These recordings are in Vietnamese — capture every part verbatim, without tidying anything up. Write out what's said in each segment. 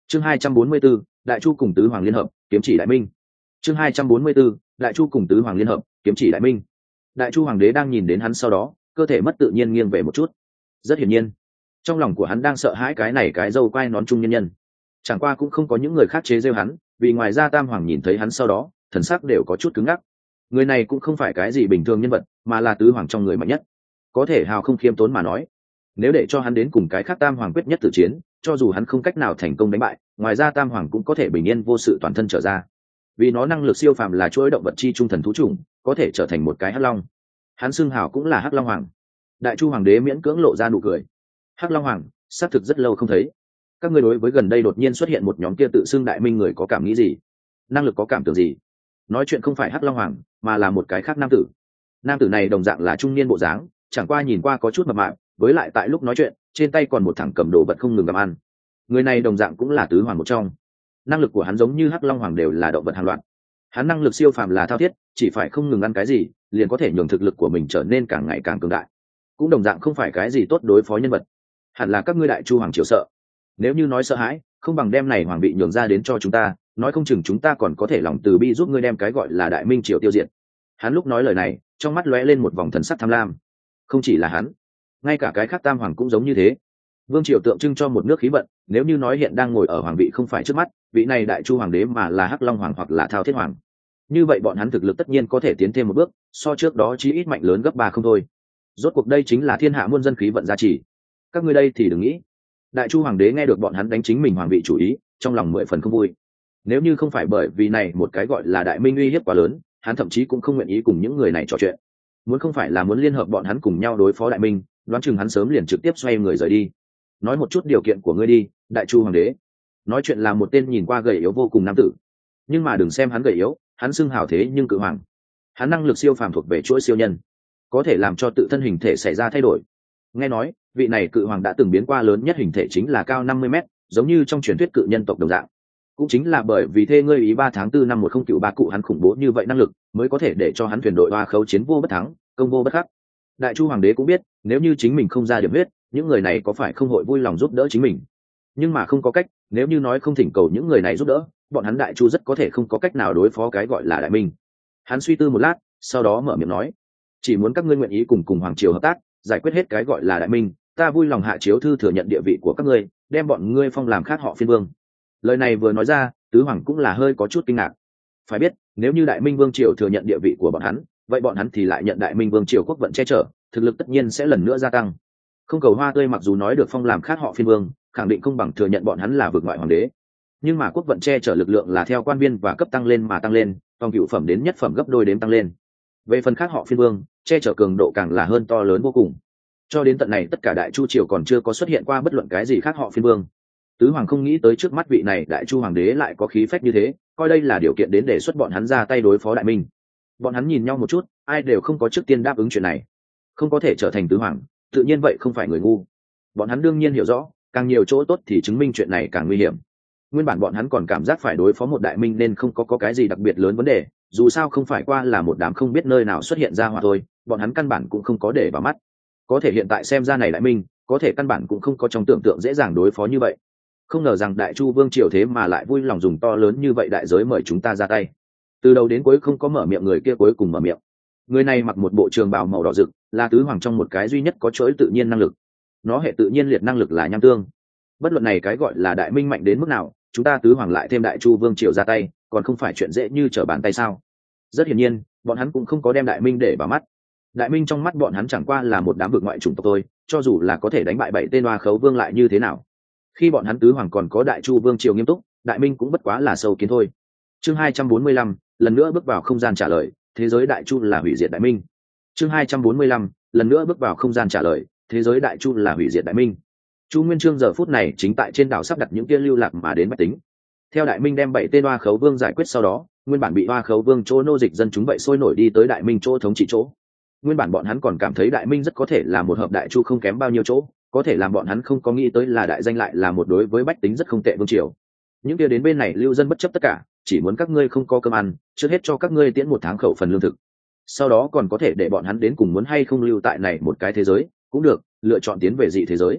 chương hai trăm bốn mươi 244, đại chu cùng tứ hoàng liên hợp kiếm chỉ đại minh. chương hai trăm bốn mươi 244, đại chu cùng tứ hoàng liên hợp kiếm chỉ đại minh. Đại chu hoàng đế đang nhìn đến hắn sau đó, cơ thể mất tự nhiên nghiêng về một chút. Rất hiển nhiên, trong lòng của hắn đang sợ hãi cái này cái dâu quai nón trung nhân nhân. Chẳng qua cũng không có những người khác chế giễu hắn, vì ngoài ra tam hoàng nhìn thấy hắn sau đó, thần sắc đều có chút cứng ngắc. Người này cũng không phải cái gì bình thường nhân vật, mà là tứ hoàng trong người mạnh nhất. Có thể hào không khiêm tốn mà nói, nếu để cho hắn đến cùng cái khác tam hoàng quyết nhất tử chiến, cho dù hắn không cách nào thành công đánh bại, ngoài ra tam hoàng cũng có thể bình yên vô sự toàn thân trở ra. Vì nó năng lực siêu phàm là chuỗi động vật chi trung thần thú chủng, có thể trở thành một cái hắc long. Hắn xưng hào cũng là hắc long hoàng. Đại chu hoàng đế miễn cưỡng lộ ra nụ cười. Hắc long hoàng, xác thực rất lâu không thấy. Các ngươi đối với gần đây đột nhiên xuất hiện một nhóm kia tự xưng đại minh người có cảm nghĩ gì? Năng lực có cảm tưởng gì? Nói chuyện không phải hắc long hoàng, mà là một cái khác nam tử. Nam tử này đồng dạng là trung niên bộ dáng, chẳng qua nhìn qua có chút mập mạp, với lại tại lúc nói chuyện trên tay còn một thẳng cầm đồ vật không ngừng gặm ăn. Người này đồng dạng cũng là tứ hoàng một trong. Năng lực của hắn giống như hắc long hoàng đều là động vật hàng loạt. Hắn năng lực siêu phàm là thao thiết, chỉ phải không ngừng ăn cái gì liền có thể nhường thực lực của mình trở nên càng ngày càng cường đại. Cũng đồng dạng không phải cái gì tốt đối phó nhân vật. Hẳn là các ngươi đại chu hoàng triều sợ. Nếu như nói sợ hãi, không bằng đem này hoàng bị nhường ra đến cho chúng ta, nói không chừng chúng ta còn có thể lòng từ bi giúp ngươi đem cái gọi là đại minh triều tiêu diệt. Hắn lúc nói lời này, trong mắt lóe lên một vòng thần sắc tham lam. Không chỉ là hắn, ngay cả cái khác tam hoàng cũng giống như thế. Vương triều tượng trưng cho một nước khí vận, nếu như nói hiện đang ngồi ở hoàng vị không phải trước mắt vị này đại chu hoàng đế mà là hắc long hoàng hoặc là thao thiết hoàng, như vậy bọn hắn thực lực tất nhiên có thể tiến thêm một bước, so trước đó chí ít mạnh lớn gấp ba không thôi. Rốt cuộc đây chính là thiên hạ muôn dân khí vận gia trì. Các ngươi đây thì đừng nghĩ. Đại chu hoàng đế nghe được bọn hắn đánh chính mình hoàng vị chủ ý, trong lòng mười phần không vui. Nếu như không phải bởi vì này một cái gọi là đại minh uy hiếp quá lớn, hắn thậm chí cũng không nguyện ý cùng những người này trò chuyện. Muốn không phải là muốn liên hợp bọn hắn cùng nhau đối phó đại minh, đoán chừng hắn sớm liền trực tiếp xoay người rời đi. Nói một chút điều kiện của ngươi đi, đại chu hoàng đế. Nói chuyện là một tên nhìn qua gầy yếu vô cùng nam tử, nhưng mà đừng xem hắn gầy yếu, hắn xưng hào thế nhưng cự hoàng. Hắn năng lực siêu phàm thuộc về chuỗi siêu nhân, có thể làm cho tự thân hình thể xảy ra thay đổi. Nghe nói vị này cự hoàng đã từng biến qua lớn nhất hình thể chính là cao năm mươi mét, giống như trong truyền thuyết cự nhân tộc đồng dạng. Cũng chính là bởi vì thê ngươi ý ba tháng tư năm một không cựu ba cụ hắn khủng bố như vậy năng lực, mới có thể để cho hắn thuyền đội hoa khấu chiến vô bất thắng, công vô bất khắc. Đại chu hoàng đế cũng biết, nếu như chính mình không ra điểm huyết, những người này có phải không hội vui lòng giúp đỡ chính mình. Nhưng mà không có cách, nếu như nói không thỉnh cầu những người này giúp đỡ, bọn hắn đại chu rất có thể không có cách nào đối phó cái gọi là đại minh. Hắn suy tư một lát, sau đó mở miệng nói: chỉ muốn các ngươi nguyện ý cùng cùng hoàng triều hợp tác, giải quyết hết cái gọi là đại minh, ta vui lòng hạ chiếu thư thừa nhận địa vị của các ngươi, đem bọn ngươi phong làm khác họ phiên vương. Lời này vừa nói ra, tứ hoàng cũng là hơi có chút kinh ngạc. Phải biết, nếu như đại minh vương triều thừa nhận địa vị của bọn hắn, vậy bọn hắn thì lại nhận đại minh vương triều quốc vận che chở, thực lực tất nhiên sẽ lần nữa gia tăng. Không cầu hoa tươi mặc dù nói được phong làm khác họ phiên vương, khẳng định không bằng thừa nhận bọn hắn là vực ngoại hoàng đế. Nhưng mà quốc vận che chở lực lượng là theo quan viên và cấp tăng lên mà tăng lên, from cựu phẩm đến nhất phẩm gấp đôi đến tăng lên. Về phần khác họ phiên vương, che chở cường độ càng là hơn to lớn vô cùng. Cho đến tận này tất cả đại chu triều còn chưa có xuất hiện qua bất luận cái gì khác họ phiên vương. Tứ hoàng không nghĩ tới trước mắt vị này đại chu hoàng đế lại có khí phách như thế, coi đây là điều kiện đến đề xuất bọn hắn ra tay đối phó đại minh. Bọn hắn nhìn nhau một chút, ai đều không có trước tiên đáp ứng chuyện này. Không có thể trở thành tứ hoàng, tự nhiên vậy không phải người ngu. Bọn hắn đương nhiên hiểu rõ, càng nhiều chỗ tốt thì chứng minh chuyện này càng nguy hiểm. Nguyên bản bọn hắn còn cảm giác phải đối phó một đại minh nên không có có cái gì đặc biệt lớn vấn đề, dù sao không phải qua là một đám không biết nơi nào xuất hiện ra hỏa thôi, bọn hắn căn bản cũng không có để vào mắt. Có thể hiện tại xem ra này đại minh, có thể căn bản cũng không có trong tưởng tượng dễ dàng đối phó như vậy. Không ngờ rằng đại chu vương triều thế mà lại vui lòng dùng to lớn như vậy đại giới mời chúng ta ra tay. Từ đầu đến cuối không có mở miệng người kia cuối cùng mở miệng. Người này mặc một bộ trường bào màu đỏ rực, là tứ hoàng trong một cái duy nhất có chuỗi tự nhiên năng lực. Nó hệ tự nhiên liệt năng lực là nham tương. Bất luận này cái gọi là đại minh mạnh đến mức nào, chúng ta tứ hoàng lại thêm đại chu vương triều ra tay, còn không phải chuyện dễ như trở bàn tay sao? Rất hiển nhiên, bọn hắn cũng không có đem đại minh để vào mắt. Đại minh trong mắt bọn hắn chẳng qua là một đám vực ngoại chủng tộc thôi, cho dù là có thể đánh bại bảy tên oa khấu vương lại như thế nào? Khi bọn hắn tứ hoàng còn có đại chu vương triều nghiêm túc, đại minh cũng bất quá là sâu kiến thôi. Chương hai trăm bốn mươi lăm, lần nữa bước vào không gian trả lời, thế giới đại chu là hủy diệt đại minh. Chương hai trăm bốn mươi lăm, lần nữa bước vào không gian trả lời, thế giới đại chu là hủy diệt đại minh. Chu Nguyên Chương giờ phút này chính tại trên đảo sắp đặt những kia lưu lạc mà đến bách tính. Theo đại minh đem bảy tên oa khấu vương giải quyết sau đó, nguyên bản bị oa khấu vương chỗ nô dịch dân chúng vậy sôi nổi đi tới đại minh chỗ thống trị chỗ. Nguyên bản bọn hắn còn cảm thấy đại minh rất có thể là một hợp đại chu không kém bao nhiêu chỗ, có thể làm bọn hắn không có nghĩ tới là đại danh lại là một đối với bách tính rất không tệ vương triều. Những kia đến bên này lưu dân bất chấp tất cả, chỉ muốn các ngươi không có cơm ăn, trước hết cho các ngươi tiễn một tháng khẩu phần lương thực. Sau đó còn có thể để bọn hắn đến cùng muốn hay không lưu tại này một cái thế giới, cũng được, lựa chọn tiến về dị thế giới.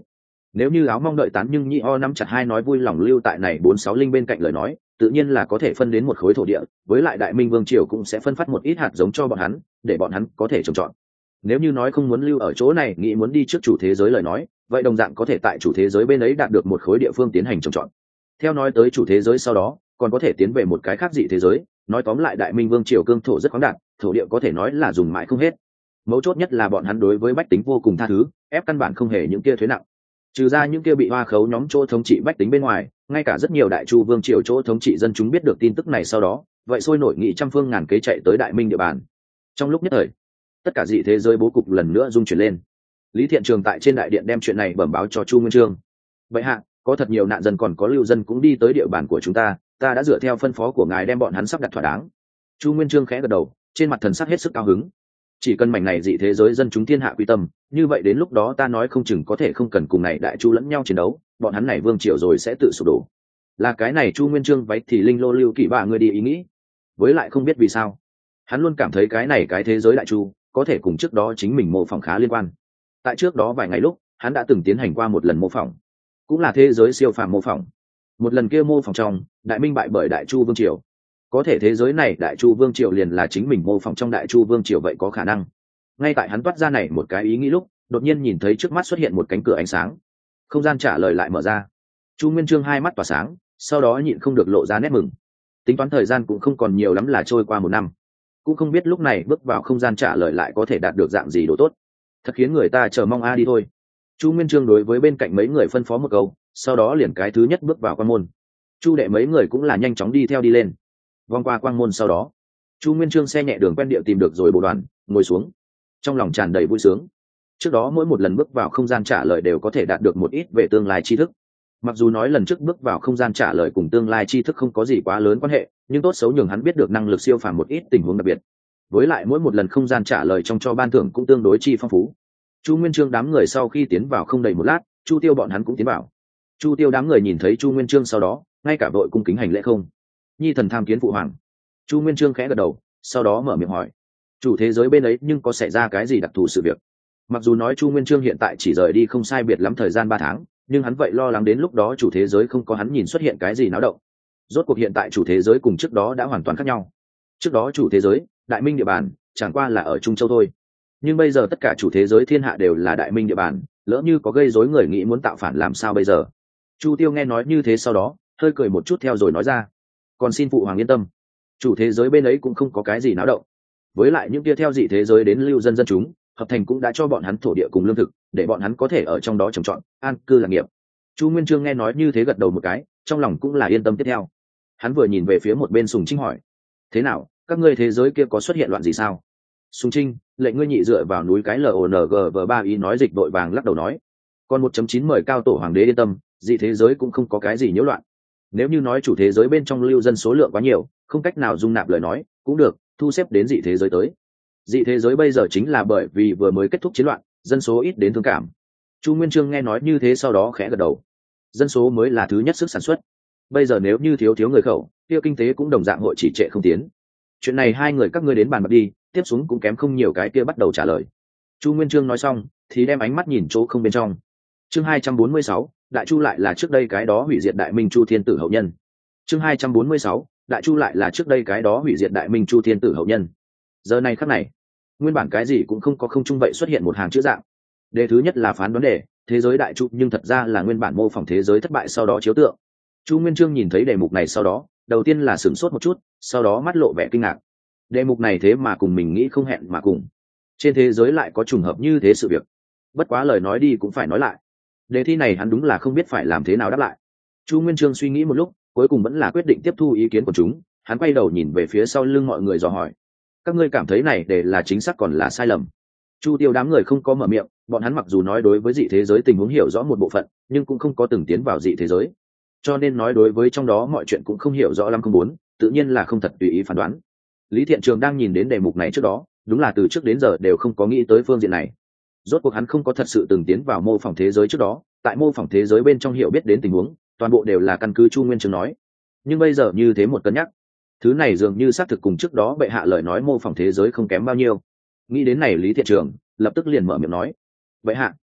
Nếu như áo mong đợi tán nhưng nhị o nắm chặt hai nói vui lòng lưu tại này bốn sáu linh bên cạnh lời nói, tự nhiên là có thể phân đến một khối thổ địa, với lại đại minh vương triều cũng sẽ phân phát một ít hạt giống cho bọn hắn, để bọn hắn có thể trồng trọt. Nếu như nói không muốn lưu ở chỗ này, nghĩ muốn đi trước chủ thế giới lời nói, vậy đồng dạng có thể tại chủ thế giới bên ấy đạt được một khối địa phương tiến hành trồng trọt. Theo nói tới chủ thế giới sau đó, còn có thể tiến về một cái khác dị thế giới, nói tóm lại đại minh vương triều cương thổ rất khoáng đạt, thổ địa có thể nói là dùng mãi không hết. Mấu chốt nhất là bọn hắn đối với bách tính vô cùng tha thứ, ép căn bản không hề những kia thuế nặng. Trừ ra những kia bị hoa khấu nhóm chỗ thống trị bách tính bên ngoài, ngay cả rất nhiều đại chu vương triều chỗ thống trị dân chúng biết được tin tức này sau đó, vậy sôi nổi nghị trăm phương ngàn kế chạy tới đại minh địa bàn. Trong lúc nhất thời, tất cả dị thế giới bố cục lần nữa rung chuyển lên. Lý Thiện Trường tại trên đại điện đem chuyện này bẩm báo cho Chu Nguyên Chương. Vậy hạ, có thật nhiều nạn dân còn có lưu dân cũng đi tới địa bàn của chúng ta, ta đã dựa theo phân phó của ngài đem bọn hắn sắp đặt thỏa đáng. Chu Nguyên Chương khẽ gật đầu, trên mặt thần sắc hết sức cao hứng. Chỉ cần mảnh này dị thế giới dân chúng thiên hạ quy tâm, như vậy đến lúc đó ta nói không chừng có thể không cần cùng này đại chu lẫn nhau chiến đấu, bọn hắn này vương triều rồi sẽ tự sụp đổ. Là cái này Chu Nguyên Chương váy thì linh lô lưu kỵ bà người đi ý nghĩ. Với lại không biết vì sao, hắn luôn cảm thấy cái này cái thế giới đại chu có thể cùng trước đó chính mình mô phỏng khá liên quan. Tại trước đó vài ngày lúc, hắn đã từng tiến hành qua một lần mô phỏng, cũng là thế giới siêu phàm mô phỏng. Một lần kia mô phỏng trong, đại minh bại bởi đại chu vương triều. Có thể thế giới này đại chu vương triều liền là chính mình mô phỏng trong đại chu vương triều, vậy có khả năng. Ngay tại hắn toát ra này một cái ý nghĩ lúc, đột nhiên nhìn thấy trước mắt xuất hiện một cánh cửa ánh sáng, không gian trả lời lại mở ra. Chu Nguyên Chương hai mắt tỏa sáng, sau đó nhịn không được lộ ra nét mừng. Tính toán thời gian cũng không còn nhiều lắm là trôi qua một năm, cũng không biết lúc này bước vào không gian trả lời lại có thể đạt được dạng gì đồ tốt, thật khiến người ta chờ mong a đi thôi. Chu Nguyên Chương đối với bên cạnh mấy người phân phó một câu, sau đó liền cái thứ nhất bước vào quan môn. Chu đệ mấy người cũng là nhanh chóng đi theo đi lên. Vòng qua quang môn sau đó, Chu Nguyên Chương xe nhẹ đường quen địa tìm được rồi bộ đoàn, ngồi xuống, trong lòng tràn đầy vui sướng. Trước đó mỗi một lần bước vào không gian trả lời đều có thể đạt được một ít về tương lai tri thức. Mặc dù nói lần trước bước vào không gian trả lời cùng tương lai tri thức không có gì quá lớn quan hệ, nhưng tốt xấu nhường hắn biết được năng lực siêu phàm một ít tình huống đặc biệt. Với lại mỗi một lần không gian trả lời trong cho ban thưởng cũng tương đối chi phong phú. Chu Nguyên Chương đám người sau khi tiến vào không đầy một lát, Chu Tiêu bọn hắn cũng tiến vào. Chu Tiêu đám người nhìn thấy Chu Nguyên Chương sau đó, ngay cả đội cung kính hành lễ không. Nhi thần tham kiến phụ hoàng. Chu Nguyên Chương khẽ gật đầu, sau đó mở miệng hỏi: chủ thế giới bên ấy nhưng có xảy ra cái gì đặc thù sự việc? Mặc dù nói Chu Nguyên Chương hiện tại chỉ rời đi không sai biệt lắm thời gian ba tháng, nhưng hắn vậy lo lắng đến lúc đó chủ thế giới không có hắn nhìn xuất hiện cái gì náo động. Rốt cuộc hiện tại chủ thế giới cùng trước đó đã hoàn toàn khác nhau. Trước đó chủ thế giới, đại minh địa bàn, chẳng qua là ở Trung Châu thôi. Nhưng bây giờ tất cả chủ thế giới thiên hạ đều là đại minh địa bàn, lỡ như có gây rối người nghĩ muốn tạo phản làm sao bây giờ? Chu Tiêu nghe nói như thế sau đó, hơi cười một chút theo rồi nói ra: còn xin phụ hoàng yên tâm, chủ thế giới bên ấy cũng không có cái gì náo động. Với lại những kia theo dị thế giới đến lưu dân dân chúng, hợp thành cũng đã cho bọn hắn thổ địa cùng lương thực, để bọn hắn có thể ở trong đó trồng trọt, an cư lạc nghiệp. Chu Nguyên Chương nghe nói như thế gật đầu một cái, trong lòng cũng là yên tâm tiếp theo. Hắn vừa nhìn về phía một bên Sùng Trinh hỏi: thế nào, các ngươi thế giới kia có xuất hiện loạn gì sao? Sùng Trinh, lệnh ngươi nhị dựa vào núi cái L O N G V ba ý nói dịch đội vàng lắc đầu nói: còn một chấm chín mời cao tổ hoàng đế yên tâm, dị thế giới cũng không có cái gì nhiễu loạn. Nếu như nói chủ thế giới bên trong lưu dân số lượng quá nhiều, không cách nào dung nạp lời nói, cũng được thu xếp đến dị thế giới tới. Dị thế giới bây giờ chính là bởi vì vừa mới kết thúc chiến loạn, dân số ít đến thương cảm. Chu Nguyên Chương nghe nói như thế sau đó khẽ gật đầu. Dân số mới là thứ nhất sức sản xuất. Bây giờ nếu như thiếu thiếu người khẩu, kia kinh tế cũng đồng dạng hội chỉ trệ không tiến. Chuyện này hai người các ngươi đến bàn bạc đi, tiếp xuống cũng kém không nhiều cái kia bắt đầu trả lời. Chu Nguyên Chương nói xong, thì đem ánh mắt nhìn chỗ không bên trong. Chương hai trăm bốn mươi sáu, Đại Chu lại là trước đây cái đó hủy diệt Đại Minh Chu Thiên Tử hậu nhân. Chương hai trăm bốn mươi sáu, Đại Chu lại là trước đây cái đó hủy diệt Đại Minh Chu Thiên Tử hậu nhân. Giờ này khắc này, nguyên bản cái gì cũng không có, không trung vậy xuất hiện một hàng chữ dạng. Đề thứ nhất là phán đoán đề, thế giới đại chu nhưng thật ra là nguyên bản mô phỏng thế giới thất bại sau đó chiếu tượng. Chu Nguyên Chương nhìn thấy đề mục này sau đó, đầu tiên là sửng sốt một chút, sau đó mắt lộ vẻ kinh ngạc. Đề mục này thế mà cùng mình nghĩ không hẹn mà cùng. Trên thế giới lại có trùng hợp như thế sự việc. Bất quá lời nói đi cũng phải nói lại. Đề thi này hắn đúng là không biết phải làm thế nào đáp lại. Chu Nguyên Chương suy nghĩ một lúc, cuối cùng vẫn là quyết định tiếp thu ý kiến của chúng. Hắn quay đầu nhìn về phía sau lưng mọi người dò hỏi: các ngươi cảm thấy này để là chính xác còn là sai lầm? Chu Tiêu đám người không có mở miệng, bọn hắn mặc dù nói đối với dị thế giới tình huống hiểu rõ một bộ phận, nhưng cũng không có từng tiến vào dị thế giới, cho nên nói đối với trong đó mọi chuyện cũng không hiểu rõ lắm, không muốn, tự nhiên là không thật tùy ý phán đoán. Lý Thiện Trường đang nhìn đến đề mục này trước đó, đúng là từ trước đến giờ đều không có nghĩ tới phương diện này. Rốt cuộc hắn không có thật sự từng tiến vào mô phỏng thế giới trước đó, tại mô phỏng thế giới bên trong hiểu biết đến tình huống, toàn bộ đều là căn cứ Chu Nguyên Chương nói. Nhưng bây giờ như thế một cân nhắc, thứ này dường như xác thực cùng trước đó bệ hạ lời nói mô phỏng thế giới không kém bao nhiêu. Nghĩ đến này Lý Thiện Trường lập tức liền mở miệng nói: vậy hạ,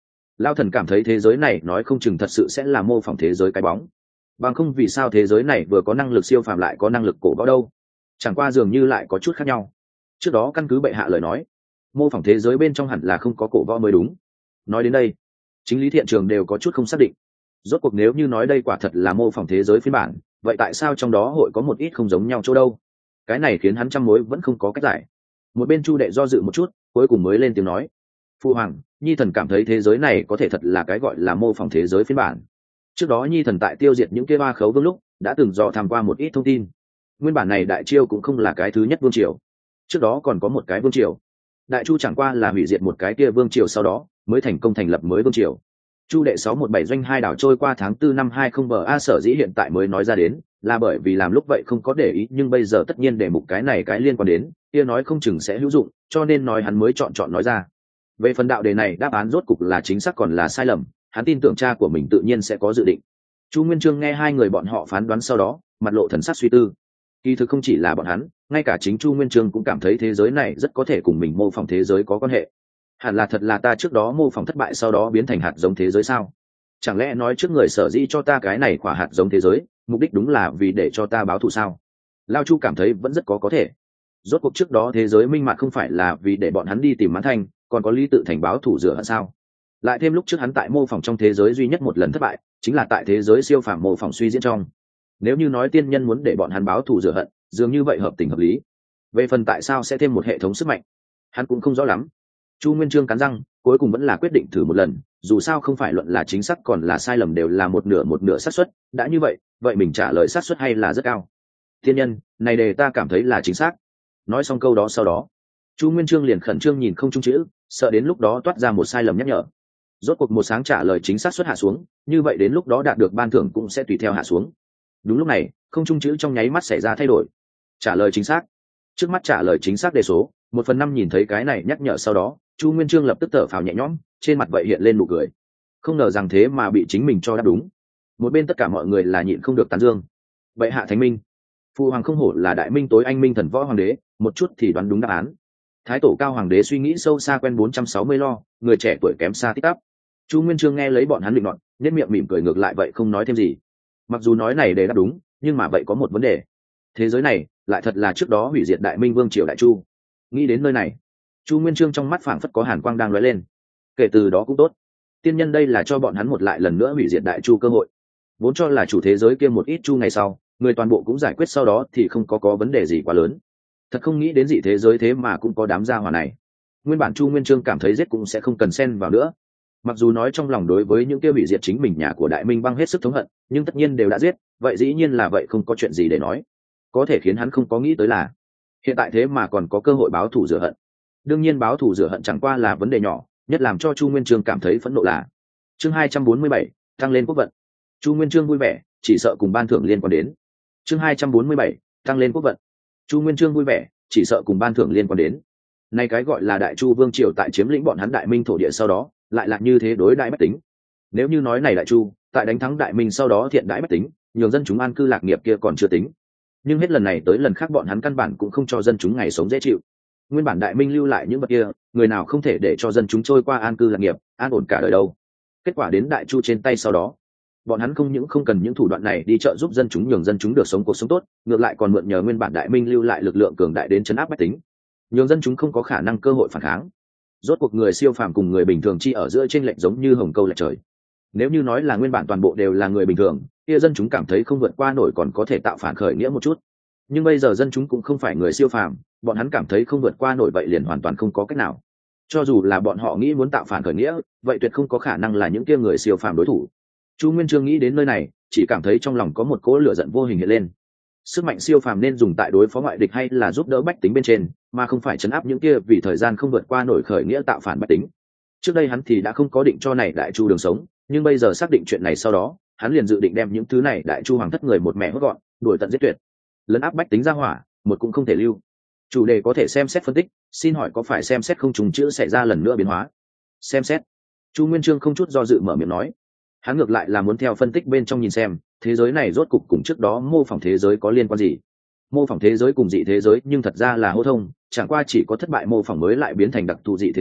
Lao thần cảm thấy thế giới này nói không chừng thật sự sẽ là mô phỏng thế giới cái bóng, bằng không vì sao thế giới này vừa có năng lực siêu phàm lại có năng lực cổ võ đâu, chẳng qua dường như lại có chút khác nhau. Trước đó căn cứ bệ hạ lời nói, mô phỏng thế giới bên trong hẳn là không có cổ võ mới đúng. Nói đến đây, chính lý thiện trường đều có chút không xác định. Rốt cuộc nếu như nói đây quả thật là mô phỏng thế giới phiên bản, vậy tại sao trong đó hội có một ít không giống nhau chỗ đâu? Cái này khiến hắn trăm mối vẫn không có cách giải. Một bên Chu Đệ do dự một chút, cuối cùng mới lên tiếng nói: "Phu hoàng, nhi thần cảm thấy thế giới này có thể thật là cái gọi là mô phỏng thế giới phiên bản. Trước đó nhi thần tại tiêu diệt những kia ba khấu vương lúc đã từng dò tham qua một ít thông tin. Nguyên bản này đại chiêu cũng không là cái thứ nhất vương triều, trước đó còn có một cái vương triều. Đại Chu chẳng qua là hủy diệt một cái kia vương triều sau đó mới thành công thành lập mới vương triều." Chu Đệ sáu một bảy doanh hai đảo trôi qua tháng tư năm hai không bờ a sở dĩ hiện tại mới nói ra đến, là bởi vì làm lúc vậy không có để ý, nhưng bây giờ tất nhiên để mục cái này cái liên quan đến, kia nói không chừng sẽ hữu dụng, cho nên nói hắn mới chọn chọn nói ra. Về phần đạo đề này đáp án rốt cục là chính xác còn là sai lầm, hắn tin tưởng cha của mình tự nhiên sẽ có dự định. Chu Nguyên Chương nghe hai người bọn họ phán đoán sau đó, mặt lộ thần sắc suy tư. Kỳ thực không chỉ là bọn hắn, ngay cả chính Chu Nguyên Chương cũng cảm thấy thế giới này rất có thể cùng mình mô phỏng thế giới có quan hệ. Hẳn là thật là ta trước đó mô phỏng thất bại sau đó biến thành hạt giống thế giới sao? Chẳng lẽ nói trước người sở dĩ cho ta cái này quả hạt giống thế giới, mục đích đúng là vì để cho ta báo thù sao? Lao Chu cảm thấy vẫn rất có có thể. Rốt cuộc trước đó thế giới minh mạt không phải là vì để bọn hắn đi tìm Mãn Thanh, còn có Lý Tự Thành báo thù rửa hận sao? Lại thêm lúc trước hắn tại mô phỏng trong thế giới duy nhất một lần thất bại, chính là tại thế giới siêu phàm mô phỏng suy diễn trong. Nếu như nói tiên nhân muốn để bọn hắn báo thù rửa hận, dường như vậy hợp tình hợp lý. Về phần tại sao sẽ thêm một hệ thống sức mạnh, hắn cũng không rõ lắm. Chu Nguyên Chương cắn răng, cuối cùng vẫn là quyết định thử một lần, dù sao không phải luận là chính xác còn là sai lầm đều là một nửa một nửa xác suất, đã như vậy, vậy mình trả lời xác suất hay là rất cao. Thiên nhân, này đề ta cảm thấy là chính xác. Nói xong câu đó sau đó, Chu Nguyên Chương liền khẩn trương nhìn không trung chữ, sợ đến lúc đó toát ra một sai lầm nhắc nhở. Rốt cuộc một sáng trả lời chính xác suất hạ xuống, như vậy đến lúc đó đạt được ban thưởng cũng sẽ tùy theo hạ xuống. Đúng lúc này, không trung chữ trong nháy mắt xảy ra thay đổi. Trả lời chính xác. Trước mắt trả lời chính xác đề số, một phần năm nhìn thấy cái này nhắc nhở sau đó, Chu Nguyên Chương lập tức thở phào nhẹ nhõm, trên mặt vậy hiện lên nụ cười. Không ngờ rằng thế mà bị chính mình cho đáp đúng. Một bên tất cả mọi người là nhịn không được tán dương. Vậy hạ thánh minh, Phu hoàng không hổ là đại minh tối anh minh thần võ hoàng đế, một chút thì đoán đúng đáp án. Thái tổ cao hoàng đế suy nghĩ sâu xa quen bốn trăm sáu mươi lo, người trẻ tuổi kém xa tích tắp. Chu Nguyên Chương nghe lấy bọn hắn định luận, nhếch miệng mỉm cười ngược lại vậy không nói thêm gì. Mặc dù nói này để đáp đúng, nhưng mà vậy có một vấn đề. Thế giới này lại thật là trước đó hủy diệt đại minh vương triều đại chu. Nghĩ đến nơi này, Chu Nguyên Chương trong mắt phảng phất có hàn quang đang lóe lên. Kể từ đó cũng tốt, tiên nhân đây là cho bọn hắn một lại lần nữa hủy diệt đại chu cơ hội. Vốn cho là chủ thế giới kia một ít chu ngày sau, người toàn bộ cũng giải quyết sau đó thì không có có vấn đề gì quá lớn. Thật không nghĩ đến dị thế giới thế mà cũng có đám gia hỏa này. Nguyên bản Chu Nguyên Chương cảm thấy giết cũng sẽ không cần xen vào nữa. Mặc dù nói trong lòng đối với những kia hủy diệt chính mình nhà của Đại Minh băng hết sức thống hận, nhưng tất nhiên đều đã giết, vậy dĩ nhiên là vậy không có chuyện gì để nói. Có thể khiến hắn không có nghĩ tới là hiện tại thế mà còn có cơ hội báo thù rửa hận. Đương nhiên báo thù rửa hận chẳng qua là vấn đề nhỏ, nhất làm cho Chu Nguyên Chương cảm thấy phẫn nộ là chương hai trăm bốn mươi bảy, tăng lên quốc vận. Chu Nguyên Chương vui vẻ, chỉ sợ cùng ban thưởng liên quan đến. Chương hai trăm bốn mươi bảy, tăng lên quốc vận. Chu Nguyên Chương vui vẻ, chỉ sợ cùng ban thưởng liên quan đến. Này cái gọi là Đại Chu vương triều tại chiếm lĩnh bọn hắn Đại Minh thổ địa sau đó, lại là như thế đối đại bách tính. Nếu như nói này Đại Chu, tại đánh thắng Đại Minh sau đó thiện đãi bách tính, nhường dân chúng an cư lạc nghiệp kia còn chưa tính. Nhưng hết lần này tới lần khác bọn hắn căn bản cũng không cho dân chúng ngày sống dễ chịu. Nguyên bản Đại Minh lưu lại những vật kia, người nào không thể để cho dân chúng trôi qua an cư lạc nghiệp, an ổn cả đời đâu. Kết quả đến Đại Chu trên tay sau đó, bọn hắn không những không cần những thủ đoạn này đi trợ giúp dân chúng nhường dân chúng được sống cuộc sống tốt, ngược lại còn mượn nhờ nguyên bản Đại Minh lưu lại lực lượng cường đại đến trấn áp bách tính, nhường dân chúng không có khả năng cơ hội phản kháng. Rốt cuộc người siêu phàm cùng người bình thường chi ở giữa trên lệnh giống như hồng câu lệch trời. Nếu như nói là nguyên bản toàn bộ đều là người bình thường, kia dân chúng cảm thấy không vượt qua nổi còn có thể tạo phản khởi nghĩa một chút. Nhưng bây giờ dân chúng cũng không phải người siêu phàm, bọn hắn cảm thấy không vượt qua nổi vậy liền hoàn toàn không có cách nào. Cho dù là bọn họ nghĩ muốn tạo phản khởi nghĩa, vậy tuyệt không có khả năng là những kia người siêu phàm đối thủ. Chu Nguyên Chương nghĩ đến nơi này, chỉ cảm thấy trong lòng có một cỗ lửa giận vô hình hiện lên. Sức mạnh siêu phàm nên dùng tại đối phó ngoại địch hay là giúp đỡ bách tính bên trên, mà không phải trấn áp những kia vì thời gian không vượt qua nổi khởi nghĩa tạo phản bách tính. Trước đây hắn thì đã không có định cho này Đại Chu đường sống, nhưng bây giờ xác định chuyện này sau đó, hắn liền dự định đem những thứ này Đại Chu hoàng thất người một mẹ hốt gọn, đuổi tận giết tuyệt, lấn áp bách tính ra hỏa, một cũng không thể lưu. Chủ đề có thể xem xét phân tích, xin hỏi có phải xem xét không trùng chữ xảy ra lần nữa biến hóa? Xem xét. Chu Nguyên Chương không chút do dự mở miệng nói. Hắn ngược lại là muốn theo phân tích bên trong nhìn xem, thế giới này rốt cục cùng trước đó mô phỏng thế giới có liên quan gì. Mô phỏng thế giới cùng dị thế giới nhưng thật ra là hô thông, chẳng qua chỉ có thất bại mô phỏng mới lại biến thành đặc thù dị thế giới,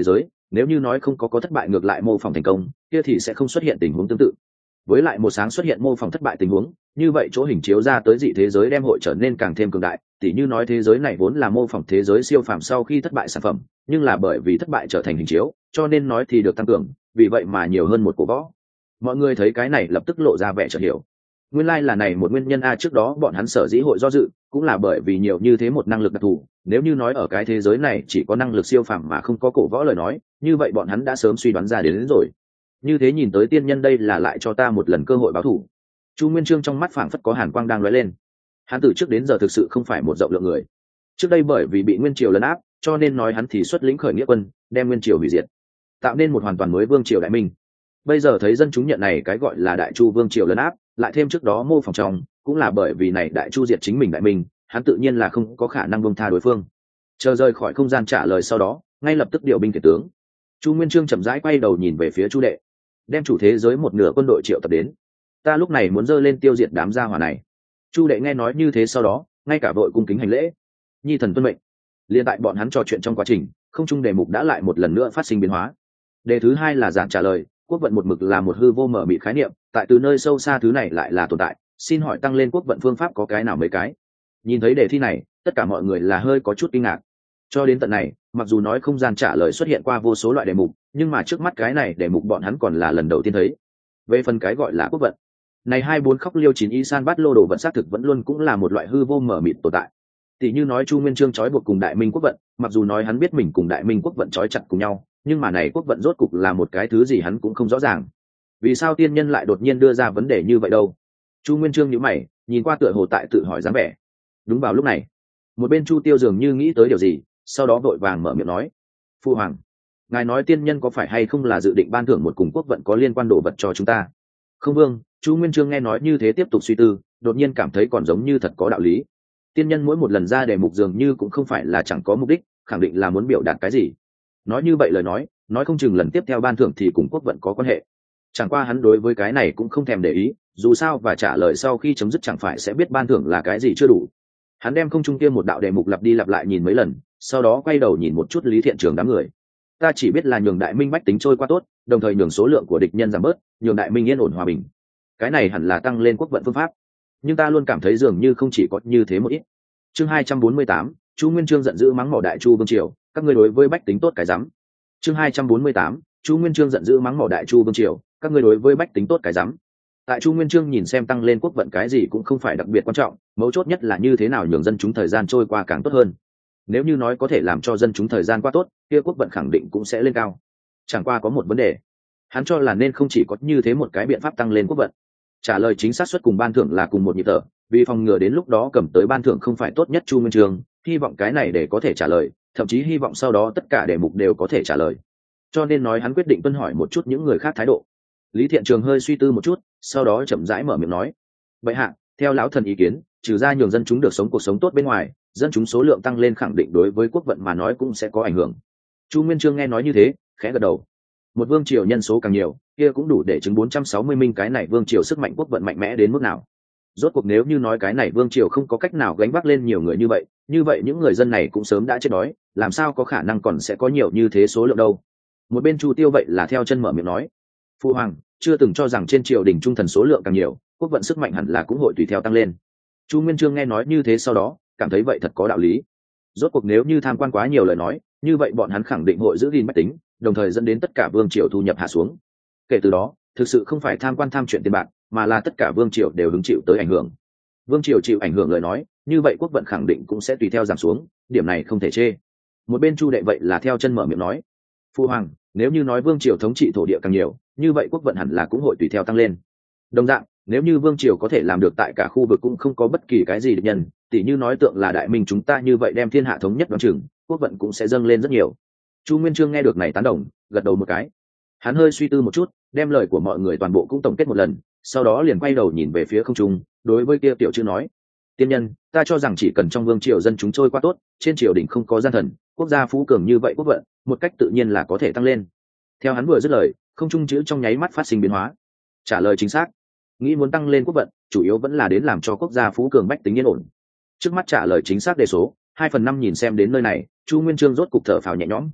nếu như nói không có có thất bại ngược lại mô phỏng thành công kia thì sẽ không xuất hiện tình huống tương tự. Với lại một sáng xuất hiện mô phỏng thất bại tình huống, như vậy chỗ hình chiếu ra tới dị thế giới đem hội trở nên càng thêm cường đại, tỉ như nói thế giới này vốn là mô phỏng thế giới siêu phàm sau khi thất bại sản phẩm, nhưng là bởi vì thất bại trở thành hình chiếu, cho nên nói thì được tăng cường, vì vậy mà nhiều hơn một cổ võ. Mọi người thấy cái này lập tức lộ ra vẻ chợt hiểu. Nguyên lai like là này một nguyên nhân a, trước đó bọn hắn sở dĩ hội do dự, cũng là bởi vì nhiều như thế một năng lực đặc thù, nếu như nói ở cái thế giới này chỉ có năng lực siêu phàm mà không có cổ võ lời nói, như vậy bọn hắn đã sớm suy đoán ra đến, đến rồi. Như thế nhìn tới tiên nhân đây là lại cho ta một lần cơ hội báo thù. Chu Nguyên Chương trong mắt phảng phất có hàn quang đang lóe lên. Hắn từ trước đến giờ thực sự không phải một rộng lượng người. Trước đây bởi vì bị Nguyên Triều lấn áp, cho nên nói hắn thì xuất lĩnh khởi nghĩa quân, đem Nguyên Triều hủy diệt, tạo nên một hoàn toàn mới vương triều đại minh. Bây giờ thấy dân chúng nhận này cái gọi là Đại Chu vương triều lấn áp, lại thêm trước đó mô phỏng trong, cũng là bởi vì này Đại Chu diệt chính mình đại minh, hắn tự nhiên là không có khả năng buông tha đối phương. Chờ rời khỏi không gian trả lời sau đó, ngay lập tức điều binh khiển tướng. Chu Nguyên Chương chậm rãi quay đầu nhìn về phía Chu Đệ, đem chủ thế giới một nửa quân đội triệu tập đến, ta lúc này muốn dơ lên tiêu diệt đám gia hỏa này. Chu Đệ nghe nói như thế sau đó, ngay cả vội cung kính hành lễ. Nhi thần tuân mệnh. Liên tại bọn hắn trò chuyện trong quá trình, không trung đề mục đã lại một lần nữa phát sinh biến hóa. Đề thứ hai là dạng trả lời, quốc vận một mực là một hư vô mở mịt khái niệm, tại từ nơi sâu xa thứ này lại là tồn tại, xin hỏi tăng lên quốc vận phương pháp có cái nào mấy cái? Nhìn thấy đề thi này, tất cả mọi người là hơi có chút kinh ngạc. Cho đến tận này, mặc dù nói không gian trả lời xuất hiện qua vô số loại đề mục, nhưng mà trước mắt cái này đề mục bọn hắn còn là lần đầu tiên thấy. Về phần cái gọi là quốc vận, này hai bốn khóc liêu chín y san bát lô đồ vận xác thực vẫn luôn cũng là một loại hư vô mở mịt tồn tại. Tỷ như nói Chu Nguyên Chương trói buộc cùng Đại Minh quốc vận, mặc dù nói hắn biết mình cùng Đại Minh quốc vận trói chặt cùng nhau, nhưng mà này quốc vận rốt cục là một cái thứ gì hắn cũng không rõ ràng. Vì sao tiên nhân lại đột nhiên đưa ra vấn đề như vậy đâu? Chu Nguyên Chương nhíu mày, nhìn qua tựa hồ tại tự hỏi dáng vẻ. Đúng vào lúc này, một bên Chu Tiêu dường như nghĩ tới điều gì, sau đó vội vàng mở miệng nói: "Phu hoàng, ngài nói tiên nhân có phải hay không là dự định ban thưởng một cùng quốc vận có liên quan đồ vật cho chúng ta?" Không vương. Chu Nguyên Chương nghe nói như thế tiếp tục suy tư, đột nhiên cảm thấy còn giống như thật có đạo lý. Tiên nhân mỗi một lần ra đề mục dường như cũng không phải là chẳng có mục đích, khẳng định là muốn biểu đạt cái gì. Nói như vậy lời nói, nói không chừng lần tiếp theo ban thưởng thì cùng quốc vận có quan hệ. Chẳng qua hắn đối với cái này cũng không thèm để ý, dù sao và trả lời sau khi chấm dứt chẳng phải sẽ biết ban thưởng là cái gì chưa đủ. Hắn đem không trung kia một đạo đề mục lặp đi lặp lại nhìn mấy lần, sau đó quay đầu nhìn một chút Lý Thiện Trường đám người. Ta chỉ biết là nhường Đại Minh bách tính trôi qua tốt, đồng thời nhường số lượng của địch nhân giảm bớt, nhường Đại Minh yên ổn hòa bình. Cái này hẳn là tăng lên quốc vận phương pháp, nhưng ta luôn cảm thấy dường như không chỉ có như thế một ít. Chương hai trăm bốn mươi tám, Chu Nguyên Chương giận dữ mắng mỏ Đại Chu vương triều, các ngươi đối với bách tính tốt cái rắm. Chương hai trăm bốn mươi tám, Chu Nguyên Chương giận dữ mắng mỏ Đại Chu vương triều, các ngươi đối với bách tính tốt cái rắm. Tại Chu Nguyên Chương nhìn xem tăng lên quốc vận cái gì cũng không phải đặc biệt quan trọng, mấu chốt nhất là như thế nào nhường dân chúng thời gian trôi qua càng tốt hơn. Nếu như nói có thể làm cho dân chúng thời gian qua tốt, kia quốc vận khẳng định cũng sẽ lên cao. Chẳng qua có một vấn đề, hắn cho là nên không chỉ có như thế một cái biện pháp tăng lên quốc vận. Trả lời chính xác suất cùng ban thưởng là cùng một nhịp thở, vì phòng ngừa đến lúc đó cầm tới ban thưởng không phải tốt nhất Chu Nguyên Chương, hy vọng cái này để có thể trả lời, thậm chí hy vọng sau đó tất cả đề mục đều có thể trả lời. Cho nên nói hắn quyết định tuân hỏi một chút những người khác thái độ. Lý Thiện Trường hơi suy tư một chút, sau đó chậm rãi mở miệng nói: "Vậy hạ, theo lão thần ý kiến, trừ ra nhường dân chúng được sống cuộc sống tốt bên ngoài, dân chúng số lượng tăng lên khẳng định đối với quốc vận mà nói cũng sẽ có ảnh hưởng." Chu Nguyên Chương nghe nói như thế, khẽ gật đầu. Một vương triều nhân số càng nhiều, kia cũng đủ để chứng bốn trăm sáu mươi minh cái này vương triều sức mạnh quốc vận mạnh mẽ đến mức nào. Rốt cuộc nếu như nói cái này vương triều không có cách nào gánh vác lên nhiều người như vậy, như vậy những người dân này cũng sớm đã chết đói, làm sao có khả năng còn sẽ có nhiều như thế số lượng đâu. Một bên Chu Tiêu vậy là theo chân mở miệng nói: "Phu hoàng, chưa từng cho rằng trên triều đình trung thần số lượng càng nhiều, quốc vận sức mạnh hẳn là cũng hội tùy theo tăng lên." Chu Nguyên Chương nghe nói như thế sau đó, cảm thấy vậy thật có đạo lý. Rốt cuộc nếu như tham quan quá nhiều lời nói, như vậy bọn hắn khẳng định hội giữ gìn bách tính, đồng thời dẫn đến tất cả vương triều thu nhập hạ xuống. Kể từ đó, thực sự không phải tham quan tham chuyện tiền bạc, mà là tất cả vương triều đều hứng chịu tới ảnh hưởng. Vương triều chịu ảnh hưởng lời nói, như vậy quốc vận khẳng định cũng sẽ tùy theo giảm xuống, điểm này không thể chê. Một bên Chu Đệ vậy là theo chân mở miệng nói: "Phu hoàng, nếu như nói vương triều thống trị thổ địa càng nhiều, như vậy quốc vận hẳn là cũng hội tùy theo tăng lên. Đồng dạng, nếu như vương triều có thể làm được tại cả khu vực cũng không có bất kỳ cái gì địch nhân, tỉ như nói tượng là Đại Minh chúng ta như vậy đem thiên hạ thống nhất đoán chừng, quốc vận cũng sẽ dâng lên rất nhiều." Chu Nguyên Chương nghe được này tán đồng, gật đầu một cái. Hắn hơi suy tư một chút, đem lời của mọi người toàn bộ cũng tổng kết một lần, sau đó liền quay đầu nhìn về phía không trung, đối với kia tiểu chư nói: "Tiên nhân, ta cho rằng chỉ cần trong vương triều dân chúng trôi qua tốt, trên triều đình không có gian thần, quốc gia phú cường như vậy quốc vận, một cách tự nhiên là có thể tăng lên." Theo hắn vừa dứt lời, không trung chữ trong nháy mắt phát sinh biến hóa. Trả lời chính xác. Nghĩ muốn tăng lên quốc vận, chủ yếu vẫn là đến làm cho quốc gia phú cường bách tính yên ổn. Trước mắt trả lời chính xác đề số, hai phần năm nhìn xem đến nơi này, Chu Nguyên Chương rốt cục thở phào nhẹ nhõm.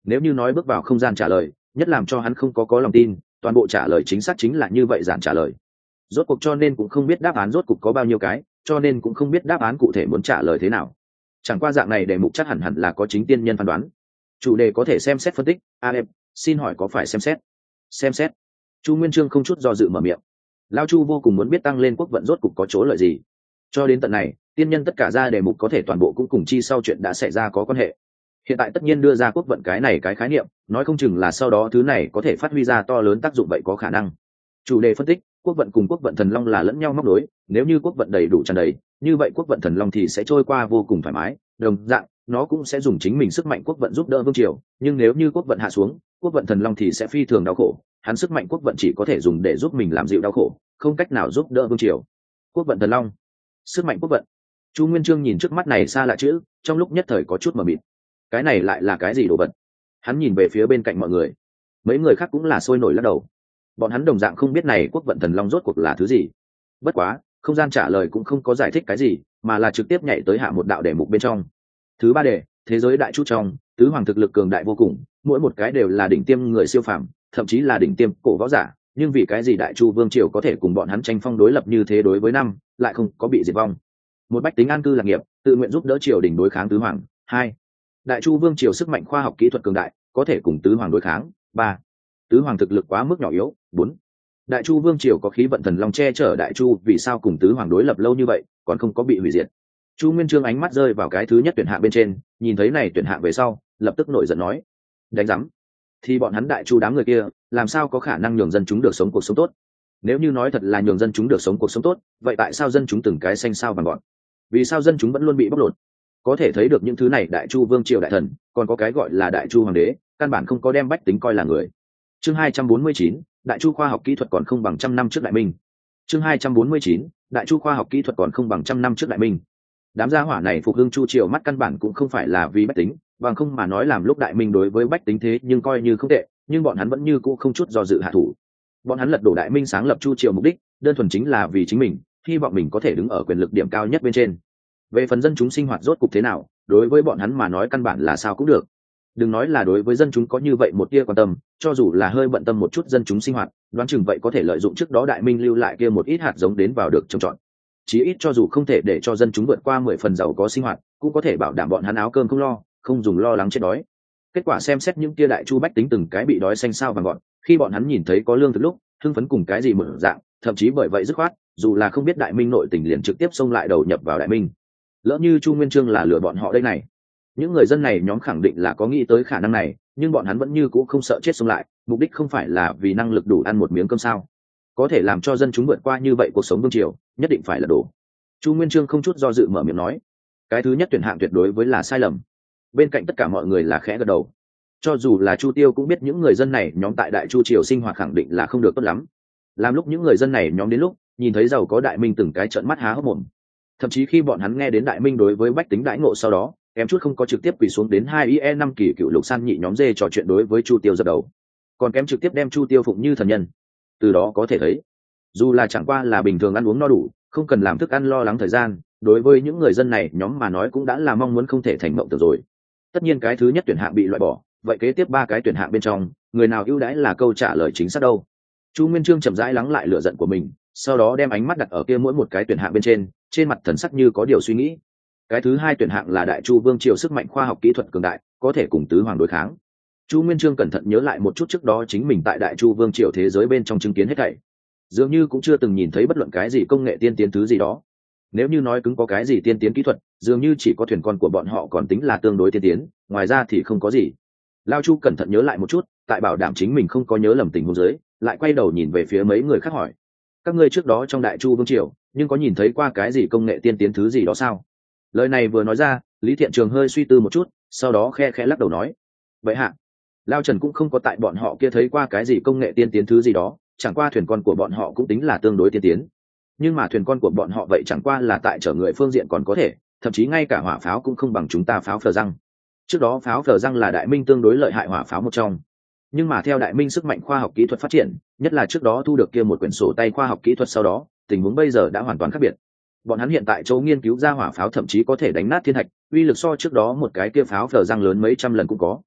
Nếu như nói bước vào không gian trả lời, nhất làm cho hắn không có có lòng tin, toàn bộ trả lời chính xác chính là như vậy giản trả lời. Rốt cuộc cho nên cũng không biết đáp án rốt cuộc có bao nhiêu cái, cho nên cũng không biết đáp án cụ thể muốn trả lời thế nào. Chẳng qua dạng này đề mục chắc hẳn hẳn là có chính tiên nhân phán đoán. Chủ đề có thể xem xét phân tích, a em, xin hỏi có phải xem xét? Xem xét. Chu Nguyên Chương không chút do dự mở miệng. Lao Chu vô cùng muốn biết tăng lên quốc vận rốt cuộc có chỗ lợi gì. Cho đến tận này, tiên nhân tất cả ra đề mục có thể toàn bộ cũng cùng chi sau chuyện đã xảy ra có quan hệ. Hiện tại tất nhiên đưa ra quốc vận cái này cái khái niệm, nói không chừng là sau đó thứ này có thể phát huy ra to lớn tác dụng vậy có khả năng. Chủ đề phân tích, quốc vận cùng quốc vận thần long là lẫn nhau móc nối, nếu như quốc vận đầy đủ tràn đầy, như vậy quốc vận thần long thì sẽ trôi qua vô cùng thoải mái, đồng dạng, nó cũng sẽ dùng chính mình sức mạnh quốc vận giúp đỡ vương triều, nhưng nếu như quốc vận hạ xuống, quốc vận thần long thì sẽ phi thường đau khổ, hắn sức mạnh quốc vận chỉ có thể dùng để giúp mình làm dịu đau khổ, không cách nào giúp đỡ vương triều. Quốc vận thần long, sức mạnh quốc vận. Chu Nguyên Chương nhìn trước mắt này xa lạ chữ, trong lúc nhất thời có chút mờ mịt. Cái này lại là cái gì đồ vật? Hắn nhìn về phía bên cạnh mọi người, mấy người khác cũng là sôi nổi lắc đầu. Bọn hắn đồng dạng không biết này quốc vận thần long rốt cuộc là thứ gì. Bất quá, không gian trả lời cũng không có giải thích cái gì, mà là trực tiếp nhảy tới hạ một đạo đề mục bên trong. Thứ ba đề, thế giới đại chu trong, tứ hoàng thực lực cường đại vô cùng, mỗi một cái đều là đỉnh tiêm người siêu phàm, thậm chí là đỉnh tiêm cổ võ giả, nhưng vì cái gì đại chu vương triều có thể cùng bọn hắn tranh phong đối lập như thế đối với năm, lại không có bị diệt vong. Một bách tính an cư lạc nghiệp, tự nguyện giúp đỡ triều đình đối kháng tứ hoàng. Hai, đại chu vương triều sức mạnh khoa học kỹ thuật cường đại, có thể cùng tứ hoàng đối kháng. Ba, tứ hoàng thực lực quá mức nhỏ yếu. Bốn, đại chu vương triều có khí vận thần long che chở đại chu, vì sao cùng tứ hoàng đối lập lâu như vậy còn không có bị hủy diệt. Chu Nguyên Chương ánh mắt rơi vào cái thứ nhất tuyển hạng bên trên, nhìn thấy này tuyển hạng về sau, lập tức nổi giận nói: đánh rắm, thì bọn hắn đại chu đám người kia làm sao có khả năng nhường dân chúng được sống cuộc sống tốt? Nếu như nói thật là nhường dân chúng được sống cuộc sống tốt, vậy tại sao dân chúng từng cái xanh sao vàng gọn? Vì sao dân chúng vẫn luôn bị bóc lột? Có thể thấy được những thứ này đại chu vương triều đại thần, còn có cái gọi là đại chu hoàng đế, căn bản không có đem bách tính coi là người. Chương hai trăm bốn mươi chín, đại chu khoa học kỹ thuật còn không bằng trăm năm trước đại minh. Chương hai trăm bốn mươi chín, đại chu khoa học kỹ thuật còn không bằng trăm năm trước đại minh. Đám gia hỏa này phục hưng chu triều mắt căn bản cũng không phải là vì bách tính, bằng không mà nói làm lúc đại minh đối với bách tính thế nhưng coi như không tệ, nhưng bọn hắn vẫn như cũ không chút do dự hạ thủ. Bọn hắn lật đổ đại minh sáng lập chu triều mục đích đơn thuần chính là vì chính mình, hy vọng mình có thể đứng ở quyền lực điểm cao nhất bên trên. Về phần dân chúng sinh hoạt rốt cục thế nào, đối với bọn hắn mà nói căn bản là sao cũng được. Đừng nói là đối với dân chúng có như vậy một tia quan tâm, cho dù là hơi bận tâm một chút dân chúng sinh hoạt, đoán chừng vậy có thể lợi dụng trước đó đại minh lưu lại kia một ít hạt giống đến vào được trồng trọt. Chí ít cho dù không thể để cho dân chúng vượt qua mười phần giàu có sinh hoạt, cũng có thể bảo đảm bọn hắn áo cơm không lo, không dùng lo lắng chết đói. Kết quả xem xét những tia đại chu bách tính từng cái bị đói xanh sao vàng gọn, khi bọn hắn nhìn thấy có lương thực lúc, hưng phấn cùng cái gì mở dạng, thậm chí bởi vậy dứt khoát, dù là không biết đại minh nội tình liền trực tiếp xông lại đầu nhập vào đại minh. Lỡ như Chu Nguyên Chương là lừa bọn họ đây này. Những người dân này nhóm khẳng định là có nghĩ tới khả năng này, nhưng bọn hắn vẫn như cũ không sợ chết xông lại, mục đích không phải là vì năng lực đủ ăn một miếng cơm sao? Có thể làm cho dân chúng vượt qua như vậy cuộc sống vương triều, nhất định phải là đổ. Chu Nguyên Chương không chút do dự mở miệng nói, cái thứ nhất tuyển hạng tuyệt đối với là sai lầm. Bên cạnh tất cả mọi người là khẽ gật đầu. Cho dù là Chu Tiêu cũng biết những người dân này nhóm tại đại chu triều sinh hoạt khẳng định là không được tốt lắm. Làm lúc những người dân này nhóm đến lúc nhìn thấy giàu có đại minh từng cái trợn mắt há hốc mồm. Thậm chí khi bọn hắn nghe đến đại minh đối với bách tính đãi ngộ sau đó, em chút không có trực tiếp quỳ xuống đến hai i e năm kỳ cựu lục san nhị nhóm dê trò chuyện đối với Chu Tiêu dập đầu, còn kém trực tiếp đem Chu Tiêu phụng như thần nhân. Từ đó có thể thấy, dù là chẳng qua là bình thường ăn uống no đủ, không cần làm thức ăn lo lắng thời gian, đối với những người dân này nhóm mà nói cũng đã là mong muốn không thể thành mộng được rồi. Tất nhiên cái thứ nhất tuyển hạng bị loại bỏ, vậy kế tiếp ba cái tuyển hạng bên trong, người nào ưu đãi là câu trả lời chính xác đâu? Chu Nguyên Chương chậm rãi lắng lại lửa giận của mình, sau đó đem ánh mắt đặt ở kia mỗi một cái tuyển hạng bên trên, trên mặt thần sắc như có điều suy nghĩ. Cái thứ hai tuyển hạng là đại chu vương triều sức mạnh khoa học kỹ thuật cường đại, có thể cùng tứ hoàng đối kháng. Chu Nguyên Chương cẩn thận nhớ lại một chút trước đó chính mình tại đại chu vương triều thế giới bên trong chứng kiến hết thảy, dường như cũng chưa từng nhìn thấy bất luận cái gì công nghệ tiên tiến thứ gì đó. Nếu như nói cứng có cái gì tiên tiến kỹ thuật, dường như chỉ có thuyền con của bọn họ còn tính là tương đối tiên tiến, ngoài ra thì không có gì. Lao Chu cẩn thận nhớ lại một chút, tại bảo đảm chính mình không có nhớ lầm tình huống dưới, lại quay đầu nhìn về phía mấy người khác hỏi: các ngươi trước đó trong đại chu vương triều, nhưng có nhìn thấy qua cái gì công nghệ tiên tiến thứ gì đó sao? Lời này vừa nói ra, Lý Thiện Trường hơi suy tư một chút, sau đó khe khẽ lắc đầu nói: vậy hạ, Lao Trần cũng không có tại bọn họ kia thấy qua cái gì công nghệ tiên tiến thứ gì đó, chẳng qua thuyền con của bọn họ cũng tính là tương đối tiên tiến. Nhưng mà thuyền con của bọn họ vậy chẳng qua là tại chở người phương diện còn có thể, thậm chí ngay cả hỏa pháo cũng không bằng chúng ta pháo phờ răng. Trước đó pháo phờ răng là đại minh tương đối lợi hại hỏa pháo một trong, nhưng mà theo đại minh sức mạnh khoa học kỹ thuật phát triển, nhất là trước đó thu được kia một quyển sổ tay khoa học kỹ thuật sau đó, tình huống bây giờ đã hoàn toàn khác biệt. Bọn hắn hiện tại chỗ nghiên cứu ra hỏa pháo thậm chí có thể đánh nát thiên thạch, uy lực so trước đó một cái kia pháo phờ răng lớn mấy trăm lần cũng có.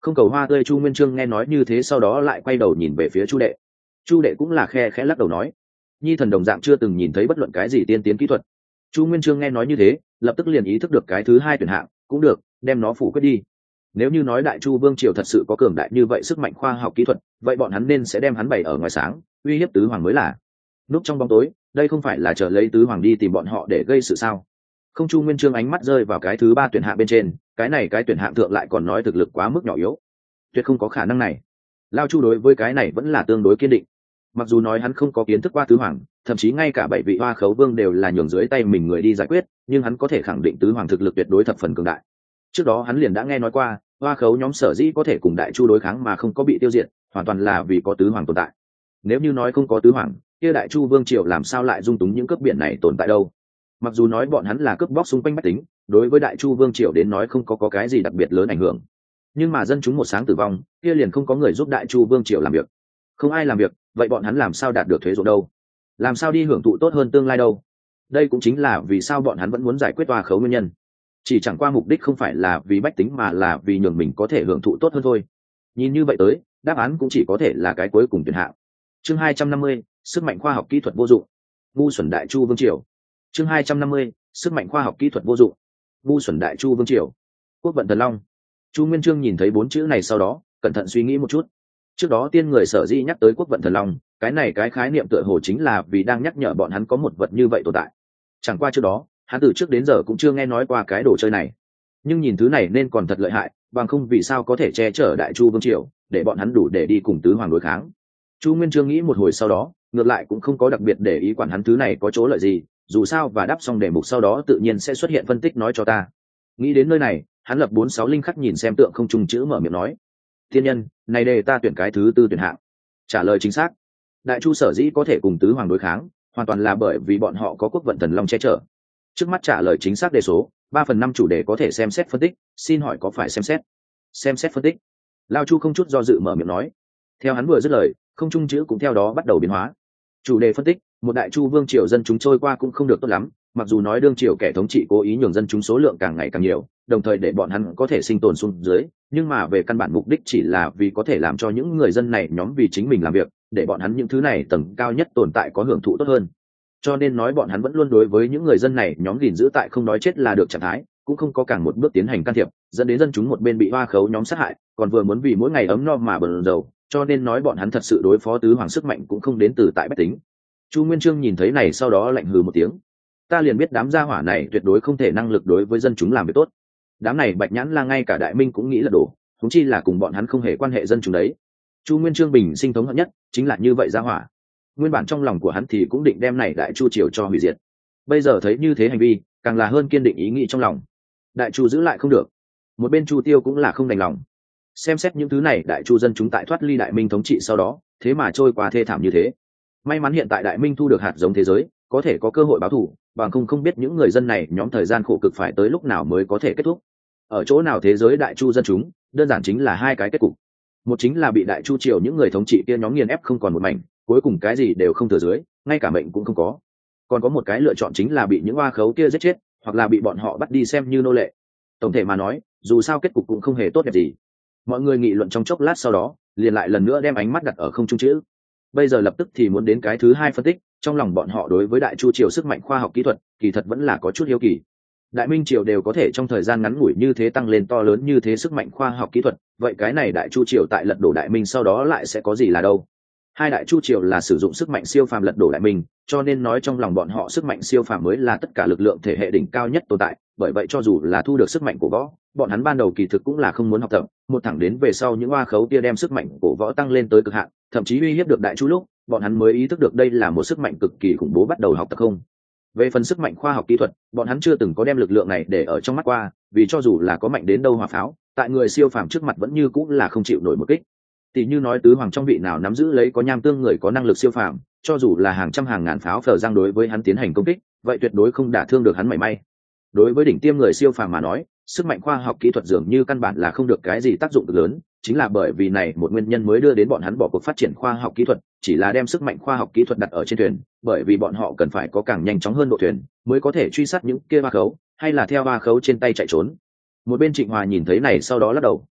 Không cầu hoa tươi Chu Nguyên Chương nghe nói như thế sau đó lại quay đầu nhìn về phía Chu đệ. Chu đệ cũng là khe khẽ lắc đầu nói, nhi thần đồng dạng chưa từng nhìn thấy bất luận cái gì tiên tiến kỹ thuật. Chu Nguyên Chương nghe nói như thế, lập tức liền ý thức được cái thứ hai tuyển hạng, cũng được, đem nó phủ quyết đi. Nếu như nói Đại Chu vương triều thật sự có cường đại như vậy sức mạnh khoa học kỹ thuật, vậy bọn hắn nên sẽ đem hắn bày ở ngoài sáng, uy hiếp tứ hoàng mới là. Núp trong bóng tối, đây không phải là chờ lấy tứ hoàng đi tìm bọn họ để gây sự sao? Không. Chu Nguyên Chương ánh mắt rơi vào cái thứ ba tuyển hạng bên trên, cái này cái tuyển hạng thượng lại còn nói thực lực quá mức nhỏ yếu, tuyệt không có khả năng này. Lao Chu đối với cái này vẫn là tương đối kiên định. Mặc dù nói hắn không có kiến thức qua tứ hoàng, thậm chí ngay cả bảy vị hoa khấu vương đều là nhường dưới tay mình người đi giải quyết, nhưng hắn có thể khẳng định tứ hoàng thực lực tuyệt đối thập phần cường đại. Trước đó hắn liền đã nghe nói qua, hoa khấu nhóm sở dĩ có thể cùng Đại Chu đối kháng mà không có bị tiêu diệt, hoàn toàn là vì có tứ hoàng tồn tại. Nếu như nói không có tứ hoàng, kia Đại Chu vương triều làm sao lại dung túng những cướp biển này tồn tại đâu? Mặc dù nói bọn hắn là cướp bóc xung quanh bách tính, đối với Đại Chu vương triều đến nói không có, có cái gì đặc biệt lớn ảnh hưởng, nhưng mà dân chúng một sáng tử vong, kia liền không có người giúp Đại Chu vương triều làm việc. Không ai làm việc, vậy bọn hắn làm sao đạt được thuế ruộng đâu? Làm sao đi hưởng thụ tốt hơn tương lai đâu? Đây cũng chính là vì sao bọn hắn vẫn muốn giải quyết hoa khấu nguyên nhân. Chỉ chẳng qua mục đích không phải là vì bách tính mà là vì nhường mình có thể hưởng thụ tốt hơn thôi. Nhìn như vậy tới, đáp án cũng chỉ có thể là cái cuối cùng tuyển hạng. Chương hai trăm năm mươi, sức mạnh khoa học kỹ thuật vô dụng. Ngu xuẩn Đại Chu vương triều. Chương hai trăm năm mươi, sức mạnh khoa học kỹ thuật vô dụng. Ngu xuẩn Đại Chu vương triều. Quốc vận thần long. Chu Nguyên Chương nhìn thấy bốn chữ này sau đó, cẩn thận suy nghĩ một chút. Trước đó tiên người sở dĩ nhắc tới quốc vận thần long, cái này cái khái niệm tựa hồ chính là vì đang nhắc nhở bọn hắn có một vật như vậy tồn tại. Chẳng qua trước đó, hắn từ trước đến giờ cũng chưa nghe nói qua cái đồ chơi này. Nhưng nhìn thứ này nên còn thật lợi hại, bằng không vì sao có thể che chở Đại Chu vương triều, để bọn hắn đủ để đi cùng tứ hoàng đối kháng. Chu Nguyên Chương nghĩ một hồi sau đó, ngược lại cũng không có đặc biệt để ý quản hắn thứ này có chỗ lợi gì, dù sao và đáp xong đề mục sau đó tự nhiên sẽ xuất hiện phân tích nói cho ta. Nghĩ đến nơi này, hắn lập bốn sáu linh khắc nhìn xem tượng không trung chữ mở miệng nói, thiên nhân, này đề ta tuyển cái thứ tư tuyển hạng. Trả lời chính xác. Đại Chu sở dĩ có thể cùng tứ hoàng đối kháng, hoàn toàn là bởi vì bọn họ có quốc vận thần long che chở. Trước mắt trả lời chính xác đề số ba phần năm chủ đề có thể xem xét phân tích, xin hỏi có phải xem xét? Xem xét phân tích. Lao Chu không chút do dự mở miệng nói. Theo hắn vừa dứt lời, không trung chữ cũng theo đó bắt đầu biến hóa. Chủ đề phân tích, một Đại Chu vương triều dân chúng trôi qua cũng không được tốt lắm, mặc dù nói đương triều kẻ thống trị cố ý nhường dân chúng số lượng càng ngày càng nhiều, đồng thời để bọn hắn có thể sinh tồn xuống dưới, nhưng mà về căn bản mục đích chỉ là vì có thể làm cho những người dân này nhóm vì chính mình làm việc, để bọn hắn những thứ này tầng cao nhất tồn tại có hưởng thụ tốt hơn. Cho nên nói bọn hắn vẫn luôn đối với những người dân này nhóm gìn giữ tại không đói chết là được trạng thái, cũng không có càng một bước tiến hành can thiệp, dẫn đến dân chúng một bên bị hoa khấu nhóm sát hại, còn vừa muốn vì mỗi ngày ấm no mà bần dầu, cho nên nói bọn hắn thật sự đối phó tứ hoàng sức mạnh cũng không đến từ tại bách tính. Chu Nguyên Chương nhìn thấy này sau đó lạnh hừ một tiếng. Ta liền biết đám gia hỏa này tuyệt đối không thể năng lực đối với dân chúng làm việc tốt. Đám này Bạch Nhãn La ngay cả Đại Minh cũng nghĩ là đổ, huống chi là cùng bọn hắn không hề quan hệ dân chúng đấy. Chu Nguyên Chương bình sinh thống hận nhất chính là như vậy gia hỏa. Nguyên bản trong lòng của hắn thì cũng định đem này Đại Chu triều cho hủy diệt. Bây giờ thấy như thế hành vi, càng là hơn kiên định ý nghĩ trong lòng. Đại Chu giữ lại không được. Một bên Chu Tiêu cũng là không đành lòng. Xem xét những thứ này Đại Chu dân chúng tại thoát ly Đại Minh thống trị sau đó, thế mà trôi qua thê thảm như thế. May mắn hiện tại Đại Minh thu được hạt giống thế giới, có thể có cơ hội báo thù, bằng không không biết những người dân này nhóm thời gian khổ cực phải tới lúc nào mới có thể kết thúc. Ở chỗ nào thế giới Đại Chu dân chúng, đơn giản chính là hai cái kết cục. Một chính là bị Đại Chu triều những người thống trị kia nhóm nghiền ép không còn một mảnh, cuối cùng cái gì đều không thừa dưới, ngay cả mệnh cũng không có. Còn có một cái lựa chọn chính là bị những oa khấu kia giết chết, hoặc là bị bọn họ bắt đi xem như nô lệ. Tổng thể mà nói, dù sao kết cục cũng không hề tốt đẹp gì. Mọi người nghị luận trong chốc lát sau đó, liền lại lần nữa đem ánh mắt đặt ở không trung chữ. Bây giờ lập tức thì muốn đến cái thứ hai phân tích, trong lòng bọn họ đối với Đại Chu triều sức mạnh khoa học kỹ thuật, kỳ thật vẫn là có chút hiếu kỳ. Đại Minh triều đều có thể trong thời gian ngắn ngủi như thế tăng lên to lớn như thế sức mạnh khoa học kỹ thuật, vậy cái này Đại Chu triều tại lật đổ Đại Minh sau đó lại sẽ có gì là đâu? Hai Đại Chu triều là sử dụng sức mạnh siêu phàm lật đổ Đại Minh, cho nên nói trong lòng bọn họ sức mạnh siêu phàm mới là tất cả lực lượng thể hệ đỉnh cao nhất tồn tại, bởi vậy cho dù là thu được sức mạnh của võ, bọn hắn ban đầu kỳ thực cũng là không muốn học tập, một thẳng đến về sau những oa khấu kia đem sức mạnh của võ tăng lên tới cực hạn, thậm chí uy hiếp được Đại Chu lúc, bọn hắn mới ý thức được đây là một sức mạnh cực kỳ khủng bố bắt đầu học tập không. Về phần sức mạnh khoa học kỹ thuật, bọn hắn chưa từng có đem lực lượng này để ở trong mắt qua, vì cho dù là có mạnh đến đâu hỏa pháo, tại người siêu phàm trước mặt vẫn như cũng là không chịu nổi một kích. Tỷ như nói tứ hoàng trong vị nào nắm giữ lấy có nham tương người có năng lực siêu phàm, cho dù là hàng trăm hàng ngàn pháo phở giang đối với hắn tiến hành công kích, vậy tuyệt đối không đả thương được hắn mảy may. Đối với đỉnh tiêm người siêu phàm mà nói, sức mạnh khoa học kỹ thuật dường như căn bản là không được cái gì tác dụng cực lớn, chính là bởi vì này một nguyên nhân mới đưa đến bọn hắn bỏ cuộc phát triển khoa học kỹ thuật, chỉ là đem sức mạnh khoa học kỹ thuật đặt ở trên thuyền, bởi vì bọn họ cần phải có càng nhanh chóng hơn độ thuyền, mới có thể truy sát những kia ba khấu, hay là theo ba khấu trên tay chạy trốn. Một bên Trịnh Hòa nhìn thấy này sau đó lắc đầu,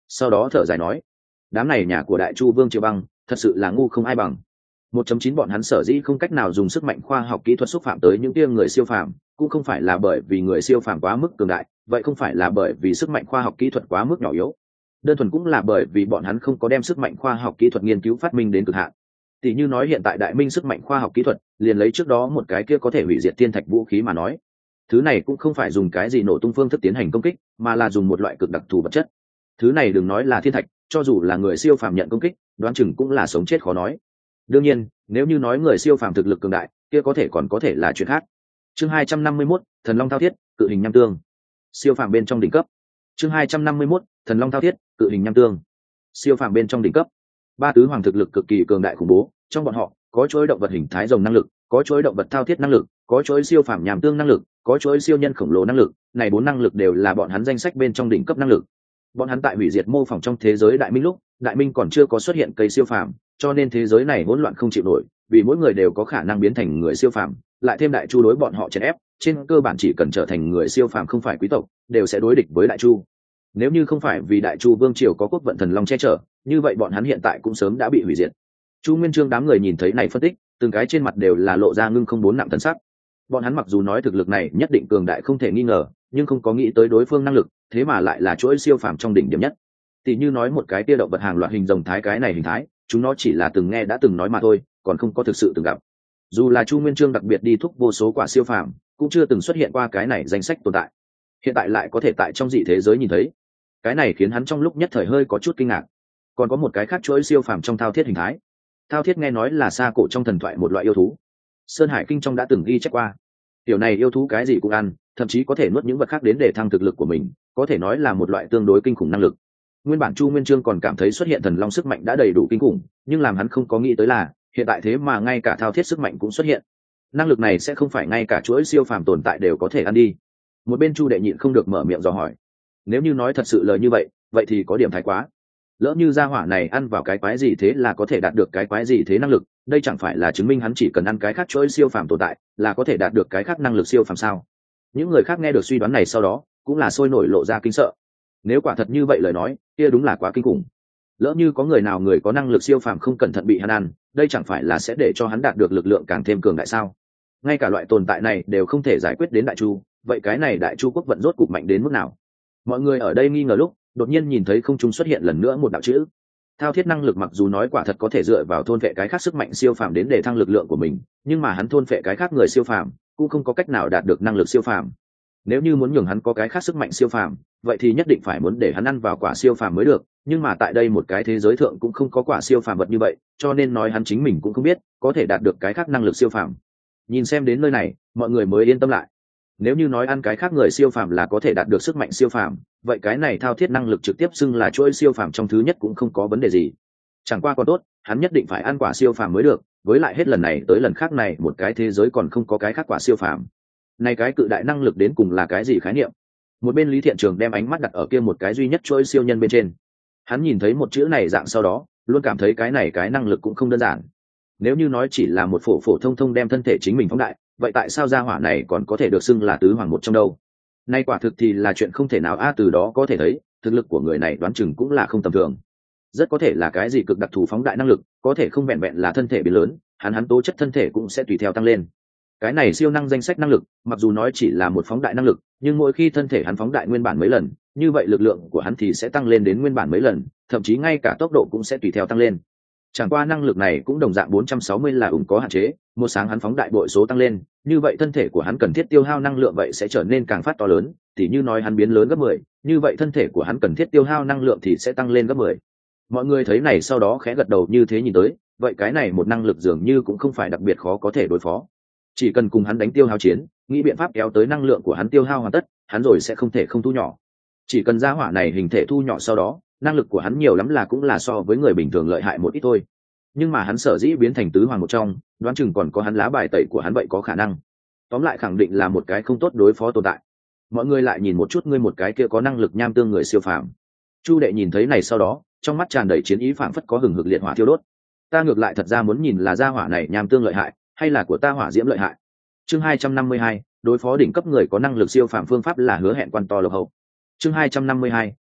sau đó thở dài nói, đám này nhà của đại chu vương triều băng thật sự là ngu không ai bằng. một chấm chín bọn hắn sở dĩ không cách nào dùng sức mạnh khoa học kỹ thuật xúc phạm tới những kia người siêu phàm, cũng không phải là bởi vì người siêu phàm quá mức cường đại, vậy không phải là bởi vì sức mạnh khoa học kỹ thuật quá mức nhỏ yếu, đơn thuần cũng là bởi vì bọn hắn không có đem sức mạnh khoa học kỹ thuật nghiên cứu phát minh đến cực hạn. Tỷ như nói hiện tại đại minh sức mạnh khoa học kỹ thuật, liền lấy trước đó một cái kia có thể hủy diệt thiên thạch vũ khí mà nói, thứ này cũng không phải dùng cái gì nổ tung phương thức tiến hành công kích, mà là dùng một loại cực đặc thù vật chất. Thứ này đừng nói là thiên thạch, cho dù là người siêu phàm nhận công kích, đoán chừng cũng là sống chết khó nói. Đương nhiên, nếu như nói người siêu phàm thực lực cường đại, kia có thể còn có thể là chuyện khác. Chương hai trăm năm mươi mốt, Thần Long Thao Thiết, Cự Hình Nham Tương. Siêu phàm bên trong đỉnh cấp. Chương hai trăm năm mươi mốt, Thần Long Thao Thiết, Cự Hình Nham Tương. Siêu phàm bên trong đỉnh cấp. Ba tứ hoàng thực lực cực kỳ cường đại khủng bố, trong bọn họ có chuỗi động vật hình thái rồng năng lực, có chuỗi động vật thao thiết năng lực, có chuỗi siêu phàm nham tương năng lực, có chuỗi siêu nhân khổng lồ năng lực, này bốn năng lực đều là bọn hắn danh sách bên trong đỉnh cấp năng lực. Bọn hắn tại hủy diệt mô phỏng trong thế giới đại minh lúc, đại minh còn chưa có xuất hiện cây siêu phàm, cho nên thế giới này hỗn loạn không chịu nổi, vì mỗi người đều có khả năng biến thành người siêu phàm, lại thêm đại chu đối bọn họ chèn ép, trên cơ bản chỉ cần trở thành người siêu phàm không phải quý tộc, đều sẽ đối địch với đại chu. Nếu như không phải vì đại chu vương triều có quốc vận thần long che chở, như vậy bọn hắn hiện tại cũng sớm đã bị hủy diệt. Chu Nguyên Chương đám người nhìn thấy này phân tích, từng cái trên mặt đều là lộ ra ngưng không bốn nặng thần sắc. Bọn hắn mặc dù nói thực lực này nhất định cường đại không thể nghi ngờ, nhưng không có nghĩ tới đối phương năng lực, thế mà lại là chuỗi siêu phàm trong đỉnh điểm nhất. Tỷ như nói một cái tia động vật hàng loạt hình rồng thái cái này hình thái, chúng nó chỉ là từng nghe đã từng nói mà thôi, còn không có thực sự từng gặp. Dù là Chu Nguyên Chương đặc biệt đi thúc vô số quả siêu phàm, cũng chưa từng xuất hiện qua cái này danh sách tồn tại. Hiện tại lại có thể tại trong dị thế giới nhìn thấy, cái này khiến hắn trong lúc nhất thời hơi có chút kinh ngạc. Còn có một cái khác chuỗi siêu phàm trong thao thiết hình thái. Thao thiết nghe nói là xa cổ trong thần thoại một loại yêu thú, Sơn Hải Kinh trong đã từng ghi chép qua. Tiểu này yêu thú cái gì cũng ăn, thậm chí có thể nuốt những vật khác đến để thăng thực lực của mình, có thể nói là một loại tương đối kinh khủng năng lực. Nguyên bản Chu Nguyên Chương còn cảm thấy xuất hiện thần long sức mạnh đã đầy đủ kinh khủng, nhưng làm hắn không có nghĩ tới là hiện tại thế mà ngay cả thao thiết sức mạnh cũng xuất hiện. Năng lực này sẽ không phải ngay cả chuỗi siêu phàm tồn tại đều có thể ăn đi. Một bên Chu đệ nhịn không được mở miệng dò hỏi, nếu như nói thật sự lời như vậy, vậy thì có điểm thái quá. Lỡ như gia hỏa này ăn vào cái quái gì thế là có thể đạt được cái quái gì thế năng lực, đây chẳng phải là chứng minh hắn chỉ cần ăn cái khác chuỗi siêu phàm tồn tại là có thể đạt được cái khác năng lực siêu phàm sao? Những người khác nghe được suy đoán này sau đó cũng là sôi nổi lộ ra kinh sợ. Nếu quả thật như vậy lời nói, kia đúng là quá kinh khủng. Lỡ như có người nào người có năng lực siêu phàm không cẩn thận bị hắn ăn, đây chẳng phải là sẽ để cho hắn đạt được lực lượng càng thêm cường đại sao? Ngay cả loại tồn tại này đều không thể giải quyết đến đại chu, vậy cái này đại chu quốc vận rốt cục mạnh đến mức nào? Mọi người ở đây nghi ngờ lúc, đột nhiên nhìn thấy không trung xuất hiện lần nữa một đạo chữ. Thao thiết năng lực mặc dù nói quả thật có thể dựa vào thôn phệ cái khác sức mạnh siêu phàm đến để thăng lực lượng của mình, nhưng mà hắn thôn phệ cái khác người siêu phàm cũng không có cách nào đạt được năng lực siêu phàm. Nếu như muốn nhường hắn có cái khác sức mạnh siêu phàm, vậy thì nhất định phải muốn để hắn ăn vào quả siêu phàm mới được, nhưng mà tại đây một cái thế giới thượng cũng không có quả siêu phàm vật như vậy, cho nên nói hắn chính mình cũng không biết có thể đạt được cái khác năng lực siêu phàm. Nhìn xem đến nơi này, mọi người mới yên tâm lại. Nếu như nói ăn cái khác người siêu phàm là có thể đạt được sức mạnh siêu phàm, vậy cái này thao thiết năng lực trực tiếp xưng là chuỗi siêu phàm trong thứ nhất cũng không có vấn đề gì. Chẳng qua còn tốt, hắn nhất định phải ăn quả siêu phàm mới được, với lại hết lần này tới lần khác này một cái thế giới còn không có cái khác quả siêu phàm. Này cái cự đại năng lực đến cùng là cái gì khái niệm? Một bên Lý Thiện Trường đem ánh mắt đặt ở kia một cái duy nhất chuỗi siêu nhân bên trên. Hắn nhìn thấy một chữ này dạng sau đó, luôn cảm thấy cái này cái năng lực cũng không đơn giản. Nếu như nói chỉ là một phổ phổ thông thông đem thân thể chính mình phóng đại, vậy tại sao gia hỏa này còn có thể được xưng là tứ hoàng một trong đâu? Nay quả thực thì là chuyện không thể nào a, từ đó có thể thấy thực lực của người này đoán chừng cũng là không tầm thường. Rất có thể là cái gì cực đặc thù phóng đại năng lực, có thể không vẹn vẹn là thân thể biến lớn, hắn hắn tố chất thân thể cũng sẽ tùy theo tăng lên. Cái này siêu năng danh sách năng lực, mặc dù nói chỉ là một phóng đại năng lực, nhưng mỗi khi thân thể hắn phóng đại nguyên bản mấy lần, như vậy lực lượng của hắn thì sẽ tăng lên đến nguyên bản mấy lần, thậm chí ngay cả tốc độ cũng sẽ tùy theo tăng lên. Chẳng qua năng lực này cũng đồng dạng bốn trăm sáu mươi là ủng có hạn chế, một sáng hắn phóng đại bội số tăng lên, như vậy thân thể của hắn cần thiết tiêu hao năng lượng vậy sẽ trở nên càng phát to lớn, tỉ như nói hắn biến lớn gấp mười, như vậy thân thể của hắn cần thiết tiêu hao năng lượng thì sẽ tăng lên gấp mười. Mọi người thấy này sau đó khẽ gật đầu như thế nhìn tới, vậy cái này một năng lực dường như cũng không phải đặc biệt khó có thể đối phó. Chỉ cần cùng hắn đánh tiêu hao chiến, nghĩ biện pháp kéo tới năng lượng của hắn tiêu hao hoàn tất, hắn rồi sẽ không thể không thu nhỏ. Chỉ cần gia hỏa này hình thể thu nhỏ sau đó, năng lực của hắn nhiều lắm là cũng là so với người bình thường lợi hại một ít thôi. Nhưng mà hắn sở dĩ biến thành tứ hoàng một trong, đoán chừng còn có hắn lá bài tẩy của hắn vậy có khả năng. Tóm lại khẳng định là một cái không tốt đối phó tồn tại. Mọi người lại nhìn một chút ngươi một cái kia có năng lực nham tương người siêu phàm. Chu đệ nhìn thấy này sau đó, trong mắt tràn đầy chiến ý phảng phất có hừng hực liệt hỏa thiêu đốt. Ta ngược lại thật ra muốn nhìn là gia hỏa này nham tương lợi hại, hay là của ta hỏa diễm lợi hại. Chương hai trăm năm mươi hai, đối phó đỉnh cấp người có năng lực siêu phàm phương pháp là hứa hẹn quan to lộc hậu. Chương hai trăm năm mươi hai,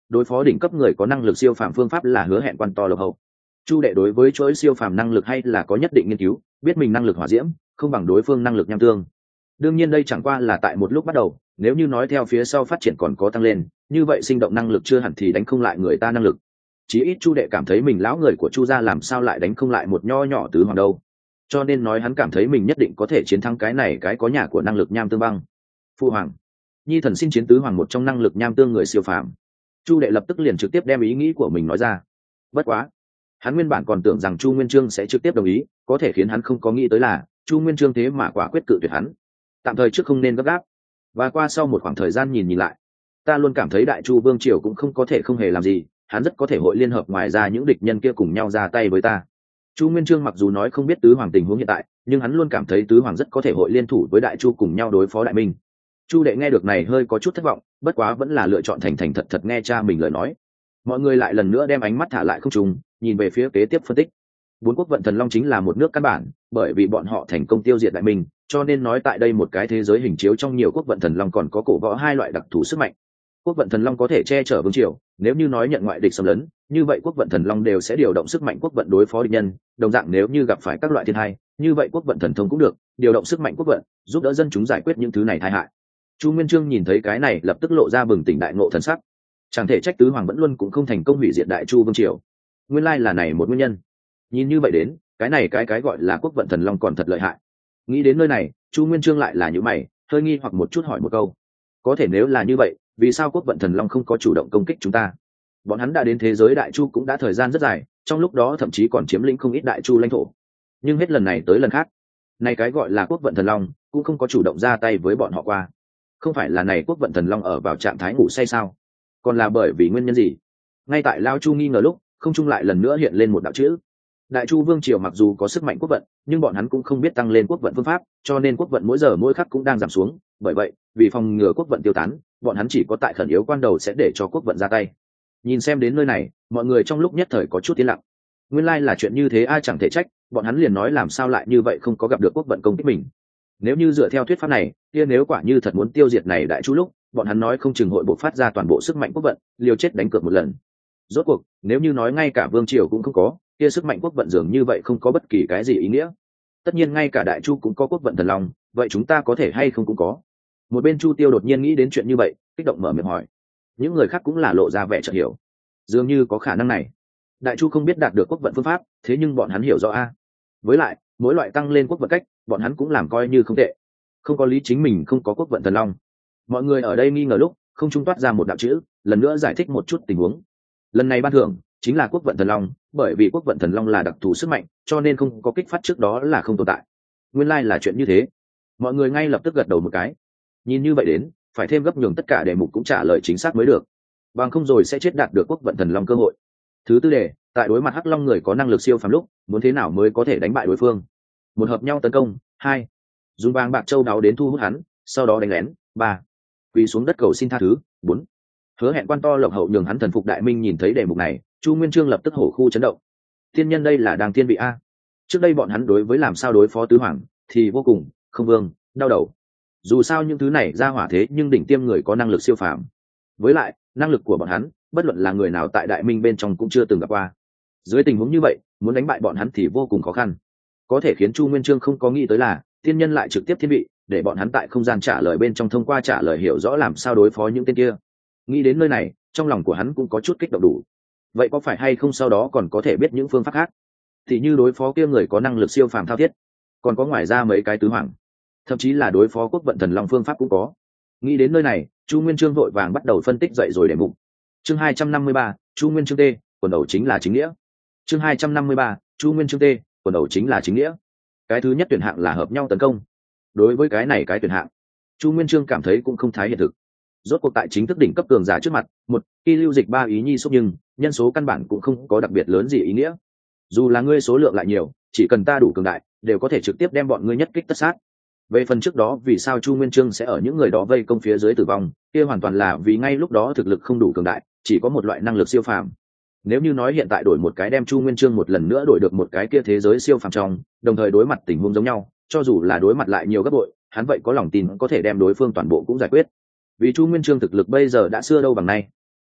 đối phó đỉnh cấp người có năng lực siêu phàm phương pháp là hứa hẹn quan to lộc hậu. Chu đệ đối với chuỗi siêu phàm năng lực hay là có nhất định nghiên cứu, biết mình năng lực hỏa diễm không bằng đối phương năng lực nham tương. Đương nhiên đây chẳng qua là tại một lúc bắt đầu, nếu như nói theo phía sau phát triển còn có tăng lên, như vậy sinh động năng lực chưa hẳn thì đánh không lại người ta năng lực. Chí ít Chu đệ cảm thấy mình lão người của Chu gia làm sao lại đánh không lại một nho nhỏ tứ hoàng đâu. Cho nên nói hắn cảm thấy mình nhất định có thể chiến thắng cái này cái có nhà của năng lực nham tương băng. Phu hoàng, nhi thần xin chiến tứ hoàng một trong năng lực nham tương người siêu phàm. Chu đệ lập tức liền trực tiếp đem ý nghĩ của mình nói ra. Bất quá, hắn nguyên bản còn tưởng rằng Chu Nguyên Chương sẽ trực tiếp đồng ý, có thể khiến hắn không có nghĩ tới là Chu Nguyên Chương thế mà quả quyết cự tuyệt hắn. Tạm thời trước không nên gấp gáp, và qua sau một khoảng thời gian nhìn nhìn lại, ta luôn cảm thấy Đại Chu vương triều cũng không có thể không hề làm gì, hắn rất có thể hội liên hợp ngoài ra những địch nhân kia cùng nhau ra tay với ta. Chu Nguyên Chương mặc dù nói không biết tứ hoàng tình huống hiện tại, nhưng hắn luôn cảm thấy tứ hoàng rất có thể hội liên thủ với Đại Chu cùng nhau đối phó Đại Minh. Chu đệ nghe được này hơi có chút thất vọng, bất quá vẫn là lựa chọn thành thành thật thật nghe cha mình lời nói. Mọi người lại lần nữa đem ánh mắt thả lại không trùng, nhìn về phía kế tiếp phân tích. Bốn quốc vận thần long chính là một nước căn bản, bởi vì bọn họ thành công tiêu diệt Đại Minh, cho nên nói tại đây một cái thế giới hình chiếu trong nhiều quốc vận thần long còn có cổ võ hai loại đặc thù sức mạnh. Quốc vận thần long có thể che chở vương triều, nếu như nói nhận ngoại địch xâm lấn, như vậy quốc vận thần long đều sẽ điều động sức mạnh quốc vận đối phó địch nhân, đồng dạng nếu như gặp phải các loại thiên tai, như vậy quốc vận thần thông cũng được, điều động sức mạnh quốc vận, giúp đỡ dân chúng giải quyết những thứ này tai hại. Chu Nguyên Chương nhìn thấy cái này lập tức lộ ra bừng tỉnh đại ngộ thần sắc. Chẳng thể trách tứ hoàng vẫn luôn cũng không thành công hủy diệt Đại Chu vương triều. Nguyên lai là này một nguyên nhân. Nhìn như vậy đến, cái này cái cái gọi là quốc vận thần long còn thật lợi hại. Nghĩ đến nơi này, Chu Nguyên Chương lại là như mày, hơi nghi hoặc một chút hỏi một câu. Có thể nếu là như vậy, vì sao quốc vận thần long không có chủ động công kích chúng ta? Bọn hắn đã đến thế giới Đại Chu cũng đã thời gian rất dài, trong lúc đó thậm chí còn chiếm lĩnh không ít Đại Chu lãnh thổ. Nhưng hết lần này tới lần khác, này cái gọi là quốc vận thần long cũng không có chủ động ra tay với bọn họ qua. Không phải là này quốc vận thần long ở vào trạng thái ngủ say sao? Còn là bởi vì nguyên nhân gì? Ngay tại Lao Chu nghi ngờ lúc, không trung lại lần nữa hiện lên một đạo chữ. Đại Chu vương triều mặc dù có sức mạnh quốc vận, nhưng bọn hắn cũng không biết tăng lên quốc vận phương pháp, cho nên quốc vận mỗi giờ mỗi khắc cũng đang giảm xuống. Bởi vậy, vì phòng ngừa quốc vận tiêu tán, bọn hắn chỉ có tại khẩn yếu quan đầu sẽ để cho quốc vận ra tay. Nhìn xem đến nơi này, mọi người trong lúc nhất thời có chút tiến lặng. Nguyên lai là chuyện như thế, ai chẳng thể trách, bọn hắn liền nói làm sao lại như vậy không có gặp được quốc vận công kích mình. Nếu như dựa theo thuyết pháp này, kia nếu quả như thật muốn tiêu diệt này Đại Chu lúc, bọn hắn nói không chừng hội bộc phát ra toàn bộ sức mạnh quốc vận, liều chết đánh cược một lần. Rốt cuộc, nếu như nói ngay cả vương triều cũng không có, kia sức mạnh quốc vận dường như vậy không có bất kỳ cái gì ý nghĩa. Tất nhiên ngay cả Đại Chu cũng có quốc vận thần long, vậy chúng ta có thể hay không cũng có? Một bên Chu Tiêu đột nhiên nghĩ đến chuyện như vậy, kích động mở miệng hỏi. Những người khác cũng là lộ ra vẻ chợt hiểu, dường như có khả năng này. Đại Chu không biết đạt được quốc vận phương pháp, thế nhưng bọn hắn hiểu rõ a. Với lại, mỗi loại tăng lên quốc vận cách, bọn hắn cũng làm coi như không tệ. Không có lý chính mình không có quốc vận thần long. Mọi người ở đây nghi ngờ lúc, không trung toát ra một đạo chữ, lần nữa giải thích một chút tình huống. Lần này ban thưởng chính là quốc vận thần long, bởi vì quốc vận thần long là đặc thù sức mạnh, cho nên không có kích phát trước đó là không tồn tại. Nguyên lai là chuyện như thế. Mọi người ngay lập tức gật đầu một cái. Nhìn như vậy đến, phải thêm gấp nhường tất cả đề mục cũng trả lời chính xác mới được, bằng không rồi sẽ chết đạt được quốc vận thần long cơ hội. Thứ tư đề, tại đối mặt hắc long người có năng lực siêu phàm lúc, muốn thế nào mới có thể đánh bại đối phương? Một, hợp nhau tấn công. Hai, dùng vàng bạc châu đáo đến thu hút hắn, sau đó đánh lén. Ba, quỳ xuống đất cầu xin tha thứ. Bốn, hứa hẹn quan to lộc hậu nhường hắn thần phục Đại Minh. Nhìn thấy đề mục này, Chu Nguyên Chương lập tức hổ khu chấn động. Thiên nhân đây là đang thiên vị a. Trước đây bọn hắn đối với làm sao đối phó tứ hoàng thì vô cùng không vương đau đầu. Dù sao những thứ này ra hỏa thế nhưng đỉnh tiêm người có năng lực siêu phàm. Với lại năng lực của bọn hắn, bất luận là người nào tại Đại Minh bên trong cũng chưa từng gặp qua. Dưới tình huống như vậy, muốn đánh bại bọn hắn thì vô cùng khó khăn. Có thể khiến Chu Nguyên Chương không có nghĩ tới là thiên nhân lại trực tiếp thiên vị, để bọn hắn tại không gian trả lời bên trong thông qua trả lời hiểu rõ làm sao đối phó những tên kia. Nghĩ đến nơi này, trong lòng của hắn cũng có chút kích động đủ. Vậy có phải hay không sau đó còn có thể biết những phương pháp khác, thì như đối phó kia người có năng lực siêu phàm thao thiết, còn có ngoài ra mấy cái tứ hoàng, thậm chí là đối phó quốc vận thần long phương pháp cũng có. Nghĩ đến nơi này, Chu Nguyên Chương vội vàng bắt đầu phân tích dậy rồi để mục. Chương hai trăm năm mươi ba, Chu Nguyên Chương T, quần đầu chính là chính nghĩa. Chương hai trăm năm mươi ba, Chu Nguyên Chương T, quần đầu chính là chính nghĩa. Cái thứ nhất tuyển hạng là hợp nhau tấn công. Đối với cái này cái tuyển hạng, Chu Nguyên Chương cảm thấy cũng không thái hiện thực. Rốt cuộc tại chính thức đỉnh cấp cường giả trước mặt, một khi lưu dịch ba ý nhi xúc, nhưng nhân số căn bản cũng không có đặc biệt lớn gì ý nghĩa. Dù là ngươi số lượng lại nhiều, chỉ cần ta đủ cường đại, đều có thể trực tiếp đem bọn ngươi nhất kích tất sát. Về phần trước đó vì sao Chu Nguyên Chương sẽ ở những người đó vây công phía dưới tử vong, kia hoàn toàn là vì ngay lúc đó thực lực không đủ cường đại, chỉ có một loại năng lực siêu phàm. Nếu như nói hiện tại đổi một cái đem Chu Nguyên Chương một lần nữa đổi được một cái kia thế giới siêu phàm trong, đồng thời đối mặt tình huống giống nhau, cho dù là đối mặt lại nhiều gấp bội, hắn vậy có lòng tin có thể đem đối phương toàn bộ cũng giải quyết. Vì Chu Nguyên Chương thực lực bây giờ đã xưa đâu bằng nay.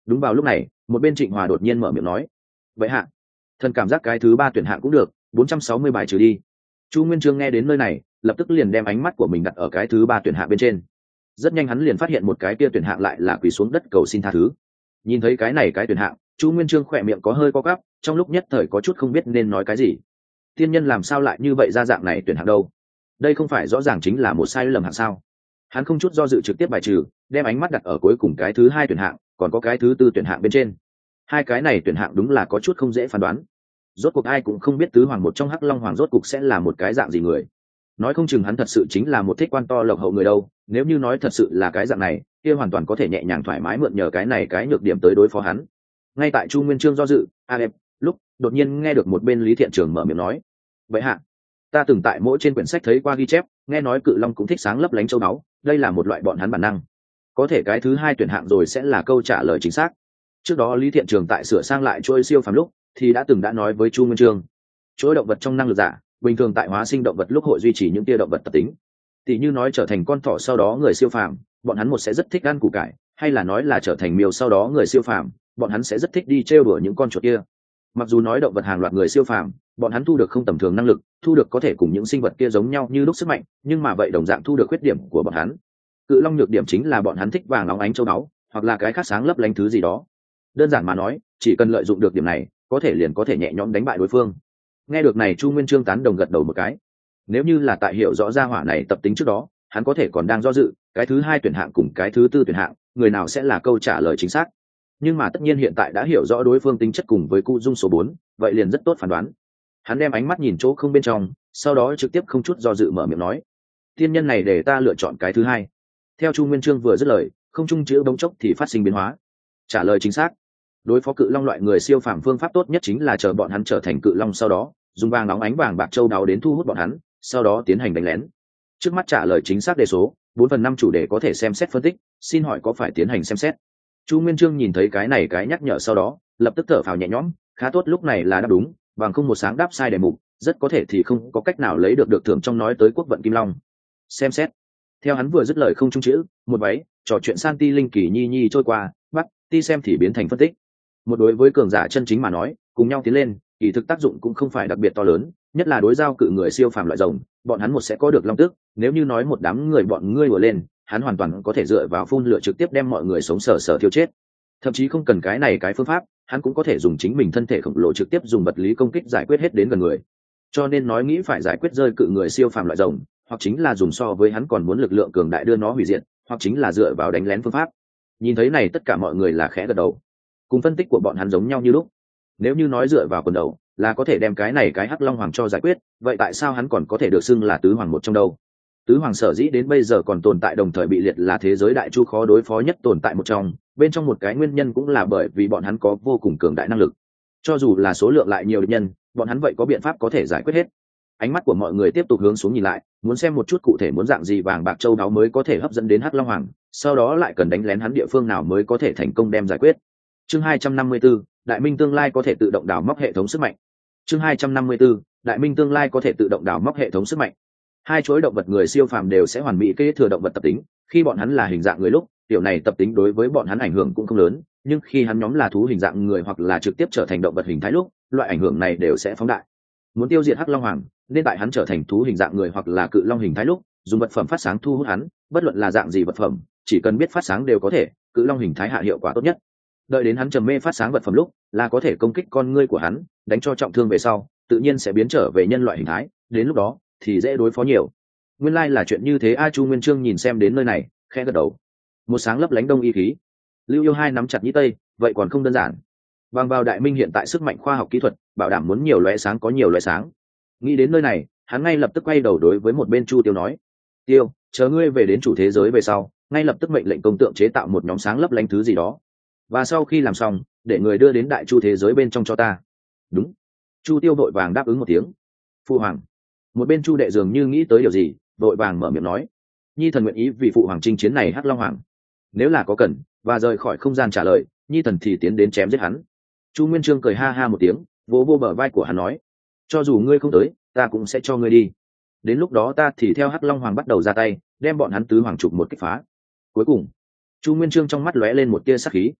Đúng vào lúc này một bên Trịnh Hòa đột nhiên mở miệng nói, vậy hạ thần cảm giác cái thứ ba tuyển hạng cũng được, bốn trăm sáu mươi bài trừ đi. Chu Nguyên Chương nghe đến nơi này lập tức liền đem ánh mắt của mình đặt ở cái thứ ba tuyển hạng bên trên. Rất nhanh hắn liền phát hiện một cái kia tuyển hạng lại là quỳ xuống đất cầu xin tha thứ. Nhìn thấy cái này cái tuyển hạng, Chu Nguyên Chương khỏe miệng có hơi co quắp, trong lúc nhất thời có chút không biết nên nói cái gì. Tiên nhân làm sao lại như vậy ra dạng này tuyển hạng đâu? Đây không phải rõ ràng chính là một sai lầm hạng sao? Hắn không chút do dự trực tiếp bài trừ, đem ánh mắt đặt ở cuối cùng cái thứ hai tuyển hạng, còn có cái thứ tư tuyển hạng bên trên. Hai cái này tuyển hạng đúng là có chút không dễ phán đoán. Rốt cuộc ai cũng không biết tứ hoàng một trong Hắc Long Hoàng rốt cuộc sẽ là một cái dạng gì người. Nói không chừng hắn thật sự chính là một thích quan to lộc hậu người đâu, nếu như nói thật sự là cái dạng này, kia hoàn toàn có thể nhẹ nhàng thoải mái mượn nhờ cái này cái nhược điểm tới đối phó hắn. Ngay tại Chu Nguyên Chương do dự, a em, lúc đột nhiên nghe được một bên Lý Thiện Trường mở miệng nói, vậy hạ, ta từng tại mỗi trên quyển sách thấy qua ghi chép, nghe nói cự long cũng thích sáng lấp lánh châu báu, đây là một loại bọn hắn bản năng. Có thể cái thứ hai tuyển hạng rồi sẽ là câu trả lời chính xác. Trước đó Lý Thiện Trường tại sửa sang lại chuỗi siêu phàm lúc thì đã từng đã nói với Chu Nguyên Chương, chuỗi động vật trong năng lực giả bình thường tại hóa sinh động vật lúc hội duy trì những tia động vật tập tính, tỷ như nói trở thành con thỏ sau đó người siêu phàm, bọn hắn một sẽ rất thích ăn củ cải, hay là nói là trở thành miêu sau đó người siêu phàm, bọn hắn sẽ rất thích đi trêu đùa những con chuột kia. Mặc dù nói động vật hàng loạt người siêu phàm, bọn hắn thu được không tầm thường năng lực, thu được có thể cùng những sinh vật kia giống nhau như lúc sức mạnh, nhưng mà vậy đồng dạng thu được khuyết điểm của bọn hắn. Cự long nhược điểm chính là bọn hắn thích vàng óng ánh châu báu, hoặc là cái khác sáng lấp lánh thứ gì đó. Đơn giản mà nói, chỉ cần lợi dụng được điểm này, có thể liền có thể nhẹ nhõm đánh bại đối phương. Nghe được này, Chu Nguyên Chương tán đồng gật đầu một cái. Nếu như là tại hiểu rõ ra hỏa này tập tính trước đó, hắn có thể còn đang do dự, cái thứ hai tuyển hạng cùng cái thứ tư tuyển hạng, người nào sẽ là câu trả lời chính xác. Nhưng mà tất nhiên hiện tại đã hiểu rõ đối phương tính chất cùng với cụ dung số bốn, vậy liền rất tốt phán đoán. Hắn đem ánh mắt nhìn chỗ không bên trong, sau đó trực tiếp không chút do dự mở miệng nói, tiên nhân này để ta lựa chọn cái thứ hai. Theo Chu Nguyên Chương vừa dứt lời, không trung chữ bỗng chốc thì phát sinh biến hóa. Trả lời chính xác. Đối phó cự long loại người siêu phàm phương pháp tốt nhất chính là chờ bọn hắn trở thành cự long, sau đó dùng vàng nóng ánh vàng bạc châu đáo đến thu hút bọn hắn, sau đó tiến hành đánh lén. Trước mắt trả lời chính xác đề số bốn phần năm chủ đề có thể xem xét phân tích, xin hỏi có phải tiến hành xem xét? Chu Nguyên Chương nhìn thấy cái này cái nhắc nhở sau đó lập tức thở phào nhẹ nhõm, khá tốt, lúc này là đáp đúng, bằng không một sáng đáp sai đề mục rất có thể thì không có cách nào lấy được được thưởng trong nói tới quốc vận kim long. Xem xét. Theo hắn vừa dứt lời, không trung chữ một váy trò chuyện san ti linh kỳ nhi nhi trôi qua, bắt ti xem thì biến thành phân tích. Một đối với cường giả chân chính mà nói, cùng nhau tiến lên kỳ thực tác dụng cũng không phải đặc biệt to lớn, nhất là đối giao cự người siêu phàm loại rồng, bọn hắn một sẽ có được long tức, nếu như nói một đám người bọn ngươi vừa lên, hắn hoàn toàn có thể dựa vào phun lửa trực tiếp đem mọi người sống sờ sờ thiêu chết. Thậm chí không cần cái này cái phương pháp, hắn cũng có thể dùng chính mình thân thể khổng lồ trực tiếp dùng vật lý công kích giải quyết hết đến gần người. Cho nên nói nghĩ phải giải quyết rơi cự người siêu phàm loại rồng, hoặc chính là dùng so với hắn còn muốn lực lượng cường đại đưa nó hủy diệt, hoặc chính là dựa vào đánh lén phương pháp. Nhìn thấy này tất cả mọi người là khẽ gật đầu. Cùng phân tích của bọn hắn giống nhau như lúc. Nếu như nói dựa vào quần đầu là có thể đem cái này cái Hắc Long Hoàng cho giải quyết, vậy tại sao hắn còn có thể được xưng là tứ hoàng một trong đâu? Tứ hoàng sở dĩ đến bây giờ còn tồn tại đồng thời bị liệt là thế giới đại chu khó đối phó nhất tồn tại một trong, bên trong một cái nguyên nhân cũng là bởi vì bọn hắn có vô cùng cường đại năng lực. Cho dù là số lượng lại nhiều địch nhân, bọn hắn vậy có biện pháp có thể giải quyết hết. Ánh mắt của mọi người tiếp tục hướng xuống nhìn lại, muốn xem một chút cụ thể muốn dạng gì vàng bạc châu đáo mới có thể hấp dẫn đến Hắc Long Hoàng, sau đó lại cần đánh lén hắn địa phương nào mới có thể thành công đem giải quyết. Chương hai trăm năm mươi 4, Đại Minh tương lai có thể tự động đào móc hệ thống sức mạnh. Chương hai trăm năm mươi 4, Đại Minh tương lai có thể tự động đào móc hệ thống sức mạnh. Hai chuỗi động vật người siêu phàm đều sẽ hoàn mỹ kế thừa động vật tập tính, khi bọn hắn là hình dạng người lúc, tiểu này tập tính đối với bọn hắn ảnh hưởng cũng không lớn, nhưng khi hắn nhóm là thú hình dạng người hoặc là trực tiếp trở thành động vật hình thái lúc, loại ảnh hưởng này đều sẽ phóng đại. Muốn tiêu diệt Hắc Long Hoàng, nên tại hắn trở thành thú hình dạng người hoặc là cự long hình thái lúc, dùng vật phẩm phát sáng thu hút hắn, bất luận là dạng gì vật phẩm, chỉ cần biết phát sáng đều có thể, cự long hình thái hạ hiệu quả tốt nhất. Đợi đến hắn trầm mê phát sáng vật phẩm lúc, là có thể công kích con ngươi của hắn, đánh cho trọng thương về sau, tự nhiên sẽ biến trở về nhân loại hình thái, đến lúc đó thì dễ đối phó nhiều. Nguyên lai like là chuyện như thế a. Chu Nguyên Chương nhìn xem đến nơi này, khẽ gật đầu. Một sáng lấp lánh đông y khí, Lưu Yêu hai nắm chặt nhĩ tây, vậy còn không đơn giản. Bằng vào Đại Minh hiện tại sức mạnh khoa học kỹ thuật, bảo đảm muốn nhiều lóe sáng có nhiều lóe sáng. Nghĩ đến nơi này, hắn ngay lập tức quay đầu đối với một bên Chu Tiêu nói: "Tiêu, chờ ngươi về đến chủ thế giới về sau, ngay lập tức mệnh lệnh công tượng chế tạo một nhóm sáng lấp lánh thứ gì đó. Và sau khi làm xong, để người đưa đến đại chu thế giới bên trong cho ta." "Đúng." Chu Tiêu vội vàng đáp ứng một tiếng. "Phụ hoàng." Một bên Chu Đệ dường như nghĩ tới điều gì, vội vàng mở miệng nói: "Nhi thần nguyện ý vì phụ hoàng chinh chiến này Hắc Long Hoàng. Nếu là có cần." Và rời khỏi không gian trả lời, Nhi thần thì tiến đến chém giết hắn. Chu Nguyên Chương cười ha ha một tiếng, vỗ vô bờ vai của hắn nói: "Cho dù ngươi không tới, ta cũng sẽ cho ngươi đi. Đến lúc đó ta thì theo Hắc Long Hoàng bắt đầu ra tay, đem bọn hắn tứ hoàng trục một kích phá." Cuối cùng, Chu Nguyên Chương trong mắt lóe lên một tia sắc khí.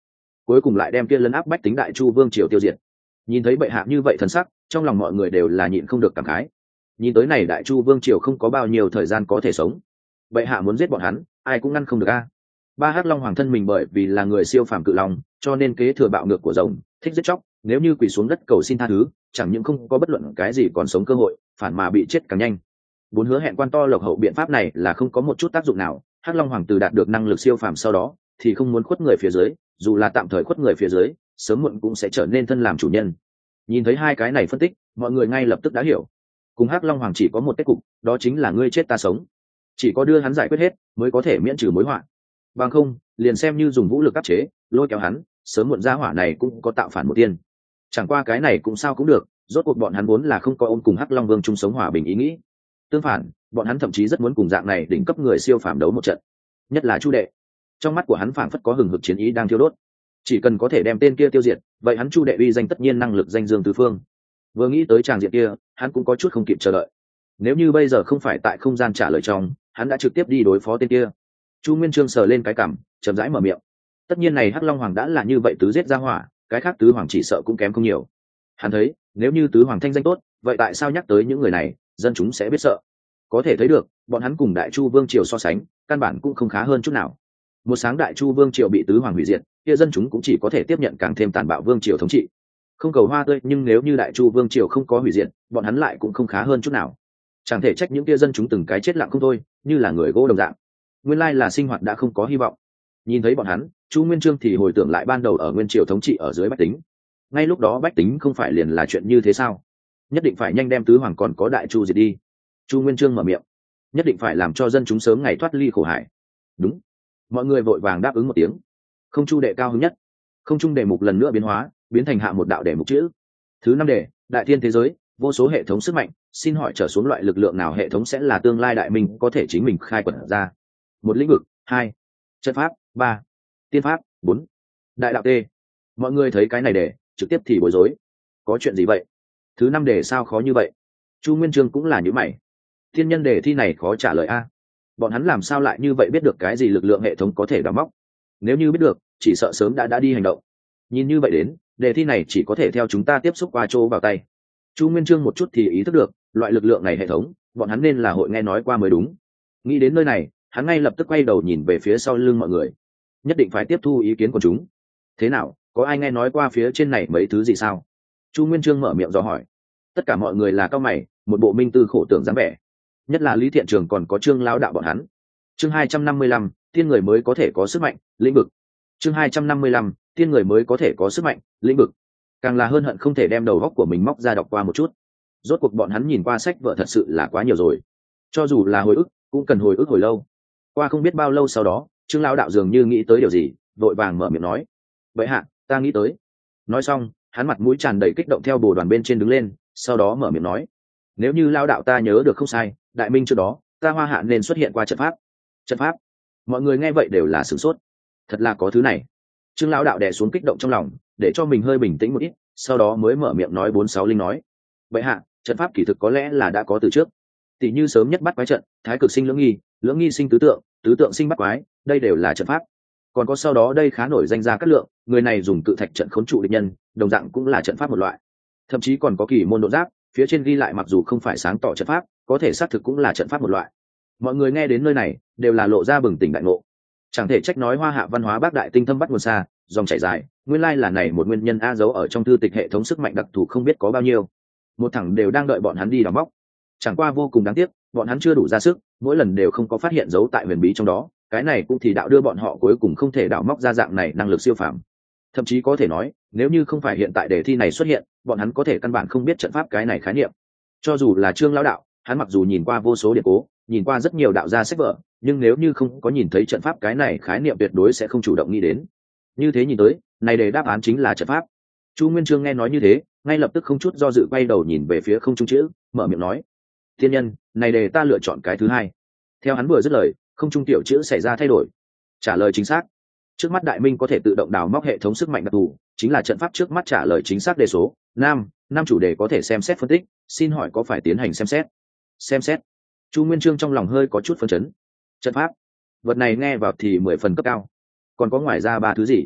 cuối cùng lại đem kia lấn áp bách tính đại chu vương triều tiêu diệt. Nhìn thấy bệ hạ như vậy thần sắc, trong lòng mọi người đều là nhịn không được cảm khái. Nhìn tới này đại chu vương triều không có bao nhiêu thời gian có thể sống, bệ hạ muốn giết bọn hắn ai cũng ngăn không được a. Ba hắc long hoàng thân mình bởi vì là người siêu phàm cự long, cho nên kế thừa bạo ngược của rồng, thích giết chóc, nếu như quỳ xuống đất cầu xin tha thứ, chẳng những không có bất luận cái gì còn sống cơ hội, phản mà bị chết càng nhanh. Bốn hứa hẹn quan to lộc hậu biện pháp này là không có một chút tác dụng nào. Hắc long hoàng từ đạt được năng lực siêu phàm sau đó thì không muốn khuất người phía dưới, dù là tạm thời khuất người phía dưới, sớm muộn cũng sẽ trở nên thân làm chủ nhân. Nhìn thấy hai cái này phân tích, mọi người ngay lập tức đã hiểu, cùng hắc long hoàng chỉ có một kết cục, đó chính là ngươi chết ta sống. Chỉ có đưa hắn giải quyết hết mới có thể miễn trừ mối họa, bằng không liền xem như dùng vũ lực áp chế lôi kéo hắn, sớm muộn gia hỏa này cũng có tạo phản một tiên. Chẳng qua cái này cũng sao cũng được, rốt cuộc bọn hắn vốn là không có ôm cùng hắc long vương chung sống hòa bình ý nghĩ. Tương phản, bọn hắn thậm chí rất muốn cùng dạng này đỉnh cấp người siêu phàm đấu một trận. Nhất là Chu Đệ, trong mắt của hắn phảng phất có hừng hực chiến ý đang thiêu đốt. Chỉ cần có thể đem tên kia tiêu diệt, vậy hắn Chu Đệ uy danh tất nhiên năng lực danh dương tứ phương. Vừa nghĩ tới tràng diện kia, hắn cũng có chút không kịp chờ đợi. Nếu như bây giờ không phải tại không gian trả lời trong, hắn đã trực tiếp đi đối phó tên kia. Chu Nguyên Chương sờ lên cái cằm, chậm rãi mở miệng. Tất nhiên này hắc long hoàng đã là như vậy tứ giết ra hỏa, cái khác tứ hoàng chỉ sợ cũng kém không nhiều. Hắn thấy, nếu như tứ hoàng thanh danh tốt, vậy tại sao nhắc tới những người này, dân chúng sẽ biết sợ? Có thể thấy được, bọn hắn cùng đại chu vương triều so sánh, căn bản cũng không khá hơn chút nào. Một sáng đại chu vương triều bị tứ hoàng hủy diệt, kia dân chúng cũng chỉ có thể tiếp nhận càng thêm tàn bạo vương triều thống trị. Không cầu hoa tươi, nhưng nếu như đại chu vương triều không có hủy diệt, bọn hắn lại cũng không khá hơn chút nào. Chẳng thể trách những kia dân chúng từng cái chết lặng không thôi, như là người gỗ đồng dạng. Nguyên lai là sinh hoạt đã không có hy vọng. Nhìn thấy bọn hắn, Chu Nguyên Chương thì hồi tưởng lại ban đầu ở nguyên triều thống trị ở dưới bách tính. Ngay lúc đó bách tính không phải liền là chuyện như thế sao? Nhất định phải nhanh đem tứ hoàng còn có đại chu diệt đi. Chu Nguyên Chương mở miệng, nhất định phải làm cho dân chúng sớm ngày thoát ly khổ hải. Đúng. Mọi người vội vàng đáp ứng một tiếng. Không Chu Đệ cao hứng nhất. Không trung đề mục lần nữa biến hóa, biến thành hạ một đạo đề mục chữ. Thứ năm đề, đại thiên thế giới, vô số hệ thống sức mạnh, xin hỏi trở xuống loại lực lượng nào hệ thống sẽ là tương lai đại minh có thể chính mình khai quật ra? Một lĩnh vực, hai, trận pháp, ba, tiên pháp, bốn, đại đạo t. Mọi người thấy cái này đề, trực tiếp thì bối rối. Có chuyện gì vậy? Thứ năm đề sao khó như vậy? Chu Nguyên Chương cũng là như mày. Thiên nhân đề thi này khó trả lời a. Bọn hắn làm sao lại như vậy biết được cái gì lực lượng hệ thống có thể đào móc? Nếu như biết được, chỉ sợ sớm đã đã đi hành động. Nhìn như vậy đến, đề thi này chỉ có thể theo chúng ta tiếp xúc qua chỗ vào tay. Chu Nguyên Chương một chút thì ý thức được, loại lực lượng này hệ thống, bọn hắn nên là hội nghe nói qua mới đúng. Nghĩ đến nơi này, hắn ngay lập tức quay đầu nhìn về phía sau lưng mọi người. Nhất định phải tiếp thu ý kiến của chúng. Thế nào, có ai nghe nói qua phía trên này mấy thứ gì sao? Chu Nguyên Chương mở miệng dò hỏi. Tất cả mọi người là cao mày, một bộ minh tư khổ tưởng dáng vẻ. Nhất là Lý Thiện Trường còn có Trương lão đạo bọn hắn. Chương hai trăm năm mươi lăm, tiên người mới có thể có sức mạnh, lĩnh vực. Chương hai trăm năm mươi lăm, tiên người mới có thể có sức mạnh, lĩnh vực. Càng là hơn hận không thể đem đầu óc của mình móc ra đọc qua một chút. Rốt cuộc bọn hắn nhìn qua sách vở thật sự là quá nhiều rồi. Cho dù là hồi ức, cũng cần hồi ức hồi lâu. Qua không biết bao lâu sau đó, Trương lão đạo dường như nghĩ tới điều gì, vội vàng mở miệng nói: "Vậy hạ, ta nghĩ tới." Nói xong, hắn mặt mũi tràn đầy kích động theo bồ đoàn bên trên đứng lên, sau đó mở miệng nói: "Nếu như lão đạo ta nhớ được không sai, đại minh trước đó, ta Hoa Hạ nên xuất hiện qua trận pháp." Trận pháp? Mọi người nghe vậy đều là sửng sốt. Thật là có thứ này. Trương lão đạo đè xuống kích động trong lòng, để cho mình hơi bình tĩnh một ít, sau đó mới mở miệng nói bốn sáu linh nói: "Vậy hạ, trận pháp kỳ thực có lẽ là đã có từ trước. Tỷ như sớm nhất bắt quái trận, thái cực sinh lưỡng nghi, lưỡng nghi sinh tứ tượng, tứ tượng sinh bắt quái, đây đều là trận pháp. Còn có sau đó đây khá nổi danh ra cát lượng, người này dùng cự thạch trận khốn trụ địch nhân, đồng dạng cũng là trận pháp một loại. Thậm chí còn có kỳ môn độ giáp, phía trên ghi lại mặc dù không phải sáng tỏ trận pháp, có thể xác thực cũng là trận pháp một loại." Mọi người nghe đến nơi này, đều là lộ ra bừng tỉnh đại ngộ. Chẳng thể trách nói Hoa Hạ văn hóa bác đại tinh thâm bắt nguồn xa, dòng chảy dài, nguyên lai là này một nguyên nhân a dấu ở trong thư tịch hệ thống sức mạnh đặc thù không biết có bao nhiêu. Một thằng đều đang đợi bọn hắn đi đào móc. Chẳng qua vô cùng đáng tiếc, bọn hắn chưa đủ ra sức, mỗi lần đều không có phát hiện dấu tại huyền bí trong đó, cái này cũng thì đạo đưa bọn họ cuối cùng không thể đào móc ra dạng này năng lực siêu phàm. Thậm chí có thể nói, nếu như không phải hiện tại đề thi này xuất hiện, bọn hắn có thể căn bản không biết trận pháp cái này khái niệm. Cho dù là Trương lão đạo, hắn mặc dù nhìn qua vô số điển cố, nhìn qua rất nhiều đạo gia sách vở, nhưng nếu như không có nhìn thấy trận pháp cái này khái niệm tuyệt đối sẽ không chủ động nghĩ đến. Như thế nhìn tới, này đề đáp án chính là trận pháp. Chu Nguyên Chương nghe nói như thế, ngay lập tức không chút do dự quay đầu nhìn về phía không trung chữ, mở miệng nói: "Thiên nhân, này đề ta lựa chọn cái thứ hai." Theo hắn vừa dứt lời, không trung tiểu chữ xảy ra thay đổi. Trả lời chính xác. Trước mắt đại minh có thể tự động đào móc hệ thống sức mạnh đặc thù, chính là trận pháp trước mắt trả lời chính xác đề số. Nam, năm chủ đề có thể xem xét phân tích, xin hỏi có phải tiến hành xem xét? Xem xét. Chu Nguyên Chương trong lòng hơi có chút phấn chấn. Trận pháp, vật này nghe vào thì mười phần cấp cao. Còn có ngoài ra ba thứ gì?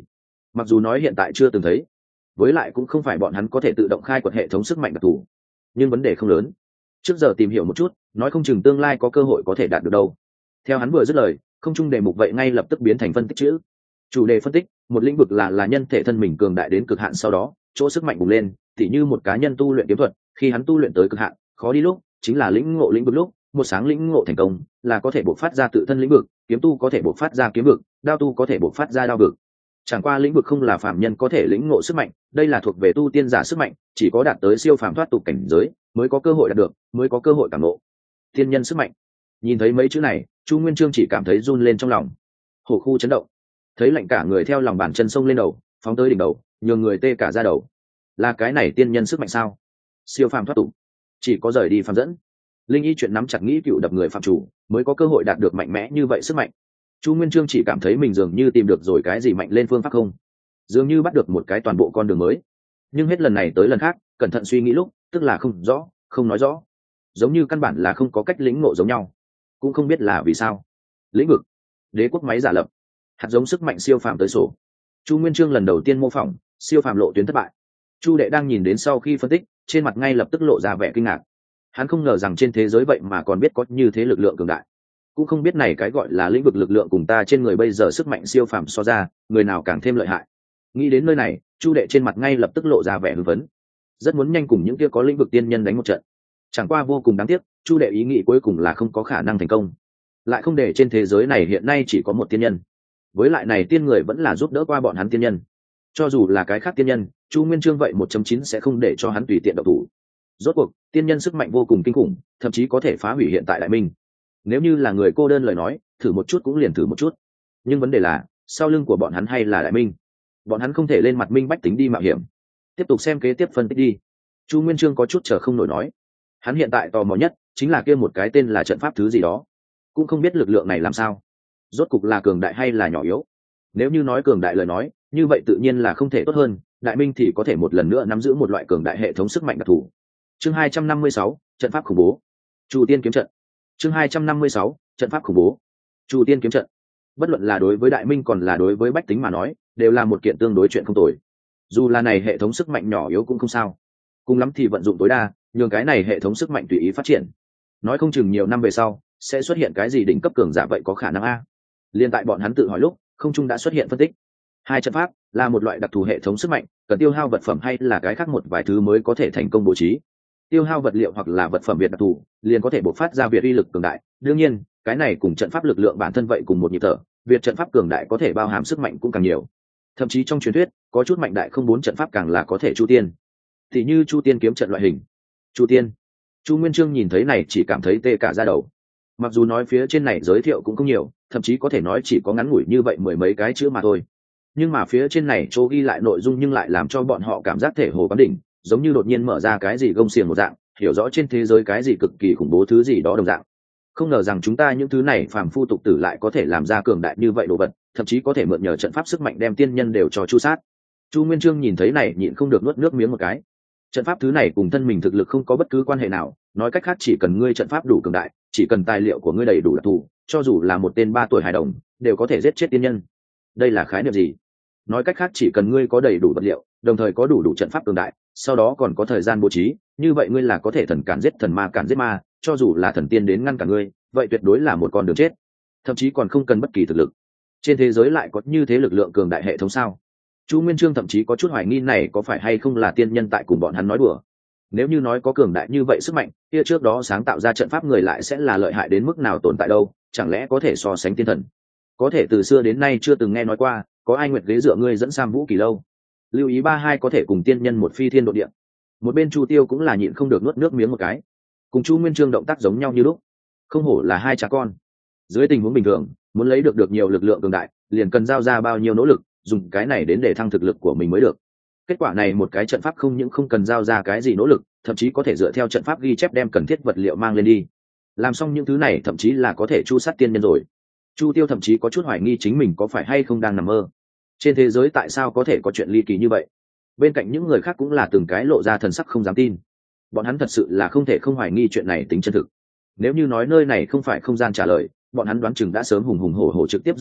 mặc dù nói hiện tại chưa từng thấy, với lại cũng không phải bọn hắn có thể tự động khai quật hệ thống sức mạnh đặc thù, nhưng vấn đề không lớn. Trước giờ tìm hiểu một chút, nói không chừng tương lai có cơ hội có thể đạt được đâu. Theo hắn vừa dứt lời, không trung đề mục vậy ngay lập tức biến thành phân tích chữ. Chủ đề phân tích: một lĩnh vực là là nhân thể thân mình cường đại đến cực hạn, sau đó chỗ sức mạnh bùng lên, tỉ như một cá nhân tu luyện kiếm thuật, khi hắn tu luyện tới cực hạn, khó đi lúc, chính là lĩnh ngộ lĩnh vực lúc, một sáng lĩnh ngộ thành công, là có thể bộc phát ra tự thân lĩnh vực, kiếm tu có thể bộc phát ra kiếm vực, đao tu có thể bộc phát ra đao vực. Chẳng qua lĩnh vực không là phàm nhân có thể lĩnh ngộ sức mạnh, đây là thuộc về tu tiên giả sức mạnh, chỉ có đạt tới siêu phàm thoát tục cảnh giới mới có cơ hội đạt được, mới có cơ hội cảm ngộ tiên nhân sức mạnh. Nhìn thấy mấy chữ này, Chu Nguyên Chương chỉ cảm thấy run lên trong lòng, hổ khu chấn động, thấy lạnh cả người theo lòng bàn chân sông lên đầu, phóng tới đỉnh đầu, nhường người tê cả da đầu. Là cái này tiên nhân sức mạnh sao? Siêu phàm thoát tục, chỉ có rời đi phàm dẫn, linh y chuyện nắm chặt nghĩ cựu đập người phạm chủ mới có cơ hội đạt được mạnh mẽ như vậy sức mạnh. Chu Nguyên Chương chỉ cảm thấy mình dường như tìm được rồi cái gì mạnh lên phương pháp không, dường như bắt được một cái toàn bộ con đường mới. Nhưng hết lần này tới lần khác, cẩn thận suy nghĩ lúc, tức là không rõ, không nói rõ, giống như căn bản là không có cách lĩnh ngộ giống nhau, cũng không biết là vì sao. Lĩnh vực, đế quốc máy giả lập, hạt giống sức mạnh siêu phàm tới sổ. Chu Nguyên Chương lần đầu tiên mô phỏng siêu phàm lộ tuyến thất bại. Chu đệ đang nhìn đến sau khi phân tích, trên mặt ngay lập tức lộ ra vẻ kinh ngạc. Hắn không ngờ rằng trên thế giới vậy mà còn biết có như thế lực lượng cường đại, cũng không biết này cái gọi là lĩnh vực lực lượng cùng ta trên người bây giờ sức mạnh siêu phàm so ra, người nào càng thêm lợi hại. Nghĩ đến nơi này, Chu đệ trên mặt ngay lập tức lộ ra vẻ hưng phấn, rất muốn nhanh cùng những kia có lĩnh vực tiên nhân đánh một trận. Chẳng qua vô cùng đáng tiếc, Chu đệ ý nghĩ cuối cùng là không có khả năng thành công, lại không để trên thế giới này hiện nay chỉ có một tiên nhân, với lại này tiên người vẫn là giúp đỡ qua bọn hắn tiên nhân. Cho dù là cái khác tiên nhân, Chu Nguyên Chương vậy một chấm chín sẽ không để cho hắn tùy tiện động thủ. Rốt cuộc tiên nhân sức mạnh vô cùng kinh khủng, thậm chí có thể phá hủy hiện tại đại minh. Nếu như là người cô đơn lời nói, thử một chút cũng liền thử một chút, nhưng vấn đề là sau lưng của bọn hắn hay là đại minh, bọn hắn không thể lên mặt minh bách tính đi mạo hiểm. Tiếp tục xem kế tiếp phân tích đi. Chu Nguyên Chương có chút chờ không nổi nói, hắn hiện tại tò mò nhất chính là kia một cái tên là trận pháp thứ gì đó, cũng không biết lực lượng này làm sao, rốt cục là cường đại hay là nhỏ yếu. Nếu như nói cường đại lời nói, như vậy tự nhiên là không thể tốt hơn, đại minh thì có thể một lần nữa nắm giữ một loại cường đại hệ thống sức mạnh đặc thù. Chương hai trăm năm mươi sáu, trận pháp khủng bố. Chu tiên kiếm trận. Chương hai trăm năm mươi sáu, trận pháp khủng bố. Chu tiên kiếm trận. Bất luận là đối với đại minh còn là đối với bách tính mà nói, đều là một kiện tương đối chuyện không tồi. Dù là này hệ thống sức mạnh nhỏ yếu cũng không sao, cùng lắm thì vận dụng tối đa, nhường cái này hệ thống sức mạnh tùy ý phát triển. Nói không chừng nhiều năm về sau sẽ xuất hiện cái gì đỉnh cấp cường giả vậy có khả năng a. Liên tại bọn hắn tự hỏi lúc, không trung đã xuất hiện phân tích. Hai trận pháp là một loại đặc thù hệ thống sức mạnh, cần tiêu hao vật phẩm hay là cái khác một vài thứ mới có thể thành công bố trí. Tiêu hao vật liệu hoặc là vật phẩm biệt đặc thù, liền có thể bộc phát ra việt uy lực cường đại. Đương nhiên, cái này cùng trận pháp lực lượng bản thân vậy cùng một nhịp thở, việt trận pháp cường đại có thể bao hàm sức mạnh cũng càng nhiều. Thậm chí trong truyền thuyết, có chút mạnh đại không bốn trận pháp càng là có thể chu tiên. Thì như chu tiên kiếm trận loại hình. Chu tiên. Chu Nguyên Chương nhìn thấy này chỉ cảm thấy tê cả da đầu. Mặc dù nói phía trên này giới thiệu cũng không nhiều, thậm chí có thể nói chỉ có ngắn ngủi như vậy mười mấy cái chữ mà thôi. Nhưng mà phía trên này chỗ ghi lại nội dung nhưng lại làm cho bọn họ cảm giác thể hồ quán đỉnh, giống như đột nhiên mở ra cái gì gông xiềng một dạng, hiểu rõ trên thế giới cái gì cực kỳ khủng bố thứ gì đó đồng dạng. Không ngờ rằng chúng ta những thứ này phàm phu tục tử lại có thể làm ra cường đại như vậy đồ vật, thậm chí có thể mượn nhờ trận pháp sức mạnh đem tiên nhân đều cho chu sát. Chu Nguyên Chương nhìn thấy này nhịn không được nuốt nước miếng một cái. Trận pháp thứ này cùng thân mình thực lực không có bất cứ quan hệ nào, nói cách khác chỉ cần ngươi trận pháp đủ cường đại, chỉ cần tài liệu của ngươi đầy đủ đặc thù, cho dù là một tên ba tuổi hài đồng đều có thể giết chết tiên nhân. Đây là khái niệm gì? Nói cách khác chỉ cần ngươi có đầy đủ vật liệu, đồng thời có đủ đủ trận pháp cường đại, sau đó còn có thời gian bố trí, như vậy ngươi là có thể thần cản giết thần, ma cản giết ma, cho dù là thần tiên đến ngăn cản ngươi, vậy tuyệt đối là một con đường chết, thậm chí còn không cần bất kỳ thực lực. Trên thế giới lại có như thế lực lượng cường đại hệ thống sao? Chu Nguyên Chương thậm chí có chút hoài nghi này có phải hay không là tiên nhân tại cùng bọn hắn nói đùa. Nếu như nói có cường đại như vậy sức mạnh, kia trước đó sáng tạo ra trận pháp người lại sẽ là lợi hại đến mức nào tồn tại đâu, chẳng lẽ có thể so sánh tiên thần? Có thể từ xưa đến nay chưa từng nghe nói qua, có ai nguyệt ghế dựa ngươi dẫn Sam Vũ Kỳ lâu. Lưu ý ba hai có thể cùng tiên nhân một phi thiên độ địa. Một bên Chu Tiêu cũng là nhịn không được nuốt nước miếng một cái. Cùng Chu Nguyên Chương động tác giống nhau như lúc. Không hổ là hai cha con. Dưới tình huống bình thường, muốn lấy được được nhiều lực lượng cường đại, liền cần giao ra bao nhiêu nỗ lực, dùng cái này đến để thăng thực lực của mình mới được. Kết quả này một cái trận pháp không những không cần giao ra cái gì nỗ lực, thậm chí có thể dựa theo trận pháp ghi chép đem cần thiết vật liệu mang lên đi. Làm xong những thứ này thậm chí là có thể chu sát tiên nhân rồi. Chu Tiêu thậm chí có chút hoài nghi chính mình có phải hay không đang nằm mơ. Trên thế giới tại sao có thể có chuyện ly kỳ như vậy? Bên cạnh những người khác cũng là từng cái lộ ra thần sắc không dám tin. Bọn hắn thật sự là không thể không hoài nghi chuyện này tính chân thực. Nếu như nói nơi này không phải không gian trả lời, bọn hắn đoán chừng đã sớm hùng hùng hổ hổ trực tiếp rời đi,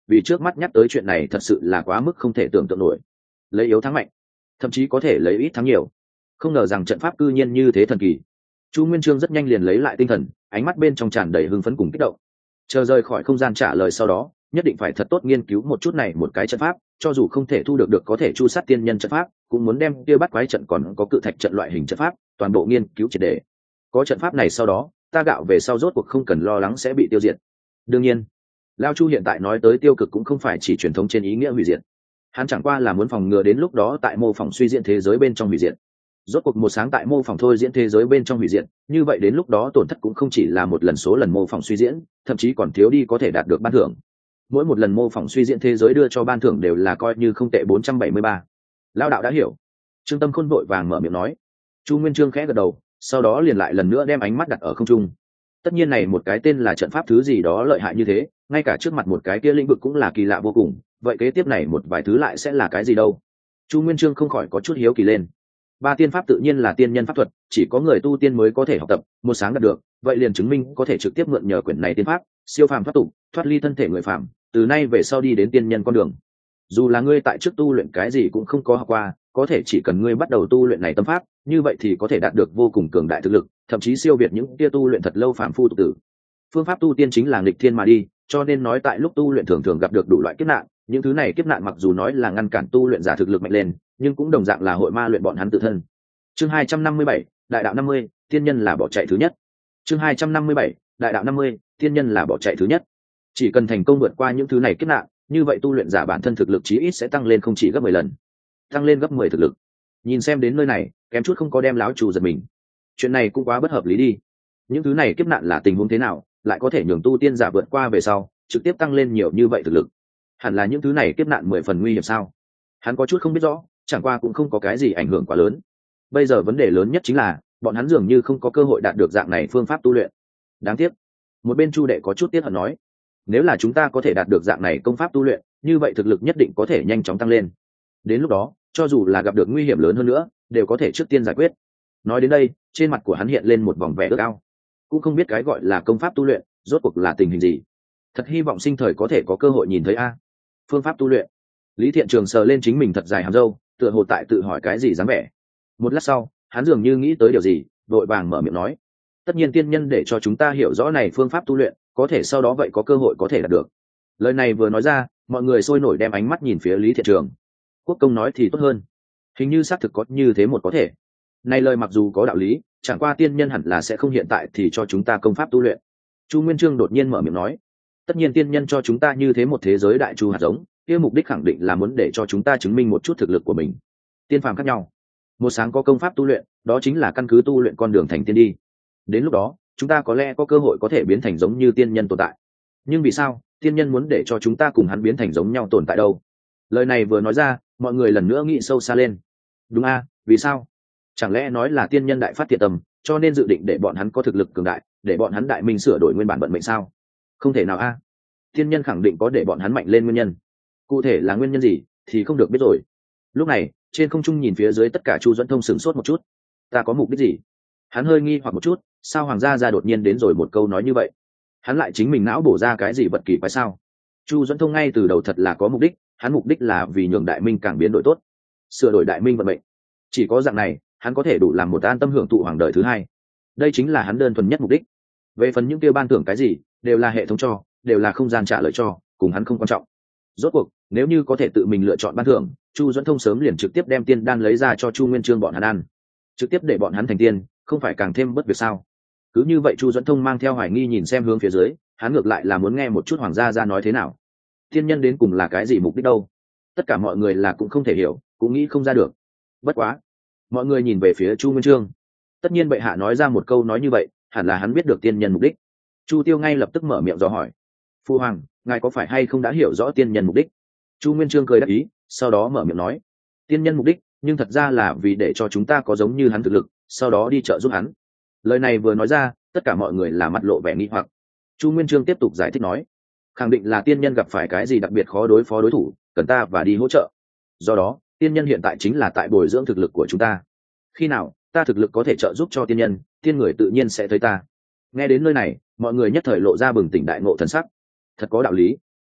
vì trước mắt nhắc tới chuyện này thật sự là quá mức không thể tưởng tượng nổi. Lấy yếu thắng mạnh, thậm chí có thể lấy ít thắng nhiều, không ngờ rằng trận pháp cư nhiên như thế thần kỳ. Chu Nguyên Chương rất nhanh liền lấy lại tinh thần, ánh mắt bên trong tràn đầy hưng phấn cùng kích động. Chờ rời khỏi không gian trả lời sau đó, nhất định phải thật tốt nghiên cứu một chút này một cái trận pháp, cho dù không thể thu được được có thể chu sát tiên nhân trận pháp, cũng muốn đem kia bắt quái trận còn có cự thạch trận loại hình trận pháp, toàn bộ nghiên cứu triệt để. Có trận pháp này sau đó, ta gạo về sau rốt cuộc không cần lo lắng sẽ bị tiêu diệt. Đương nhiên, Lao Chu hiện tại nói tới tiêu cực cũng không phải chỉ truyền thống trên ý nghĩa hủy diệt. Hắn chẳng qua là muốn phòng ngừa đến lúc đó tại mô phỏng suy diễn thế giới bên trong hủy diệt. Rốt cuộc một sáng tại mô phỏng thôi diễn thế giới bên trong hủy diệt, như vậy đến lúc đó tổn thất cũng không chỉ là một lần số lần mô phỏng suy diễn, thậm chí còn thiếu đi có thể đạt được ban thưởng. Mỗi một lần mô phỏng suy diễn thế giới đưa cho ban thưởng đều là coi như không tệ bốn trăm bảy mươi ba. Lao đạo đã hiểu. Trương Tâm Khôn vội vàng mở miệng nói. Chu Nguyên Chương khẽ gật đầu, sau đó liền lại lần nữa đem ánh mắt đặt ở không trung. Tất nhiên này một cái tên là trận pháp thứ gì đó lợi hại như thế, ngay cả trước mặt một cái kia lĩnh vực cũng là kỳ lạ vô cùng, vậy kế tiếp này một vài thứ lại sẽ là cái gì đâu? Chu Nguyên Chương không khỏi có chút hiếu kỳ lên. Ba tiên pháp tự nhiên là tiên nhân pháp thuật, chỉ có người tu tiên mới có thể học tập, một sáng đạt được, vậy liền chứng minh có thể trực tiếp mượn nhờ quyển này tiên pháp, siêu phàm thoát tục, thoát ly thân thể người phàm, từ nay về sau đi đến tiên nhân con đường. Dù là ngươi tại trước tu luyện cái gì cũng không có học qua, có thể chỉ cần ngươi bắt đầu tu luyện này tâm pháp, như vậy thì có thể đạt được vô cùng cường đại thực lực, thậm chí siêu việt những kia tu luyện thật lâu phàm phu tục tử. Phương pháp tu tiên chính là nghịch thiên mà đi, cho nên nói tại lúc tu luyện thường thường gặp được đủ loại kiếp nạn, những thứ này kiếp nạn mặc dù nói là ngăn cản tu luyện giả thực lực mạnh lên, nhưng cũng đồng dạng là hội ma luyện bọn hắn tự thân. Chương hai trăm năm mươi bảy, đại đạo năm mươi, tiên nhân là bỏ chạy thứ nhất. Chương hai trăm năm mươi bảy, đại đạo năm mươi, tiên nhân là bỏ chạy thứ nhất. Chỉ cần thành công vượt qua những thứ này kiếp nạn, như vậy tu luyện giả bản thân thực lực chí ít sẽ tăng lên không chỉ gấp mười lần, tăng lên gấp mười thực lực. Nhìn xem đến nơi này, kém chút không có đem láo chủ giật mình. Chuyện này cũng quá bất hợp lý đi. Những thứ này kiếp nạn là tình huống thế nào, lại có thể nhường tu tiên giả vượt qua về sau, trực tiếp tăng lên nhiều như vậy thực lực? Hẳn là những thứ này kiếp nạn mười phần nguy hiểm sao? Hắn có chút không biết rõ, chẳng qua cũng không có cái gì ảnh hưởng quá lớn. Bây giờ vấn đề lớn nhất chính là, bọn hắn dường như không có cơ hội đạt được dạng này phương pháp tu luyện. Đáng tiếc. Một bên Chu đệ có chút tiếc hận nói, nếu là chúng ta có thể đạt được dạng này công pháp tu luyện, như vậy thực lực nhất định có thể nhanh chóng tăng lên. Đến lúc đó, cho dù là gặp được nguy hiểm lớn hơn nữa, đều có thể trước tiên giải quyết. Nói đến đây, trên mặt của hắn hiện lên một vòng vẻ ước ao. Cũng không biết cái gọi là công pháp tu luyện, rốt cuộc là tình hình gì. Thật hy vọng sinh thời có thể có cơ hội nhìn thấy a. Phương pháp tu luyện. Lý Thiện Trường sờ lên chính mình thật dài hàm râu, tựa hồ tại tự hỏi cái gì dáng vẻ. Một lát sau, hắn dường như nghĩ tới điều gì, vội vàng mở miệng nói: tất nhiên tiên nhân để cho chúng ta hiểu rõ này phương pháp tu luyện, có thể sau đó vậy có cơ hội có thể đạt được. Lời này vừa nói ra, mọi người sôi nổi đem ánh mắt nhìn phía Lý Thiện Trường. Quốc công nói thì tốt hơn, hình như xác thực có như thế một có thể. Này lời mặc dù có đạo lý, chẳng qua tiên nhân hẳn là sẽ không hiện tại thì cho chúng ta công pháp tu luyện. Chu Nguyên Chương đột nhiên mở miệng nói: tất nhiên tiên nhân cho chúng ta như thế một thế giới đại chu hạt giống, kia mục đích khẳng định là muốn để cho chúng ta chứng minh một chút thực lực của mình. Tiên phàm khác nhau, một sáng có công pháp tu luyện, đó chính là căn cứ tu luyện con đường thành tiên đi. Đến lúc đó, chúng ta có lẽ có cơ hội có thể biến thành giống như tiên nhân tồn tại. Nhưng vì sao tiên nhân muốn để cho chúng ta cùng hắn biến thành giống nhau tồn tại đâu? Lời này vừa nói ra, mọi người lần nữa nghĩ sâu xa lên. Đúng a, vì sao? Chẳng lẽ nói là tiên nhân đại phát thiện tâm, cho nên dự định để bọn hắn có thực lực cường đại, để bọn hắn đại minh sửa đổi nguyên bản vận mệnh sao? Không thể nào a. Tiên nhân khẳng định có để bọn hắn mạnh lên nguyên nhân. Cụ thể là nguyên nhân gì thì không được biết rồi. Lúc này, trên không trung nhìn phía dưới tất cả Chu Duẫn Thông sửng sốt một chút. Ta có mục đích gì? Hắn hơi nghi hoặc một chút, sao hoàng gia ra đột nhiên đến rồi một câu nói như vậy? Hắn lại chính mình não bổ ra cái gì vật kỳ quái sao? Chu Duẫn Thông ngay từ đầu thật là có mục đích, hắn mục đích là vì nhường đại minh càng biến đổi tốt, sửa đổi đại minh vận mệnh. Chỉ có dạng này, hắn có thể đủ làm một an tâm hưởng thụ hoàng đời thứ hai. Đây chính là hắn đơn thuần nhất mục đích. Về phần những kia ban thưởng cái gì, đều là hệ thống cho, đều là không gian trả lời cho, cùng hắn không quan trọng. Rốt cuộc, nếu như có thể tự mình lựa chọn ban thưởng, Chu Duẫn Thông sớm liền trực tiếp đem tiên đan lấy ra cho Chu Nguyên Chương bọn hắn ăn, trực tiếp để bọn hắn thành tiên, không phải càng thêm bất việc sao? Cứ như vậy Chu Duẫn Thông mang theo hoài nghi nhìn xem hướng phía dưới, hắn ngược lại là muốn nghe một chút hoàng gia ra nói thế nào. Tiên nhân đến cùng là cái gì mục đích đâu? Tất cả mọi người là cũng không thể hiểu, cũng nghĩ không ra được. Bất quá, mọi người nhìn về phía Chu Nguyên Chương. Tất nhiên bệ hạ nói ra một câu nói như vậy, hẳn là hắn biết được tiên nhân mục đích. Chu Tiêu ngay lập tức mở miệng dò hỏi: phu hoàng, ngài có phải hay không đã hiểu rõ tiên nhân mục đích? Chu Nguyên Chương cười đáp ý, sau đó mở miệng nói: tiên nhân mục đích, nhưng thật ra là vì để cho chúng ta có giống như hắn thực lực, sau đó đi trợ giúp hắn. Lời này vừa nói ra, tất cả mọi người là mặt lộ vẻ nghi hoặc. Chu Nguyên Chương tiếp tục giải thích nói: khẳng định là tiên nhân gặp phải cái gì đặc biệt khó đối phó đối thủ, cần ta và đi hỗ trợ. Do đó, tiên nhân hiện tại chính là tại bồi dưỡng thực lực của chúng ta. Khi nào ta thực lực có thể trợ giúp cho tiên nhân, tiên người tự nhiên sẽ thấy ta. Nghe đến nơi này, mọi người nhất thời lộ ra bừng tỉnh đại ngộ thần sắc. Thật có đạo lý.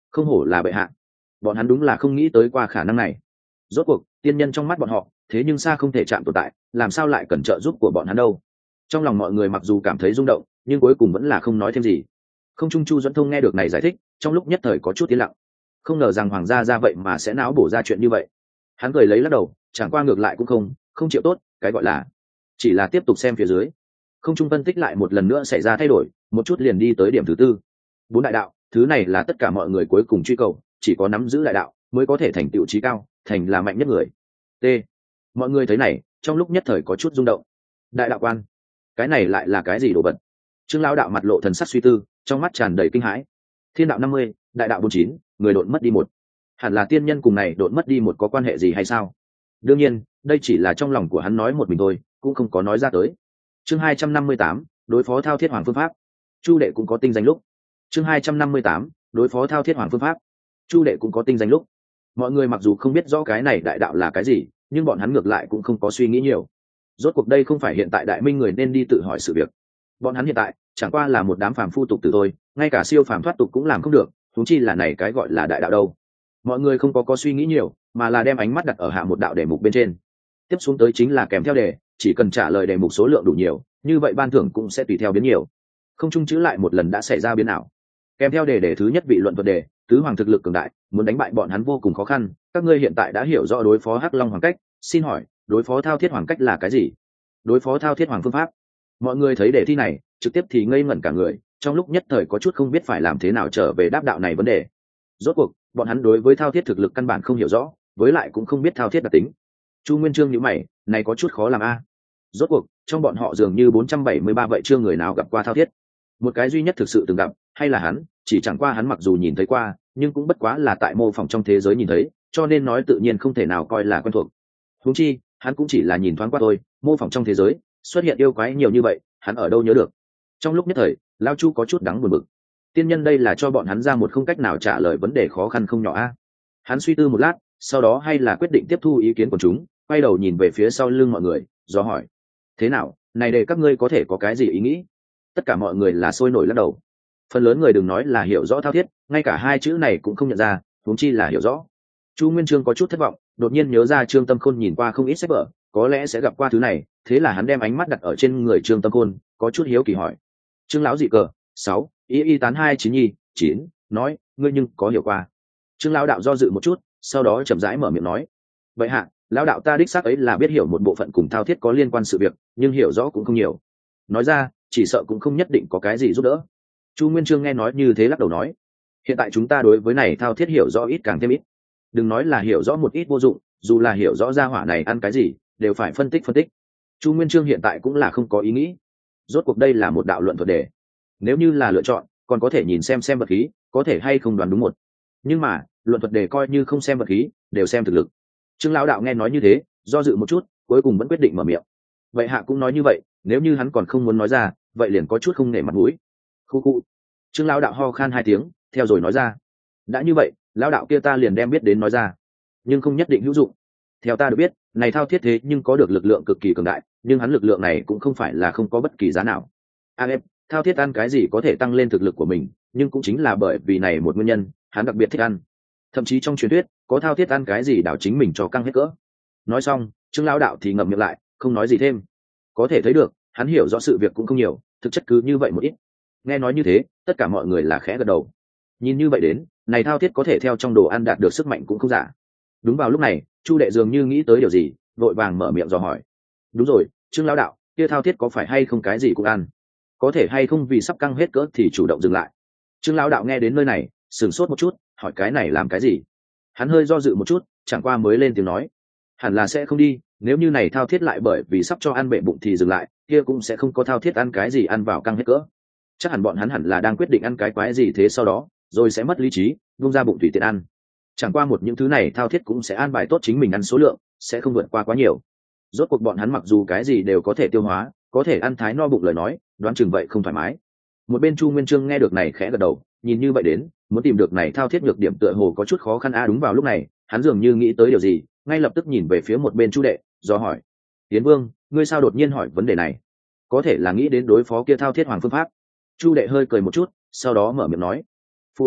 không hổ là bệ hạ, bọn hắn đúng là không nghĩ tới qua khả năng này. Rốt cuộc tiên nhân trong mắt bọn họ thế nhưng xa không thể chạm tồn tại, làm sao lại cần trợ giúp của bọn hắn đâu. Trong lòng mọi người mặc dù cảm thấy rung động, nhưng cuối cùng vẫn là không nói thêm gì. Không trung Chu Duẫn Thông nghe được này giải thích, trong lúc nhất thời có chút tiến lặng. Không ngờ rằng hoàng gia ra vậy mà sẽ não bổ ra chuyện như vậy. Hắn cười lấy lắc đầu, chẳng qua ngược lại cũng không không chịu tốt, cái gọi là chỉ là tiếp tục xem phía dưới. Không trung phân tích lại một lần nữa xảy ra thay đổi, một chút liền đi tới điểm thứ tư. Bốn đại đạo, thứ này là tất cả mọi người cuối cùng truy cầu, chỉ có nắm giữ đại đạo mới có thể thành tựu trí cao, thành là mạnh nhất người. T. Mọi người thấy này, trong lúc nhất thời có chút rung động. Đại đạo quan, cái này lại là cái gì đồ vật? Trương lão đạo mặt lộ thần sắc suy tư, trong mắt tràn đầy kinh hãi. Thiên đạo năm mươi, đại đạo bốn chín, người độn mất đi một. Hẳn là tiên nhân cùng này độn mất đi một có quan hệ gì hay sao? Đương nhiên, đây chỉ là trong lòng của hắn nói một mình thôi, cũng không có nói ra tới. Chương hai trăm năm mươi tám, đối phó Thao Thiết Hoàng phương pháp. Chu đệ cũng có tinh danh lúc. Chương hai trăm năm mươi tám, đối phó Thao Thiết Hoàng phương pháp. Chu đệ cũng có tinh danh lúc. Mọi người mặc dù không biết rõ cái này đại đạo là cái gì, nhưng bọn hắn ngược lại cũng không có suy nghĩ nhiều. Rốt cuộc đây không phải hiện tại đại minh người nên đi tự hỏi sự việc. Bọn hắn hiện tại chẳng qua là một đám phàm phu tục tử thôi, ngay cả siêu phàm thoát tục cũng làm không được, huống chi là này cái gọi là đại đạo đâu. Mọi người không có có suy nghĩ nhiều, mà là đem ánh mắt đặt ở hạ một đạo đề mục bên trên. Tiếp xuống tới chính là kèm theo đề, chỉ cần trả lời đề mục số lượng đủ nhiều, như vậy ban thưởng cũng sẽ tùy theo biến nhiều. Không chung chữ lại một lần đã xảy ra biến ảo. Kèm theo đề đề thứ nhất vị luận vật đề, tứ hoàng thực lực cường đại, muốn đánh bại bọn hắn vô cùng khó khăn, các ngươi hiện tại đã hiểu rõ đối phó Hắc Long Hoàng cách, xin hỏi, đối phó Thao Thiết Hoàng cách là cái gì? Đối phó Thao Thiết Hoàng phương pháp. Mọi người thấy đề thi này, trực tiếp thì ngây ngẩn cả người, trong lúc nhất thời có chút không biết phải làm thế nào trở về đáp đạo này vấn đề. Rốt cuộc, bọn hắn đối với Thao Thiết thực lực căn bản không hiểu rõ, với lại cũng không biết Thao Thiết đặc tính. Chu Nguyên Chương nhíu mày, này có chút khó làm a. Rốt cuộc, trong bọn họ dường như bốn trăm bảy mươi ba vậy chưa người nào gặp qua Thao Thiết. Một cái duy nhất thực sự từng gặp, hay là hắn, chỉ chẳng qua hắn mặc dù nhìn thấy qua, nhưng cũng bất quá là tại mô phỏng trong thế giới nhìn thấy, cho nên nói tự nhiên không thể nào coi là quen thuộc. Huống chi, hắn cũng chỉ là nhìn thoáng qua thôi, mô phỏng trong thế giới xuất hiện yêu quái nhiều như vậy, hắn ở đâu nhớ được. Trong lúc nhất thời, Lão Chu có chút đắng buồn bực. Tiên nhân đây là cho bọn hắn ra một không cách nào trả lời vấn đề khó khăn không nhỏ a. Hắn suy tư một lát, sau đó hay là quyết định tiếp thu ý kiến của chúng, quay đầu nhìn về phía sau lưng mọi người, do hỏi: thế nào, này để các ngươi có thể có cái gì ý nghĩ? Tất cả mọi người là sôi nổi lắc đầu. Phần lớn người đừng nói là hiểu rõ Thao Thiết, ngay cả hai chữ này cũng không nhận ra, huống chi là hiểu rõ. Chu Nguyên Chương có chút thất vọng, đột nhiên nhớ ra Trương Tâm Khôn nhìn qua không ít sách vở, có lẽ sẽ gặp qua thứ này, thế là hắn đem ánh mắt đặt ở trên người Trương Tâm Khôn, có chút hiếu kỳ hỏi: Trương lão dị cờ sáu y y tán hai chín nhi chín nói, ngươi nhưng có hiểu qua? Trương lão đạo do dự một chút, sau đó chậm rãi mở miệng nói: vậy hạ, lão đạo ta đích xác ấy là biết hiểu một bộ phận cùng Thao Thiết có liên quan sự việc, nhưng hiểu rõ cũng không nhiều. Nói ra, chỉ sợ cũng không nhất định có cái gì giúp đỡ. Chu Nguyên Chương nghe nói như thế lắc đầu nói: hiện tại chúng ta đối với này Thao Thiết hiểu rõ ít càng thêm ít. Đừng nói là hiểu rõ một ít vô dụng, dù là hiểu rõ ra hỏa này ăn cái gì, đều phải phân tích phân tích. Chu Nguyên Chương hiện tại cũng là không có ý nghĩ. Rốt cuộc đây là một đạo luận thuật đề, nếu như là lựa chọn, còn có thể nhìn xem xem vật khí, có thể hay không đoán đúng một. Nhưng mà, luận thuật đề coi như không xem vật khí, đều xem thực lực. Trương lão đạo nghe nói như thế, do dự một chút, cuối cùng vẫn quyết định mở miệng. Vậy hạ cũng nói như vậy, nếu như hắn còn không muốn nói ra, vậy liền có chút không nể mặt mũi. Khu khu. Trương lão đạo ho khan hai tiếng, theo rồi nói ra: đã như vậy, lão đạo kia ta liền đem biết đến nói ra, nhưng không nhất định hữu dụng. Theo ta được biết, này Thao Thiết thế nhưng có được lực lượng cực kỳ cường đại, nhưng hắn lực lượng này cũng không phải là không có bất kỳ giá nào. A em, Thao Thiết ăn cái gì có thể tăng lên thực lực của mình, nhưng cũng chính là bởi vì này một nguyên nhân, hắn đặc biệt thích ăn. Thậm chí trong truyền thuyết, có Thao Thiết ăn cái gì đảo chính mình cho căng hết cỡ. Nói xong, Trương lão đạo thì ngậm miệng lại, không nói gì thêm. Có thể thấy được, hắn hiểu rõ sự việc cũng không nhiều, thực chất cứ như vậy một ít. Nghe nói như thế, tất cả mọi người là khẽ gật đầu. Nhìn như vậy đến, này Thao Thiết có thể theo trong đồ ăn đạt được sức mạnh cũng không giả. Đúng vào lúc này, Chu đệ dường như nghĩ tới điều gì, vội vàng mở miệng dò hỏi: đúng rồi, Trương lão đạo, kia Thao Thiết có phải hay không cái gì cũng ăn? Có thể hay không vì sắp căng hết cỡ thì chủ động dừng lại? Trương lão đạo nghe đến nơi này, sửng sốt một chút, hỏi cái này làm cái gì? Hắn hơi do dự một chút, chẳng qua mới lên tiếng nói: hẳn là sẽ không đi, nếu như này Thao Thiết lại bởi vì sắp cho ăn bệ bụng thì dừng lại, kia cũng sẽ không có Thao Thiết ăn cái gì ăn vào căng hết cỡ. Chắc hẳn bọn hắn hẳn là đang quyết định ăn cái quái gì thế sau đó, rồi sẽ mất lý trí, vung ra bụng tùy tiện ăn. Chẳng qua một những thứ này Thao Thiết cũng sẽ an bài tốt chính mình ăn số lượng, sẽ không vượt qua quá nhiều. Rốt cuộc bọn hắn mặc dù cái gì đều có thể tiêu hóa, có thể ăn thái no bụng lời nói, đoán chừng vậy không thoải mái. Một bên Chu Nguyên Chương nghe được này khẽ gật đầu, nhìn như vậy đến, muốn tìm được này Thao Thiết nhược điểm tựa hồ có chút khó khăn a. Đúng vào lúc này, hắn dường như nghĩ tới điều gì, ngay lập tức nhìn về phía một bên Chu đệ, do hỏi: Tiến Vương, ngươi sao đột nhiên hỏi vấn đề này? Có thể là nghĩ đến đối phó kia Thao Thiết Hoàng phương pháp. Chu đệ hơi cười một chút, sau đó mở miệng nói: Phu hoàng,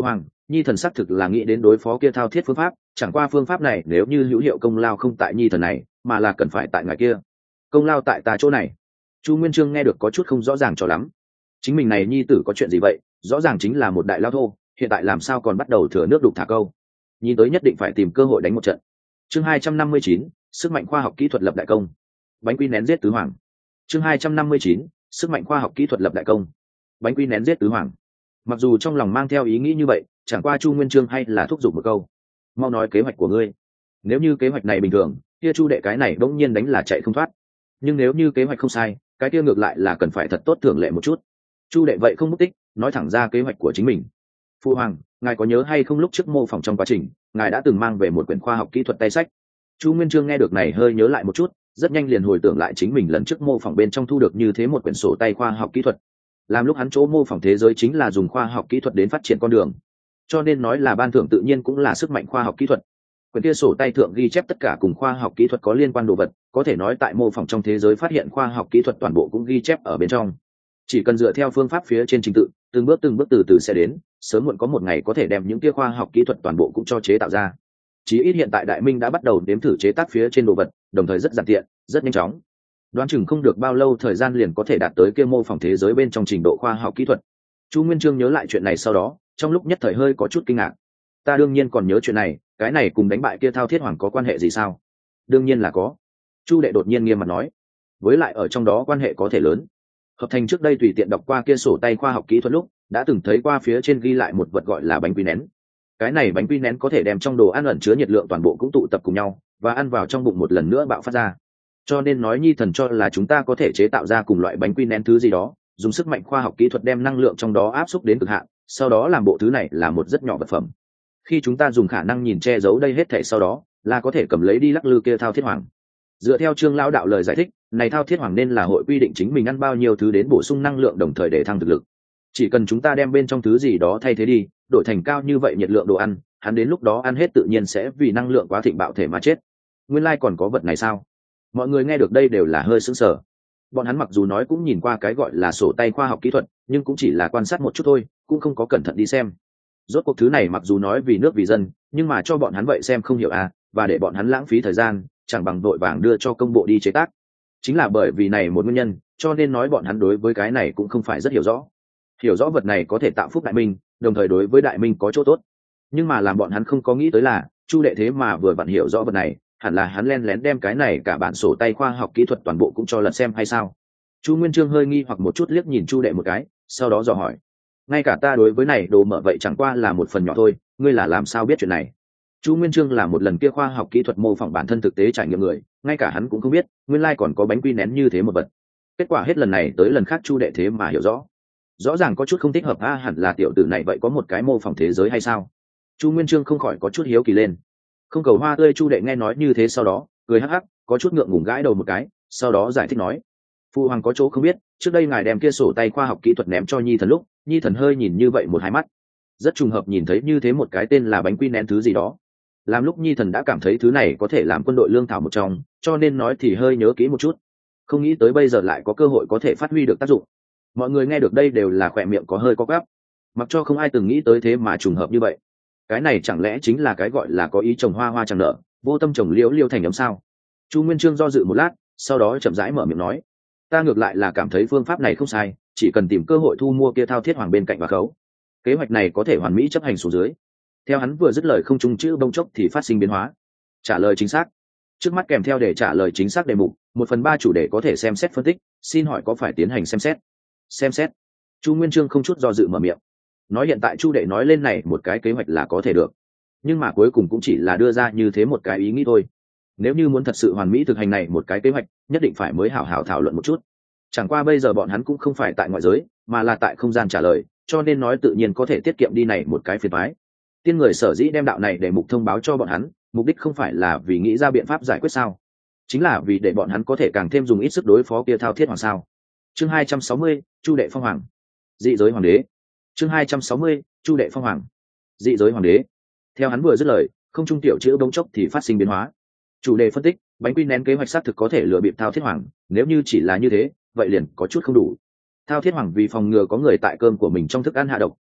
nhi thần xác thực là nghĩ đến đối phó kia thao thiết phương pháp, chẳng qua phương pháp này nếu như hữu hiệu công lao không tại nhi thần này mà là cần phải tại ngài kia, công lao tại ta chỗ này. Chu Nguyên Chương nghe được có chút không rõ ràng cho lắm, chính mình này nhi tử có chuyện gì vậy, rõ ràng chính là một đại lao thô, hiện tại làm sao còn bắt đầu thừa nước đục thả câu, nhìn tới nhất định phải tìm cơ hội đánh một trận. Chương hai trăm năm mươi chín, sức mạnh khoa học kỹ thuật lập đại công. Bánh quy nén giết tứ hoàng. Chương hai trăm năm mươi chín, sức mạnh khoa học kỹ thuật lập đại công. Bánh quy nén giết tứ hoàng. Mặc dù trong lòng mang theo ý nghĩ như vậy, chẳng qua Chu Nguyên Chương hay là thúc giục một câu: mau nói kế hoạch của ngươi. Nếu như kế hoạch này bình thường, kia Chu đệ cái này đống nhiên đánh là chạy không thoát, nhưng nếu như kế hoạch không sai, cái kia ngược lại là cần phải thật tốt thưởng lệ một chút. Chu đệ vậy không mất tích, nói thẳng ra kế hoạch của chính mình. Phu hoàng, ngài có nhớ hay không lúc trước mô phỏng trong quá trình, ngài đã từng mang về một quyển khoa học kỹ thuật tay sách? Chu Nguyên Chương nghe được này hơi nhớ lại một chút, rất nhanh liền hồi tưởng lại chính mình lần trước mô phỏng bên trong thu được như thế một quyển sổ tay khoa học kỹ thuật. Làm lúc hắn chỗ mô phỏng thế giới chính là dùng khoa học kỹ thuật đến phát triển con đường, cho nên nói là ban thưởng tự nhiên cũng là sức mạnh khoa học kỹ thuật. Quyển kia sổ tay thượng ghi chép tất cả cùng khoa học kỹ thuật có liên quan đồ vật, có thể nói tại mô phỏng trong thế giới phát hiện khoa học kỹ thuật toàn bộ cũng ghi chép ở bên trong. Chỉ cần dựa theo phương pháp phía trên trình tự, từng bước từng bước từ từ sẽ đến, sớm muộn có một ngày có thể đem những kia khoa học kỹ thuật toàn bộ cũng cho chế tạo ra. Chí ít hiện tại Đại Minh đã bắt đầu đếm thử chế tác phía trên đồ vật, đồng thời rất giản tiện, rất nhanh chóng. Đoán chừng không được bao lâu thời gian liền có thể đạt tới kia mô phỏng thế giới bên trong trình độ khoa học kỹ thuật. Chu Nguyên Chương nhớ lại chuyện này sau đó, trong lúc nhất thời hơi có chút kinh ngạc. Ta đương nhiên còn nhớ chuyện này, cái này cùng đánh bại kia thao thiết hoàng có quan hệ gì sao? Đương nhiên là có. Chu đệ đột nhiên nghiêm mặt nói. Với lại ở trong đó quan hệ có thể lớn. Hợp Thành trước đây tùy tiện đọc qua kia sổ tay khoa học kỹ thuật lúc, đã từng thấy qua phía trên ghi lại một vật gọi là bánh quy nén. Cái này bánh quy nén có thể đem trong đồ ăn ẩn chứa nhiệt lượng toàn bộ cũng tụ tập cùng nhau, và ăn vào trong bụng một lần nữa bạo phát ra. Cho nên nói nhi thần cho là chúng ta có thể chế tạo ra cùng loại bánh quy nén thứ gì đó, dùng sức mạnh khoa học kỹ thuật đem năng lượng trong đó áp xúc đến cực hạn, sau đó làm bộ thứ này là một rất nhỏ vật phẩm. Khi chúng ta dùng khả năng nhìn che giấu đây hết thảy sau đó, là có thể cầm lấy đi lắc lư kia thao thiết hoàng. Dựa theo Trương lão đạo lời giải thích, này thao thiết hoàng nên là hội quy định chính mình ăn bao nhiêu thứ đến bổ sung năng lượng đồng thời để thăng thực lực. Chỉ cần chúng ta đem bên trong thứ gì đó thay thế đi, đổi thành cao như vậy nhiệt lượng đồ ăn, hắn đến lúc đó ăn hết tự nhiên sẽ vì năng lượng quá thịnh bạo thể mà chết. Nguyên lai like còn có vật này sao? Mọi người nghe được đây đều là hơi sững sờ. Bọn hắn mặc dù nói cũng nhìn qua cái gọi là sổ tay khoa học kỹ thuật, nhưng cũng chỉ là quan sát một chút thôi, cũng không có cẩn thận đi xem. Rốt cuộc thứ này mặc dù nói vì nước vì dân, nhưng mà cho bọn hắn vậy xem không hiểu à, và để bọn hắn lãng phí thời gian, chẳng bằng vội vàng đưa cho công bộ đi chế tác. Chính là bởi vì này một nguyên nhân, cho nên nói bọn hắn đối với cái này cũng không phải rất hiểu rõ. Hiểu rõ vật này có thể tạo phúc Đại Minh, đồng thời đối với Đại Minh có chỗ tốt. Nhưng mà làm bọn hắn không có nghĩ tới là, Chu đệ thế mà vừa vặn hiểu rõ vật này, hẳn là hắn len lén đem cái này cả bản sổ tay khoa học kỹ thuật toàn bộ cũng cho lật xem hay sao? Chu Nguyên Chương hơi nghi hoặc một chút liếc nhìn Chu đệ một cái, sau đó dò hỏi: ngay cả ta đối với này đồ mở vậy chẳng qua là một phần nhỏ thôi, ngươi là làm sao biết chuyện này? Chu Nguyên Chương là một lần kia khoa học kỹ thuật mô phỏng bản thân thực tế trải nghiệm người, ngay cả hắn cũng không biết, nguyên lai còn có bánh quy nén như thế một vật. Kết quả hết lần này tới lần khác Chu đệ thế mà hiểu rõ. Rõ ràng có chút không thích hợp a, hẳn là tiểu tử này vậy có một cái mô phỏng thế giới hay sao? Chu Nguyên Chương không khỏi có chút hiếu kỳ lên. Không cầu hoa tươi Chu đệ nghe nói như thế sau đó, cười hắc hắc, có chút ngượng ngùng gãi đầu một cái, sau đó giải thích nói: Phu hoàng có chỗ không biết, trước đây ngài đem kia sổ tay khoa học kỹ thuật ném cho nhi thần lúc, nhi thần hơi nhìn như vậy một hai mắt, rất trùng hợp nhìn thấy như thế một cái tên là bánh quy nén thứ gì đó. Làm lúc nhi thần đã cảm thấy thứ này có thể làm quân đội lương thảo một trong, cho nên nói thì hơi nhớ kỹ một chút. Không nghĩ tới bây giờ lại có cơ hội có thể phát huy được tác dụng. Mọi người nghe được đây đều là khỏe miệng có hơi có gắp, mặc cho không ai từng nghĩ tới thế mà trùng hợp như vậy. Cái này chẳng lẽ chính là cái gọi là có ý trồng hoa hoa chẳng nở, vô tâm trồng liễu liêu thành ấm sao? Chu Nguyên Chương do dự một lát, sau đó chậm rãi mở miệng nói: ta ngược lại là cảm thấy phương pháp này không sai, chỉ cần tìm cơ hội thu mua kia thao thiết hoàng bên cạnh và khấu, kế hoạch này có thể hoàn mỹ chấp hành xuống dưới. Theo hắn vừa dứt lời không trung chữ bông chốc thì phát sinh biến hóa. Trả lời chính xác. Trước mắt kèm theo để trả lời chính xác đề mục, một phần ba chủ đề có thể xem xét phân tích, xin hỏi có phải tiến hành xem xét? Xem xét. Chu Nguyên Chương không chút do dự mở miệng. Nói hiện tại Chu đệ nói lên này một cái kế hoạch là có thể được, nhưng mà cuối cùng cũng chỉ là đưa ra như thế một cái ý nghĩ thôi. Nếu như muốn thật sự hoàn mỹ thực hành này một cái kế hoạch, nhất định phải mới hảo hảo thảo luận một chút. Chẳng qua bây giờ bọn hắn cũng không phải tại ngoại giới, mà là tại không gian trả lời, cho nên nói tự nhiên có thể tiết kiệm đi này một cái phiền toái. Tiên người sở dĩ đem đạo này để mục thông báo cho bọn hắn, mục đích không phải là vì nghĩ ra biện pháp giải quyết sao, chính là vì để bọn hắn có thể càng thêm dùng ít sức đối phó kia thao thiết hoàng sao. Chương hai trăm sáu mươi, Chu đệ phong hoàng, dị giới hoàng đế. Chương hai trăm sáu mươi, Chu đệ phong hoàng, dị giới hoàng đế. Theo hắn vừa dứt lời, không trung tiểu chữ bỗng chốc thì phát sinh biến hóa. Chủ đề phân tích: bánh quy nén kế hoạch xác thực có thể lừa bịp thao thiết hoàng, nếu như chỉ là như thế, vậy liền có chút không đủ. Thao thiết hoàng vì phòng ngừa có người tại cơm của mình trong thức ăn hạ độc,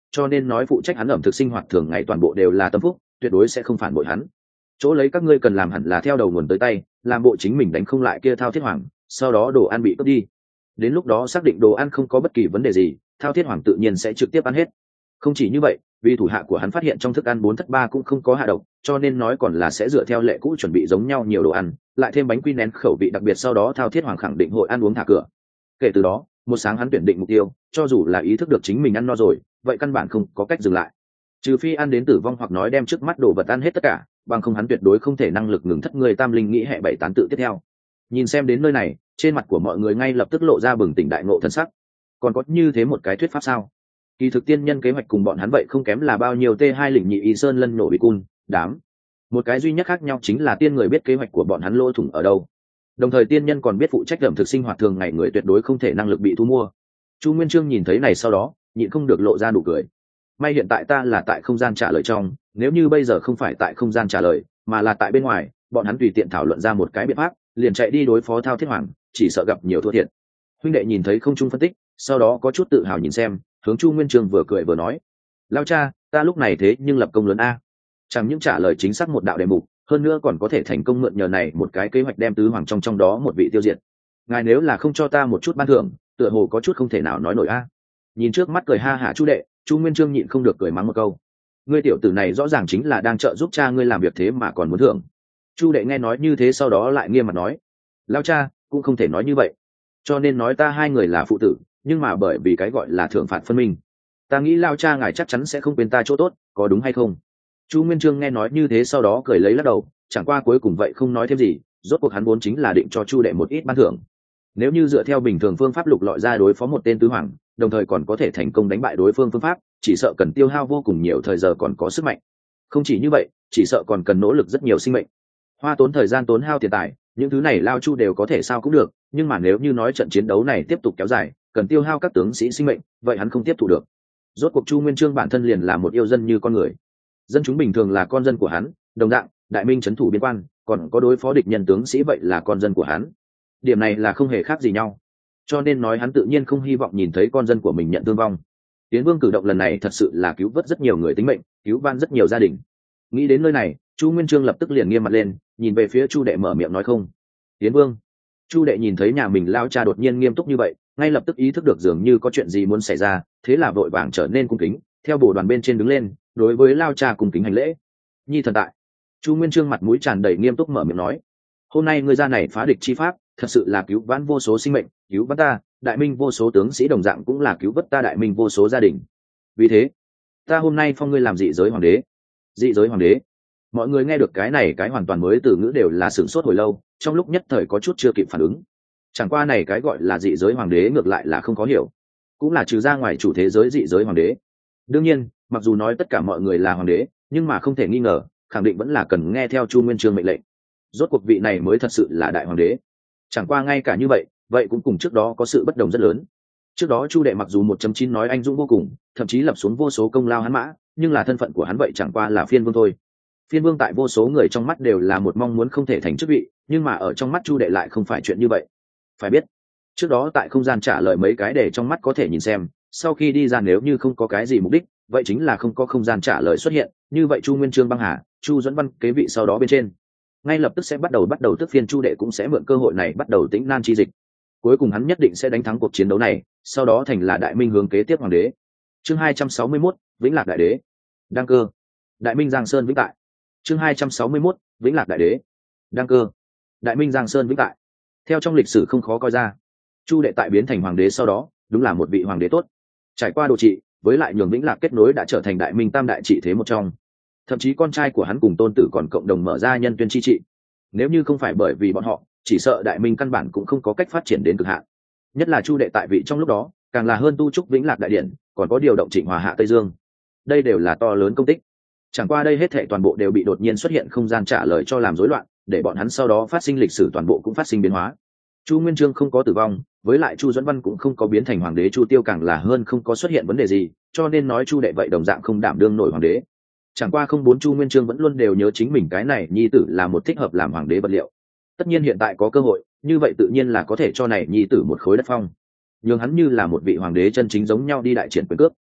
cho nên nói phụ trách hắn ẩm thực sinh hoạt thường ngày toàn bộ đều là tâm phúc, tuyệt đối sẽ không phản bội hắn. Chỗ lấy các ngươi cần làm hẳn là theo đầu nguồn tới tay, làm bộ chính mình đánh không lại kia Thao Thiết Hoàng, sau đó đồ ăn bị cướp đi. Đến lúc đó xác định đồ ăn không có bất kỳ vấn đề gì, Thao Thiết Hoàng tự nhiên sẽ trực tiếp ăn hết. Không chỉ như vậy, vì thủ hạ của hắn phát hiện trong thức ăn bốn thất ba cũng không có hạ độc, cho nên nói còn là sẽ dựa theo lệ cũ chuẩn bị giống nhau nhiều đồ ăn, lại thêm bánh quy nén khẩu vị đặc biệt, sau đó Thao Thiết Hoàng khẳng định hội ăn uống thả cửa. Kể từ đó, một sáng hắn tuyển định mục tiêu, cho dù là ý thức được chính mình ăn no rồi, vậy căn bản không có cách dừng lại. Trừ phi ăn đến tử vong hoặc nói đem trước mắt đồ vật ăn hết tất cả, bằng không hắn tuyệt đối không thể năng lực ngừng thất người tam linh nghĩ hệ bảy tán tự tiếp theo. Nhìn xem đến nơi này, trên mặt của mọi người ngay lập tức lộ ra bừng tỉnh đại ngộ thân sắc. Còn có như thế một cái thuyết pháp sao? Kỳ thực tiên nhân kế hoạch cùng bọn hắn vậy không kém là bao nhiêu. T hai lĩnh nhị y sơn lân nổ bị cun đám, một cái duy nhất khác nhau chính là tiên người biết kế hoạch của bọn hắn lỗ thủng ở đâu, đồng thời tiên nhân còn biết phụ trách ẩm thực sinh hoạt thường ngày người tuyệt đối không thể năng lực bị thu mua. Chu Nguyên Chương nhìn thấy này sau đó nhịn không được lộ ra nụ cười. May hiện tại ta là tại không gian trả lời trong, nếu như bây giờ không phải tại không gian trả lời mà là tại bên ngoài, bọn hắn tùy tiện thảo luận ra một cái biện pháp liền chạy đi đối phó Thao Thiết Hoàng, chỉ sợ gặp nhiều thua thiệt. Huynh đệ nhìn thấy không trung phân tích, sau đó có chút tự hào nhìn xem, hướng Chu Nguyên Chương vừa cười vừa nói: lao cha, ta lúc này thế nhưng lập công lớn a, chẳng những trả lời chính xác một đạo đề mục, hơn nữa còn có thể thành công mượn nhờ này một cái kế hoạch đem tứ hoàng trong trong đó một vị tiêu diệt. Ngài nếu là không cho ta một chút ban thưởng, tựa hồ có chút không thể nào nói nổi a. Nhìn trước mắt cười ha hả Chu đệ, Chu Nguyên Chương nhịn không được cười mắng một câu: ngươi tiểu tử này rõ ràng chính là đang trợ giúp cha ngươi làm việc thế mà còn muốn thưởng. Chu đệ nghe nói như thế sau đó lại nghiêm mặt nói: lao cha, cũng không thể nói như vậy, cho nên nói ta hai người là phụ tử, nhưng mà bởi vì cái gọi là thưởng phạt phân minh, ta nghĩ lao cha ngài chắc chắn sẽ không quên ta chỗ tốt, có đúng hay không? Chu Nguyên Chương nghe nói như thế sau đó cười lấy lắc đầu, chẳng qua cuối cùng vậy không nói thêm gì, rốt cuộc hắn vốn chính là định cho Chu đệ một ít ban thưởng. Nếu như dựa theo bình thường phương pháp lục lọi ra đối phó một tên tứ hoàng, đồng thời còn có thể thành công đánh bại đối phương phương pháp, chỉ sợ cần tiêu hao vô cùng nhiều thời giờ còn có sức mạnh. Không chỉ như vậy, chỉ sợ còn cần nỗ lực rất nhiều sinh mệnh, hoa tốn thời gian tốn hao tiền tài, những thứ này lao Chu đều có thể sao cũng được, nhưng mà nếu như nói trận chiến đấu này tiếp tục kéo dài, cần tiêu hao các tướng sĩ sinh mệnh, vậy hắn không tiếp thu được. Rốt cuộc Chu Nguyên Chương bản thân liền là một yêu dân như con người, dân chúng bình thường là con dân của hắn, đồng dạng đại minh trấn thủ biên quan, còn có đối phó địch nhân tướng sĩ vậy là con dân của hắn, điểm này là không hề khác gì nhau, cho nên nói hắn tự nhiên không hy vọng nhìn thấy con dân của mình nhận thương vong. Tiến Vương cử động lần này thật sự là cứu vớt rất nhiều người tính mệnh, cứu van rất nhiều gia đình. Nghĩ đến nơi này, Chu Nguyên Chương lập tức liền nghiêm mặt lên, nhìn về phía Chu đệ mở miệng nói: không. Tiến Vương. Chu đệ nhìn thấy nhà mình lao cha đột nhiên nghiêm túc như vậy, ngay lập tức ý thức được dường như có chuyện gì muốn xảy ra, thế là vội vàng trở nên cung kính, theo bổ đoàn bên trên đứng lên, đối với lao cha cung kính hành lễ. Nhi thần tại. Chu Nguyên Chương mặt mũi tràn đầy nghiêm túc mở miệng nói: hôm nay ngươi ra này phá địch chi pháp, thật sự là cứu vãn vô số sinh mệnh, cứu vãn ta đại minh vô số tướng sĩ, đồng dạng cũng là cứu vớt ta đại minh vô số gia đình. Vì thế ta hôm nay phong ngươi làm dị giới hoàng đế. Dị giới hoàng đế. Mọi người nghe được cái này cái hoàn toàn mới từ ngữ đều là sửng sốt hồi lâu, trong lúc nhất thời có chút chưa kịp phản ứng. Chẳng qua này cái gọi là dị giới hoàng đế ngược lại là không có hiểu, cũng là trừ ra ngoài chủ thế giới dị giới hoàng đế. Đương nhiên, mặc dù nói tất cả mọi người là hoàng đế, nhưng mà không thể nghi ngờ, khẳng định vẫn là cần nghe theo Chu Nguyên Chương mệnh lệnh. Rốt cuộc vị này mới thật sự là đại hoàng đế. Chẳng qua ngay cả như vậy, vậy cũng cùng trước đó có sự bất đồng rất lớn. Trước đó Chu đệ mặc dù một chấm chín nói anh dũng vô cùng, thậm chí lập xuống vô số công lao hắn mã, nhưng là thân phận của hắn vậy chẳng qua là phiên vương thôi. Phiên vương tại vô số người trong mắt đều là một mong muốn không thể thành chức vị, nhưng mà ở trong mắt Chu đệ lại không phải chuyện như vậy. Phải biết, trước đó tại không gian trả lời mấy cái để trong mắt có thể nhìn xem, sau khi đi ra nếu như không có cái gì mục đích, vậy chính là không có không gian trả lời xuất hiện, như vậy Chu Nguyên Chương băng hà, Chu Duẫn Văn kế vị sau đó bên trên, ngay lập tức sẽ bắt đầu bắt đầu tức phiên Chu đệ cũng sẽ mượn cơ hội này bắt đầu tĩnh nan chi dịch. Cuối cùng hắn nhất định sẽ đánh thắng cuộc chiến đấu này, sau đó thành là đại minh hướng kế tiếp hoàng đế. Chương hai trăm sáu mươi mốt, Vĩnh Lạc đại đế. Đăng cơ. Đại minh Giang Sơn vĩnh tại. Chương hai trăm sáu mươi mốt, Vĩnh Lạc đại đế. Đăng cơ. Đại minh Giang Sơn vĩnh tại. Theo trong lịch sử không khó coi ra, Chu đệ tại biến thành hoàng đế sau đó, đúng là một vị hoàng đế tốt. Trải qua độ trị, với lại nhường Vĩnh Lạc kết nối đã trở thành đại minh tam đại trị thế một trong. Thậm chí con trai của hắn cùng tôn tử còn cộng đồng mở ra nhân tuyên chi trị. Nếu như không phải bởi vì bọn họ, chỉ sợ đại minh căn bản cũng không có cách phát triển đến cực hạn. Nhất là Chu đệ tại vị trong lúc đó, càng là hơn tu trúc Vĩnh Lạc đại điển, còn có điều động Trịnh Hòa hạ Tây Dương. Đây đều là to lớn công tích. Chẳng qua đây hết thảy toàn bộ đều bị đột nhiên xuất hiện không gian trả lời cho làm rối loạn, để bọn hắn sau đó phát sinh lịch sử toàn bộ cũng phát sinh biến hóa. Chu Nguyên Chương không có tử vong, với lại Chu Duẫn Văn cũng không có biến thành hoàng đế, Chu Tiêu càng là hơn không có xuất hiện vấn đề gì, cho nên nói Chu đệ vậy đồng dạng không đảm đương nổi hoàng đế. Chẳng qua không bốn Chu Nguyên Chương vẫn luôn đều nhớ chính mình cái này nhi tử là một thích hợp làm hoàng đế vật liệu. Tất nhiên hiện tại có cơ hội, như vậy tự nhiên là có thể cho này nhi tử một khối đất phong, nhường hắn như là một vị hoàng đế chân chính giống nhau đi đại triển quyền cước.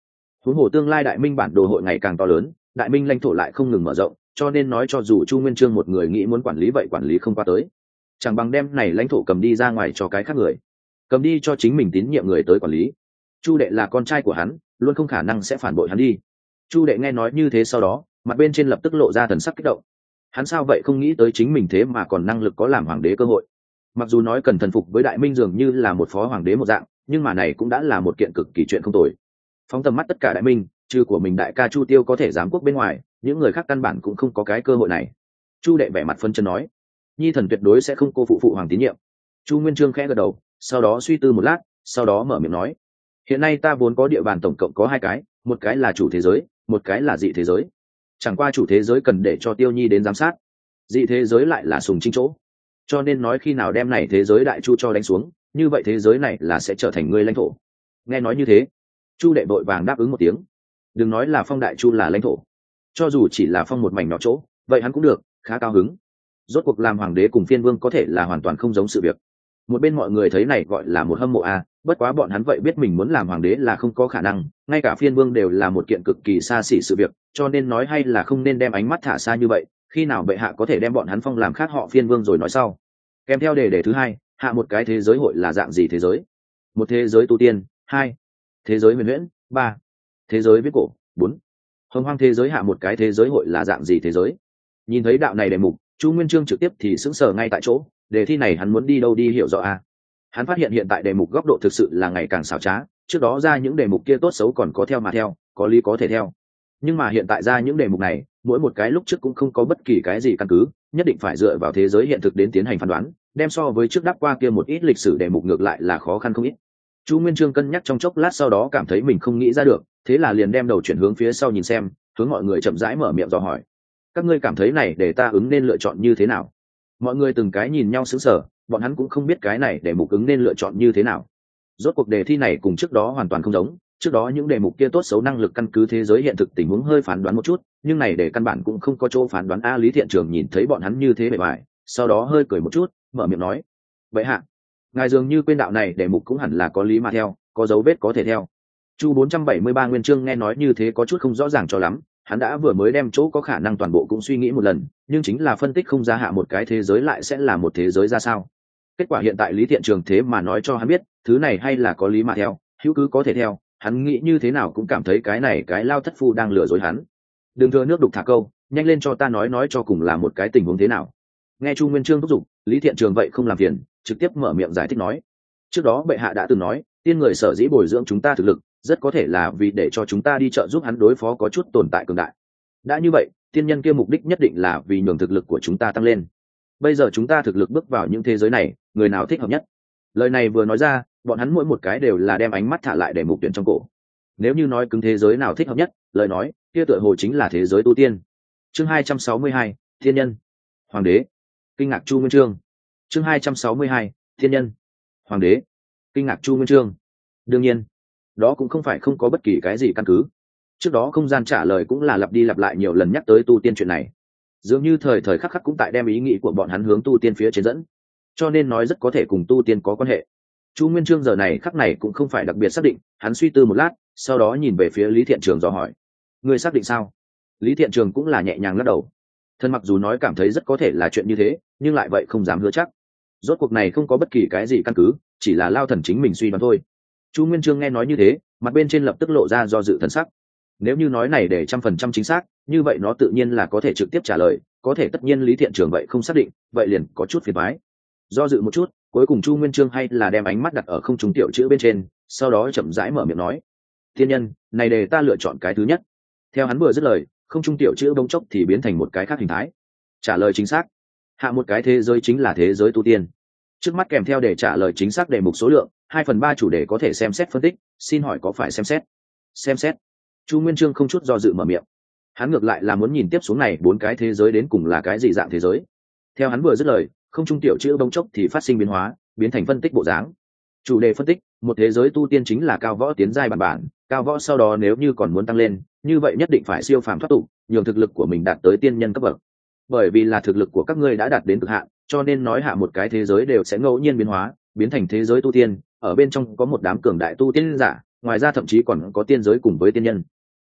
huống hồ tương lai đại minh bản đồ hội ngày càng to lớn, đại minh lãnh thổ lại không ngừng mở rộng, cho nên nói cho dù Chu Nguyên Chương một người nghĩ muốn quản lý vậy quản lý không qua tới, chẳng bằng đem này lãnh thổ cầm đi ra ngoài cho cái khác người, cầm đi cho chính mình tín nhiệm người tới quản lý. Chu đệ là con trai của hắn, luôn không khả năng sẽ phản bội hắn đi. Chu đệ nghe nói như thế sau đó, mặt bên trên lập tức lộ ra thần sắc kích động. Hắn sao vậy không nghĩ tới chính mình thế mà còn năng lực có làm hoàng đế cơ hội. Mặc dù nói cần thần phục với đại minh dường như là một phó hoàng đế một dạng, nhưng mà này cũng đã là một kiện cực kỳ chuyện không tồi. Phóng tầm mắt tất cả đại minh, trừ của mình đại ca Chu Tiêu có thể giám quốc bên ngoài, những người khác căn bản cũng không có cái cơ hội này. Chu đệ vẻ mặt phân chân nói, nhi thần tuyệt đối sẽ không cô phụ phụ hoàng tín nhiệm. Chu Nguyên Chương khẽ gật đầu, sau đó suy tư một lát, sau đó mở miệng nói, hiện nay ta vốn có địa bàn tổng cộng có hai cái, một cái là chủ thế giới, một cái là dị thế giới. Chẳng qua chủ thế giới cần để cho Tiêu Nhi đến giám sát, dị thế giới lại là sùng chinh chỗ, cho nên nói khi nào đem này thế giới đại chu cho đánh xuống, như vậy thế giới này là sẽ trở thành ngươi lãnh thổ. Nghe nói như thế, Chu đệ vội vàng đáp ứng một tiếng. Đừng nói là phong đại chu là lãnh thổ, cho dù chỉ là phong một mảnh nhỏ chỗ, vậy hắn cũng được, khá cao hứng. Rốt cuộc làm hoàng đế cùng phiên vương có thể là hoàn toàn không giống sự việc. Một bên mọi người thấy này gọi là một hâm mộ a, à, bất quá bọn hắn vậy biết mình muốn làm hoàng đế là không có khả năng, ngay cả phiên vương đều là một kiện cực kỳ xa xỉ sự việc, cho nên nói hay là không nên đem ánh mắt thả xa như vậy, khi nào bệ hạ có thể đem bọn hắn phong làm khác họ phiên vương rồi nói sau. Kèm theo đề đề thứ hai, hạ một cái thế giới hội là dạng gì thế giới? Một thế giới tu tiên, hai thế giới huyền huyễn, ba thế giới viết cổ, bốn hồng hoang thế giới hạ một cái thế giới hội là dạng gì thế giới? Nhìn thấy đạo này đề mục, Chu Nguyên Chương trực tiếp thì sững sờ ngay tại chỗ, đề thi này hắn muốn đi đâu đi hiểu rõ à? Hắn phát hiện hiện tại đề mục góc độ thực sự là ngày càng xảo trá, trước đó ra những đề mục kia tốt xấu còn có theo mà theo, có lý có thể theo, nhưng mà hiện tại ra những đề mục này, mỗi một cái lúc trước cũng không có bất kỳ cái gì căn cứ, nhất định phải dựa vào thế giới hiện thực đến tiến hành phán đoán, đem so với trước đáp qua kia một ít lịch sử đề mục ngược lại là khó khăn không ít. Chu Nguyên Chương cân nhắc trong chốc lát sau đó cảm thấy mình không nghĩ ra được, thế là liền đem đầu chuyển hướng phía sau nhìn xem, hướng mọi người chậm rãi mở miệng dò hỏi, các ngươi cảm thấy này để ta ứng nên lựa chọn như thế nào? Mọi người từng cái nhìn nhau sững sờ, bọn hắn cũng không biết cái này để mục ứng nên lựa chọn như thế nào. Rốt cuộc đề thi này cùng trước đó hoàn toàn không giống, trước đó những đề mục kia tốt xấu năng lực căn cứ thế giới hiện thực tình huống hơi phán đoán một chút, nhưng này để căn bản cũng không có chỗ phán đoán. A Lý Thiện Trường nhìn thấy bọn hắn như thế bề bài, sau đó hơi cười một chút, mở miệng nói, vậy hạ, ngài dường như quên đạo này đề mục cũng hẳn là có lý mà theo, có dấu vết có thể theo. Chu bốn trăm bảy mươi ba Nguyên Chương nghe nói như thế có chút không rõ ràng cho lắm, hắn đã vừa mới đem chỗ có khả năng toàn bộ cũng suy nghĩ một lần, nhưng chính là phân tích không ra hạ một cái thế giới lại sẽ là một thế giới ra sao. Kết quả hiện tại Lý Thiện Trường thế mà nói cho hắn biết, thứ này hay là có lý mà theo, hữu cứ có thể theo, hắn nghĩ như thế nào cũng cảm thấy cái này cái lao thất phu đang lừa dối hắn. Đừng thừa nước đục thả câu, nhanh lên cho ta nói nói cho cùng là một cái tình huống thế nào. Nghe Chu Nguyên Chương thúc giục, Lý Thiện Trường vậy không làm phiền, trực tiếp mở miệng giải thích nói, trước đó bệ hạ đã từng nói, tiên người sở dĩ bồi dưỡng chúng ta thực lực, rất có thể là vì để cho chúng ta đi trợ giúp hắn đối phó có chút tồn tại cường đại. Đã như vậy, tiên nhân kia mục đích nhất định là vì nhường thực lực của chúng ta tăng lên. Bây giờ chúng ta thực lực bước vào những thế giới này, người nào thích hợp nhất? Lời này vừa nói ra, bọn hắn mỗi một cái đều là đem ánh mắt thả lại để mục tuyển trong cổ. Nếu như nói cứng thế giới nào thích hợp nhất, lời nói kia tựa hồ chính là thế giới tu tiên. Chương hai trăm sáu mươi hai, thiên nhân, hoàng đế. Kinh ngạc Chu Nguyên Chương. Chương hai trăm sáu mươi hai, thiên nhân, hoàng đế. Kinh ngạc Chu Nguyên Chương. Đương nhiên, đó cũng không phải không có bất kỳ cái gì căn cứ. Trước đó không gian trả lời cũng là lặp đi lặp lại nhiều lần nhắc tới tu tiên chuyện này, dường như thời thời khắc khắc cũng tại đem ý nghĩ của bọn hắn hướng tu tiên phía trên dẫn, cho nên nói rất có thể cùng tu tiên có quan hệ. Chu Nguyên Chương giờ này khắc này cũng không phải đặc biệt xác định, hắn suy tư một lát, sau đó nhìn về phía Lý Thiện Trường dò hỏi, ngươi xác định sao? Lý Thiện Trường cũng là nhẹ nhàng lắc đầu, thân mặc dù nói cảm thấy rất có thể là chuyện như thế, nhưng lại vậy không dám hứa chắc. Rốt cuộc này không có bất kỳ cái gì căn cứ, chỉ là lao thần chính mình suy đoán thôi. Chu Nguyên Chương nghe nói như thế, mặt bên trên lập tức lộ ra do dự thần sắc. Nếu như nói này để trăm phần trăm chính xác, như vậy nó tự nhiên là có thể trực tiếp trả lời, có thể tất nhiên Lý Thiện Trường vậy không xác định, vậy liền có chút phiền toái. Do dự một chút, cuối cùng Chu Nguyên Chương hay là đem ánh mắt đặt ở không trung tiểu chữ bên trên, sau đó chậm rãi mở miệng nói, thiên nhân, này để ta lựa chọn cái thứ nhất. Theo hắn vừa dứt lời, không trung tiểu chữ bỗng chốc thì biến thành một cái khác hình thái. Trả lời chính xác. Hạ một cái thế giới chính là thế giới tu tiên. Trước mắt kèm theo để trả lời chính xác đề mục số lượng, hai phần ba chủ đề có thể xem xét phân tích, xin hỏi có phải xem xét? Xem xét. Chu Nguyên Chương không chút do dự mở miệng. Hắn ngược lại là muốn nhìn tiếp xuống này bốn cái thế giới đến cùng là cái gì dạng thế giới. Theo hắn vừa dứt lời, không trung tiểu chữ bỗng chốc thì phát sinh biến hóa, biến thành phân tích bộ dáng. Chủ đề phân tích, một thế giới tu tiên chính là cao võ tiến giai bản bản, cao võ sau đó nếu như còn muốn tăng lên, như vậy nhất định phải siêu phàm thoát tục, nhường thực lực của mình đạt tới tiên nhân cấp bậc. Bởi vì là thực lực của các ngươi đã đạt đến cực hạn, cho nên nói hạ một cái thế giới đều sẽ ngẫu nhiên biến hóa, biến thành thế giới tu tiên, ở bên trong có một đám cường đại tu tiên giả, ngoài ra thậm chí còn có tiên giới cùng với tiên nhân.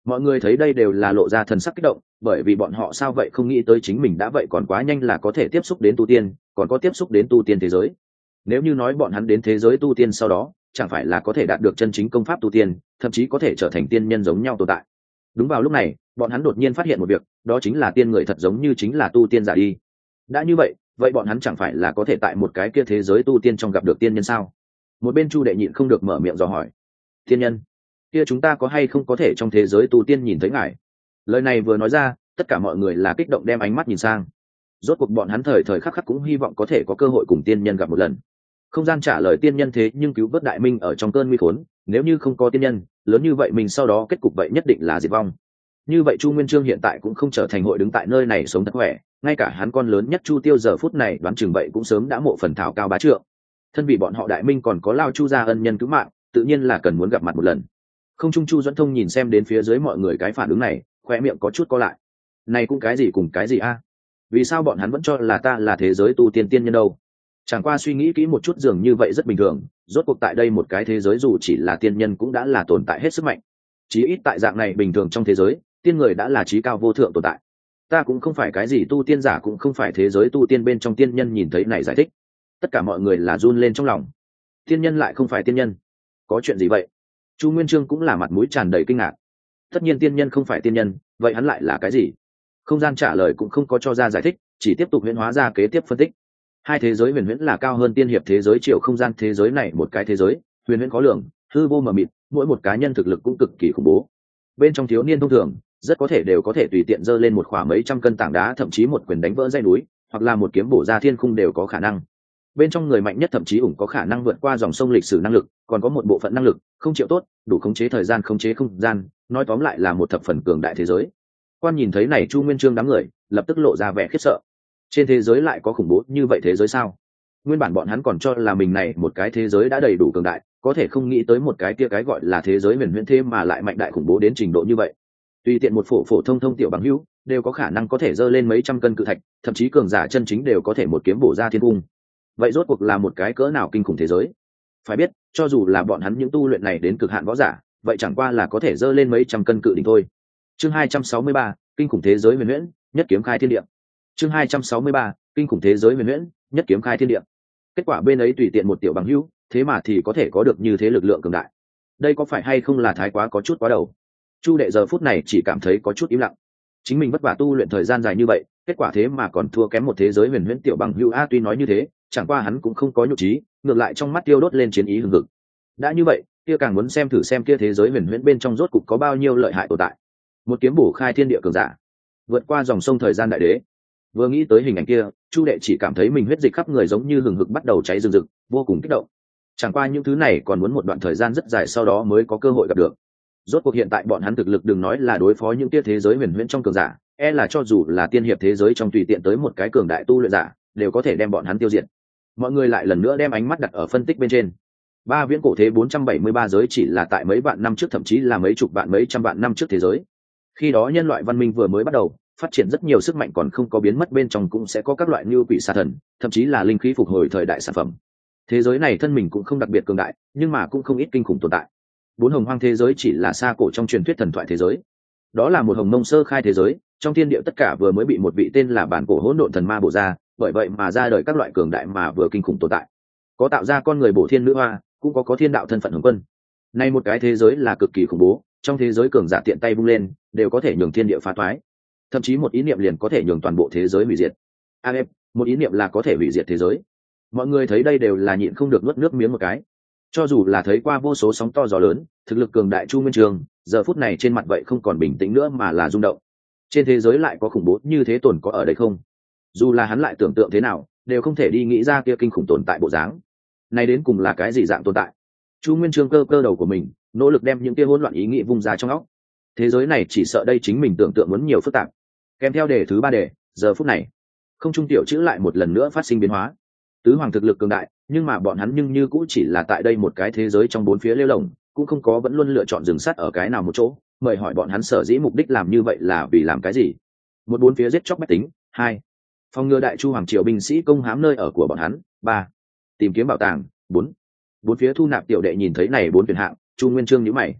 Mọi người thấy đây đều là lộ ra thần sắc kích động, bởi vì bọn họ sao vậy không nghĩ tới chính mình đã vậy còn quá nhanh là có thể tiếp xúc đến tu tiên, còn có tiếp xúc đến tu tiên thế giới. Nếu như nói bọn hắn đến thế giới tu tiên sau đó, chẳng phải là có thể đạt được chân chính công pháp tu tiên, thậm chí có thể trở thành tiên nhân giống nhau tồn tại. Đúng vào lúc này, bọn hắn đột nhiên phát hiện một việc, đó chính là tiên người thật giống như chính là tu tiên giả đi. Đã như vậy, vậy bọn hắn chẳng phải là có thể tại một cái kia thế giới tu tiên trong gặp được tiên nhân sao? Một bên Chu Đệ nhịn không được mở miệng dò hỏi. Tiên nhân? Kia chúng ta có hay không có thể trong thế giới tu tiên nhìn thấy ngài? Lời này vừa nói ra, tất cả mọi người là kích động đem ánh mắt nhìn sang. Rốt cuộc bọn hắn thời thời khắc khắc cũng hy vọng có thể có cơ hội cùng tiên nhân gặp một lần. Không gian trả lời tiên nhân thế nhưng cứu vớt đại minh ở trong cơn nguy khốn, nếu như không có tiên nhân, lớn như vậy mình sau đó kết cục vậy nhất định là diệt vong. Như vậy Chu Nguyên Chương hiện tại cũng không trở thành hội đứng tại nơi này sống thật khỏe, ngay cả hắn con lớn nhất Chu Tiêu giờ phút này đoán chừng vậy cũng sớm đã mộ phần thảo cao bá trượng. Thân vì bọn họ đại minh còn có lao Chu gia ân nhân cứu mạng, tự nhiên là cần muốn gặp mặt một lần. Không Trung Chu Duẫn Thông nhìn xem đến phía dưới mọi người cái phản ứng này, khoe miệng có chút co lại. Này cũng cái gì cùng cái gì a? Vì sao bọn hắn vẫn cho là ta là thế giới tu tiên tiên nhân đâu? Chẳng qua suy nghĩ kỹ một chút dường như vậy rất bình thường, rốt cuộc tại đây một cái thế giới dù chỉ là tiên nhân cũng đã là tồn tại hết sức mạnh. Chí ít tại dạng này bình thường trong thế giới, tiên người đã là trí cao vô thượng tồn tại. Ta cũng không phải cái gì tu tiên giả, cũng không phải thế giới tu tiên bên trong tiên nhân nhìn thấy này giải thích. Tất cả mọi người là run lên trong lòng. Tiên nhân lại không phải tiên nhân, có chuyện gì vậy? Chu Nguyên Chương cũng là mặt mũi tràn đầy kinh ngạc. Tất nhiên tiên nhân không phải tiên nhân, vậy hắn lại là cái gì? Không gian trả lời cũng không có cho ra giải thích, chỉ tiếp tục huyễn hóa ra kế tiếp phân tích. Hai thế giới huyền huyễn là cao hơn tiên hiệp thế giới chiều không gian thế giới này một cái thế giới, huyền huyễn khó lường, hư vô mờ mịt, mỗi một cá nhân thực lực cũng cực kỳ khủng bố. Bên trong thiếu niên thông thường, rất có thể đều có thể tùy tiện giơ lên một khỏa mấy trăm cân tảng đá, thậm chí một quyền đánh vỡ dãy núi, hoặc là một kiếm bổ ra thiên khung đều có khả năng. Bên trong người mạnh nhất thậm chí ủng có khả năng vượt qua dòng sông lịch sử năng lực, còn có một bộ phận năng lực không chịu tốt, đủ khống chế thời gian, khống chế không gian, nói tóm lại là một thập phần cường đại thế giới. Quan nhìn thấy này Chu Nguyên Chương đám người, lập tức lộ ra vẻ khiếp sợ. Trên thế giới lại có khủng bố như vậy thế giới sao? Nguyên bản bọn hắn còn cho là mình này một cái thế giới đã đầy đủ cường đại, có thể không nghĩ tới một cái kia cái gọi là thế giới huyền huyễn thế mà lại mạnh đại khủng bố đến trình độ như vậy. Tùy tiện một phổ phổ thông thông tiểu bằng hữu đều có khả năng có thể dơ lên mấy trăm cân cự thạch, thậm chí cường giả chân chính đều có thể một kiếm bổ ra thiên cung. Vậy rốt cuộc là một cái cỡ nào kinh khủng thế giới? Phải biết, cho dù là bọn hắn những tu luyện này đến cực hạn võ giả, vậy chẳng qua là có thể dơ lên mấy trăm cân cự đỉnh thôi. Chương hai trăm sáu mươi ba, kinh khủng thế giới huyền huyễn, nhất kiếm khai thiên địa. Chương hai trăm sáu mươi ba, kinh khủng thế giới huyền huyễn, nhất kiếm khai thiên địa. Kết quả bên ấy tùy tiện một tiểu bằng hữu, thế mà thì có thể có được như thế lực lượng cường đại. Đây có phải hay không là thái quá có chút quá đầu? Chu Đệ giờ phút này chỉ cảm thấy có chút im lặng. Chính mình vất vả tu luyện thời gian dài như vậy, kết quả thế mà còn thua kém một thế giới huyền huyễn tiểu bằng hữu a. Tuy nói như thế, chẳng qua hắn cũng không có nhục trí, ngược lại trong mắt tiêu đốt lên chiến ý hừng hực. Đã như vậy, kia càng muốn xem thử xem kia thế giới huyền huyễn bên trong rốt cục có bao nhiêu lợi hại tồn tại. Một kiếm bổ khai thiên địa cường giả, vượt qua dòng sông thời gian đại đế. Vừa nghĩ tới hình ảnh kia, Chu Đệ chỉ cảm thấy mình huyết dịch khắp người giống như hừng hực bắt đầu cháy rừng rực, vô cùng kích động. Chẳng qua những thứ này còn muốn một đoạn thời gian rất dài sau đó mới có cơ hội gặp được. Rốt cuộc hiện tại bọn hắn thực lực đừng nói là đối phó những kia thế giới huyền huyễn trong cường giả, e là cho dù là tiên hiệp thế giới trong tùy tiện tới một cái cường đại tu luyện giả, đều có thể đem bọn hắn tiêu diệt. Mọi người lại lần nữa đem ánh mắt đặt ở phân tích bên trên. Ba viễn cổ thế bốn trăm bảy mươi ba giới chỉ là tại mấy vạn năm trước, thậm chí là mấy chục vạn mấy trăm vạn năm trước thế giới. Khi đó nhân loại văn minh vừa mới bắt đầu, phát triển rất nhiều sức mạnh còn không có biến mất, bên trong cũng sẽ có các loại như quỷ xà thần, thậm chí là linh khí phục hồi thời đại sản phẩm. Thế giới này thân mình cũng không đặc biệt cường đại, nhưng mà cũng không ít kinh khủng tồn tại. Bốn hồng hoang thế giới chỉ là xa cổ trong truyền thuyết thần thoại thế giới. Đó là một hồng mông sơ khai thế giới, trong thiên địa tất cả vừa mới bị một vị tên là bản cổ hỗn độn thần ma bổ ra, bởi vậy mà ra đời các loại cường đại mà vừa kinh khủng tồn tại. Có tạo ra con người bổ thiên nữ hoa, cũng có có thiên đạo thân phận hồng quân. Nay một cái thế giới là cực kỳ khủng bố, trong thế giới cường giả tiện tay vung lên, đều có thể nhường thiên địa phá toái. Thậm chí một ý niệm liền có thể nhường toàn bộ thế giới hủy diệt. A F, một ý niệm là có thể hủy diệt thế giới. Mọi người thấy đây đều là nhịn không được nuốt nước miếng một cái. Cho dù là thấy qua vô số sóng to gió lớn, thực lực cường đại Chu Nguyên Chương, giờ phút này trên mặt vậy không còn bình tĩnh nữa mà là rung động. Trên thế giới lại có khủng bố như thế tồn có ở đây không? Dù là hắn lại tưởng tượng thế nào, đều không thể đi nghĩ ra kia kinh khủng tồn tại bộ dáng. Này đến cùng là cái gì dạng tồn tại? Chu Nguyên Chương cơ cơ đầu của mình, nỗ lực đem những kia hỗn loạn ý nghĩ vung ra trong óc. Thế giới này chỉ sợ đây chính mình tưởng tượng muốn nhiều phức tạp. Kèm theo đề thứ ba đề, giờ phút này, không trung tiểu chữ lại một lần nữa phát sinh biến hóa. Tứ hoàng thực lực cường đại, nhưng mà bọn hắn nhưng như cũng chỉ là tại đây một cái thế giới trong bốn phía lêu lồng, cũng không có vẫn luôn lựa chọn dừng sát ở cái nào một chỗ. Mời hỏi bọn hắn sở dĩ mục đích làm như vậy là vì làm cái gì? Một, bốn phía giết chóc bách tính. Hai, phòng ngừa đại chu hoàng triều binh sĩ công hãm nơi ở của bọn hắn. Ba, tìm kiếm bảo tàng. Bốn, bốn phía thu nạp tiểu đệ. Nhìn thấy này bốn tuyển hạng, Chu Nguyên Chương nhíu mày.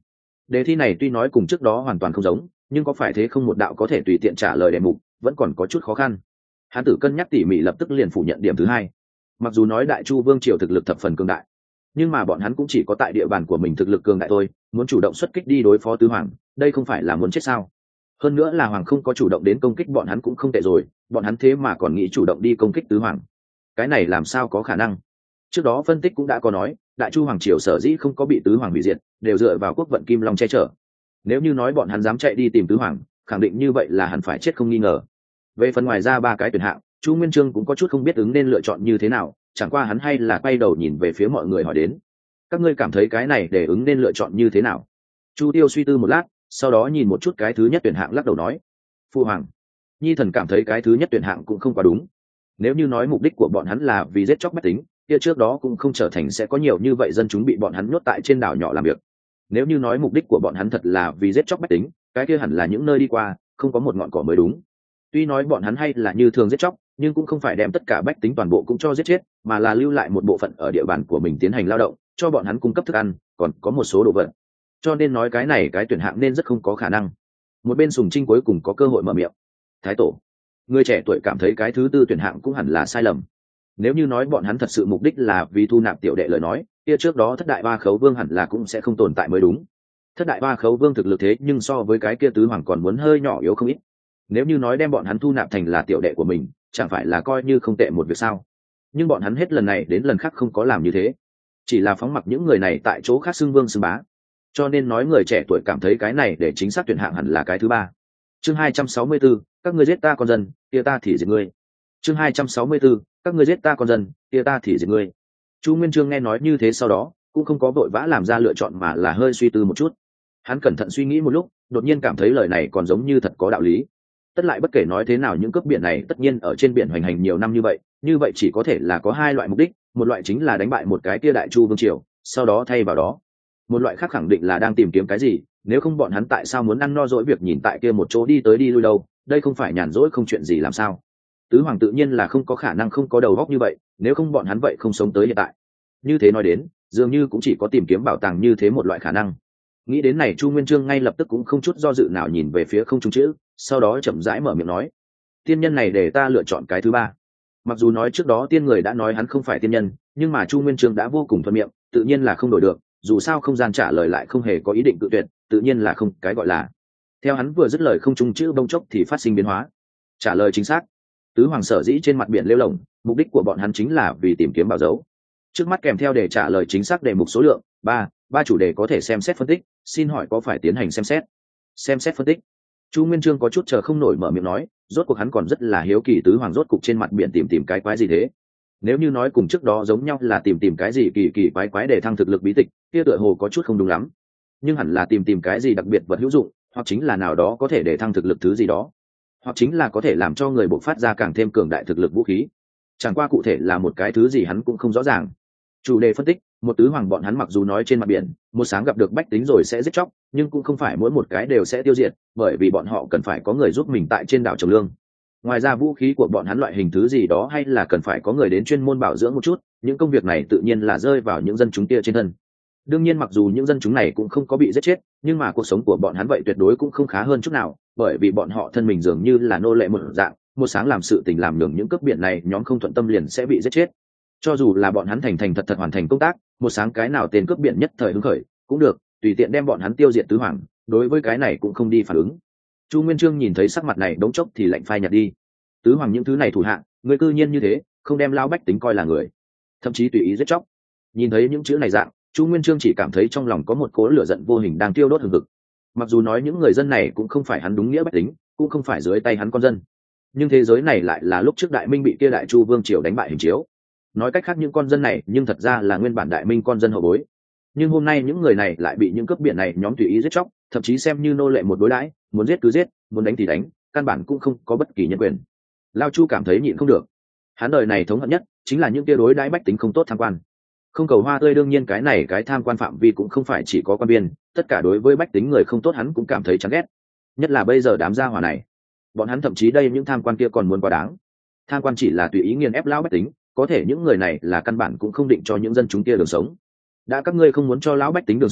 Đề thi này tuy nói cùng trước đó hoàn toàn không giống, nhưng có phải thế không một đạo có thể tùy tiện trả lời đề mục, vẫn còn có chút khó khăn. Hán tử cân nhắc tỉ mỉ lập tức liền phủ nhận điểm thứ hai. Mặc dù nói Đại Chu vương triều thực lực thập phần cường đại, nhưng mà bọn hắn cũng chỉ có tại địa bàn của mình thực lực cường đại thôi, muốn chủ động xuất kích đi đối phó tứ hoàng, đây không phải là muốn chết sao? Hơn nữa là hoàng không có chủ động đến công kích bọn hắn cũng không tệ rồi, bọn hắn thế mà còn nghĩ chủ động đi công kích tứ hoàng, cái này làm sao có khả năng? Trước đó phân tích cũng đã có nói, Đại Chu hoàng triều sở dĩ không có bị tứ hoàng hủy diệt, đều dựa vào quốc vận Kim Long che chở. Nếu như nói bọn hắn dám chạy đi tìm tứ hoàng, khẳng định như vậy là hẳn phải chết không nghi ngờ. Về phần ngoài ra ba cái tuyển hạng, Chu Nguyên Chương cũng có chút không biết ứng nên lựa chọn như thế nào, chẳng qua hắn hay là quay đầu nhìn về phía mọi người hỏi đến: các ngươi cảm thấy cái này để ứng nên lựa chọn như thế nào? Chu Tiêu suy tư một lát, sau đó nhìn một chút cái thứ nhất tuyển hạng lắc đầu nói: Phu hoàng, Nhi thần cảm thấy cái thứ nhất tuyển hạng cũng không quá đúng. Nếu như nói mục đích của bọn hắn là vì giết chóc bách tính, kia trước đó cũng không trở thành sẽ có nhiều như vậy dân chúng bị bọn hắn nhốt tại trên đảo nhỏ làm việc. Nếu như nói mục đích của bọn hắn thật là vì giết chóc bách tính, cái kia hẳn là những nơi đi qua không có một ngọn cỏ mới đúng. Tuy nói bọn hắn hay là như thường giết chóc, nhưng cũng không phải đem tất cả bách tính toàn bộ cũng cho giết chết, mà là lưu lại một bộ phận ở địa bàn của mình tiến hành lao động, cho bọn hắn cung cấp thức ăn, còn có một số đồ vật. Cho nên nói cái này cái tuyển hạng nên rất không có khả năng. Một bên Sùng Trinh cuối cùng có cơ hội mở miệng: Thái tổ, người trẻ tuổi cảm thấy cái thứ tư tuyển hạng cũng hẳn là sai lầm. Nếu như nói bọn hắn thật sự mục đích là vì thu nạp tiểu đệ lời nói, kia trước đó thất đại ba khấu vương hẳn là cũng sẽ không tồn tại mới đúng. Thất đại ba khấu vương thực lực thế nhưng so với cái kia tứ hoàng còn muốn hơi nhỏ yếu không ít. Nếu như nói đem bọn hắn thu nạp thành là tiểu đệ của mình, chẳng phải là coi như không tệ một việc sao? Nhưng bọn hắn hết lần này đến lần khác không có làm như thế, chỉ là phóng mặc những người này tại chỗ khác xưng vương xưng bá. Cho nên nói người trẻ tuổi cảm thấy cái này để chính xác tuyển hạng hẳn là cái thứ ba. Chương hai trăm sáu mươi 264, các ngươi giết ta con dân, kia ta thì giết ngươi. Chương hai trăm sáu mươi 264, các ngươi giết ta con dân, kia ta thì giết ngươi. Chu Nguyên Chương nghe nói như thế sau đó, cũng không có vội vã làm ra lựa chọn mà là hơi suy tư một chút. Hắn cẩn thận suy nghĩ một lúc, đột nhiên cảm thấy lời này còn giống như thật có đạo lý. Tất lại bất kể nói thế nào những cướp biển này tất nhiên ở trên biển hoành hành nhiều năm như vậy, như vậy chỉ có thể là có hai loại mục đích, một loại chính là đánh bại một cái kia Đại Chu vương triều, sau đó thay vào đó. Một loại khác khẳng định là đang tìm kiếm cái gì, nếu không bọn hắn tại sao muốn ăn no dỗi việc nhìn tại kia một chỗ đi tới đi lui đâu, đây không phải nhàn rỗi không chuyện gì làm sao? Tứ hoàng tự nhiên là không có khả năng không có đầu óc như vậy, nếu không bọn hắn vậy không sống tới hiện tại. Như thế nói đến, dường như cũng chỉ có tìm kiếm bảo tàng như thế một loại khả năng. Nghĩ đến này, Chu Nguyên Chương ngay lập tức cũng không chút do dự nào nhìn về phía không trung chữ, sau đó chậm rãi mở miệng nói: tiên nhân này để ta lựa chọn cái thứ ba. Mặc dù nói trước đó tiên người đã nói hắn không phải tiên nhân, nhưng mà Chu Nguyên Chương đã vô cùng thuận miệng, tự nhiên là không đổi được, dù sao không gian trả lời lại không hề có ý định cự tuyệt, tự nhiên là không cái gọi là. Theo hắn vừa dứt lời, không trung chữ bông chốc thì phát sinh biến hóa. Trả lời chính xác. Tứ hoàng sở dĩ trên mặt biển lêu lồng, mục đích của bọn hắn chính là vì tìm kiếm bảo dấu. Trước mắt kèm theo để trả lời chính xác đề mục số lượng ba, ba chủ đề có thể xem xét phân tích, xin hỏi có phải tiến hành xem xét? Xem xét phân tích. Chu Nguyên Chương có chút chờ không nổi mở miệng nói, rốt cuộc hắn còn rất là hiếu kỳ tứ hoàng rốt cục trên mặt biển tìm tìm cái quái gì thế. Nếu như nói cùng trước đó giống nhau là tìm tìm cái gì kỳ kỳ quái quái để thăng thực lực bí tịch, kia tựa hồ có chút không đúng lắm. Nhưng hẳn là tìm tìm cái gì đặc biệt vật hữu dụng, hoặc chính là nào đó có thể để thăng thực lực thứ gì đó, hoặc chính là có thể làm cho người bộc phát ra càng thêm cường đại thực lực vũ khí. Chẳng qua cụ thể là một cái thứ gì hắn cũng không rõ ràng. Chủ đề phân tích: một tứ hoàng bọn hắn mặc dù nói trên mặt biển một sáng gặp được bách tính rồi sẽ giết chóc, nhưng cũng không phải mỗi một cái đều sẽ tiêu diệt, bởi vì bọn họ cần phải có người giúp mình tại trên đảo trồng lương. Ngoài ra vũ khí của bọn hắn loại hình thứ gì đó hay là cần phải có người đến chuyên môn bảo dưỡng một chút, những công việc này tự nhiên là rơi vào những dân chúng kia trên thân. Đương nhiên mặc dù những dân chúng này cũng không có bị giết chết, nhưng mà cuộc sống của bọn hắn vậy tuyệt đối cũng không khá hơn chút nào, bởi vì bọn họ thân mình dường như là nô lệ một dạng, một sáng làm sự tình làm nhường những cướp biển này nhóm không thuận tâm liền sẽ bị giết chết. Cho dù là bọn hắn thành thành thật thật hoàn thành công tác, một sáng cái nào tên cướp biển nhất thời hứng khởi cũng được, tùy tiện đem bọn hắn tiêu diệt tứ hoàng, đối với cái này cũng không đi phản ứng. Chu Nguyên Chương nhìn thấy sắc mặt này đống chốc thì lạnh phai nhạt đi. Tứ hoàng những thứ này thủ hạ, người cư nhiên như thế, không đem lao bách tính coi là người, thậm chí tùy ý giết chóc. Nhìn thấy những chữ này dạng, Chu Nguyên Chương chỉ cảm thấy trong lòng có một cỗ lửa giận vô hình đang tiêu đốt hừng hực. Mặc dù nói những người dân này cũng không phải hắn đúng nghĩa bách tính, cũng không phải dưới tay hắn con dân, nhưng thế giới này lại là lúc trước Đại Minh bị kia Đại Chu vương triều đánh bại hình chiếu. Nói cách khác những con dân này nhưng thật ra là nguyên bản Đại Minh con dân hậu bối, nhưng hôm nay những người này lại bị những cướp biển này nhóm tùy ý giết chóc, thậm chí xem như nô lệ một đối đãi, muốn giết cứ giết, muốn đánh thì đánh, căn bản cũng không có bất kỳ nhân quyền. Lao Chu cảm thấy nhịn không được, hắn đời này thống hận nhất chính là những kia đối đãi bách tính không tốt tham quan. Không cầu hoa tươi, đương nhiên cái này cái tham quan phạm vi cũng không phải chỉ có quan biên, tất cả đối với bách tính người không tốt hắn cũng cảm thấy chán ghét. Nhất là bây giờ đám gia hỏa này, bọn hắn thậm chí đây những tham quan kia còn muốn quá đáng. Tham quan chỉ là tùy ý nghiền ép lão bách tính, có thể những người này là căn bản cũng không định cho những dân chúng kia đường sống. Đã các ngươi không muốn cho lão bách tính đường sống,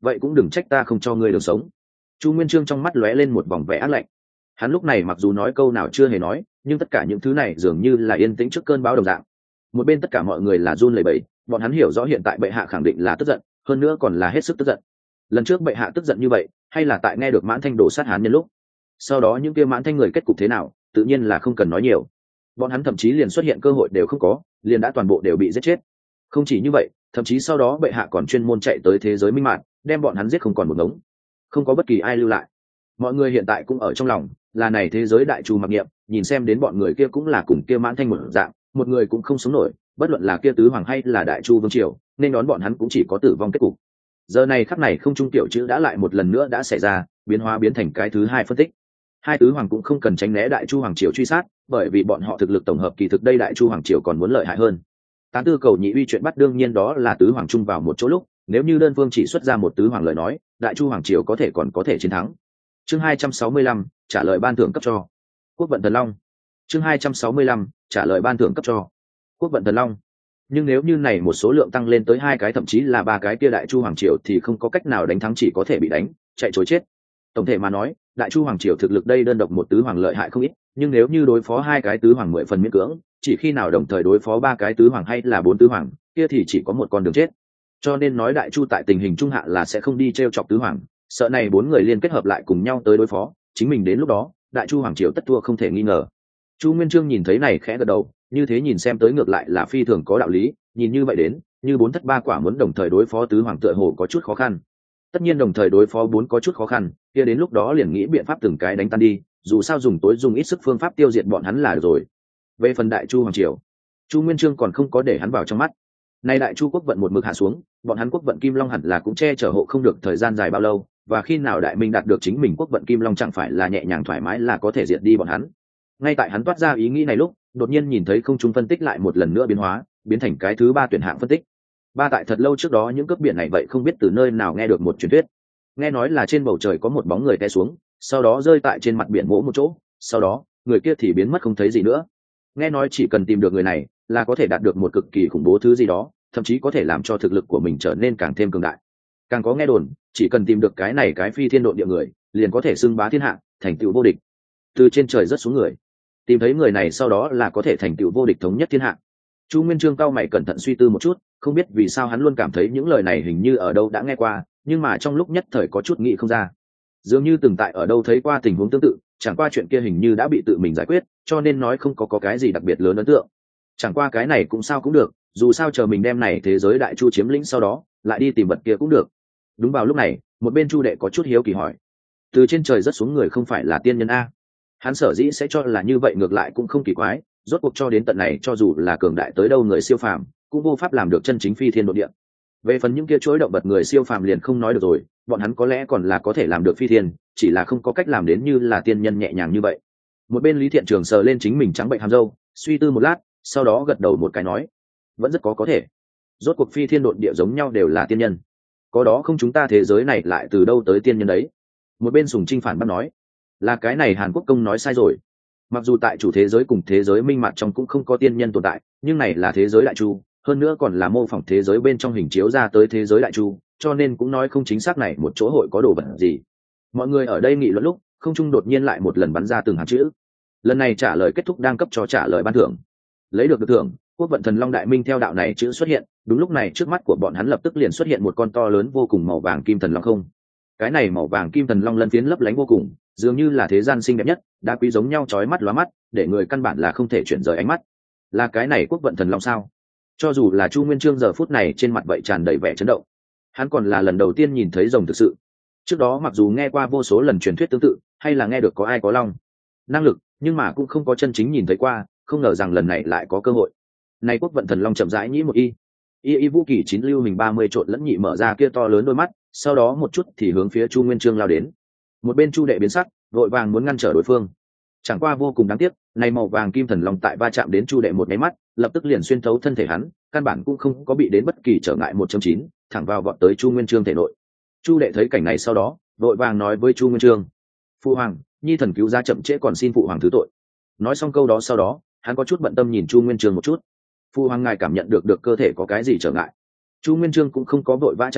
vậy cũng đừng trách ta không cho ngươi được sống. Chu Nguyên Chương trong mắt lóe lên một vòng vẻ ác lạnh. Hắn lúc này mặc dù nói câu nào chưa hề nói, nhưng tất cả những thứ này dường như là yên tĩnh trước cơn bão đồng dạng. Một bên tất cả mọi người là run lẩy bẩy, bọn hắn hiểu rõ hiện tại bệ hạ khẳng định là tức giận, hơn nữa còn là hết sức tức giận. Lần trước bệ hạ tức giận như vậy, hay là tại nghe được Mãn Thanh đổ sát Hán nhân lúc. Sau đó những kia Mãn Thanh người kết cục thế nào, tự nhiên là không cần nói nhiều. Bọn hắn thậm chí liền xuất hiện cơ hội đều không có, liền đã toàn bộ đều bị giết chết. Không chỉ như vậy, thậm chí sau đó bệ hạ còn chuyên môn chạy tới thế giới minh mạng, đem bọn hắn giết không còn một ngống, không có bất kỳ ai lưu lại. Mọi người hiện tại cũng ở trong lòng, là này thế giới đại chu mặc niệm, nhìn xem đến bọn người kia cũng là cùng kia Mãn Thanh một dạng, một người cũng không sống nổi, bất luận là kia tứ hoàng hay là đại chu vương triều, nên đón bọn hắn cũng chỉ có tử vong kết cục. Giờ này khắc này không trung tiểu chữ đã lại một lần nữa đã xảy ra, biến hóa biến thành cái thứ hai phân tích. Hai tứ hoàng cũng không cần tránh né đại chu hoàng triều truy sát, bởi vì bọn họ thực lực tổng hợp kỳ thực đây đại chu hoàng triều còn muốn lợi hại hơn. Tán tư cầu nhị uy chuyện bắt đương nhiên đó là tứ hoàng chung vào một chỗ lúc, nếu như đơn phương chỉ xuất ra một tứ hoàng lời nói, đại chu hoàng triều có thể còn có thể chiến thắng. Chương hai trăm sáu mươi lăm, trả lời ban thưởng cấp cho Quốc vận Thần Long. Chương hai trăm sáu mươi lăm, trả lời ban thưởng cấp cho Quốc vận Thần Long. Nhưng nếu như này một số lượng tăng lên tới hai cái thậm chí là ba cái kia đại chu hoàng triều thì không có cách nào đánh thắng, chỉ có thể bị đánh, chạy trối chết. Tổng thể mà nói, đại chu hoàng triều thực lực đây đơn độc một tứ hoàng lợi hại không ít, nhưng nếu như đối phó hai cái tứ hoàng mười phần miễn cưỡng, chỉ khi nào đồng thời đối phó ba cái tứ hoàng hay là bốn tứ hoàng, kia thì chỉ có một con đường chết. Cho nên nói đại chu tại tình hình trung hạ là sẽ không đi trêu chọc tứ hoàng, sợ này bốn người liên kết hợp lại cùng nhau tới đối phó, chính mình đến lúc đó, đại chu hoàng triều tất thua không thể nghi ngờ. Chu Nguyên Chương nhìn thấy này khẽ gật đầu, như thế nhìn xem tới ngược lại là phi thường có đạo lý, nhìn như vậy đến, như bốn thất ba quả muốn đồng thời đối phó tứ hoàng tựa hồ có chút khó khăn. Tất nhiên đồng thời đối phó bốn có chút khó khăn, kia đến lúc đó liền nghĩ biện pháp từng cái đánh tan đi, dù sao dùng tối dùng ít sức phương pháp tiêu diệt bọn hắn là được rồi. Về phần đại chu hoàng triều, Chu Nguyên Chương còn không có để hắn vào trong mắt. Nay đại chu quốc vận một mực hạ xuống, bọn hắn quốc vận kim long hẳn là cũng che chở hộ không được thời gian dài bao lâu, và khi nào đại minh đạt được chính mình quốc vận kim long chẳng phải là nhẹ nhàng thoải mái là có thể diệt đi bọn hắn. Ngay tại hắn toát ra ý nghĩ này lúc, đột nhiên nhìn thấy không trung phân tích lại một lần nữa biến hóa, biến thành cái thứ ba tuyển hạng phân tích. Ba tại thật lâu trước đó những cướp biển này vậy không biết từ nơi nào nghe được một truyền thuyết, nghe nói là trên bầu trời có một bóng người té xuống, sau đó rơi tại trên mặt biển mỗ một chỗ, sau đó người kia thì biến mất không thấy gì nữa. Nghe nói chỉ cần tìm được người này là có thể đạt được một cực kỳ khủng bố thứ gì đó, thậm chí có thể làm cho thực lực của mình trở nên càng thêm cường đại. Càng có nghe đồn chỉ cần tìm được cái này cái phi thiên độn địa người, liền có thể xưng bá thiên hạ, thành tựu vô địch. Từ trên trời rớt xuống người, tìm thấy người này sau đó là có thể thành tựu vô địch thống nhất thiên hạ. Chu Nguyên Chương cao mày cẩn thận suy tư một chút, không biết vì sao hắn luôn cảm thấy những lời này hình như ở đâu đã nghe qua, nhưng mà trong lúc nhất thời có chút nghĩ không ra. Dường như từng tại ở đâu thấy qua tình huống tương tự, chẳng qua chuyện kia hình như đã bị tự mình giải quyết, cho nên nói không có có cái gì đặc biệt lớn ấn tượng. Chẳng qua cái này cũng sao cũng được, dù sao chờ mình đem này thế giới đại chu chiếm lĩnh sau đó, lại đi tìm vật kia cũng được. Đúng vào lúc này, một bên Chu đệ có chút hiếu kỳ hỏi: từ trên trời rớt xuống người không phải là tiên nhân a? Hắn sở dĩ sẽ cho là như vậy ngược lại cũng không kỳ quái, rốt cuộc cho đến tận này cho dù là cường đại tới đâu người siêu phàm cũng vô pháp làm được chân chính phi thiên độ địa. Về phần những kia chối động vật người siêu phàm liền không nói được rồi, bọn hắn có lẽ còn là có thể làm được phi thiên, chỉ là không có cách làm đến như là tiên nhân nhẹ nhàng như vậy. Một bên Lý Thiện Trường sờ lên chính mình trắng bệnh hàm râu, suy tư một lát, sau đó gật đầu một cái nói: vẫn rất có có thể. Rốt cuộc phi thiên độn địa giống nhau đều là tiên nhân, có đó không chúng ta thế giới này lại từ đâu tới tiên nhân đấy? Một bên Sùng Trinh phản bác nói: là cái này Hàn Quốc công nói sai rồi. Mặc dù tại chủ thế giới cùng thế giới minh mạt trong cũng không có tiên nhân tồn tại, nhưng này là thế giới đại chu, hơn nữa còn là mô phỏng thế giới bên trong hình chiếu ra tới thế giới đại chu, cho nên cũng nói không chính xác này một chỗ hội có đồ vật gì. Mọi người ở đây nghị luận lúc, không trung đột nhiên lại một lần bắn ra từng hàng chữ. Lần này trả lời kết thúc đang cấp cho trả lời ban thưởng. Lấy được được thưởng, Quốc vận Thần Long Đại Minh theo đạo này chữ xuất hiện, đúng lúc này trước mắt của bọn hắn lập tức liền xuất hiện một con to lớn vô cùng màu vàng kim thần long không. Cái này màu vàng kim thần long lân phiến lấp lánh vô cùng, dường như là thế gian xinh đẹp nhất, đá quý giống nhau chói mắt lóa mắt, để người căn bản là không thể chuyển rời ánh mắt. Là cái này Quốc vận Thần Long sao? Cho dù là Chu Nguyên Chương giờ phút này trên mặt vậy tràn đầy vẻ chấn động. Hắn còn là lần đầu tiên nhìn thấy rồng thực sự. Trước đó mặc dù nghe qua vô số lần truyền thuyết tương tự, hay là nghe được có ai có long năng lực, nhưng mà cũng không có chân chính nhìn thấy qua, không ngờ rằng lần này lại có cơ hội. Này Quốc vận Thần Long chậm rãi nhĩ một y, y y vũ kỳ chín lưu hình ba mươi trộn lẫn nhị mở ra kia to lớn đôi mắt, sau đó một chút thì hướng phía Chu Nguyên Chương lao đến. Một bên Chu đệ biến sắc, vội vàng muốn ngăn trở đối phương. Chẳng qua vô cùng đáng tiếc, này màu vàng kim thần long tại va chạm đến Chu đệ một cái mắt, lập tức liền xuyên thấu thân thể hắn, căn bản cũng không có bị đến bất kỳ trở ngại một chấm chín, thẳng vào vọt tới Chu Nguyên Chương thể nội. Chu đệ thấy cảnh này sau đó, vội vàng nói với Chu Nguyên Chương: "Phụ hoàng, nhi thần cứu ra chậm trễ còn xin phụ hoàng thứ tội." Nói xong câu đó sau đó, hắn có chút bận tâm nhìn Chu Nguyên Chương một chút. "Phụ hoàng ngài cảm nhận được được cơ thể có cái gì trở ngại?" Chu Nguyên Chương cũng không có vội vã trả lời,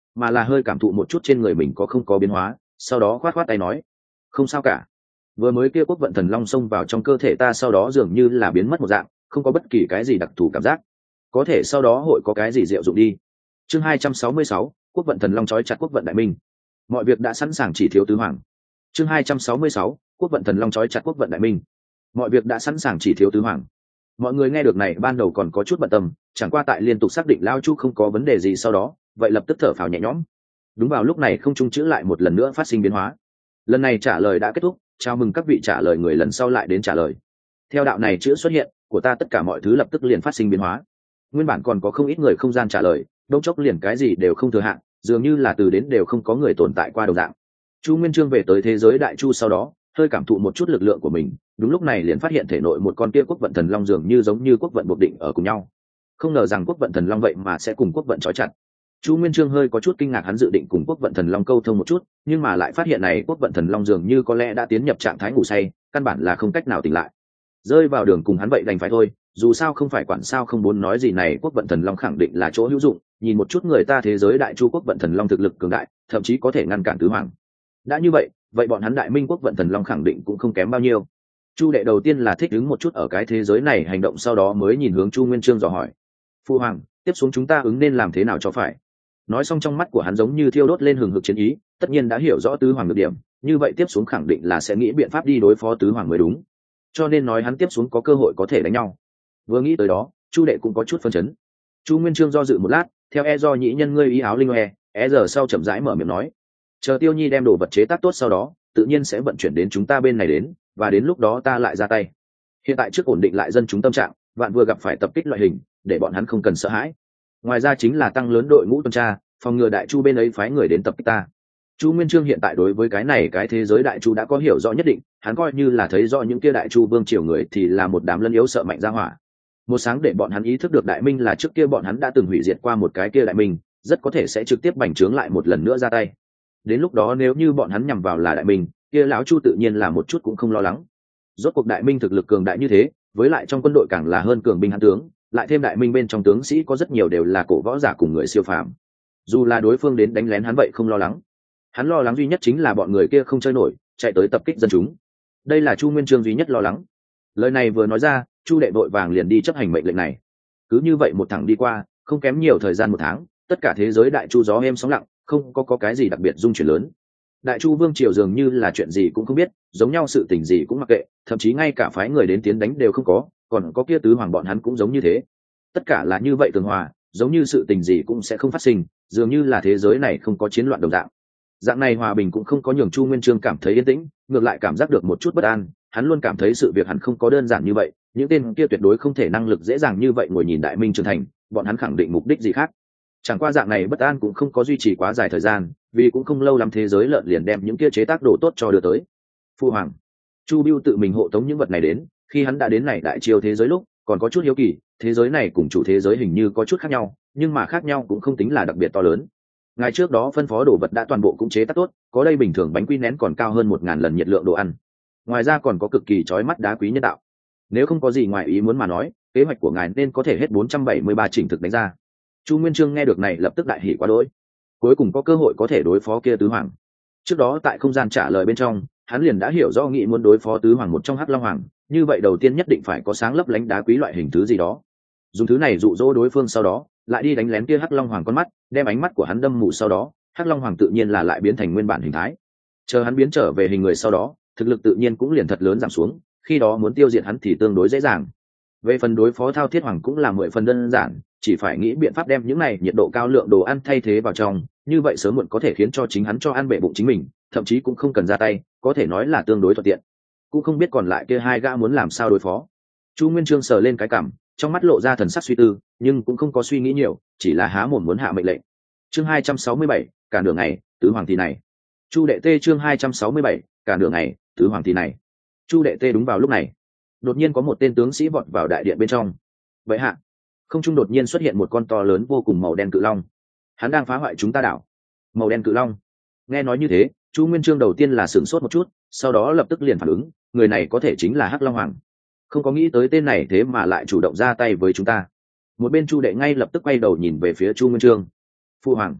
mà là hơi cảm thụ một chút trên người mình có không có biến hóa, sau đó khoát khoát tay nói không sao cả. Vừa mới kia quốc vận thần long xông vào trong cơ thể ta sau đó dường như là biến mất một dạng, không có bất kỳ cái gì đặc thù cảm giác, có thể sau đó hội có cái gì diệu dụng đi. Chương hai trăm sáu mươi sáu, quốc vận thần long trói chặt quốc vận đại minh. Mọi việc đã sẵn sàng, chỉ thiếu tứ hoàng. Chương hai trăm sáu mươi sáu, quốc vận thần long trói chặt quốc vận đại minh. Mọi việc đã sẵn sàng, chỉ thiếu tứ hoàng. Mọi người nghe được này ban đầu còn có chút bận tâm, chẳng qua tại liên tục xác định lao chu không có vấn đề gì sau đó, vậy lập tức thở phào nhẹ nhõm. Đúng vào lúc này không trung chữ lại một lần nữa phát sinh biến hóa. Lần này trả lời đã kết thúc, chào mừng các vị trả lời người lần sau lại đến trả lời. Theo đạo này chữ xuất hiện của ta, tất cả mọi thứ lập tức liền phát sinh biến hóa. Nguyên bản còn có không ít người không gian trả lời, đông chốc liền cái gì đều không thừa hạn, dường như là từ đến đều không có người tồn tại qua đồng dạng. Chu Nguyên Chương về tới thế giới đại chu sau đó, hơi cảm thụ một chút lực lượng của mình, đúng lúc này liền phát hiện thể nội một con kia quốc vận thần long dường như giống như quốc vận buộc định ở cùng nhau. Không ngờ rằng quốc vận thần long vậy mà sẽ cùng quốc vận trói chặt. Chu Nguyên Chương hơi có chút kinh ngạc, hắn dự định cùng quốc vận thần long câu thông một chút, nhưng mà lại phát hiện này quốc vận thần long dường như có lẽ đã tiến nhập trạng thái ngủ say, căn bản là không cách nào tỉnh lại. Rơi vào đường cùng hắn vậy đành phải thôi, dù sao không phải quản sao không muốn nói gì, này quốc vận thần long khẳng định là chỗ hữu dụng, nhìn một chút người ta thế giới đại chu quốc vận thần long thực lực cường đại, thậm chí có thể ngăn cản tứ hoàng. Đã như vậy, vậy bọn hắn đại minh quốc vận thần long khẳng định cũng không kém bao nhiêu. Chu đệ đầu tiên là thích ứng một chút ở cái thế giới này hành động, sau đó mới nhìn hướng Chu Nguyên Chương dò hỏi: "Phu hoàng, tiếp xuống chúng ta ứng nên làm thế nào cho phải?" Nói xong trong mắt của hắn giống như thiêu đốt lên hừng hực chiến ý, tất nhiên đã hiểu rõ tứ hoàng được điểm, như vậy tiếp xuống khẳng định là sẽ nghĩ biện pháp đi đối phó tứ hoàng mới đúng. Cho nên nói hắn tiếp xuống có cơ hội có thể đánh nhau. Vừa nghĩ tới đó, Chu đệ cũng có chút phân chấn. Chu Nguyên Chương do dự một lát, theo e do nhĩ nhân ngươi ý áo linh oe, e giờ sau chậm rãi mở miệng nói: "Chờ Tiêu Nhi đem đồ vật chế tác tốt sau đó, tự nhiên sẽ vận chuyển đến chúng ta bên này đến, và đến lúc đó ta lại ra tay. Hiện tại trước ổn định lại dân chúng tâm trạng, vạn vừa gặp phải tập kích loại hình, để bọn hắn không cần sợ hãi. Ngoài ra chính là tăng lớn đội ngũ tuần tra, phòng ngừa đại chu bên ấy phái người đến tập kích ta." Chu Nguyên Chương hiện tại đối với cái này cái thế giới đại chu đã có hiểu rõ nhất định, hắn coi như là thấy rõ những kia đại chu vương triều người thì là một đám lân yếu sợ mạnh ra hỏa. Một sáng để bọn hắn ý thức được đại minh là trước kia bọn hắn đã từng hủy diệt qua một cái kia đại minh, rất có thể sẽ trực tiếp bành trướng lại một lần nữa ra tay. Đến lúc đó nếu như bọn hắn nhằm vào là đại minh, kia lão chu tự nhiên là một chút cũng không lo lắng. Rốt cuộc đại minh thực lực cường đại như thế, với lại trong quân đội càng là hơn cường binh hán tướng, lại thêm đại minh bên trong tướng sĩ có rất nhiều đều là cổ võ giả cùng người siêu phàm. Dù là đối phương đến đánh lén hắn vậy không lo lắng. Hắn lo lắng duy nhất chính là bọn người kia không chơi nổi, chạy tới tập kích dân chúng. Đây là Chu Nguyên Chương duy nhất lo lắng. Lời này vừa nói ra, Chu đệ vội vàng liền đi chấp hành mệnh lệnh này. Cứ như vậy một thẳng đi qua, không kém nhiều thời gian một tháng, tất cả thế giới đại chu gió êm sóng lặng, không có, có cái gì đặc biệt dung chuyển lớn. Đại chu vương triều dường như là chuyện gì cũng không biết, giống nhau sự tình gì cũng mặc kệ, thậm chí ngay cả phái người đến tiến đánh đều không có, còn có kia tứ hoàng bọn hắn cũng giống như thế. Tất cả là như vậy tường hòa, giống như sự tình gì cũng sẽ không phát sinh, dường như là thế giới này không có chiến loạn đồng dạng. Dạng này hòa bình cũng không có nhường Chu Nguyên Chương cảm thấy yên tĩnh, ngược lại cảm giác được một chút bất an. Hắn luôn cảm thấy sự việc hẳn không có đơn giản như vậy, những tên kia tuyệt đối không thể năng lực dễ dàng như vậy ngồi nhìn đại minh trưởng thành, bọn hắn khẳng định mục đích gì khác. Chẳng qua dạng này bất an cũng không có duy trì quá dài thời gian, vì cũng không lâu lắm thế giới lợn liền đem những kia chế tác đồ tốt cho đưa tới. Phu hoàng, Chu Bưu tự mình hộ tống những vật này đến, khi hắn đã đến này đại triều thế giới lúc, còn có chút hiếu kỳ, thế giới này cùng chủ thế giới hình như có chút khác nhau, nhưng mà khác nhau cũng không tính là đặc biệt to lớn. Ngày trước đó phân phó đồ vật đã toàn bộ cũng chế tác tốt, có đây bình thường bánh quy nén còn cao hơn một ngàn lần nhiệt lượng đồ ăn. Ngoài ra còn có cực kỳ chói mắt đá quý nhân tạo. Nếu không có gì ngoài ý muốn mà nói, kế hoạch của ngài nên có thể hết bốn trăm bảy mươi ba chỉnh thực đánh ra. Chu Nguyên Chương nghe được này lập tức đại hỉ quá đỗi. Cuối cùng có cơ hội có thể đối phó kia tứ hoàng. Trước đó tại không gian trả lời bên trong, hắn liền đã hiểu rõ nghĩ muốn đối phó tứ hoàng một trong Hắc Long Hoàng, như vậy đầu tiên nhất định phải có sáng lấp lánh đá quý loại hình thứ gì đó. Dùng thứ này dụ dỗ đối phương, sau đó lại đi đánh lén kia Hắc Long Hoàng con mắt, đem ánh mắt của hắn đâm mù, sau đó Hắc Long Hoàng tự nhiên là lại biến thành nguyên bản hình thái. Chờ hắn biến trở về hình người sau đó, thực lực tự nhiên cũng liền thật lớn giảm xuống, khi đó muốn tiêu diệt hắn thì tương đối dễ dàng. Về phần đối phó Thao Thiết Hoàng cũng là mười phần đơn giản, chỉ phải nghĩ biện pháp đem những này nhiệt độ cao lượng đồ ăn thay thế vào trong, như vậy sớm muộn có thể khiến cho chính hắn cho ăn bệ bụng chính mình, thậm chí cũng không cần ra tay, có thể nói là tương đối thuận tiện. Cũng không biết còn lại kia hai gã muốn làm sao đối phó. Chu Nguyên Chương sờ lên cái cằm, trong mắt lộ ra thần sắc suy tư, nhưng cũng không có suy nghĩ nhiều, chỉ là há mồm muốn hạ mệnh lệnh. Chương hai trăm sáu mươi bảy, cả nửa ngày, tứ hoàng thì này. Chu đệ tê chương hai trăm sáu mươi bảy, cả nửa ngày, tứ hoàng thì này. Chu đệ tê đúng vào lúc này, đột nhiên có một tên tướng sĩ vọt vào đại điện bên trong. Vậy hạ, không trung đột nhiên xuất hiện một con to lớn vô cùng màu đen cự long, hắn đang phá hoại chúng ta đảo. Màu đen cự long. Nghe nói như thế, Chu Nguyên Chương đầu tiên là sửng sốt một chút, sau đó lập tức liền phản ứng, người này có thể chính là Hắc Long Hoàng. Không có nghĩ tới tên này thế mà lại chủ động ra tay với chúng ta. Một bên Chu đệ ngay lập tức quay đầu nhìn về phía Chu Nguyên Chương. Phu hoàng,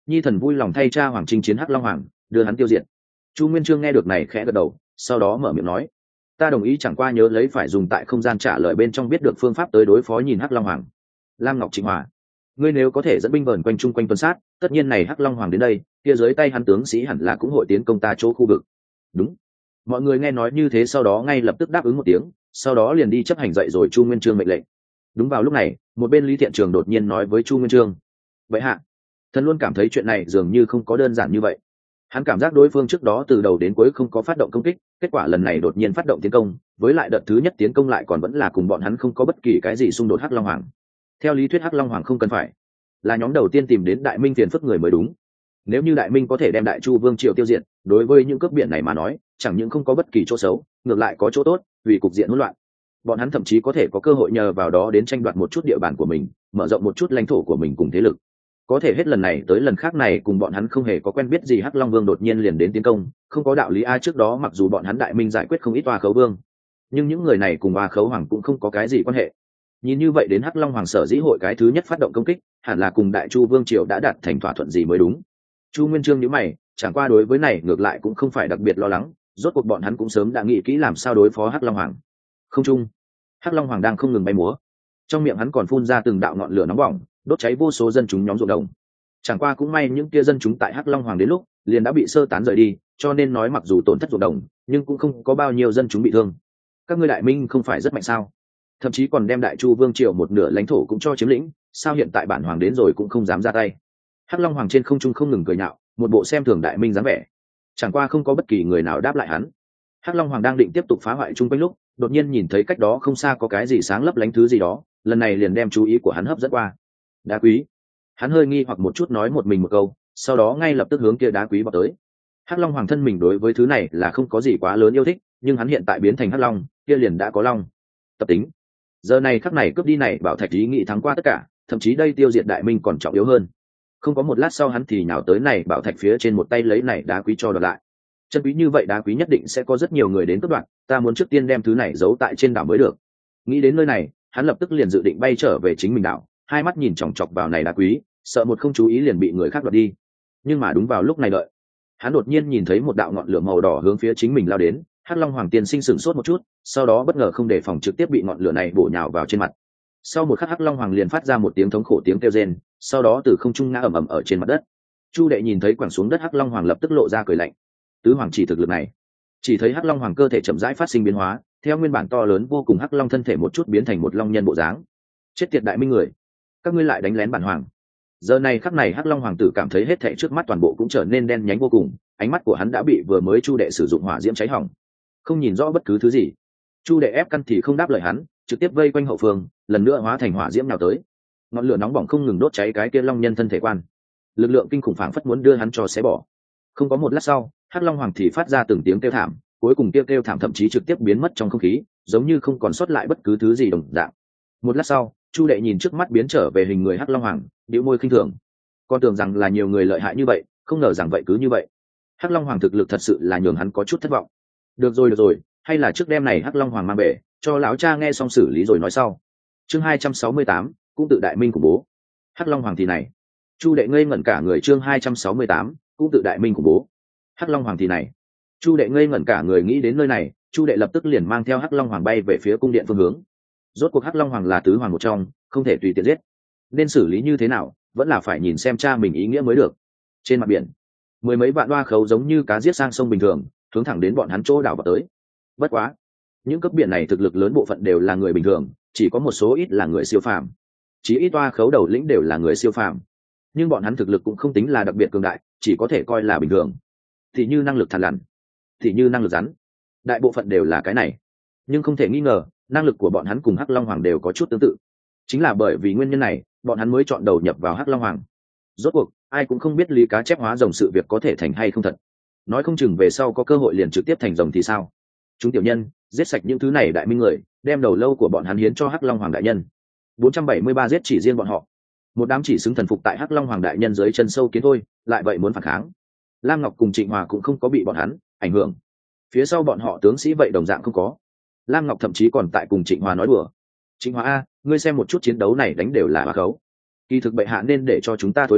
nhi thần vui lòng thay cha hoàng chinh chiến hắc long hoàng, đưa hắn tiêu diệt. Chu Nguyên Chương nghe được này khẽ gật đầu, sau đó mở miệng nói, ta đồng ý, chẳng qua nhớ lấy phải dùng tại không gian trả lời bên trong biết được phương pháp tới đối phó nhìn hắc long hoàng. Lam Ngọc Trịnh Hòa, ngươi nếu có thể dẫn binh vờn quanh chung quanh tuần sát, tất nhiên này hắc long hoàng đến đây, kia dưới tay hắn tướng sĩ hẳn là cũng hội tiến công ta chỗ khu vực. Đúng. Mọi người nghe nói như thế sau đó ngay lập tức đáp ứng một tiếng, sau đó liền đi chấp hành dậy rồi Chu Nguyên Chương mệnh lệnh. Đúng vào lúc này, một bên Lý Thiện Trường đột nhiên nói với Chu Nguyên Chương, vậy hạ, thần luôn cảm thấy chuyện này dường như không có đơn giản như vậy. Hắn cảm giác đối phương trước đó từ đầu đến cuối không có phát động công kích, kết quả lần này đột nhiên phát động tiến công, với lại đợt thứ nhất tiến công lại còn vẫn là cùng bọn hắn không có bất kỳ cái gì xung đột hắc long hoàng. Theo lý thuyết hắc long hoàng không cần phải là nhóm đầu tiên tìm đến đại minh phiền phức người mới đúng. Nếu như đại minh có thể đem đại chu vương triều tiêu diệt, đối với những cướp biển này mà nói chẳng những không có bất kỳ chỗ xấu, ngược lại có chỗ tốt, vì cục diện hỗn loạn bọn hắn thậm chí có thể có cơ hội nhờ vào đó đến tranh đoạt một chút địa bàn của mình, mở rộng một chút lãnh thổ của mình cùng thế lực. Có thể hết lần này tới lần khác này cùng bọn hắn không hề có quen biết gì hắc long vương đột nhiên liền đến tiến công, không có đạo lý ai. Trước đó mặc dù bọn hắn đại minh giải quyết không ít oa khấu vương, nhưng những người này cùng oa khấu hoàng cũng không có cái gì quan hệ. Nhìn như vậy đến hắc long hoàng sở dĩ hội cái thứ nhất phát động công kích, hẳn là cùng đại chu vương triều đã đạt thành thỏa thuận gì mới đúng. Chu Nguyên Chương nhíu mày, chẳng qua đối với này ngược lại cũng không phải đặc biệt lo lắng, rốt cuộc bọn hắn cũng sớm đã nghĩ kỹ làm sao đối phó hắc long hoàng. Không trung, hắc long hoàng đang không ngừng bay múa, trong miệng hắn còn phun ra từng đạo ngọn lửa nóng bỏng, đốt cháy vô số dân chúng nhóm ruộng đồng. Chẳng qua cũng may những kia dân chúng tại hắc long hoàng đến lúc liền đã bị sơ tán rời đi, cho nên nói mặc dù tổn thất ruộng đồng nhưng cũng không có bao nhiêu dân chúng bị thương. Các ngươi đại minh không phải rất mạnh sao? Thậm chí còn đem đại chu vương triều một nửa lãnh thổ cũng cho chiếm lĩnh, sao hiện tại bản hoàng đến rồi cũng không dám ra tay? Hắc long hoàng trên không trung không ngừng cười nhạo, một bộ xem thường đại minh dáng vẻ. Chẳng qua không có bất kỳ người nào đáp lại hắn. Hắc long hoàng đang định tiếp tục phá hoại chung quanh lúc đột nhiên nhìn thấy cách đó không xa có cái gì sáng lấp lánh thứ gì đó, lần này liền đem chú ý của hắn hấp dẫn qua. Đá quý. Hắn hơi nghi hoặc một chút nói một mình một câu, sau đó ngay lập tức hướng kia đá quý vào tới. Hắc long hoàng thân mình đối với thứ này là không có gì quá lớn yêu thích, nhưng hắn hiện tại biến thành hắc long, kia liền đã có long tập tính. Giờ này khắc này cướp đi này bảo thạch ý nghĩ thắng qua tất cả, thậm chí đây tiêu diệt đại minh còn trọng yếu hơn. Không có một lát sau hắn thì nhào tới này bảo thạch phía trên một tay lấy này đá quý cho đoạt lại. Chân quý như vậy đá quý nhất định sẽ có rất nhiều người đến cướp đoạt, ta muốn trước tiên đem thứ này giấu tại trên đảo mới được. Nghĩ đến nơi này, hắn lập tức liền dự định bay trở về chính mình đảo, hai mắt nhìn chòng chọc vào này đá quý, sợ một không chú ý liền bị người khác đoạt đi. Nhưng mà đúng vào lúc này đợi, hắn đột nhiên nhìn thấy một đạo ngọn lửa màu đỏ hướng phía chính mình lao đến. Hắc long hoàng tiên sinh sửng sốt một chút, sau đó bất ngờ không đề phòng trực tiếp bị ngọn lửa này bổ nhào vào trên mặt. Sau một khắc hắc long hoàng liền phát ra một tiếng thống khổ tiếng kêu rên, sau đó từ không trung ngã ầm ầm ở trên mặt đất. Chu đệ nhìn thấy quẳng xuống đất hắc long hoàng lập tức lộ ra cười lạnh. Tứ hoàng chỉ thực lực này, chỉ thấy hắc long hoàng cơ thể chậm rãi phát sinh biến hóa, theo nguyên bản to lớn vô cùng hắc long thân thể một chút biến thành một long nhân bộ dáng. Chết tiệt đại minh người, các ngươi lại đánh lén bản hoàng. Giờ này khắc này hắc long hoàng tử cảm thấy hết thảy trước mắt toàn bộ cũng trở nên đen nhánh vô cùng, ánh mắt của hắn đã bị vừa mới chu đệ sử dụng hỏa diễm cháy hỏng, không nhìn rõ bất cứ thứ gì. Chu đệ ép căn thì không đáp lời hắn, trực tiếp vây quanh hậu phương, lần nữa hóa thành hỏa diễm nào tới. Ngọn lửa nóng bỏng không ngừng đốt cháy cái kia long nhân thân thể quan, lực lượng kinh khủng phảng phất muốn đưa hắn cho xé bỏ. Không có một lát sau, hắc long hoàng thì phát ra từng tiếng kêu thảm, cuối cùng kêu kêu thảm thậm chí trực tiếp biến mất trong không khí, giống như không còn sót lại bất cứ thứ gì đồng dạng. Một lát sau, chu đệ nhìn trước mắt biến trở về hình người hắc long hoàng, bĩu môi khinh thường. Con tưởng rằng là nhiều người lợi hại như vậy, không ngờ rằng vậy cứ như vậy. Hắc long hoàng thực lực thật sự là nhường hắn có chút thất vọng. Được rồi được rồi, hay là trước đêm này hắc long hoàng mang bể cho lão cha nghe xong xử lý rồi nói sau. Chương hai trăm sáu mươi tám, cũng tự đại minh của bố. Hắc long hoàng thì này. Chu đệ ngây ngẩn cả người. Chương hai trăm sáu mươi tám, cũng tự đại minh của bố. Hắc long hoàng thì này. Chu đệ ngây ngẩn cả người, nghĩ đến nơi này, chu đệ lập tức liền mang theo hắc long hoàng bay về phía cung điện phương hướng. Rốt cuộc hắc long hoàng là tứ hoàng một trong, không thể tùy tiện giết, nên xử lý như thế nào vẫn là phải nhìn xem cha mình ý nghĩa mới được. Trên mặt biển, mười mấy vạn đoa khấu giống như cá giết sang sông bình thường hướng thẳng đến bọn hắn chỗ đảo vào tới. Bất quá, những cấp biển này thực lực lớn bộ phận đều là người bình thường, chỉ có một số ít là người siêu phàm. Chỉ ít toa khấu đầu lĩnh đều là người siêu phàm, nhưng bọn hắn thực lực cũng không tính là đặc biệt cường đại, chỉ có thể coi là bình thường. Thì như năng lực thằn lằn, thì như năng lực rắn, đại bộ phận đều là cái này. Nhưng không thể nghi ngờ, năng lực của bọn hắn cùng hắc long hoàng đều có chút tương tự. Chính là bởi vì nguyên nhân này, bọn hắn mới chọn đầu nhập vào hắc long hoàng. Rốt cuộc, ai cũng không biết lý cá chép hóa rồng sự việc có thể thành hay không thật. Nói không chừng về sau có cơ hội liền trực tiếp thành rồng thì sao. Chúng tiểu nhân giết sạch những thứ này đại minh người, đem đầu lâu của bọn hắn hiến cho hắc long hoàng đại nhân. Bốn trăm bảy mươi ba giết chỉ riêng bọn họ, một đám chỉ xứng thần phục tại hắc long hoàng đại nhân dưới chân sâu kiến thôi, lại vậy muốn phản kháng. Lam Ngọc cùng Trịnh Hòa cũng không có bị bọn hắn ảnh hưởng, phía sau bọn họ tướng sĩ vậy đồng dạng không có. Lam Ngọc thậm chí còn tại cùng Trịnh Hòa nói đùa. Trịnh Hòa a, ngươi xem một chút chiến đấu này đánh đều là hóa khấu, kỳ thực bệ hạ nên để cho chúng ta thối lui,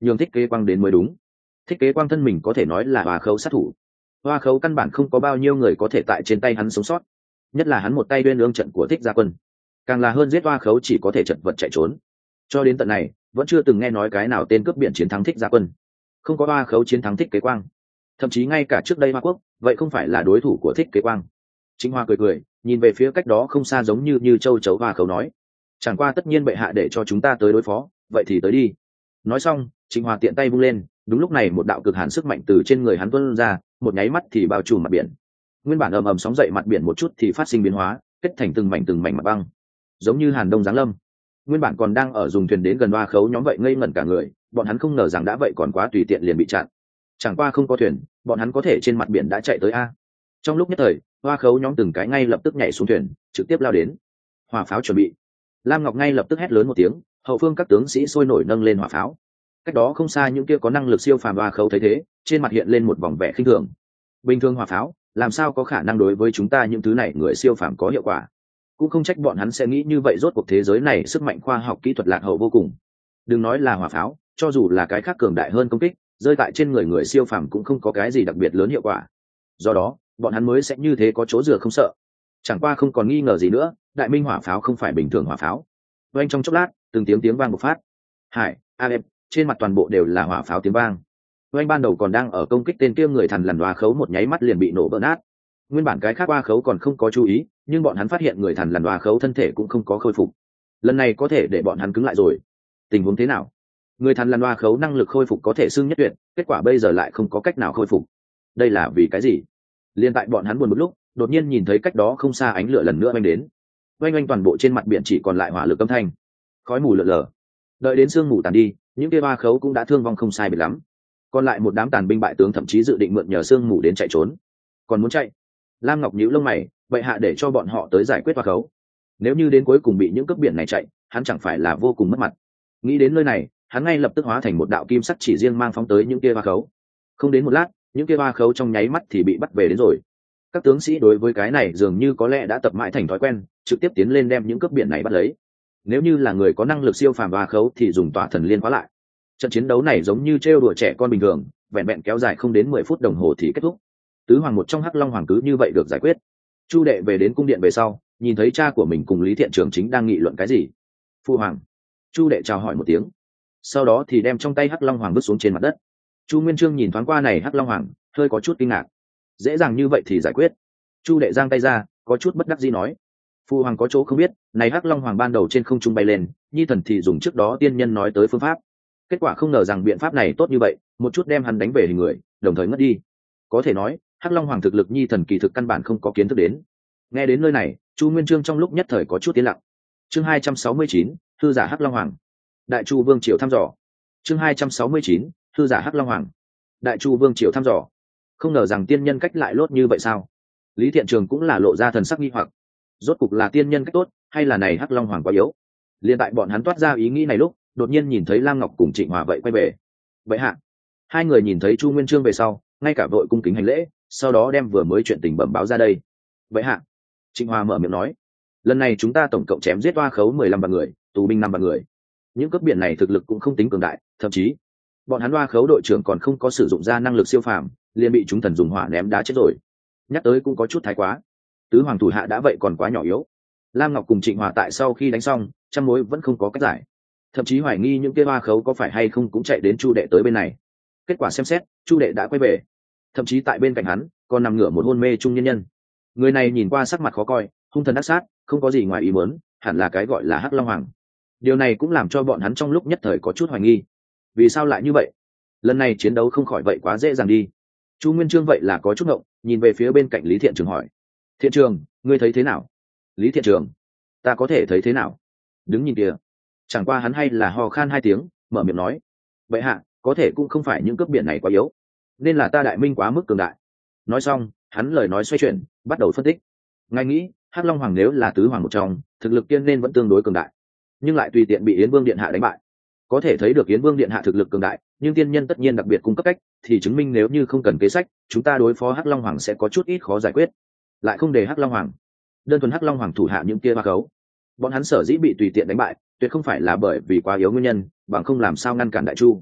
nhường thích kế quang đến mới đúng. Thích kế quang thân mình có thể nói là hoa khấu sát thủ, hoa khấu căn bản không có bao nhiêu người có thể tại trên tay hắn sống sót, nhất là hắn một tay uyên ương trận của thích gia quân, càng là hơn giết hoa khấu chỉ có thể chật vật chạy trốn. Cho đến tận này vẫn chưa từng nghe nói cái nào tên cướp biển chiến thắng thích gia quân, không có hoa khấu chiến thắng thích kế quang, thậm chí ngay cả trước đây hoa quốc vậy không phải là đối thủ của thích kế quang. Trịnh Hoa cười cười nhìn về phía cách đó không xa giống như như châu chấu hoa khấu nói, chẳng qua tất nhiên bệ hạ để cho chúng ta tới đối phó, vậy thì tới đi. Nói xong Trịnh Hoa tiện tay vung lên, đúng lúc này một đạo cực hàn sức mạnh từ trên người hắn tuôn ra, một nháy mắt thì bao trùm mặt biển. Nguyên bản ầm ầm sóng dậy mặt biển một chút thì phát sinh biến hóa, kết thành từng mảnh từng mảnh mặt băng, giống như hàn đông giáng lâm. Nguyên bản còn đang ở dùng thuyền đến gần hoa khấu nhóm vậy ngây ngẩn cả người, bọn hắn không ngờ rằng đã vậy còn quá tùy tiện liền bị chặn. Chẳng qua không có thuyền, bọn hắn có thể trên mặt biển đã chạy tới a. Trong lúc nhất thời hoa khấu nhóm từng cái ngay lập tức nhảy xuống thuyền, trực tiếp lao đến. Hỏa pháo chuẩn bị. Lam Ngọc ngay lập tức hét lớn một tiếng, hậu phương các tướng sĩ sôi nổi nâng lên hỏa pháo. Cách đó không xa những kia có năng lực siêu phàm hoa khấu thấy thế, trên mặt hiện lên một vòng vẻ khinh thường. Bình thường hỏa pháo làm sao có khả năng đối với chúng ta những thứ này người siêu phàm có hiệu quả? Cũng không trách bọn hắn sẽ nghĩ như vậy, rốt cuộc thế giới này sức mạnh khoa học kỹ thuật lạc hậu vô cùng. Đừng nói là hỏa pháo, cho dù là cái khác cường đại hơn công kích, rơi tại trên người người siêu phàm cũng không có cái gì đặc biệt lớn hiệu quả. Do đó bọn hắn mới sẽ như thế có chỗ dựa không sợ. Chẳng qua không còn nghi ngờ gì nữa, đại minh hỏa pháo không phải bình thường hỏa pháo. Vang trong chốc lát từng tiếng tiếng vang một phát, hải a em trên mặt toàn bộ đều là hỏa pháo tiếng vang. Vang ban đầu còn đang ở công kích tên kia người thằn lằn hoa khấu, một nháy mắt liền bị nổ vỡ nát. Nguyên bản cái khác hoa khấu còn không có chú ý, nhưng bọn hắn phát hiện người thằn lằn hoa khấu thân thể cũng không có khôi phục. Lần này có thể để bọn hắn cứng lại rồi. Tình huống thế nào? Người thằn lằn hoa khấu năng lực khôi phục có thể xưng nhất tuyệt, kết quả bây giờ lại không có cách nào khôi phục. Đây là vì cái gì? Liên tại bọn hắn buồn một lúc, đột nhiên nhìn thấy cách đó không xa ánh lửa lần nữa oanh đến. Oanh oanh toàn bộ trên mặt biển chỉ còn lại hỏa lực âm thanh, khói mù lợn lờ. Đợi đến sương mù tàn đi, những kia hoa khấu cũng đã thương vong không sai biệt lắm. Còn lại một đám tàn binh bại tướng thậm chí dự định mượn nhờ sương mù đến chạy trốn. Còn muốn chạy? Lam Ngọc nhíu lông mày, vậy hạ để cho bọn họ tới giải quyết hoa khấu. Nếu như đến cuối cùng bị những cướp biển này chạy, hắn chẳng phải là vô cùng mất mặt. Nghĩ đến nơi này, hắn ngay lập tức hóa thành một đạo kim sắc chỉ riêng mang phóng tới những kia hoa khấu. Không đến một lát, những kia hoa khấu trong nháy mắt thì bị bắt về đến rồi. Các tướng sĩ đối với cái này dường như có lẽ đã tập mãi thành thói quen, trực tiếp tiến lên đem những cướp biển này bắt lấy. Nếu như là người có năng lực siêu phàm hoa khấu thì dùng tỏa thần liên khóa lại. Trận chiến đấu này giống như trêu đùa trẻ con bình thường, vẹn vẹn kéo dài không đến mười phút đồng hồ thì kết thúc. Tứ hoàng một trong hắc long hoàng cứ như vậy được giải quyết. Chu đệ về đến cung điện về sau, nhìn thấy cha của mình cùng Lý Thiện Trường chính đang nghị luận cái gì. Phu hoàng. Chu đệ chào hỏi một tiếng, sau đó thì đem trong tay hắc long hoàng vứt xuống trên mặt đất. Chu Nguyên Chương nhìn thoáng qua này hắc long hoàng, hơi có chút kinh ngạc. Dễ dàng như vậy thì giải quyết? Chu đệ giang tay ra, có chút bất đắc dĩ nói. Phu hoàng có chỗ không biết, này hắc long hoàng ban đầu trên không trung bay lên, nhi thần thì dùng trước đó tiên nhân nói tới phương pháp. Kết quả không ngờ rằng biện pháp này tốt như vậy, một chút đem hắn đánh về hình người, đồng thời ngất đi. Có thể nói hắc long hoàng thực lực nhi thần kỳ thực căn bản không có kiến thức đến. Nghe đến nơi này, Chu Nguyên Chương trong lúc nhất thời có chút tiến lặng. Chương hai trăm sáu mươi chín, thư giả hắc long hoàng. Đại Chu vương triều thăm dò. Chương hai trăm sáu mươi chín, thư giả hắc long hoàng. Đại Chu vương triều thăm dò. Không ngờ rằng tiên nhân cách lại lốt như vậy sao? Lý Thiện Trường cũng là lộ ra thần sắc nghi hoặc. Rốt cục là tiên nhân cách tốt, hay là này hắc long hoàng quá yếu? Liên tại bọn hắn toát ra ý nghĩ này lúc, đột nhiên nhìn thấy Lam Ngọc cùng Trịnh Hòa vậy quay về. Vậy hạ, hai người nhìn thấy Chu Nguyên Chương về sau, ngay cả vội cung kính hành lễ, sau đó đem vừa mới chuyện tình bẩm báo ra đây. Vậy hạ, Trịnh Hòa mở miệng nói, lần này chúng ta tổng cộng chém giết hoa khấu mười lăm vạn người, tù binh năm vạn người. Những cướp biển này thực lực cũng không tính cường đại, thậm chí bọn hắn hoa khấu đội trưởng còn không có sử dụng ra năng lực siêu phàm, liền bị chúng thần dùng hỏa ném đá chết rồi. Nhắc tới cũng có chút thái quá. Tứ hoàng thủ hạ đã vậy còn quá nhỏ yếu. Lam Ngọc cùng Trịnh Hòa tại sau khi đánh xong, trăm mối vẫn không có cách giải, thậm chí hoài nghi những kia hoa khấu có phải hay không cũng chạy đến Chu đệ tới bên này. Kết quả xem xét, Chu đệ đã quay về, thậm chí tại bên cạnh hắn còn nằm ngửa một hôn mê trung nhân nhân. Người này nhìn qua sắc mặt khó coi, hung thần ác sát, không có gì ngoài ý muốn, hẳn là cái gọi là hắc long hoàng. Điều này cũng làm cho bọn hắn trong lúc nhất thời có chút hoài nghi, vì sao lại như vậy? Lần này chiến đấu không khỏi vậy quá dễ dàng đi. Chu Nguyên Chương vậy là có chút ngộng, nhìn về phía bên cạnh Lý Thiện Trường hỏi, Thiện Trường, ngươi thấy thế nào? Lý Thiện Trường, ta có thể thấy thế nào? Đứng nhìn kìa. Chẳng qua hắn hay là ho khan hai tiếng, mở miệng nói, vậy hạ, có thể cũng không phải những cướp biển này quá yếu, nên là ta đại minh quá mức cường đại. Nói xong, hắn lời nói xoay chuyển, bắt đầu phân tích. Ngài nghĩ hắc long hoàng nếu là tứ hoàng một trong, thực lực tiên nên vẫn tương đối cường đại, nhưng lại tùy tiện bị Yến Vương điện hạ đánh bại. Có thể thấy được Yến Vương điện hạ thực lực cường đại, nhưng tiên nhân tất nhiên đặc biệt cung cấp cách, thì chứng minh nếu như không cần kế sách, chúng ta đối phó hắc long hoàng sẽ có chút ít khó giải quyết. Lại không để hắc long hoàng, đơn thuần hắc long hoàng thủ hạ những kia ba khấu, bọn hắn sở dĩ bị tùy tiện đánh bại, tuyệt không phải là bởi vì quá yếu nguyên nhân, bằng không làm sao ngăn cản Đại Chu.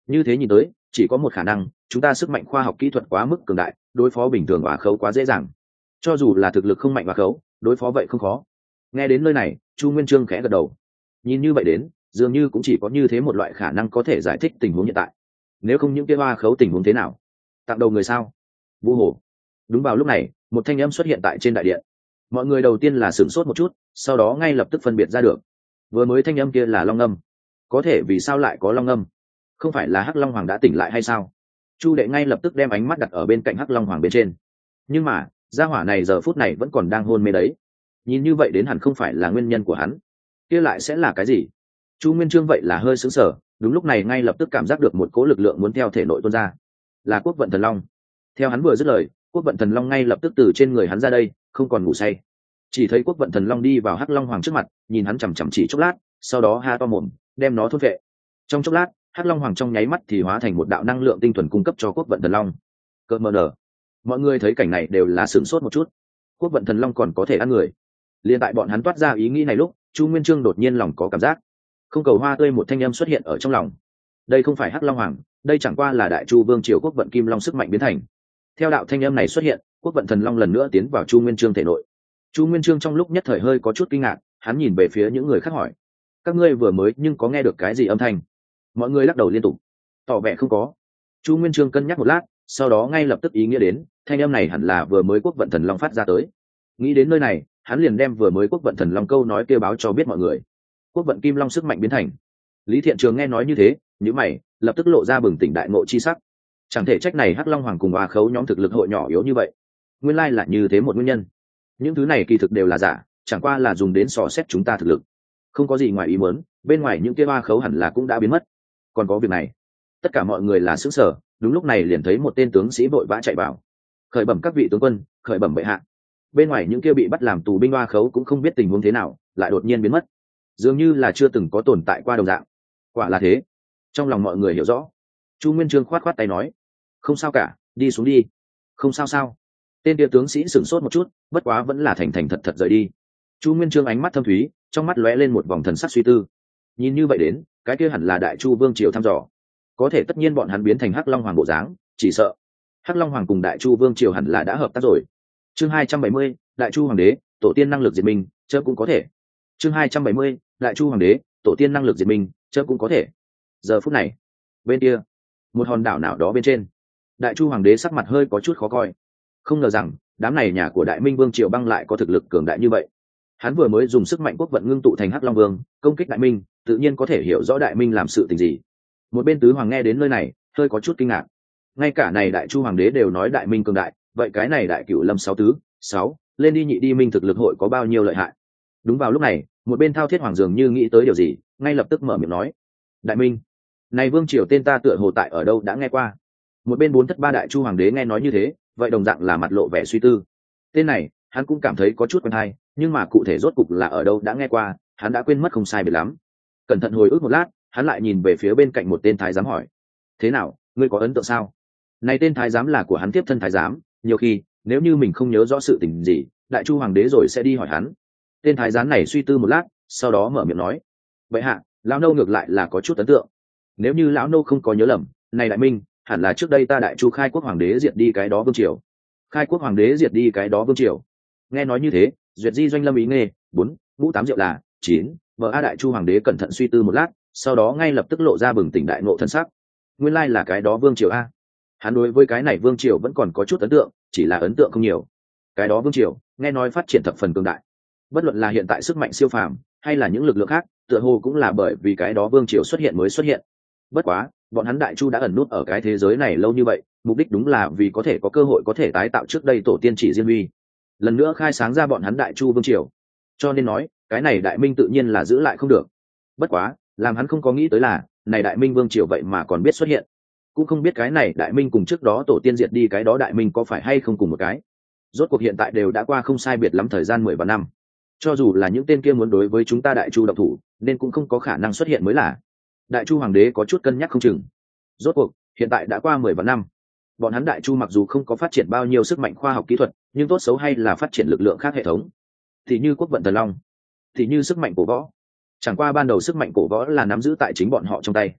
Như thế nhìn tới chỉ có một khả năng, chúng ta sức mạnh khoa học kỹ thuật quá mức cường đại, đối phó bình thường và khấu quá dễ dàng. Cho dù là thực lực không mạnh và khấu, đối phó vậy không khó. Nghe đến nơi này, Chu Nguyên Chương khẽ gật đầu. Nhìn như vậy đến, dường như cũng chỉ có như thế một loại khả năng có thể giải thích tình huống hiện tại. Nếu không những kia hoa khấu tình huống thế nào? Tặng đầu người sao? Vũ hổ. Đúng vào lúc này, một thanh âm xuất hiện tại trên đại điện. Mọi người đầu tiên là sửng sốt một chút, sau đó ngay lập tức phân biệt ra được. Vừa mới thanh âm kia là long âm. Có thể vì sao lại có long âm? Không phải là Hắc Long Hoàng đã tỉnh lại hay sao? Chu Đệ ngay lập tức đem ánh mắt đặt ở bên cạnh Hắc Long Hoàng bên trên. Nhưng mà, gia hỏa này giờ phút này vẫn còn đang hôn mê đấy. Nhìn như vậy đến hẳn không phải là nguyên nhân của hắn. Kia lại sẽ là cái gì? Chu Nguyên Chương vậy là hơi sững sờ, đúng lúc này ngay lập tức cảm giác được một cỗ lực lượng muốn theo thể nội tuôn ra. Là Quốc Vận Thần Long. Theo hắn vừa dứt lời, Quốc Vận Thần Long ngay lập tức từ trên người hắn ra đây, không còn ngủ say. Chỉ thấy Quốc Vận Thần Long đi vào Hắc Long Hoàng trước mặt, nhìn hắn chằm chằm chỉ chốc lát, sau đó ha to mồm, đem nó thôn phệ. Trong chốc lát, Hắc Long Hoàng trong nháy mắt thì hóa thành một đạo năng lượng tinh thuần cung cấp cho Quốc Vận Thần Long. Cơn mờ nở. Mọi người thấy cảnh này đều là sửng sốt một chút. Quốc Vận Thần Long còn có thể ăn người. Liên tại bọn hắn toát ra ý nghĩ này lúc, Chu Nguyên Chương đột nhiên lòng có cảm giác. Không cầu hoa tươi một thanh âm xuất hiện ở trong lòng. Đây không phải Hắc Long Hoàng, đây chẳng qua là Đại Chu Vương triều Quốc Vận Kim Long sức mạnh biến thành. Theo đạo thanh âm này xuất hiện, Quốc Vận Thần Long lần nữa tiến vào Chu Nguyên Chương thể nội. Chu Nguyên Chương trong lúc nhất thời hơi có chút kinh ngạc, hắn nhìn về phía những người khác hỏi: các ngươi vừa mới nhưng có nghe được cái gì âm thanh? Mọi người lắc đầu liên tục, tỏ vẻ không có. Chu Nguyên Chương cân nhắc một lát, sau đó ngay lập tức ý nghĩa đến, thanh âm này hẳn là vừa mới Quốc Vận Thần Long phát ra tới. Nghĩ đến nơi này, hắn liền đem vừa mới Quốc Vận Thần Long câu nói kêu báo cho biết mọi người. Quốc Vận Kim Long sức mạnh biến thành. Lý Thiện Trường nghe nói như thế, nhíu mày, lập tức lộ ra bừng tỉnh đại ngộ chi sắc. Chẳng thể trách này Hắc Long Hoàng cùng Hoa Khấu nhóm thực lực hội nhỏ yếu như vậy. Nguyên lai là như thế một nguyên nhân. Những thứ này kỳ thực đều là giả, chẳng qua là dùng đến dò xét chúng ta thực lực. Không có gì ngoài ý muốn, bên ngoài những kia Hoa Khấu hẳn là cũng đã biến mất. Còn có việc này. Tất cả mọi người là sửng sở, đúng lúc này liền thấy một tên tướng sĩ vội vã chạy vào. Khởi bẩm các vị tướng quân, khởi bẩm bệ hạ. Bên ngoài những kia bị bắt làm tù binh Hoa Khấu cũng không biết tình huống thế nào, lại đột nhiên biến mất. Dường như là chưa từng có tồn tại qua đồng dạng. Quả là thế. Trong lòng mọi người hiểu rõ. Chu Nguyên Chương khoát khoát tay nói: không sao cả, đi xuống đi. Không sao sao. Tên kia tướng sĩ sửng sốt một chút, bất quá vẫn là thành thành thật thật rời đi. Chu Nguyên Chương ánh mắt thâm thúy, trong mắt lóe lên một vòng thần sắc suy tư. Nhìn như vậy đến, cái kia hẳn là Đại Chu Vương triều thăm dò. Có thể tất nhiên bọn hắn biến thành Hắc Long Hoàng bộ dáng, chỉ sợ Hắc Long Hoàng cùng Đại Chu Vương triều hẳn là đã hợp tác rồi. Chương hai trăm bảy mươi, Đại Chu Hoàng đế, tổ tiên năng lực diệt minh, chớ cũng có thể. Chương hai trăm bảy mươi, Đại Chu Hoàng đế, tổ tiên năng lực diệt minh, chớ cũng có thể. Giờ phút này, bên kia, một hòn đảo nào đó bên trên, Đại Chu Hoàng đế sắc mặt hơi có chút khó coi. Không ngờ rằng, đám này nhà của Đại Minh Vương triều băng lại có thực lực cường đại như vậy. Hắn vừa mới dùng sức mạnh quốc vận ngưng tụ thành Hắc Long Vương, công kích Đại Minh, tự nhiên có thể hiểu rõ Đại Minh làm sự tình gì. Một bên tứ hoàng nghe đến nơi này, hơi có chút kinh ngạc. Ngay cả này Đại Chu Hoàng đế đều nói Đại Minh cường đại, vậy cái này Đại Cửu Lâm sáu tứ, sáu, lên đi nhị đi minh thực lực hội có bao nhiêu lợi hại. Đúng vào lúc này, một bên Thao Thiết Hoàng dường như nghĩ tới điều gì, ngay lập tức mở miệng nói: Đại Minh, này vương triều tên ta tựa hồ tại ở đâu đã nghe qua. Một bên bốn thất ba Đại Chu Hoàng đế nghe nói như thế, vậy đồng dạng là mặt lộ vẻ suy tư. Tên này, hắn cũng cảm thấy có chút quen hay, nhưng mà cụ thể rốt cục là ở đâu đã nghe qua, hắn đã quên mất không sai biệt lắm. Cẩn thận hồi ức một lát, hắn lại nhìn về phía bên cạnh một tên thái giám hỏi: thế nào, ngươi có ấn tượng sao? Này tên thái giám là của hắn tiếp thân thái giám, nhiều khi nếu như mình không nhớ rõ sự tình gì, Đại Chu Hoàng đế rồi sẽ đi hỏi hắn. Tên thái giám này suy tư một lát, sau đó mở miệng nói: vậy hạ, lão nô ngược lại là có chút ấn tượng. Nếu như lão nô không có nhớ lầm, này Đại Minh hẳn là trước đây ta Đại Chu khai quốc hoàng đế diệt đi cái đó vương triều. Khai quốc hoàng đế diệt đi cái đó vương triều. Nghe nói như thế, duyệt di doanh lâm ý nghe, bốn, ngũ tám rượu là chín, vợ a Đại Chu Hoàng đế cẩn thận suy tư một lát, sau đó ngay lập tức lộ ra bừng tỉnh đại ngộ thân sắc. Nguyên lai là cái đó vương triều a. Hắn đối với cái này vương triều vẫn còn có chút ấn tượng, chỉ là ấn tượng không nhiều. Cái đó vương triều, nghe nói phát triển thập phần cường đại. Bất luận là hiện tại sức mạnh siêu phàm, hay là những lực lượng khác, tựa hồ cũng là bởi vì cái đó vương triều xuất hiện mới xuất hiện. Bất quá, bọn hắn Đại Chu đã ẩn nút ở cái thế giới này lâu như vậy, mục đích đúng là vì có thể có cơ hội có thể tái tạo trước đây tổ tiên chỉ riêng uy, lần nữa khai sáng ra bọn hắn Đại Chu vương triều. Cho nên nói, cái này Đại Minh tự nhiên là giữ lại không được. Bất quá, làm hắn không có nghĩ tới là, này Đại Minh vương triều vậy mà còn biết xuất hiện. Cũng không biết cái này Đại Minh cùng trước đó tổ tiên diệt đi cái đó Đại Minh có phải hay không cùng một cái. Rốt cuộc hiện tại đều đã qua không sai biệt lắm thời gian mười vạn năm. Cho dù là những tên kia muốn đối với chúng ta Đại Chu động thủ, nên cũng không có khả năng xuất hiện mới là. Đại Chu Hoàng đế có chút cân nhắc không chừng. Rốt cuộc, hiện tại đã qua mười vạn năm. Bọn hắn Đại Chu mặc dù không có phát triển bao nhiêu sức mạnh khoa học kỹ thuật, nhưng tốt xấu hay là phát triển lực lượng khác hệ thống. Thì như quốc vận thần long, thì như sức mạnh cổ võ. Chẳng qua ban đầu sức mạnh cổ võ là nắm giữ tại chính bọn họ trong tay.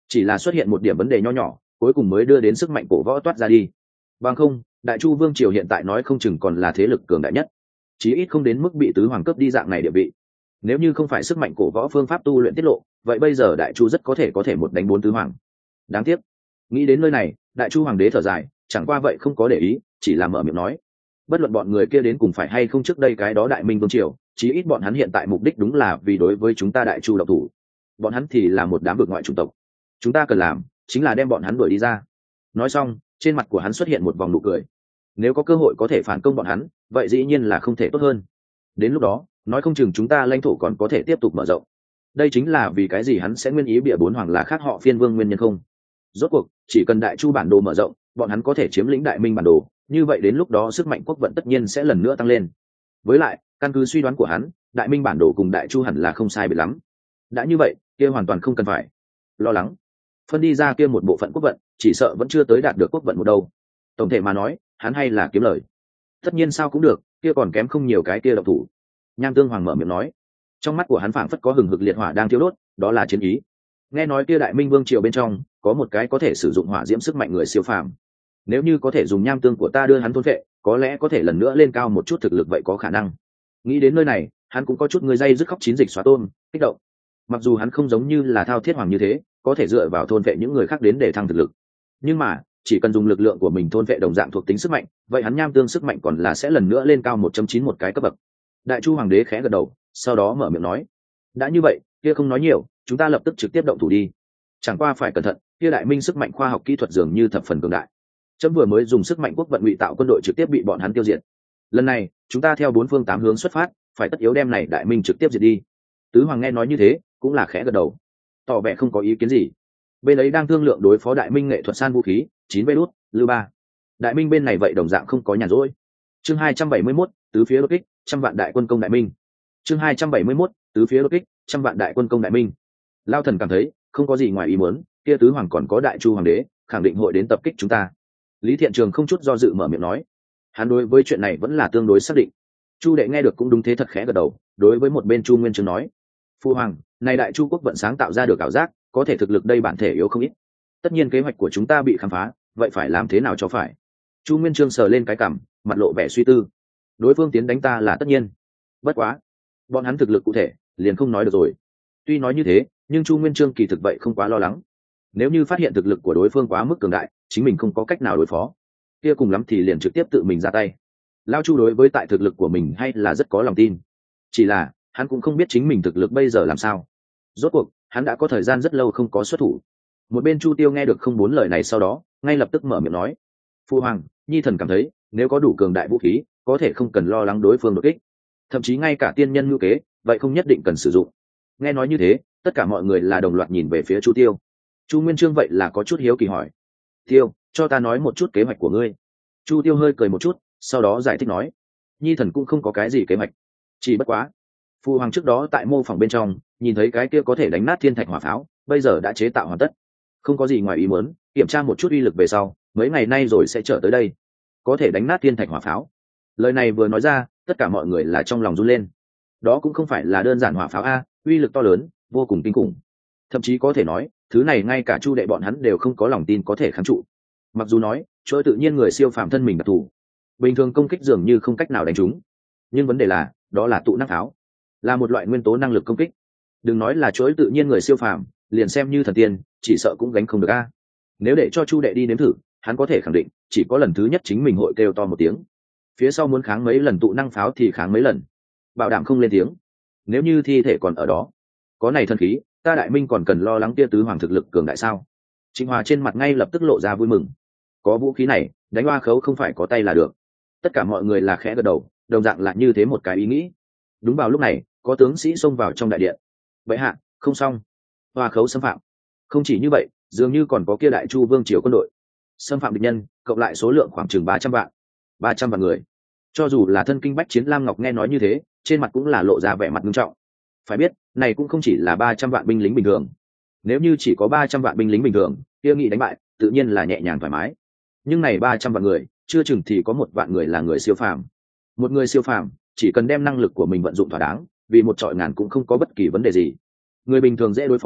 chỉ là xuất hiện một điểm vấn đề nho nhỏ cuối cùng mới đưa đến sức mạnh cổ võ toát ra đi. Bằng không đại chu vương triều hiện tại nói không chừng còn là thế lực cường đại nhất, chí ít không đến mức bị tứ hoàng cướp đi dạng này địa vị. Nếu như không phải sức mạnh cổ võ phương pháp tu luyện tiết lộ, vậy bây giờ đại chu rất có thể có thể một đánh bốn tứ hoàng. Đáng tiếc. Nghĩ đến nơi này, đại chu hoàng đế thở dài, chẳng qua vậy không có để ý, chỉ là mở miệng nói, bất luận bọn người kia đến cùng phải hay không trước đây cái đó đại minh vương triều, chí ít bọn hắn hiện tại mục đích đúng là vì đối với chúng ta đại chu độc thủ. Bọn hắn thì là một đám vực ngoại chủng tộc, chúng ta cần làm chính là đem bọn hắn đuổi đi ra. Nói xong, trên mặt của hắn xuất hiện một vòng nụ cười. Nếu có cơ hội có thể phản công bọn hắn, vậy dĩ nhiên là không thể tốt hơn. Đến lúc đó, nói không chừng chúng ta lãnh thổ còn có thể tiếp tục mở rộng. Đây chính là vì cái gì hắn sẽ nguyên ý bịa bốn hoàng là khác họ phiên vương nguyên nhân không. Rốt cuộc chỉ cần đại chu bản đồ mở rộng, bọn hắn có thể chiếm lĩnh đại minh bản đồ, như vậy đến lúc đó sức mạnh quốc vận tất nhiên sẽ lần nữa tăng lên. Với lại căn cứ suy đoán của hắn, đại minh bản đồ cùng đại chu hẳn là không sai biệt lắm. Đã như vậy kia hoàn toàn không cần phải lo lắng, phân đi ra kia một bộ phận quốc vận chỉ sợ vẫn chưa tới đạt được quốc vận một đâu. Tổng thể mà nói hắn hay là kiếm lời. Tất nhiên sao cũng được, kia còn kém không nhiều cái kia độc thủ. Nham Tương Hoàng mở miệng nói, trong mắt của hắn phảng phất có hừng hực liệt hỏa đang thiêu đốt, đó là chiến ý. Nghe nói kia đại minh vương triều bên trong có một cái có thể sử dụng hỏa diễm sức mạnh người siêu phàm, nếu như có thể dùng nham tương của ta đưa hắn thôn vệ, có lẽ có thể lần nữa lên cao một chút thực lực, vậy có khả năng. Nghĩ đến nơi này, hắn cũng có chút người dây dứt khóc chín dịch xóa tôn kích động. Mặc dù hắn không giống như là Thao Thiết Hoàng như thế có thể dựa vào thôn vệ những người khác đến để thăng thực lực, nhưng mà chỉ cần dùng lực lượng của mình thôn vệ đồng dạng thuộc tính sức mạnh, vậy hắn nham tương sức mạnh còn là sẽ lần nữa lên cao một chấm chín một cái cấp bậc. Đại chu hoàng đế khẽ gật đầu, sau đó mở miệng nói, đã như vậy kia không nói nhiều, chúng ta lập tức trực tiếp động thủ đi. Chẳng qua phải cẩn thận, kia đại minh sức mạnh khoa học kỹ thuật dường như thập phần cường đại. Chấm vừa mới dùng sức mạnh quốc vận ngụy tạo quân đội trực tiếp bị bọn hắn tiêu diệt. Lần này chúng ta theo bốn phương tám hướng xuất phát, phải tất yếu đem này đại minh trực tiếp diệt đi. Tứ hoàng nghe nói như thế cũng là khẽ gật đầu, tỏ vẻ không có ý kiến gì. Bên ấy đang thương lượng đối phó đại minh nghệ thuật san vũ khí chín vê đốt lư ba. Đại minh bên này vậy đồng dạng không có nhàn rỗi. Chương hai trăm bảy mươi mốt, tứ phía đột kích, trăm vạn đại quân công đại minh. Chương hai trăm bảy mươi mốt, tứ phía đột kích, trăm vạn đại quân công đại minh. Lao Thần cảm thấy không có gì ngoài ý muốn, kia tứ hoàng còn có đại chu hoàng đế khẳng định hội đến tập kích chúng ta. Lý Thiện Trường không chút do dự mở miệng nói, hắn đối với chuyện này vẫn là tương đối xác định. Chu đệ nghe được cũng đúng thế, thật khẽ gật đầu, đối với một bên Chu Nguyên Chương nói, phu hoàng, này đại chu quốc vận sáng tạo ra được ảo giác, có thể thực lực đây bản thể yếu không ít. Tất nhiên kế hoạch của chúng ta bị khám phá, vậy phải làm thế nào cho phải? Chu Nguyên Chương sờ lên cái cằm, mặt lộ vẻ suy tư. Đối phương tiến đánh ta là tất nhiên, bất quá bọn hắn thực lực cụ thể liền không nói được rồi. Tuy nói như thế, nhưng Chu Nguyên Chương kỳ thực vậy không quá lo lắng. Nếu như phát hiện thực lực của đối phương quá mức cường đại, chính mình không có cách nào đối phó, kia cùng lắm thì liền trực tiếp tự mình ra tay. Lao Chu đối với tại thực lực của mình hay là rất có lòng tin, chỉ là hắn cũng không biết chính mình thực lực bây giờ làm sao. Rốt cuộc hắn đã có thời gian rất lâu không có xuất thủ. Một bên Chu Tiêu nghe được không bốn lời này, sau đó ngay lập tức mở miệng nói, phu hoàng, nhi thần cảm thấy nếu có đủ cường đại vũ khí, có thể không cần lo lắng đối phương đột kích, thậm chí ngay cả tiên nhân ngữ kế vậy không nhất định cần sử dụng. Nghe nói như thế, tất cả mọi người là đồng loạt nhìn về phía Chu Tiêu. Chu Nguyên Chương vậy là có chút hiếu kỳ hỏi, Tiêu, cho ta nói một chút kế hoạch của ngươi. Chu Tiêu hơi cười một chút, sau đó giải thích nói, nhi thần cũng không có cái gì kế hoạch, chỉ bất quá phu hoàng trước đó tại mô phỏng bên trong nhìn thấy cái kia có thể đánh nát thiên thạch hỏa pháo, bây giờ đã chế tạo hoàn tất, không có gì ngoài ý muốn, kiểm tra một chút uy lực về sau mấy ngày nay rồi sẽ trở tới đây. Có thể đánh nát thiên thạch hỏa pháo, lời này vừa nói ra, tất cả mọi người là trong lòng run lên. Đó cũng không phải là đơn giản hỏa pháo a, uy lực to lớn, vô cùng kinh khủng. Thậm chí có thể nói thứ này ngay cả Chu đệ bọn hắn đều không có lòng tin có thể kháng trụ. Mặc dù nói chuỗi tự nhiên người siêu phàm thân mình đặc thù, bình thường công kích dường như không cách nào đánh trúng, nhưng vấn đề là đó là tụ năng pháo, là một loại nguyên tố năng lực công kích. Đừng nói là chuỗi tự nhiên người siêu phàm, liền xem như thần tiên chỉ sợ cũng gánh không được a. Nếu để cho Chu đệ đi nếm thử, hắn có thể khẳng định chỉ có lần thứ nhất chính mình hội kêu to một tiếng, phía sau muốn kháng mấy lần tụ năng pháo thì kháng mấy lần, bảo đảm không lên tiếng. Nếu như thi thể còn ở đó, có này thần khí, ta đại minh còn cần lo lắng tia tứ hoàng thực lực cường đại sao? Trịnh Hòa trên mặt ngay lập tức lộ ra vui mừng. Có vũ khí này, đánh hoa khấu không phải có tay là được. Tất cả mọi người là khẽ gật đầu, đồng dạng là như thế một cái ý nghĩ. Đúng vào lúc này, có tướng sĩ xông vào trong đại điện. Bệ hạ, không xong, hoa khấu xâm phạm. Không chỉ như vậy, dường như còn có kia đại chu vương triều quân đội xâm phạm địch nhân, cộng lại số lượng khoảng chừng ba trăm vạn. Ba trăm vạn người. Cho dù là thân kinh bách chiến Lam Ngọc nghe nói như thế, trên mặt cũng là lộ ra vẻ mặt nghiêm trọng. Phải biết, này cũng không chỉ là ba trăm vạn binh lính bình thường. Nếu như chỉ có ba trăm vạn binh lính bình thường, kia nghị đánh bại tự nhiên là nhẹ nhàng thoải mái. Nhưng này ba trăm vạn người, chưa chừng thì có một vạn người là người siêu phàm. Một người siêu phàm, chỉ cần đem năng lực của mình vận dụng thỏa đáng, vì một trọi ngàn cũng không có bất kỳ vấn đề gì. Người bình thường dễ đối phó,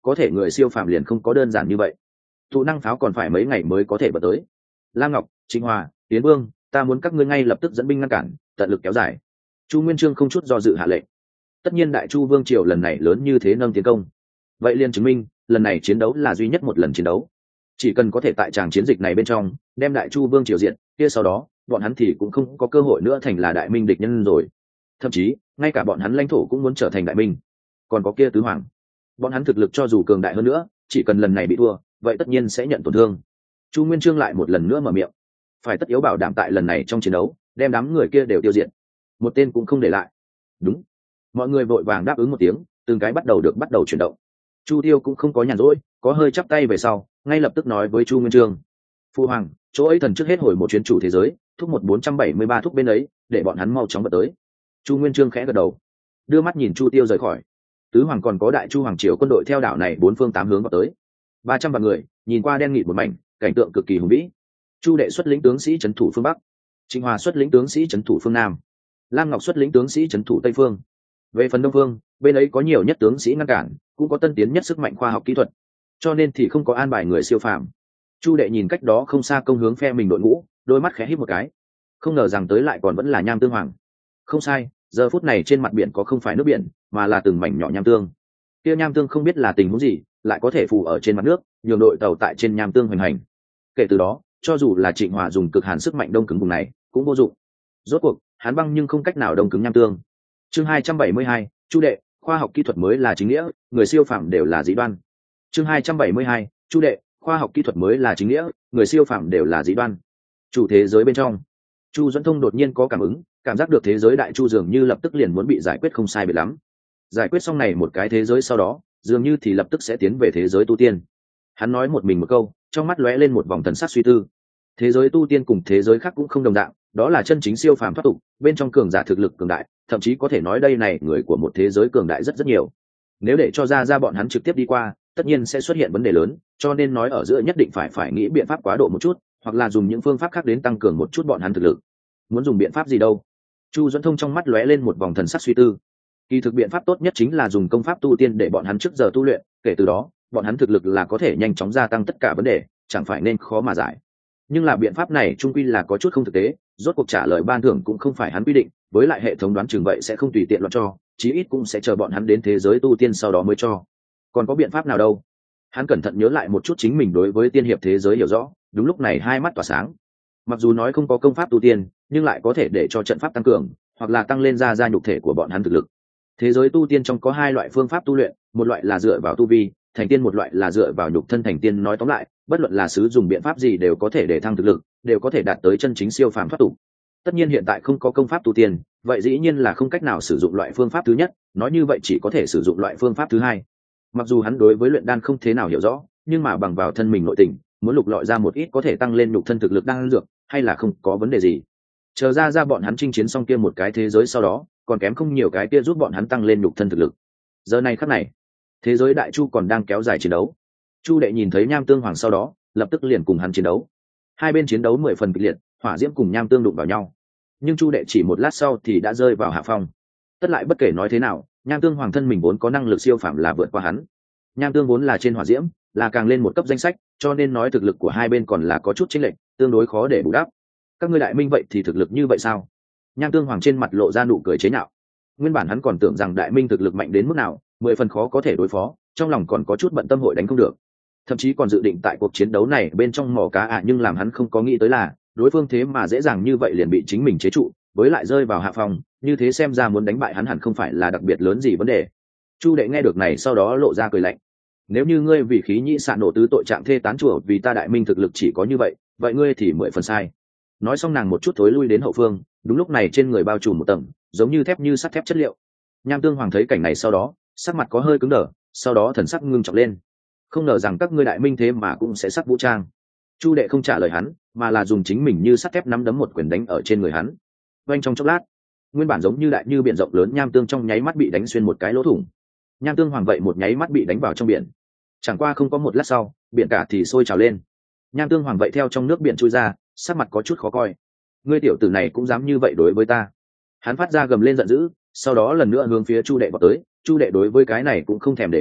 có thể người siêu phàm liền không có đơn giản như vậy. Tụ năng pháo còn phải mấy ngày mới có thể bật tới. Lam Ngọc, Trịnh Hòa, Tiến Vương, ta muốn các ngươi ngay lập tức dẫn binh ngăn cản, tận lực kéo dài. Chu Nguyên Chương không chút do dự hạ lệnh. Tất nhiên Đại Chu Vương triều lần này lớn như thế nâng tiến công, vậy liền chứng minh lần này chiến đấu là duy nhất một lần chiến đấu. Chỉ cần có thể tại tràng chiến dịch này bên trong đem Đại Chu Vương triều diện, kia sau đó bọn hắn thì cũng không có cơ hội nữa thành là đại minh địch nhân rồi. Thậm chí ngay cả bọn hắn lãnh thổ cũng muốn trở thành đại minh. Còn có kia tứ hoàng, bọn hắn thực lực cho dù cường đại hơn nữa, chỉ cần lần này bị thua, vậy tất nhiên sẽ nhận tổn thương. Chu Nguyên Chương lại một lần nữa mở miệng, phải tất yếu bảo đảm tại lần này trong chiến đấu đem đám người kia đều tiêu diệt, một tên cũng không để lại. Đúng. Mọi người vội vàng đáp ứng một tiếng, từng cái bắt đầu được bắt đầu chuyển động. Chu Tiêu cũng không có nhàn rỗi, có hơi chắp tay về sau, ngay lập tức nói với Chu Nguyên Chương: "Phu hoàng, chỗ ấy thần trước hết hồi một chuyến chủ thế giới, thúc một bốn trăm bảy mươi ba thúc bên ấy, để bọn hắn mau chóng bật tới." Chu Nguyên Chương khẽ gật đầu, đưa mắt nhìn Chu Tiêu rời khỏi. Tứ hoàng còn có Đại Chu hoàng triều quân đội theo đảo này bốn phương tám hướng vào tới. ba trăm vạn người, nhìn qua đen nghịt một mảnh, cảnh tượng cực kỳ hùng vĩ. Chu Đệ xuất lĩnh tướng sĩ trấn thủ phương bắc, Trịnh Hòa xuất lĩnh tướng sĩ trấn thủ phương nam, Lam Ngọc xuất lĩnh tướng sĩ trấn thủ tây phương. Về phần đông phương, bên ấy có nhiều nhất tướng sĩ ngăn cản, cũng có tân tiến nhất sức mạnh khoa học kỹ thuật, cho nên thì không có an bài người siêu phàm. Chu Đệ nhìn cách đó không xa công hướng phe mình đội ngũ, đôi mắt khẽ híp một cái, không ngờ rằng tới lại còn vẫn là Nham Tương Hoàng. Không sai, giờ phút này trên mặt biển có không phải nước biển, mà là từng mảnh nhỏ nham tương. Kia nham tương không biết là tình huống gì, lại có thể phù ở trên mặt nước, nhường đội tàu tại trên nham tương hoành hành. Kể từ đó, cho dù là Trịnh Hòa dùng cực hàn sức mạnh đông cứng vùng này, cũng vô dụng. Rốt cuộc, hắn băng nhưng không cách nào đông cứng nham tương. Chương hai trăm bảy mươi hai, Chu Đệ, khoa học kỹ thuật mới là chính nghĩa, người siêu phàm đều là dị đoan. Chương hai trăm bảy mươi hai, Chu Đệ, khoa học kỹ thuật mới là chính nghĩa, người siêu phàm đều là dị đoan. Chủ thế giới bên trong, Chu Duẫn Thông đột nhiên có cảm ứng, cảm giác được thế giới Đại Chu dường như lập tức liền muốn bị giải quyết không sai biệt lắm. Giải quyết xong này một cái thế giới sau đó, dường như thì lập tức sẽ tiến về thế giới tu tiên. Hắn nói một mình một câu, trong mắt lóe lên một vòng thần sắc suy tư. Thế giới tu tiên cùng thế giới khác cũng không đồng dạng, đó là chân chính siêu phàm thoát tục, bên trong cường giả thực lực cường đại, thậm chí có thể nói đây này người của một thế giới cường đại rất rất nhiều. Nếu để cho ra ra bọn hắn trực tiếp đi qua, tất nhiên sẽ xuất hiện vấn đề lớn, cho nên nói ở giữa nhất định phải phải nghĩ biện pháp quá độ một chút, hoặc là dùng những phương pháp khác đến tăng cường một chút bọn hắn thực lực. Muốn dùng biện pháp gì đâu? Chu Duẫn Thông trong mắt lóe lên một vòng thần sắc suy tư. Kỳ thực biện pháp tốt nhất chính là dùng công pháp tu tiên để bọn hắn trước giờ tu luyện, kể từ đó, bọn hắn thực lực là có thể nhanh chóng gia tăng tất cả vấn đề, chẳng phải nên khó mà giải. Nhưng là biện pháp này chung quy là có chút không thực tế, rốt cuộc trả lời ban thưởng cũng không phải hắn quy định, với lại hệ thống đoán chừng vậy sẽ không tùy tiện loạn cho, chí ít cũng sẽ chờ bọn hắn đến thế giới tu tiên sau đó mới cho. Còn có biện pháp nào đâu? Hắn cẩn thận nhớ lại một chút chính mình đối với tiên hiệp thế giới hiểu rõ, đúng lúc này hai mắt tỏa sáng. Mặc dù nói không có công pháp tu tiên, nhưng lại có thể để cho trận pháp tăng cường, hoặc là tăng lên ra ra nhục thể của bọn hắn thực lực. Thế giới tu tiên trong có hai loại phương pháp tu luyện, một loại là dựa vào tu vi thành tiên, một loại là dựa vào nhục thân thành tiên. Nói tóm lại, bất luận là sử dụng biện pháp gì đều có thể để thăng thực lực, đều có thể đạt tới chân chính siêu phàm thoát tục. Tất nhiên hiện tại không có công pháp tu tiên, vậy dĩ nhiên là không cách nào sử dụng loại phương pháp thứ nhất, nói như vậy chỉ có thể sử dụng loại phương pháp thứ hai. Mặc dù hắn đối với luyện đan không thế nào hiểu rõ, nhưng mà bằng vào thân mình nội tình, muốn lục lọi ra một ít có thể tăng lên nhục thân thực lực đan dược, hay là không có vấn đề gì. Chờ ra ra bọn hắn chinh chiến xong kia một cái thế giới sau đó, còn kém không nhiều cái kia giúp bọn hắn tăng lên nhục thân thực lực. Giờ này khắc này, thế giới Đại Chu còn đang kéo dài chiến đấu. Chu Đệ nhìn thấy Nham Tương Hoàng sau đó, lập tức liền cùng hắn chiến đấu. Hai bên chiến đấu mười phần kịch liệt, hỏa diễm cùng nham tương đụng vào nhau. Nhưng Chu Đệ chỉ một lát sau thì đã rơi vào hạ phong. Tất lại bất kể nói thế nào, Nham Tương Hoàng thân mình vốn có năng lực siêu phàm là vượt qua hắn. Nham tương vốn là trên hỏa diễm, là càng lên một cấp danh sách, cho nên nói thực lực của hai bên còn là có chút chênh lệch, tương đối khó để bù đắp. Các ngươi đại minh vậy thì thực lực như vậy sao? Nham Tương Hoàng trên mặt lộ ra nụ cười chế nhạo. Nguyên bản hắn còn tưởng rằng đại minh thực lực mạnh đến mức nào, mười phần khó có thể đối phó, trong lòng còn có chút bận tâm hội đánh không được. Thậm chí còn dự định tại cuộc chiến đấu này bên trong mò cá à, nhưng làm hắn không có nghĩ tới là đối phương thế mà dễ dàng như vậy liền bị chính mình chế trụ, với lại rơi vào hạ phòng, như thế xem ra muốn đánh bại hắn hẳn không phải là đặc biệt lớn gì vấn đề. Chu Đệ nghe được này sau đó lộ ra cười lạnh. Nếu như ngươi vì khí nhĩ xạ nổ tứ tội trạng thê tán chùa vì ta đại minh thực lực chỉ có như vậy, vậy ngươi thì mười phần sai. Nói xong nàng một chút thối lui đến hậu phương, đúng lúc này trên người bao trùm một tầng giống như thép như sắt thép chất liệu. Nham Tương Hoàng thấy cảnh này sau đó, sắc mặt có hơi cứng đờ, sau đó thần sắc ngưng trọng lên. Không ngờ rằng các ngươi đại minh thế mà cũng sẽ sắc vũ trang. Chu Đệ không trả lời hắn, mà là dùng chính mình như sắt thép nắm đấm một quyền đánh ở trên người hắn. Vang trong chốc lát, nguyên bản giống như đại như biển rộng lớn nham tương trong nháy mắt bị đánh xuyên một cái lỗ thủng. Nham Tương Hoàng vậy một nháy mắt bị đánh vào trong biển. Chẳng qua không có một lát sau, biển cả thì sôi trào lên. Nham Tương Hoàng vậy theo trong nước biển trôi ra, sắc mặt có chút khó coi. Ngươi tiểu tử này cũng dám như vậy đối với ta? Hắn phát ra gầm lên giận dữ, sau đó lần nữa hướng phía Chu Đệ vọt tới. Chu Đệ đối với cái này cũng không thèm để ý,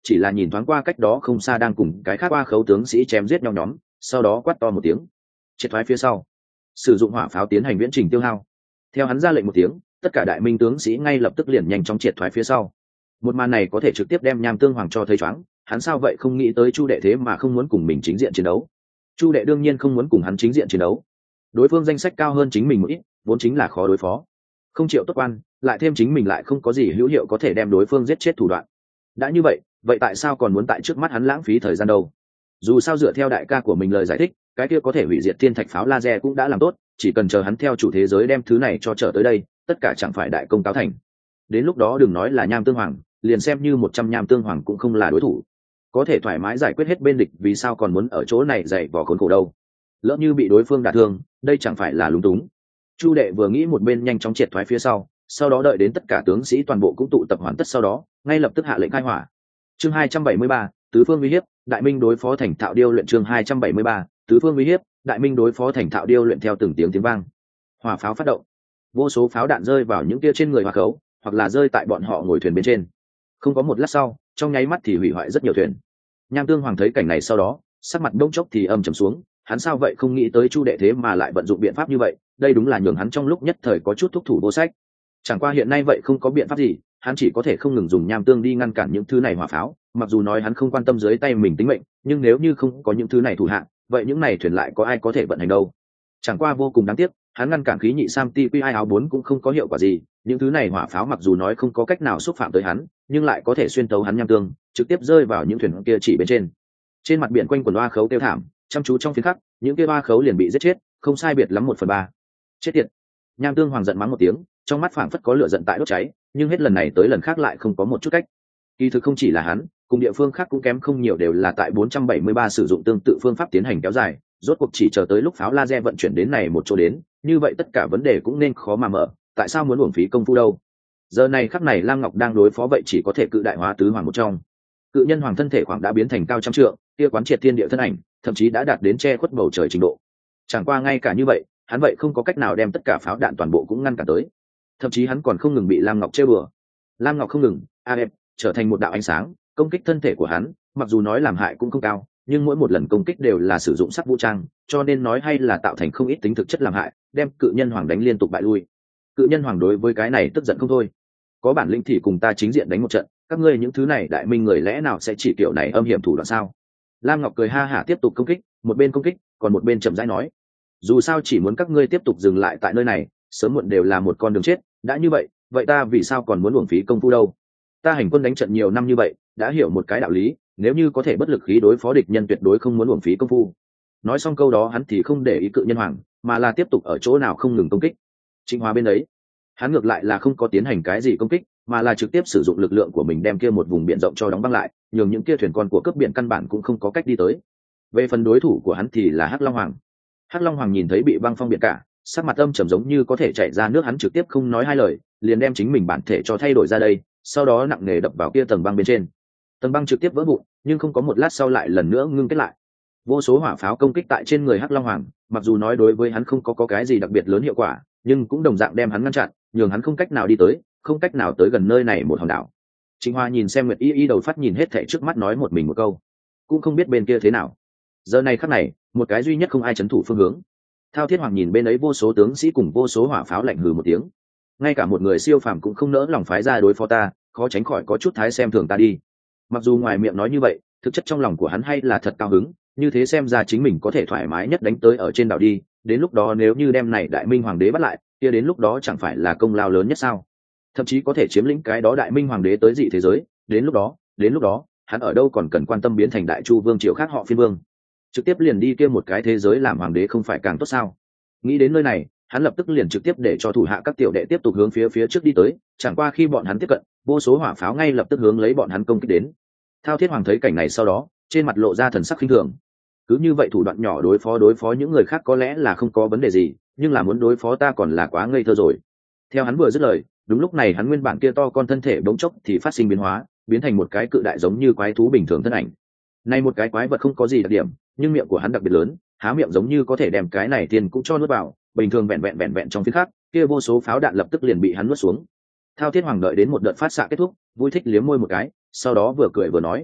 chỉ là nhìn thoáng qua cách đó không xa đang cùng cái khác qua khấu tướng sĩ chém giết nhau nhóm, sau đó quát to một tiếng, triệt thoái phía sau, sử dụng hỏa pháo tiến hành viễn trình tiêu hao. Theo hắn ra lệnh một tiếng, tất cả đại minh tướng sĩ ngay lập tức liền nhanh chóng triệt thoái phía sau. Một màn này có thể trực tiếp đem Nham Tương Hoàng cho thấy choáng, hắn sao vậy không nghĩ tới Chu Đệ thế mà không muốn cùng mình chính diện chiến đấu. Chu Đệ đương nhiên không muốn cùng hắn chính diện chiến đấu. Đối phương danh sách cao hơn chính mình một ít, vốn chính là khó đối phó. Không chịu tốt quan, lại thêm chính mình lại không có gì hữu hiệu có thể đem đối phương giết chết thủ đoạn. Đã như vậy, vậy tại sao còn muốn tại trước mắt hắn lãng phí thời gian đâu? Dù sao dựa theo đại ca của mình lời giải thích, cái kia có thể hủy diệt thiên thạch pháo laser cũng đã làm tốt, chỉ cần chờ hắn theo chủ thế giới đem thứ này cho trở tới đây, tất cả chẳng phải đại công cáo thành. Đến lúc đó đừng nói là Nham Tương Hoàng, liền xem như một trăm Nham Tương Hoàng cũng không là đối thủ. Có thể thoải mái giải quyết hết bên địch, vì sao còn muốn ở chỗ này dày vò khốn khổ đâu? Lỡ như bị đối phương đả thương, đây chẳng phải là lúng túng. Chu Đệ vừa nghĩ một bên nhanh chóng triệt thoái phía sau, sau đó đợi đến tất cả tướng sĩ toàn bộ cũng tụ tập hoàn tất sau đó, ngay lập tức hạ lệnh khai hỏa. Chương hai trăm bảy mươi ba, tứ phương uy hiếp, đại minh đối phó thành thạo điêu luyện. Chương hai trăm bảy mươi ba, tứ phương uy hiếp, đại minh đối phó thành thạo điêu luyện. Theo từng tiếng tiếng vang, hỏa pháo phát động, vô số pháo đạn rơi vào những kia trên người hoa khấu, hoặc là rơi tại bọn họ ngồi thuyền bên trên. Không có một lát sau, trong nháy mắt thì hủy hoại rất nhiều thuyền. Nham Tương Hoàng thấy cảnh này sau đó, sắc mặt bỗng chốc thì âm trầm xuống, hắn sao vậy không nghĩ tới Chu Đệ thế mà lại vận dụng biện pháp như vậy, đây đúng là nhường hắn trong lúc nhất thời có chút thúc thủ vô sách. Chẳng qua hiện nay vậy không có biện pháp gì, hắn chỉ có thể không ngừng dùng nham tương đi ngăn cản những thứ này hỏa pháo, mặc dù nói hắn không quan tâm dưới tay mình tính mệnh, nhưng nếu như không có những thứ này thủ hạng, vậy những này thuyền lại có ai có thể vận hành đâu. Chẳng qua vô cùng đáng tiếc, hắn ngăn cản khí nhị sam ti quy hai áo bốn cũng không có hiệu quả gì, những thứ này hỏa pháo mặc dù nói không có cách nào xúc phạm tới hắn, nhưng lại có thể xuyên tấu hắn nham tương, trực tiếp rơi vào những thuyền kia chỉ bên trên. Trên mặt biển quanh quần oa khấu kêu thảm, chăm chú trong phiến khắc, những kia oa khấu liền bị giết chết, không sai biệt lắm một phần ba. Chết tiệt! Nham Tương Hoàng giận mắng một tiếng, trong mắt phảng phất có lửa giận tại đốt cháy, nhưng hết lần này tới lần khác lại không có một chút cách. Kỳ thực không chỉ là hắn, cùng địa phương khác cũng kém không nhiều, đều là tại bốn trăm bảy mươi ba sử dụng tương tự phương pháp tiến hành kéo dài, rốt cuộc chỉ chờ tới lúc pháo laser vận chuyển đến này một chỗ đến, như vậy tất cả vấn đề cũng nên khó mà mở, tại sao muốn uổng phí công phu đâu? Giờ này khắc này Lam Ngọc đang đối phó vậy chỉ có thể cự đại hóa tứ hoàng một trong. Cự nhân hoàng thân thể khoảng đã biến thành cao trăm trượng, kia quán triệt thiên địa thân ảnh, thậm chí đã đạt đến che khuất bầu trời trình độ. Chẳng qua ngay cả như vậy, hắn vậy không có cách nào đem tất cả pháo đạn toàn bộ cũng ngăn cản tới, thậm chí hắn còn không ngừng bị Lam Ngọc trêu bừa. Lam Ngọc không ngừng a ép trở thành một đạo ánh sáng công kích thân thể của hắn, mặc dù nói làm hại cũng không cao, nhưng mỗi một lần công kích đều là sử dụng sắc vũ trang, cho nên nói hay là tạo thành không ít tính thực chất làm hại, đem cự nhân hoàng đánh liên tục bại lui. Cự nhân hoàng đối với cái này tức giận không thôi, có bản lĩnh thì cùng ta chính diện đánh một trận, các ngươi những thứ này đại minh người lẽ nào sẽ chỉ kiểu này âm hiểm thủ đoạn sao? Lam Ngọc cười ha hả tiếp tục công kích, một bên công kích còn một bên chậm rãi nói, dù sao chỉ muốn các ngươi tiếp tục dừng lại tại nơi này, sớm muộn đều là một con đường chết, đã như vậy vậy ta vì sao còn muốn uổng phí công phu đâu? Ta hành quân đánh trận nhiều năm như vậy, đã hiểu một cái đạo lý, nếu như có thể bất lực khí đối phó địch nhân tuyệt đối không muốn uổng phí công phu. Nói xong câu đó hắn thì không để ý cự nhân hoàng, mà là tiếp tục ở chỗ nào không ngừng công kích. Trịnh Hóa bên ấy, hắn ngược lại là không có tiến hành cái gì công kích, mà là trực tiếp sử dụng lực lượng của mình đem kia một vùng biển rộng cho đóng băng lại, nhường những kia thuyền con của cướp biển căn bản cũng không có cách đi tới. Về phần đối thủ của hắn thì là Hắc Long Hoàng. Hắc Long Hoàng nhìn thấy bị băng phong biển cả, sắc mặt âm trầm giống như có thể chảy ra nước, hắn trực tiếp không nói hai lời, liền đem chính mình bản thể cho thay đổi ra đây, sau đó nặng nề đập vào kia tầng băng bên trên. Tầng băng trực tiếp vỡ vụn, nhưng không có một lát sau lại lần nữa ngưng kết lại. Vô số hỏa pháo công kích tại trên người Hắc Long Hoàng, mặc dù nói đối với hắn không có, có cái gì đặc biệt lớn hiệu quả, nhưng cũng đồng dạng đem hắn ngăn chặn, nhường hắn không cách nào đi tới, không cách nào tới gần nơi này một hòn đảo. Trịnh Hoa nhìn xem Nguyệt Y Y đầu phát nhìn hết thảy trước mắt, nói một mình một câu, cũng không biết bên kia thế nào. Giờ này khắc này, một cái duy nhất không ai chấn thủ phương hướng. Thao Thiết Hoàng nhìn bên ấy vô số tướng sĩ cùng vô số hỏa pháo, lạnh hừ một tiếng. Ngay cả một người siêu phàm cũng không nỡ lòng phái ra đối phó ta, khó tránh khỏi có chút thái xem thường ta đi. Mặc dù ngoài miệng nói như vậy, thực chất trong lòng của hắn hay là thật cao hứng, như thế xem ra chính mình có thể thoải mái nhất đánh tới ở trên đảo đi, đến lúc đó nếu như đem này Đại Minh Hoàng đế bắt lại, kia đến lúc đó chẳng phải là công lao lớn nhất sao? Thậm chí có thể chiếm lĩnh cái đó Đại Minh Hoàng đế tới dị thế giới, đến lúc đó, đến lúc đó, hắn ở đâu còn cần quan tâm biến thành Đại Chu vương triều khác họ Phiên vương, trực tiếp liền đi kia một cái thế giới làm hoàng đế không phải càng tốt sao? Nghĩ đến nơi này, hắn lập tức liền trực tiếp để cho thủ hạ các tiểu đệ tiếp tục hướng phía phía trước đi tới, chẳng qua khi bọn hắn tiếp cận, vô số hỏa pháo ngay lập tức hướng lấy bọn hắn công kích đến. Thao Thiết Hoàng thấy cảnh này sau đó, trên mặt lộ ra thần sắc khinh thường. Cứ như vậy thủ đoạn nhỏ đối phó đối phó những người khác có lẽ là không có vấn đề gì, nhưng là muốn đối phó ta còn là quá ngây thơ rồi. Theo hắn vừa dứt lời, đúng lúc này hắn nguyên bản kia to con thân thể bỗng chốc thì phát sinh biến hóa, biến thành một cái cự đại giống như quái thú bình thường thân ảnh. Này một cái quái vật không có gì đặc điểm, nhưng miệng của hắn đặc biệt lớn, há miệng giống như có thể đem cái này tiền cũng cho nuốt vào, bình thường vẹn vẹn vẹn vẹn trong phiến khắc, kia vô số pháo đạn lập tức liền bị hắn nuốt xuống. Thao Thiết Hoàng đợi đến một đợt phát xạ kết thúc, vui thích liếm môi một cái, sau đó vừa cười vừa nói,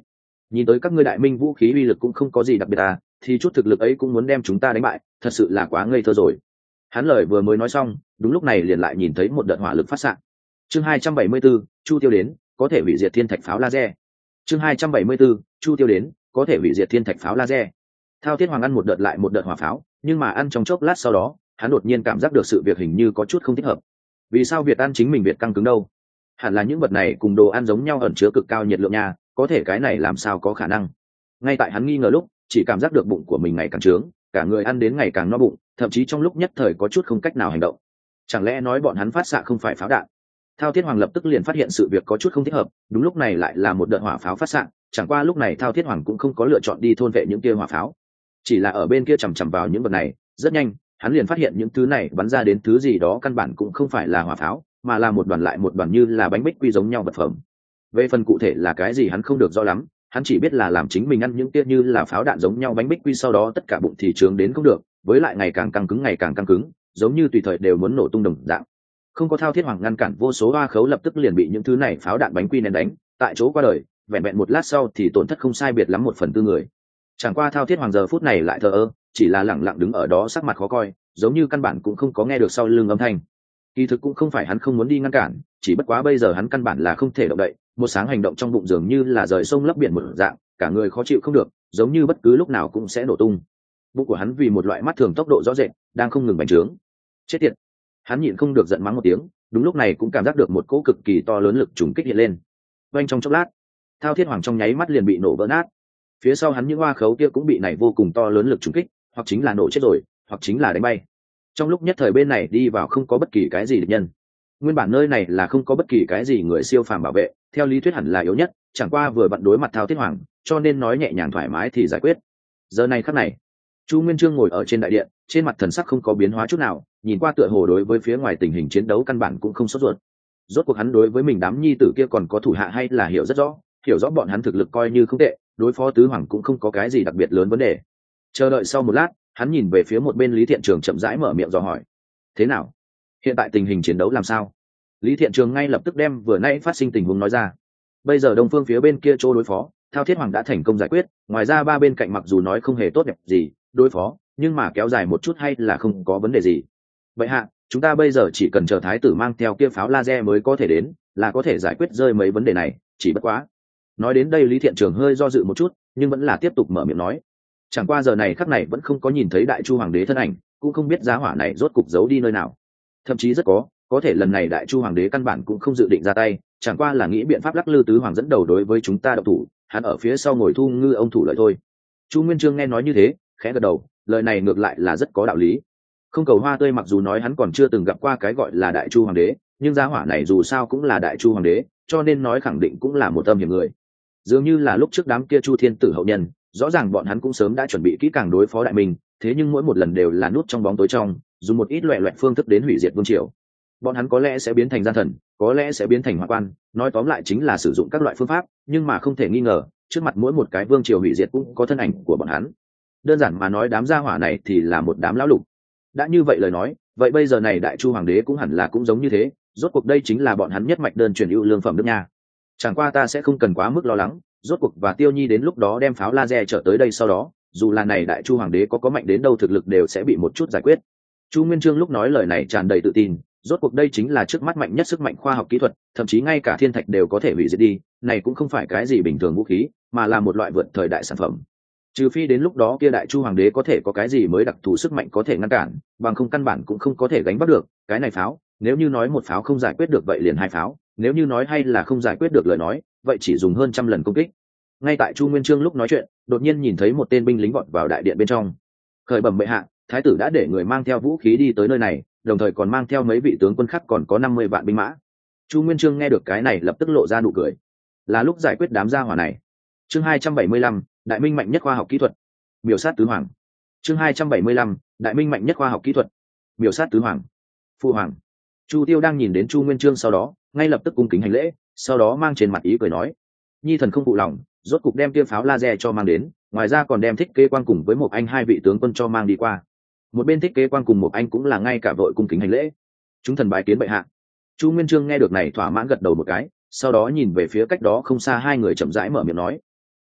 nhìn tới các ngươi đại minh vũ khí uy lực cũng không có gì đặc biệt à, thì chút thực lực ấy cũng muốn đem chúng ta đánh bại, thật sự là quá ngây thơ rồi. Hắn lời vừa mới nói xong, đúng lúc này liền lại nhìn thấy một đợt hỏa lực phát xạ. Chương hai trăm bảy mươi 74, Chu Tiêu đến, có thể hủy diệt thiên thạch pháo laser. Chương hai trăm bảy mươi 74, Chu Tiêu đến, có thể hủy diệt thiên thạch pháo laser. Thao Thiết Hoàng ăn một đợt lại một đợt hỏa pháo, nhưng mà ăn trong chốc lát sau đó, hắn đột nhiên cảm giác được sự việc hình như có chút không thích hợp. Vì sao Việt ăn chính mình Việt căng cứng đâu? Hẳn là những vật này cùng đồ ăn giống nhau ẩn chứa cực cao nhiệt lượng nha, có thể cái này làm sao có khả năng? Ngay tại hắn nghi ngờ lúc, chỉ cảm giác được bụng của mình ngày càng trướng, cả người ăn đến ngày càng no bụng, thậm chí trong lúc nhất thời có chút không cách nào hành động. Chẳng lẽ nói bọn hắn phát xạ không phải pháo đạn? Thao Thiết Hoàng lập tức liền phát hiện sự việc có chút không thích hợp, đúng lúc này lại là một đợt hỏa pháo phát xạ, chẳng qua lúc này Thao Thiết Hoàng cũng không có lựa chọn đi thôn vệ những kia hỏa pháo, chỉ là ở bên kia chằm chằm vào những vật này, rất nhanh, hắn liền phát hiện những thứ này bắn ra đến thứ gì đó căn bản cũng không phải là hỏa pháo, mà là một đoàn lại một đoàn như là bánh bích quy giống nhau vật phẩm. Về phần cụ thể là cái gì hắn không được rõ lắm, hắn chỉ biết là làm chính mình ăn những kia như là pháo đạn giống nhau bánh bích quy sau đó tất cả bụng thì trướng đến không được, với lại ngày càng căng cứng ngày càng căng cứng, giống như tùy thời đều muốn nổ tung đồng dạng. Không có Thao Thiết Hoàng ngăn cản, vô số hoa khấu lập tức liền bị những thứ này pháo đạn bánh quy nén đánh, tại chỗ qua đời, vẹn vẹn một lát sau thì tổn thất không sai biệt lắm một phần tư người. Chẳng qua Thao Thiết Hoàng giờ phút này lại thờ ơ, chỉ là lẳng lặng đứng ở đó sắc mặt khó coi, giống như căn bản cũng không có nghe được sau lưng âm thanh. Kỳ thực cũng không phải hắn không muốn đi ngăn cản, chỉ bất quá bây giờ hắn căn bản là không thể động đậy, một sáng hành động trong bụng dường như là rời sông lấp biển một dạng, cả người khó chịu không được, giống như bất cứ lúc nào cũng sẽ nổ tung. Bụng của hắn vì một loại mắt thường tốc độ rõ rệt, đang không ngừng bành trướng. Chết tiệt! Hắn nhịn không được giận mắng một tiếng, đúng lúc này cũng cảm giác được một cỗ cực kỳ to lớn lực trùng kích hiện lên. Vang trong chốc lát, Thao Thiết Hoàng trong nháy mắt liền bị nổ vỡ nát. Phía sau hắn những hoa khấu kia cũng bị này vô cùng to lớn lực trùng kích, hoặc chính là nổ chết rồi, hoặc chính là đánh bay. Trong lúc nhất thời bên này đi vào không có bất kỳ cái gì địch nhân. Nguyên bản nơi này là không có bất kỳ cái gì người siêu phàm bảo vệ, theo lý thuyết hẳn là yếu nhất, chẳng qua vừa vặn đối mặt Thao Thiết Hoàng, cho nên nói nhẹ nhàng thoải mái thì giải quyết. Giờ này khắc này, Chu Nguyên Chương ngồi ở trên đại điện, trên mặt thần sắc không có biến hóa chút nào, nhìn qua tựa hồ đối với phía ngoài tình hình chiến đấu căn bản cũng không sốt ruột. Rốt cuộc hắn đối với mình đám nhi tử kia còn có thủ hạ hay là hiểu rất rõ, hiểu rõ bọn hắn thực lực coi như không tệ, đối phó tứ hoàng cũng không có cái gì đặc biệt lớn vấn đề. Chờ đợi sau một lát, hắn nhìn về phía một bên Lý Thiện Trường chậm rãi mở miệng dò hỏi: thế nào, hiện tại tình hình chiến đấu làm sao? Lý Thiện Trường ngay lập tức đem vừa nãy phát sinh tình huống nói ra. Bây giờ đông phương phía bên kia chỗ đối phó, Thao Thiết Hoàng đã thành công giải quyết, ngoài ra ba bên cạnh mặc dù nói không hề tốt đẹp gì đối phó, nhưng mà kéo dài một chút hay là không có vấn đề gì. Vậy hạ, chúng ta bây giờ chỉ cần chờ thái tử mang theo kia pháo laser mới có thể đến, là có thể giải quyết rơi mấy vấn đề này, chỉ bất quá. Nói đến đây Lý Thiện Trường hơi do dự một chút, nhưng vẫn là tiếp tục mở miệng nói. Chẳng qua giờ này khắc này vẫn không có nhìn thấy Đại Chu Hoàng đế thân ảnh, cũng không biết giá hỏa này rốt cục giấu đi nơi nào. Thậm chí rất có, có thể lần này Đại Chu Hoàng đế căn bản cũng không dự định ra tay, chẳng qua là nghĩ biện pháp lắc lư tứ hoàng dẫn đầu đối với chúng ta độc thủ, hắn ở phía sau ngồi thu ngư ông thủ lợi thôi. Chu Nguyên Chương nghe nói như thế, khẽ gật đầu, lời này ngược lại là rất có đạo lý. Không Cầu Hoa Tươi mặc dù nói hắn còn chưa từng gặp qua cái gọi là Đại Chu Hoàng đế, nhưng giá hỏa này dù sao cũng là Đại Chu Hoàng đế, cho nên nói khẳng định cũng là một tâm hiểm người. Dường như là lúc trước đám kia Chu Thiên Tử hậu nhân, rõ ràng bọn hắn cũng sớm đã chuẩn bị kỹ càng đối phó đại minh, thế nhưng mỗi một lần đều là nút trong bóng tối trong, dùng một ít loẻ loẹt phương thức đến hủy diệt vương triều. Bọn hắn có lẽ sẽ biến thành gian thần, có lẽ sẽ biến thành hỏa quan, nói tóm lại chính là sử dụng các loại phương pháp, nhưng mà không thể nghi ngờ, trước mặt mỗi một cái vương triều hủy diệt cũng có thân ảnh của bọn hắn. Đơn giản mà nói đám gia hỏa này thì là một đám lão lục. Đã như vậy lời nói, vậy bây giờ này Đại Chu Hoàng đế cũng hẳn là cũng giống như thế, rốt cuộc đây chính là bọn hắn nhất mạch đơn truyền ưu lương phẩm nước nha. Chẳng qua ta sẽ không cần quá mức lo lắng, rốt cuộc và Tiêu Nhi đến lúc đó đem pháo laser trở tới đây sau đó, dù là này Đại Chu Hoàng đế có có mạnh đến đâu thực lực đều sẽ bị một chút giải quyết. Chu Nguyên Chương lúc nói lời này tràn đầy tự tin, rốt cuộc đây chính là trước mắt mạnh nhất sức mạnh khoa học kỹ thuật, thậm chí ngay cả thiên thạch đều có thể hủy diệt đi, này cũng không phải cái gì bình thường vũ khí, mà là một loại vượt thời đại sản phẩm. Trừ phi đến lúc đó kia Đại Chu Hoàng đế có thể có cái gì mới đặc thù sức mạnh có thể ngăn cản, bằng không căn bản cũng không có thể gánh vác được. Cái này pháo, nếu như nói một pháo không giải quyết được vậy liền hai pháo, nếu như nói hay là không giải quyết được lời nói, vậy chỉ dùng hơn trăm lần công kích. Ngay tại Chu Nguyên Chương lúc nói chuyện, đột nhiên nhìn thấy một tên binh lính vọt vào đại điện bên trong. Khởi bẩm bệ hạ, thái tử đã để người mang theo vũ khí đi tới nơi này, đồng thời còn mang theo mấy vị tướng quân khác, còn có năm mươi vạn binh mã. Chu Nguyên Chương nghe được cái này lập tức lộ ra nụ cười. Là lúc giải quyết đám gia hỏa này. Chương hai trăm bảy mươi lăm, Đại Minh mạnh nhất khoa học kỹ thuật. Miểu sát tứ hoàng. Chương hai trăm bảy mươi lăm, Đại Minh mạnh nhất khoa học kỹ thuật. Miểu sát tứ hoàng. Phu hoàng. Chu Tiêu đang nhìn đến Chu Nguyên Chương sau đó, ngay lập tức cung kính hành lễ, sau đó mang trên mặt ý cười nói: Nhi thần không phụ lòng, rốt cục đem kia pháo laser cho mang đến, ngoài ra còn đem Thích Kế Quang cùng với một anh hai vị tướng quân cho mang đi qua. Một bên Thích Kế Quang cùng một anh cũng là ngay cả vội cung kính hành lễ. Chúng thần bái kiến bệ hạ. Chu Nguyên Chương nghe được này thỏa mãn gật đầu một cái, sau đó nhìn về phía cách đó không xa hai người chậm rãi mở miệng nói: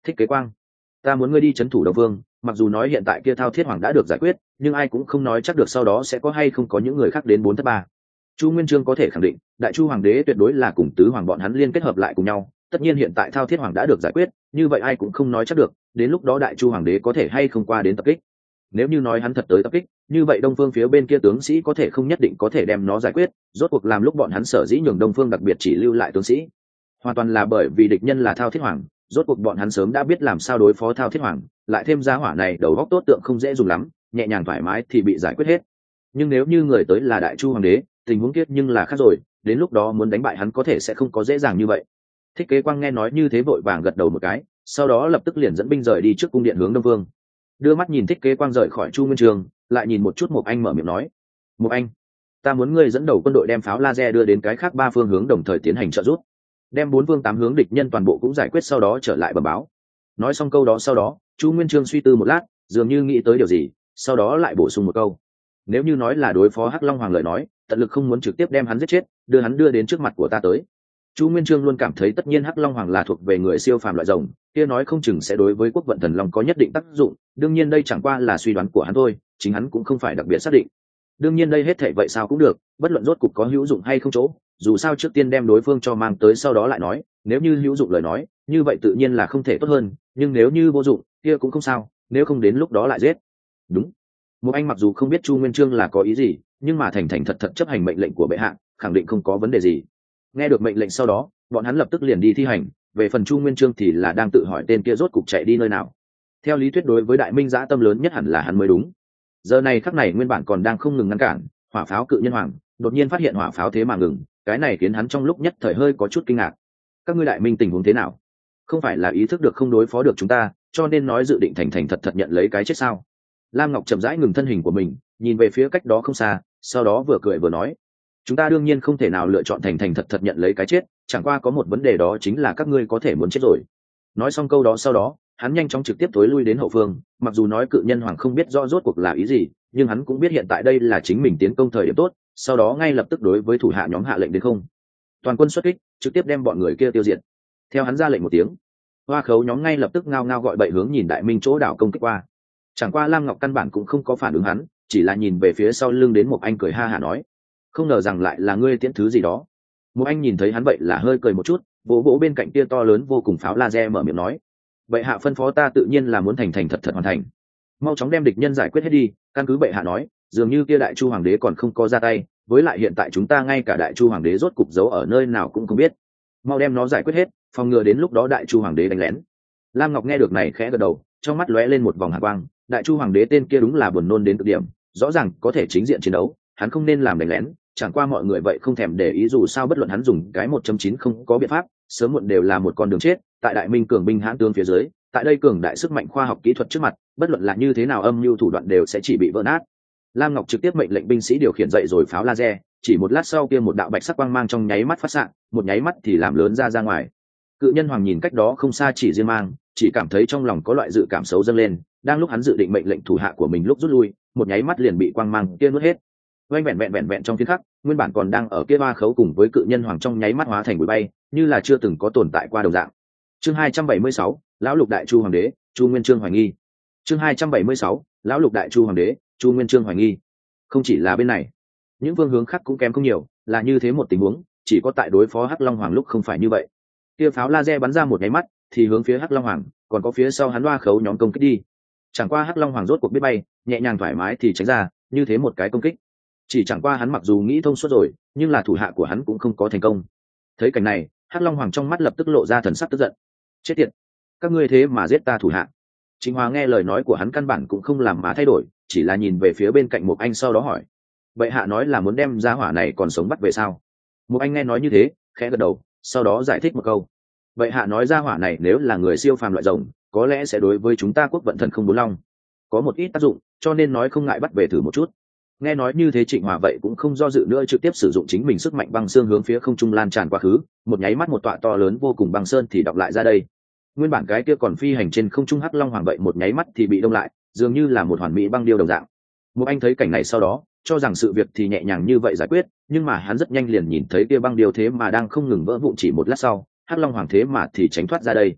Thích Kế Quang, ta muốn ngươi đi trấn thủ Đông Vương, mặc dù nói hiện tại kia Thao Thiết Hoàng đã được giải quyết, nhưng ai cũng không nói chắc được sau đó sẽ có hay không có những người khác đến bốn thất ba. Chu Nguyên Chương có thể khẳng định, Đại Chu Hoàng đế tuyệt đối là cùng tứ hoàng bọn hắn liên kết hợp lại cùng nhau, tất nhiên hiện tại Thao Thiết Hoàng đã được giải quyết, như vậy ai cũng không nói chắc được, đến lúc đó Đại Chu Hoàng đế có thể hay không qua đến tập kích. Nếu như nói hắn thật tới tập kích, như vậy Đông Phương phía bên kia tướng sĩ có thể không nhất định có thể đem nó giải quyết, rốt cuộc làm lúc bọn hắn sở dĩ nhường Đông Phương đặc biệt chỉ lưu lại tướng sĩ, hoàn toàn là bởi vì địch nhân là Thao Thiết Hoàng, rốt cuộc bọn hắn sớm đã biết làm sao đối phó Thao Thiết Hoàng, lại thêm gia hỏa này đầu óc tốt tượng không dễ dùng lắm, nhẹ nhàng thoải mái thì bị giải quyết hết. Nhưng nếu như người tới là Đại Chu Hoàng đế, tình huống kiết nhưng là khác rồi, đến lúc đó muốn đánh bại hắn có thể sẽ không có dễ dàng như vậy. Thích Kế Quang nghe nói như thế vội vàng gật đầu một cái, sau đó lập tức liền dẫn binh rời đi trước cung điện hướng Đông Vương. Đưa mắt nhìn Thích Kế Quang rời khỏi Chu Nguyên Chương, lại nhìn một chút Mục Anh mở miệng nói: "Mục Anh, ta muốn ngươi dẫn đầu quân đội đem pháo laser đưa đến cái khác ba phương hướng đồng thời tiến hành trợ giúp, đem bốn phương tám hướng địch nhân toàn bộ cũng giải quyết sau đó trở lại bẩm báo." Nói xong câu đó sau đó, Chu Nguyên Chương suy tư một lát, dường như nghĩ tới điều gì, sau đó lại bổ sung một câu: "Nếu như nói là đối phó Hắc Long Hoàng lời nói, tận lực không muốn trực tiếp đem hắn giết chết, đưa hắn đưa đến trước mặt của ta tới." Chu Nguyên Chương luôn cảm thấy tất nhiên Hắc Long Hoàng là thuộc về người siêu phàm loại rồng, kia nói không chừng sẽ đối với quốc vận thần long có nhất định tác dụng, đương nhiên đây chẳng qua là suy đoán của hắn thôi, chính hắn cũng không phải đặc biệt xác định. Đương nhiên đây hết thảy vậy sao cũng được, bất luận rốt cục có hữu dụng hay không chỗ, dù sao trước tiên đem đối phương cho mang tới sau đó lại nói, nếu như hữu dụng lời nói, như vậy tự nhiên là không thể tốt hơn, nhưng nếu như vô dụng, kia cũng không sao, nếu không đến lúc đó lại giết. Đúng. Một anh mặc dù không biết Chu Nguyên Chương là có ý gì, nhưng mà thành thành thật thật chấp hành mệnh lệnh của bệ hạ, khẳng định không có vấn đề gì. Nghe được mệnh lệnh sau đó, bọn hắn lập tức liền đi thi hành, về phần Chu Nguyên Chương thì là đang tự hỏi tên kia rốt cục chạy đi nơi nào. Theo lý thuyết đối với Đại Minh dã tâm lớn nhất hẳn là hắn mới đúng. Giờ này khắc này nguyên bản còn đang không ngừng ngăn cản, hỏa pháo cự nhân hoàng, đột nhiên phát hiện hỏa pháo thế mà ngừng, cái này khiến hắn trong lúc nhất thời hơi có chút kinh ngạc. Các ngươi Đại Minh tình huống thế nào? Không phải là ý thức được không đối phó được chúng ta, cho nên nói dự định thành thành thật thật nhận lấy cái chết sao? Lam Ngọc chậm rãi ngừng thân hình của mình, nhìn về phía cách đó không xa, sau đó vừa cười vừa nói: "Chúng ta đương nhiên không thể nào lựa chọn thành thành thật thật nhận lấy cái chết, chẳng qua có một vấn đề đó chính là các ngươi có thể muốn chết rồi." Nói xong câu đó sau đó, hắn nhanh chóng trực tiếp tối lui đến hậu phương, mặc dù nói cự nhân hoàng không biết rõ rốt cuộc là ý gì, nhưng hắn cũng biết hiện tại đây là chính mình tiến công thời điểm tốt, sau đó ngay lập tức đối với thủ hạ nhóm hạ lệnh đến không. Toàn quân xuất kích, trực tiếp đem bọn người kia tiêu diệt. Theo hắn ra lệnh một tiếng, hoa khấu nhóm ngay lập tức ngao ngao gọi bậy hướng nhìn Đại Minh chỗ đảo công kích qua. Chẳng qua Lam Ngọc căn bản cũng không có phản ứng hắn, chỉ là nhìn về phía sau lưng đến một anh cười ha hả nói: "Không ngờ rằng lại là ngươi tiễn thứ gì đó." Một anh nhìn thấy hắn vậy là hơi cười một chút, vỗ vỗ bên cạnh kia to lớn vô cùng pháo laser mở miệng nói: "Bệ hạ phân phó ta tự nhiên là muốn thành thành thật thật hoàn thành. Mau chóng đem địch nhân giải quyết hết đi, căn cứ bệ hạ nói, dường như kia Đại Chu Hoàng đế còn không có ra tay, với lại hiện tại chúng ta ngay cả Đại Chu Hoàng đế rốt cục giấu ở nơi nào cũng không biết. Mau đem nó giải quyết hết, phòng ngừa đến lúc đó Đại Chu Hoàng đế đánh lén." Lam Ngọc nghe được này khẽ gật đầu, trong mắt lóe lên một vòng hàn quang, Đại Chu Hoàng đế tên kia đúng là buồn nôn đến cực điểm, rõ ràng có thể chính diện chiến đấu, hắn không nên làm đánh lén, chẳng qua mọi người vậy không thèm để ý, dù sao bất luận hắn dùng cái một chấm chín không có biện pháp, sớm muộn đều là một con đường chết, tại Đại Minh cường binh hãn tướng phía dưới, tại đây cường đại sức mạnh khoa học kỹ thuật trước mặt, bất luận là như thế nào âm mưu thủ đoạn đều sẽ chỉ bị vỡ nát. Lam Ngọc trực tiếp mệnh lệnh binh sĩ điều khiển dậy rồi pháo laser, chỉ một lát sau kia một đạo bạch sắc quang mang trong nháy mắt phát xạ, một nháy mắt thì làm lớn ra ra ngoài. Cự nhân hoàng nhìn cách đó không xa chỉ riêng mang, chỉ cảm thấy trong lòng có loại dự cảm xấu dâng lên, đang lúc hắn dự định mệnh lệnh thủ hạ của mình lúc rút lui, một nháy mắt liền bị quang mang kia nuốt hết. Oanh vẹn vẹn vẹn vẹn trong phiến khắc, nguyên bản còn đang ở kia ba khấu cùng với cự nhân hoàng trong nháy mắt hóa thành bụi bay, như là chưa từng có tồn tại qua đồng dạng. Chương hai trăm bảy mươi sáu, lão lục đại chu hoàng đế, Chu Nguyên Chương hoài nghi. Chương hai trăm bảy mươi sáu, lão lục đại chu hoàng đế, Chu Nguyên Chương hoài nghi. Không chỉ là bên này, những phương hướng khác cũng kém không nhiều, là như thế một tình huống, chỉ có tại đối phó Hắc Long Hoàng lúc không phải như vậy. Kia pháo laser bắn ra một nháy mắt, thì hướng phía Hắc Long Hoàng, còn có phía sau hắn loa khấu nhóm công kích đi. Chẳng qua Hắc Long Hoàng rốt cuộc biết bay, nhẹ nhàng thoải mái thì tránh ra, như thế một cái công kích. Chỉ chẳng qua hắn mặc dù nghĩ thông suốt rồi, nhưng là thủ hạ của hắn cũng không có thành công. Thấy cảnh này, Hắc Long Hoàng trong mắt lập tức lộ ra thần sắc tức giận. Chết tiệt, các ngươi thế mà giết ta thủ hạ. Chính Hòa nghe lời nói của hắn căn bản cũng không làm má thay đổi, chỉ là nhìn về phía bên cạnh một anh sau đó hỏi: "Bệ hạ nói là muốn đem gia hỏa này còn sống bắt về sao?" Một anh nghe nói như thế, khẽ gật đầu, sau đó giải thích một câu: "Bệ hạ nói gia hỏa này nếu là người siêu phàm loại rồng, có lẽ sẽ đối với chúng ta quốc vận thần không bốn long có một ít tác dụng, cho nên nói không ngại bắt về thử một chút." Nghe nói như thế Trịnh Hòa vậy cũng không do dự nữa, trực tiếp sử dụng chính mình sức mạnh băng xương hướng phía không trung lan tràn quá khứ, một nháy mắt một tọa to lớn vô cùng băng sơn thì đọc lại ra đây. Nguyên bản cái kia còn phi hành trên không trung Hắc Long Hoàng vậy một nháy mắt thì bị đông lại, dường như là một hoàn mỹ băng điêu đồng dạng. Một anh thấy cảnh này sau đó, cho rằng sự việc thì nhẹ nhàng như vậy giải quyết, nhưng mà hắn rất nhanh liền nhìn thấy kia băng điêu thế mà đang không ngừng vỡ vụn, chỉ một lát sau, Hắc Long Hoàng thế mà thì tránh thoát ra đây.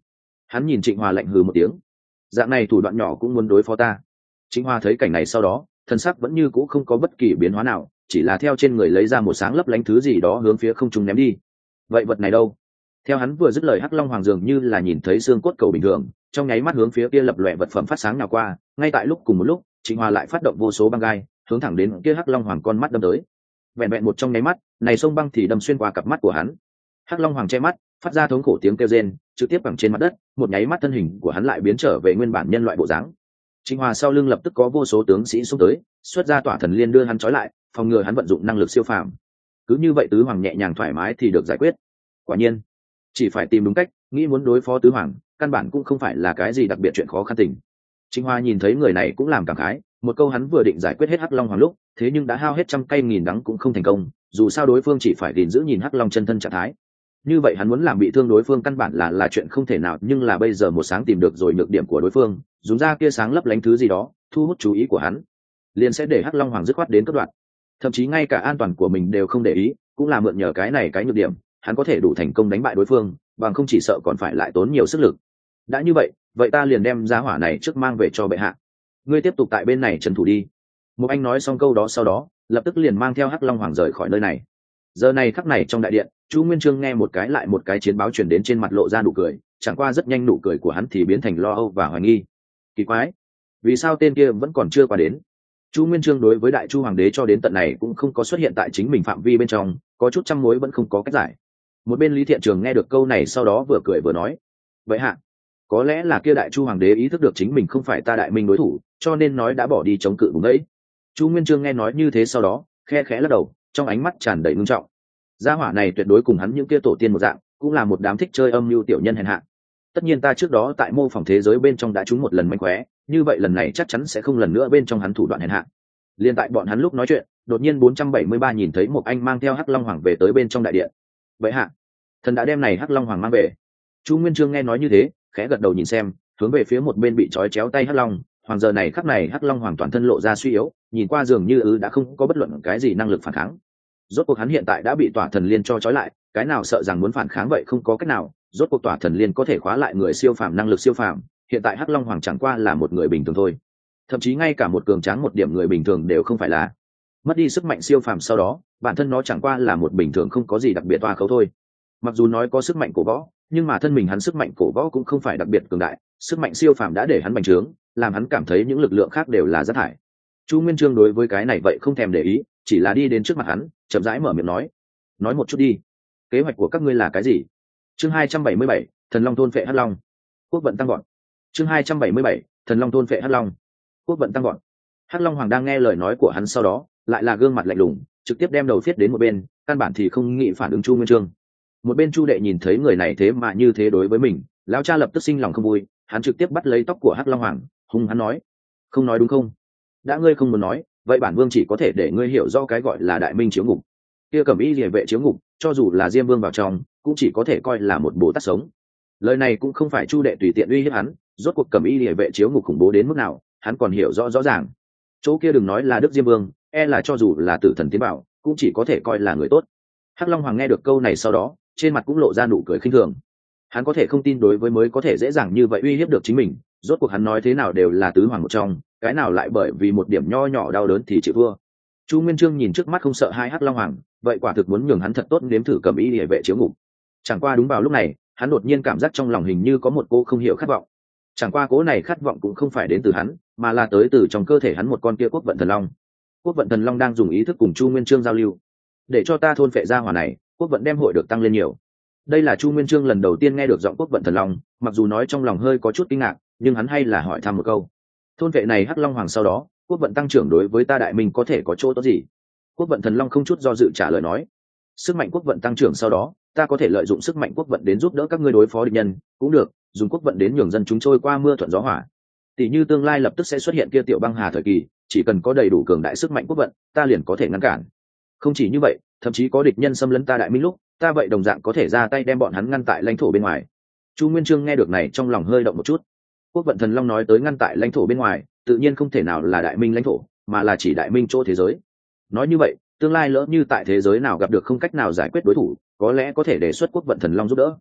Hắn nhìn Trịnh Hòa lạnh hừ một tiếng, dạng này thủ đoạn nhỏ cũng muốn đối phó ta. Trịnh Hòa thấy cảnh này sau đó, thân sắc vẫn như cũ không có bất kỳ biến hóa nào, chỉ là theo trên người lấy ra một sáng lấp lánh thứ gì đó hướng phía không trung ném đi. Vậy vật này đâu? Theo hắn vừa dứt lời, Hắc Long Hoàng dường như là nhìn thấy xương cốt cầu bình thường, trong nháy mắt hướng phía kia lập lòe vật phẩm phát sáng nào qua. Ngay tại lúc cùng một lúc, Trịnh Hòa lại phát động vô số băng gai, hướng thẳng đến kia Hắc Long Hoàng con mắt đâm tới. Vẹn vẹn một trong nháy mắt, này sông băng thì đâm xuyên qua cặp mắt của hắn. Hắc Long Hoàng che mắt, phát ra thống khổ tiếng kêu rên, trực tiếp bằng trên mặt đất, một nháy mắt thân hình của hắn lại biến trở về nguyên bản nhân loại bộ dáng. Trịnh Hòa sau lưng lập tức có vô số tướng sĩ xông tới, xuất ra tỏa thần liên đưa hắn trói lại, phòng ngừa hắn vận dụng năng lực siêu phàm. Cứ như vậy tứ hoàng nhẹ nhàng thoải mái thì được giải quyết. Quả nhiên, chỉ phải tìm đúng cách, nghĩ muốn đối phó tứ hoàng, căn bản cũng không phải là cái gì đặc biệt chuyện khó khăn tình. Trịnh Hòa nhìn thấy người này cũng làm cảm khái, một câu hắn vừa định giải quyết hết Hắc Long Hoàng lúc, thế nhưng đã hao hết trăm cây nghìn đắng cũng không thành công, dù sao đối phương chỉ phải gìn giữ nhìn Hắc Long chân thân trạng thái. Như vậy hắn muốn làm bị thương đối phương căn bản là là chuyện không thể nào, nhưng là bây giờ một sáng tìm được rồi nhược điểm của đối phương, dùng ra kia sáng lấp lánh thứ gì đó, thu hút chú ý của hắn, liền sẽ để Hắc Long Hoàng dứt khoát đến cắt đoạn. Thậm chí ngay cả an toàn của mình đều không để ý, cũng là mượn nhờ cái này cái nhược điểm, hắn có thể đủ thành công đánh bại đối phương, bằng không chỉ sợ còn phải lại tốn nhiều sức lực. Đã như vậy, vậy ta liền đem giá hỏa này trước mang về cho bệ hạ. Ngươi tiếp tục tại bên này trấn thủ đi. Một anh nói xong câu đó sau đó, lập tức liền mang theo Hắc Long Hoàng rời khỏi nơi này. Giờ này khắc này trong đại điện, Chu Nguyên Chương nghe một cái lại một cái chiến báo truyền đến, trên mặt lộ ra nụ cười, chẳng qua rất nhanh nụ cười của hắn thì biến thành lo âu và hoài nghi. Kỳ quái, vì sao tên kia vẫn còn chưa qua đến? Chu Nguyên Chương đối với Đại Chu Hoàng đế cho đến tận này cũng không có xuất hiện tại chính mình phạm vi bên trong, có chút trăm mối vẫn không có cách giải. Một bên Lý Thiện Trường nghe được câu này sau đó vừa cười vừa nói, vậy hạ, có lẽ là kia Đại Chu Hoàng đế ý thức được chính mình không phải ta Đại Minh đối thủ, cho nên nói đã bỏ đi chống cự vùng ấy. Chu Nguyên Chương nghe nói như thế sau đó, khe khẽ lắc đầu, trong ánh mắt tràn đầy ngưng trọng. Gia hỏa này tuyệt đối cùng hắn những kia tổ tiên một dạng, cũng là một đám thích chơi âm mưu tiểu nhân hèn hạ. Tất nhiên ta trước đó tại mô phỏng thế giới bên trong đã trúng một lần mánh khóe, như vậy lần này chắc chắn sẽ không lần nữa bên trong hắn thủ đoạn hèn hạ. Liên tại bọn hắn lúc nói chuyện, đột nhiên bốn trăm bảy mươi ba nhìn thấy một anh mang theo Hắc Long Hoàng về tới bên trong đại điện. Vậy hạ, thần đã đem này Hắc Long Hoàng mang về. Chu Nguyên Chương nghe nói như thế, khẽ gật đầu nhìn xem, hướng về phía một bên bị trói chéo tay Hắc Long Hoàng. Giờ này khắc này Hắc Long Hoàng toàn thân lộ ra suy yếu, nhìn qua dường như ư đã không có bất luận cái gì năng lực phản kháng. Rốt cuộc hắn hiện tại đã bị tỏa thần liên cho trói lại, cái nào sợ rằng muốn phản kháng vậy không có cách nào. Rốt cuộc tỏa thần liên có thể khóa lại người siêu phàm năng lực siêu phàm, hiện tại Hắc Long Hoàng chẳng qua là một người bình thường thôi, thậm chí ngay cả một cường tráng một điểm người bình thường đều không phải là. Mất đi sức mạnh siêu phàm sau đó, bản thân nó chẳng qua là một bình thường không có gì đặc biệt toa khấu thôi. Mặc dù nói có sức mạnh cổ võ, nhưng mà thân mình hắn sức mạnh cổ võ cũng không phải đặc biệt cường đại, sức mạnh siêu phàm đã để hắn bành trướng, làm hắn cảm thấy những lực lượng khác đều là rác thải. Chu Nguyên Chương đối với cái này vậy không thèm để ý, chỉ là đi đến trước mặt hắn, chậm rãi mở miệng nói, nói một chút đi, kế hoạch của các ngươi là cái gì? Chương hai trăm bảy mươi bảy, Thần Long thôn phệ Hắc Long. Quốc vận tăng vọt. Chương hai trăm bảy mươi bảy, Thần Long thôn phệ Hắc Long. Quốc vận tăng vọt. Hắc Long Hoàng đang nghe lời nói của hắn sau đó, lại là gương mặt lạnh lùng, trực tiếp đem đầu phiết đến một bên, căn bản thì không nghĩ phản ứng Chu Nguyên Chương. Một bên Chu đệ nhìn thấy người này thế mà như thế đối với mình, lão cha lập tức sinh lòng không vui, hắn trực tiếp bắt lấy tóc của Hắc Long Hoàng, hung hắn nói, không nói đúng không? Đã ngươi không muốn nói, vậy bản vương chỉ có thể để ngươi hiểu rõ cái gọi là Đại Minh chiếu ngục. Kia Cẩm Y Liễu vệ chiếu ngục, cho dù là Diêm Vương vào trong, cũng chỉ có thể coi là một bồ tát sống. Lời này cũng không phải Chu đệ tùy tiện uy hiếp hắn, rốt cuộc Cẩm Y Liễu vệ chiếu ngục khủng bố đến mức nào, hắn còn hiểu rõ rõ ràng. Chỗ kia đừng nói là Đức Diêm Vương, e là cho dù là Tử Thần tiến bảo, cũng chỉ có thể coi là người tốt. Hắc Long Hoàng nghe được câu này sau đó, trên mặt cũng lộ ra nụ cười khinh thường. Hắn có thể không tin đối với mới có thể dễ dàng như vậy uy hiếp được chính mình, rốt cuộc hắn nói thế nào đều là tứ hoàng một trong, cái nào lại bởi vì một điểm nho nhỏ đau đớn thì chịu thua. Chu Nguyên Chương nhìn trước mắt không sợ hai Hắc Long Hoàng, vậy quả thực muốn nhường hắn thật tốt nếm thử Cẩm Y Liễu vệ chiếu ngục. Chẳng qua đúng vào lúc này, hắn đột nhiên cảm giác trong lòng hình như có một cô không hiểu khát vọng. Chẳng qua cố này khát vọng cũng không phải đến từ hắn, mà là tới từ trong cơ thể hắn một con kia Quốc vận thần long. Quốc vận thần long đang dùng ý thức cùng Chu Nguyên Chương giao lưu. Để cho ta thôn phệ ra hỏa này, Quốc vận đem hội được tăng lên nhiều. Đây là Chu Nguyên Chương lần đầu tiên nghe được giọng Quốc vận thần long, mặc dù nói trong lòng hơi có chút kinh ngạc, nhưng hắn hay là hỏi thăm một câu. Thôn phệ này Hắc Long Hoàng sau đó, Quốc vận tăng trưởng đối với ta Đại Minh có thể có chỗ tốt gì? Quốc vận thần long không chút do dự trả lời nói, sức mạnh quốc vận tăng trưởng sau đó, ta có thể lợi dụng sức mạnh quốc vận đến giúp đỡ các ngươi đối phó địch nhân, cũng được, dùng quốc vận đến nhường dân chúng trôi qua mưa thuận gió hỏa. Tỷ như tương lai lập tức sẽ xuất hiện kia tiểu băng hà thời kỳ, chỉ cần có đầy đủ cường đại sức mạnh quốc vận, ta liền có thể ngăn cản. Không chỉ như vậy, thậm chí có địch nhân xâm lấn ta Đại Minh lúc, ta vậy đồng dạng có thể ra tay đem bọn hắn ngăn tại lãnh thổ bên ngoài. Chu Nguyên Chương nghe được này trong lòng hơi động một chút. Quốc vận thần long nói tới ngăn tại lãnh thổ bên ngoài, tự nhiên không thể nào là Đại Minh lãnh thổ, mà là chỉ Đại Minh chỗ thế giới. Nói như vậy, tương lai lỡ như tại thế giới nào gặp được không cách nào giải quyết đối thủ, có lẽ có thể đề xuất quốc vận thần long giúp đỡ.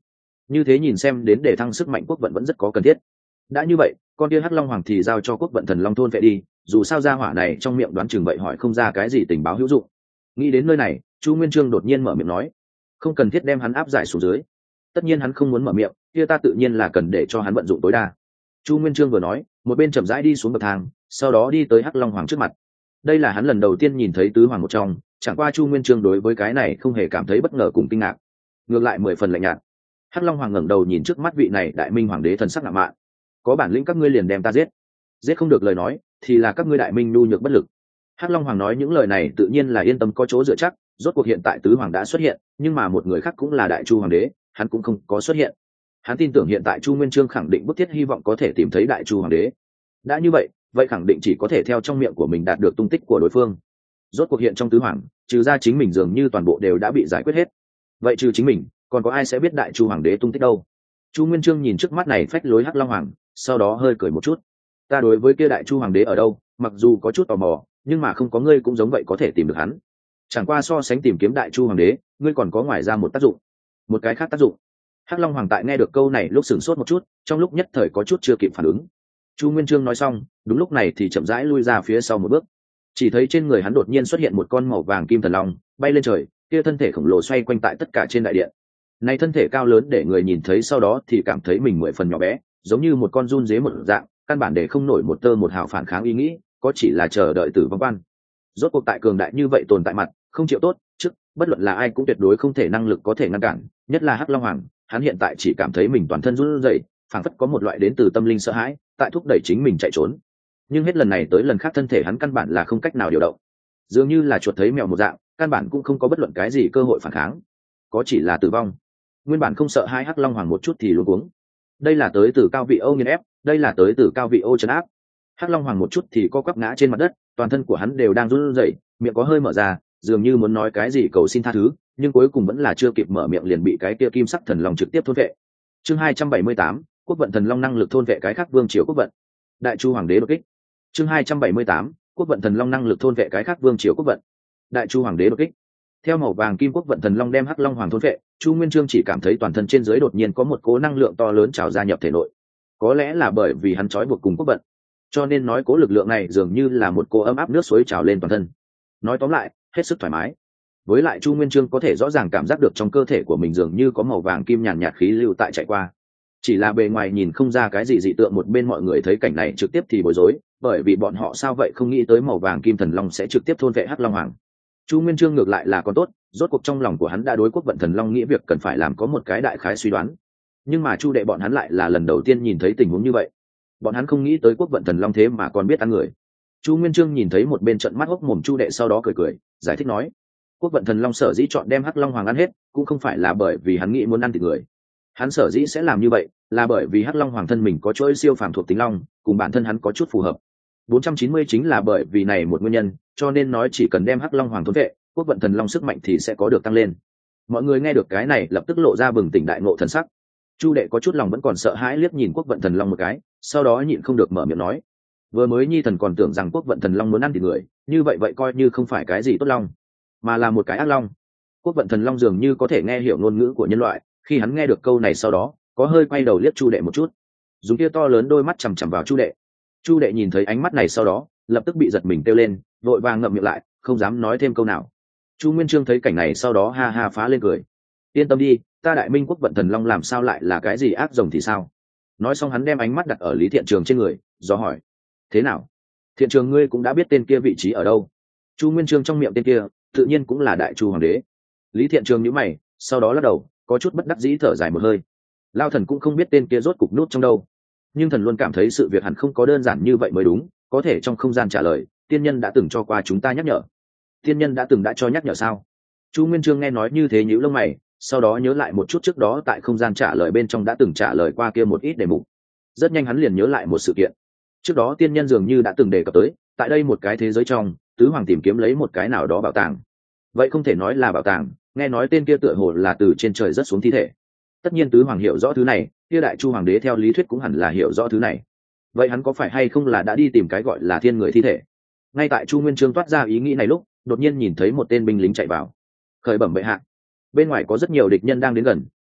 như thế nhìn xem đến để thăng sức mạnh quốc vận vẫn rất có cần thiết. Đã như vậy, con kia hắc long hoàng thì giao cho quốc vận thần long thôn vệ đi, dù sao gia hỏa này trong miệng đoán chừng vậy hỏi không ra cái gì tình báo hữu dụng. Nghĩ đến nơi này, Chu Nguyên Chương đột nhiên mở miệng nói, không cần thiết đem hắn áp giải xuống dưới. Tất nhiên hắn không muốn mở miệng, kia ta tự nhiên là cần để cho hắn vận dụng tối đa. Chu Nguyên Chương vừa nói, một bên chậm rãi đi xuống bậc thang, sau đó đi tới hắc long hoàng trước mặt. Đây là hắn lần đầu tiên nhìn thấy tứ hoàng một trong, chẳng qua Chu Nguyên Chương đối với cái này không hề cảm thấy bất ngờ cùng kinh ngạc, ngược lại mười phần lạnh nhạt. Hắc long hoàng ngẩng đầu nhìn trước mắt vị này đại minh hoàng đế thần sắc ngạo mạn, có bản lĩnh các ngươi liền đem ta giết, giết không được lời nói thì là các ngươi đại minh nhu nhược bất lực. Hắc long hoàng nói những lời này tự nhiên là yên tâm có chỗ dựa chắc, rốt cuộc hiện tại tứ hoàng đã xuất hiện, nhưng mà một người khác cũng là đại chu hoàng đế, hắn cũng không có xuất hiện. Hắn tin tưởng hiện tại Chu Nguyên Chương khẳng định bức thiết hy vọng có thể tìm thấy đại chu hoàng đế. Đã như vậy, vậy khẳng định chỉ có thể theo trong miệng của mình đạt được tung tích của đối phương. Rốt cuộc hiện trong tứ hoàng, trừ ra chính mình dường như toàn bộ đều đã bị giải quyết hết. Vậy trừ chính mình, còn có ai sẽ biết đại chu hoàng đế tung tích đâu? Chu Nguyên Chương nhìn trước mắt này phách lối hắc long hoàng, sau đó hơi cười một chút. Ta đối với kia đại chu hoàng đế ở đâu, mặc dù có chút tò mò, nhưng mà không có ngươi cũng giống vậy có thể tìm được hắn. Chẳng qua so sánh tìm kiếm đại chu hoàng đế, ngươi còn có ngoài ra một tác dụng. Một cái khác tác dụng. Hắc long hoàng tại nghe được câu này lúc sửng sốt một chút, trong lúc nhất thời có chút chưa kịp phản ứng. Chu Nguyên Chương nói xong, đúng lúc này thì chậm rãi lui ra phía sau một bước. Chỉ thấy trên người hắn đột nhiên xuất hiện một con màu vàng kim thần long, bay lên trời, kia thân thể khổng lồ xoay quanh tại tất cả trên đại điện. Này thân thể cao lớn để người nhìn thấy sau đó thì cảm thấy mình mười phần nhỏ bé, giống như một con giun dế một dạng, căn bản để không nổi một tơ một hào phản kháng ý nghĩ, có chỉ là chờ đợi tử vong quan. Rốt cuộc tại cường đại như vậy tồn tại mặt, không chịu tốt, trước, bất luận là ai cũng tuyệt đối không thể năng lực có thể ngăn cản, nhất là Hắc Long Hoàng, hắn hiện tại chỉ cảm thấy mình toàn thân run rẩy, phảng phất có một loại đến từ tâm linh sợ hãi, tại thúc đẩy chính mình chạy trốn. Nhưng hết lần này tới lần khác thân thể hắn căn bản là không cách nào điều động, dường như là chuột thấy mèo một dạng, căn bản cũng không có bất luận cái gì cơ hội phản kháng, có chỉ là tử vong. Nguyên bản không sợ hai Hắc Long Hoàng một chút thì luống cuống. Đây là tới từ cao vị Âu nghiền ép, đây là tới từ cao vị Âu trấn áp. Hắc Long Hoàng một chút thì co quắp ngã trên mặt đất, toàn thân của hắn đều đang run rẩy, miệng có hơi mở ra, dường như muốn nói cái gì cầu xin tha thứ, nhưng cuối cùng vẫn là chưa kịp mở miệng liền bị cái kia kim sắc thần long trực tiếp thôn vệ. Chương hai trăm bảy mươi tám, quốc vận thần long năng lực thôn vệ cái khác vương triều quốc vận. Đại chu hoàng đế đột kích. Chương hai trăm bảy mươi tám, quốc vận thần long năng lực thôn vệ cái khác vương triều quốc vận. Đại chu hoàng đế đột kích. Theo màu vàng kim quốc vận thần long đem Hắc Long Hoàng thôn vệ, Chu Nguyên Chương chỉ cảm thấy toàn thân trên dưới đột nhiên có một cỗ năng lượng to lớn trào ra nhập thể nội. Có lẽ là bởi vì hắn trói buộc cùng quốc vận, cho nên nói cỗ lực lượng này dường như là một cỗ ấm áp nước suối trào lên toàn thân. Nói tóm lại, hết sức thoải mái. Với lại Chu Nguyên Chương có thể rõ ràng cảm giác được trong cơ thể của mình dường như có màu vàng kim nhàn nhạt khí lưu tại chạy qua. Chỉ là bề ngoài nhìn không ra cái gì dị tượng, một bên mọi người thấy cảnh này trực tiếp thì bối rối, bởi vì bọn họ sao vậy không nghĩ tới màu vàng kim thần long sẽ trực tiếp thôn vệ Hắc Long Hoàng. Chu Nguyên Chương ngược lại là còn tốt, rốt cuộc trong lòng của hắn đã đối quốc vận thần long nghĩ việc cần phải làm có một cái đại khái suy đoán. Nhưng mà Chu đệ bọn hắn lại là lần đầu tiên nhìn thấy tình huống như vậy. Bọn hắn không nghĩ tới quốc vận thần long thế mà còn biết ăn người. Chu Nguyên Chương nhìn thấy một bên trận mắt hốc mồm Chu đệ, sau đó cười cười, giải thích nói: quốc vận thần long sở dĩ chọn đem Hắc Long Hoàng ăn hết, cũng không phải là bởi vì hắn nghĩ muốn ăn thịt người. Hắn sở dĩ sẽ làm như vậy, là bởi vì Hắc Long Hoàng thân mình có chuỗi siêu phàm thuộc tính long, cùng bản thân hắn có chút phù hợp. bốn trăm chín mươi chính là bởi vì này một nguyên nhân, cho nên nói chỉ cần đem Hắc Long Hoàng thôn vệ, quốc vận thần long sức mạnh thì sẽ có được tăng lên. Mọi người nghe được cái này lập tức lộ ra bừng tỉnh đại ngộ thần sắc. Chu đệ có chút lòng vẫn còn sợ hãi liếc nhìn quốc vận thần long một cái, sau đó nhịn không được mở miệng nói: vừa mới nhi thần còn tưởng rằng quốc vận thần long muốn ăn thịt người, như vậy vậy coi như không phải cái gì tốt long, mà là một cái ác long. Quốc vận thần long dường như có thể nghe hiểu ngôn ngữ của nhân loại, khi hắn nghe được câu này sau đó có hơi quay đầu liếc Chu đệ một chút, dùng kia to lớn đôi mắt chằm chằm vào Chu đệ. Chu đệ nhìn thấy ánh mắt này sau đó lập tức bị giật mình kêu lên, vội vàng ngậm miệng lại, không dám nói thêm câu nào. Chu Nguyên Chương thấy cảnh này sau đó ha ha phá lên cười: yên tâm đi, ta đại minh quốc vận thần long làm sao lại là cái gì ác rồng thì sao. Nói xong hắn đem ánh mắt đặt ở Lý Thiện Trường trên người, do hỏi: thế nào, Thiện Trường ngươi cũng đã biết tên kia vị trí ở đâu? Chu Nguyên Chương trong miệng tên kia tự nhiên cũng là đại chu hoàng đế. Lý Thiện Trường nhíu mày, sau đó lắc đầu, có chút bất đắc dĩ thở dài một hơi. Lao thần cũng không biết tên kia rốt cục nút trong đâu, nhưng thần luôn cảm thấy sự việc hẳn không có đơn giản như vậy mới đúng. Có thể trong không gian trả lời, tiên nhân đã từng cho qua chúng ta nhắc nhở. Tiên nhân đã từng đã cho nhắc nhở sao? Chu Nguyên Chương nghe nói như thế nhíu lông mày, sau đó nhớ lại một chút trước đó tại không gian trả lời bên trong đã từng trả lời qua kia một ít đề mục. Rất nhanh hắn liền nhớ lại một sự kiện. Trước đó tiên nhân dường như đã từng đề cập tới, tại đây một cái thế giới trong, tứ hoàng tìm kiếm lấy một cái nào đó bảo tàng. Vậy không thể nói là bảo tàng, nghe nói tên kia tựa hồ là từ trên trời rớt xuống thi thể. Tất nhiên tứ hoàng hiểu rõ thứ này, kia đại chu hoàng đế theo lý thuyết cũng hẳn là hiểu rõ thứ này. Vậy hắn có phải hay không là đã đi tìm cái gọi là thiên người thi thể? Ngay tại Chu Nguyên Chương toát ra ý nghĩ này lúc, đột nhiên nhìn thấy một tên binh lính chạy vào. Khởi bẩm bệ hạ, bên ngoài có rất nhiều địch nhân đang đến gần,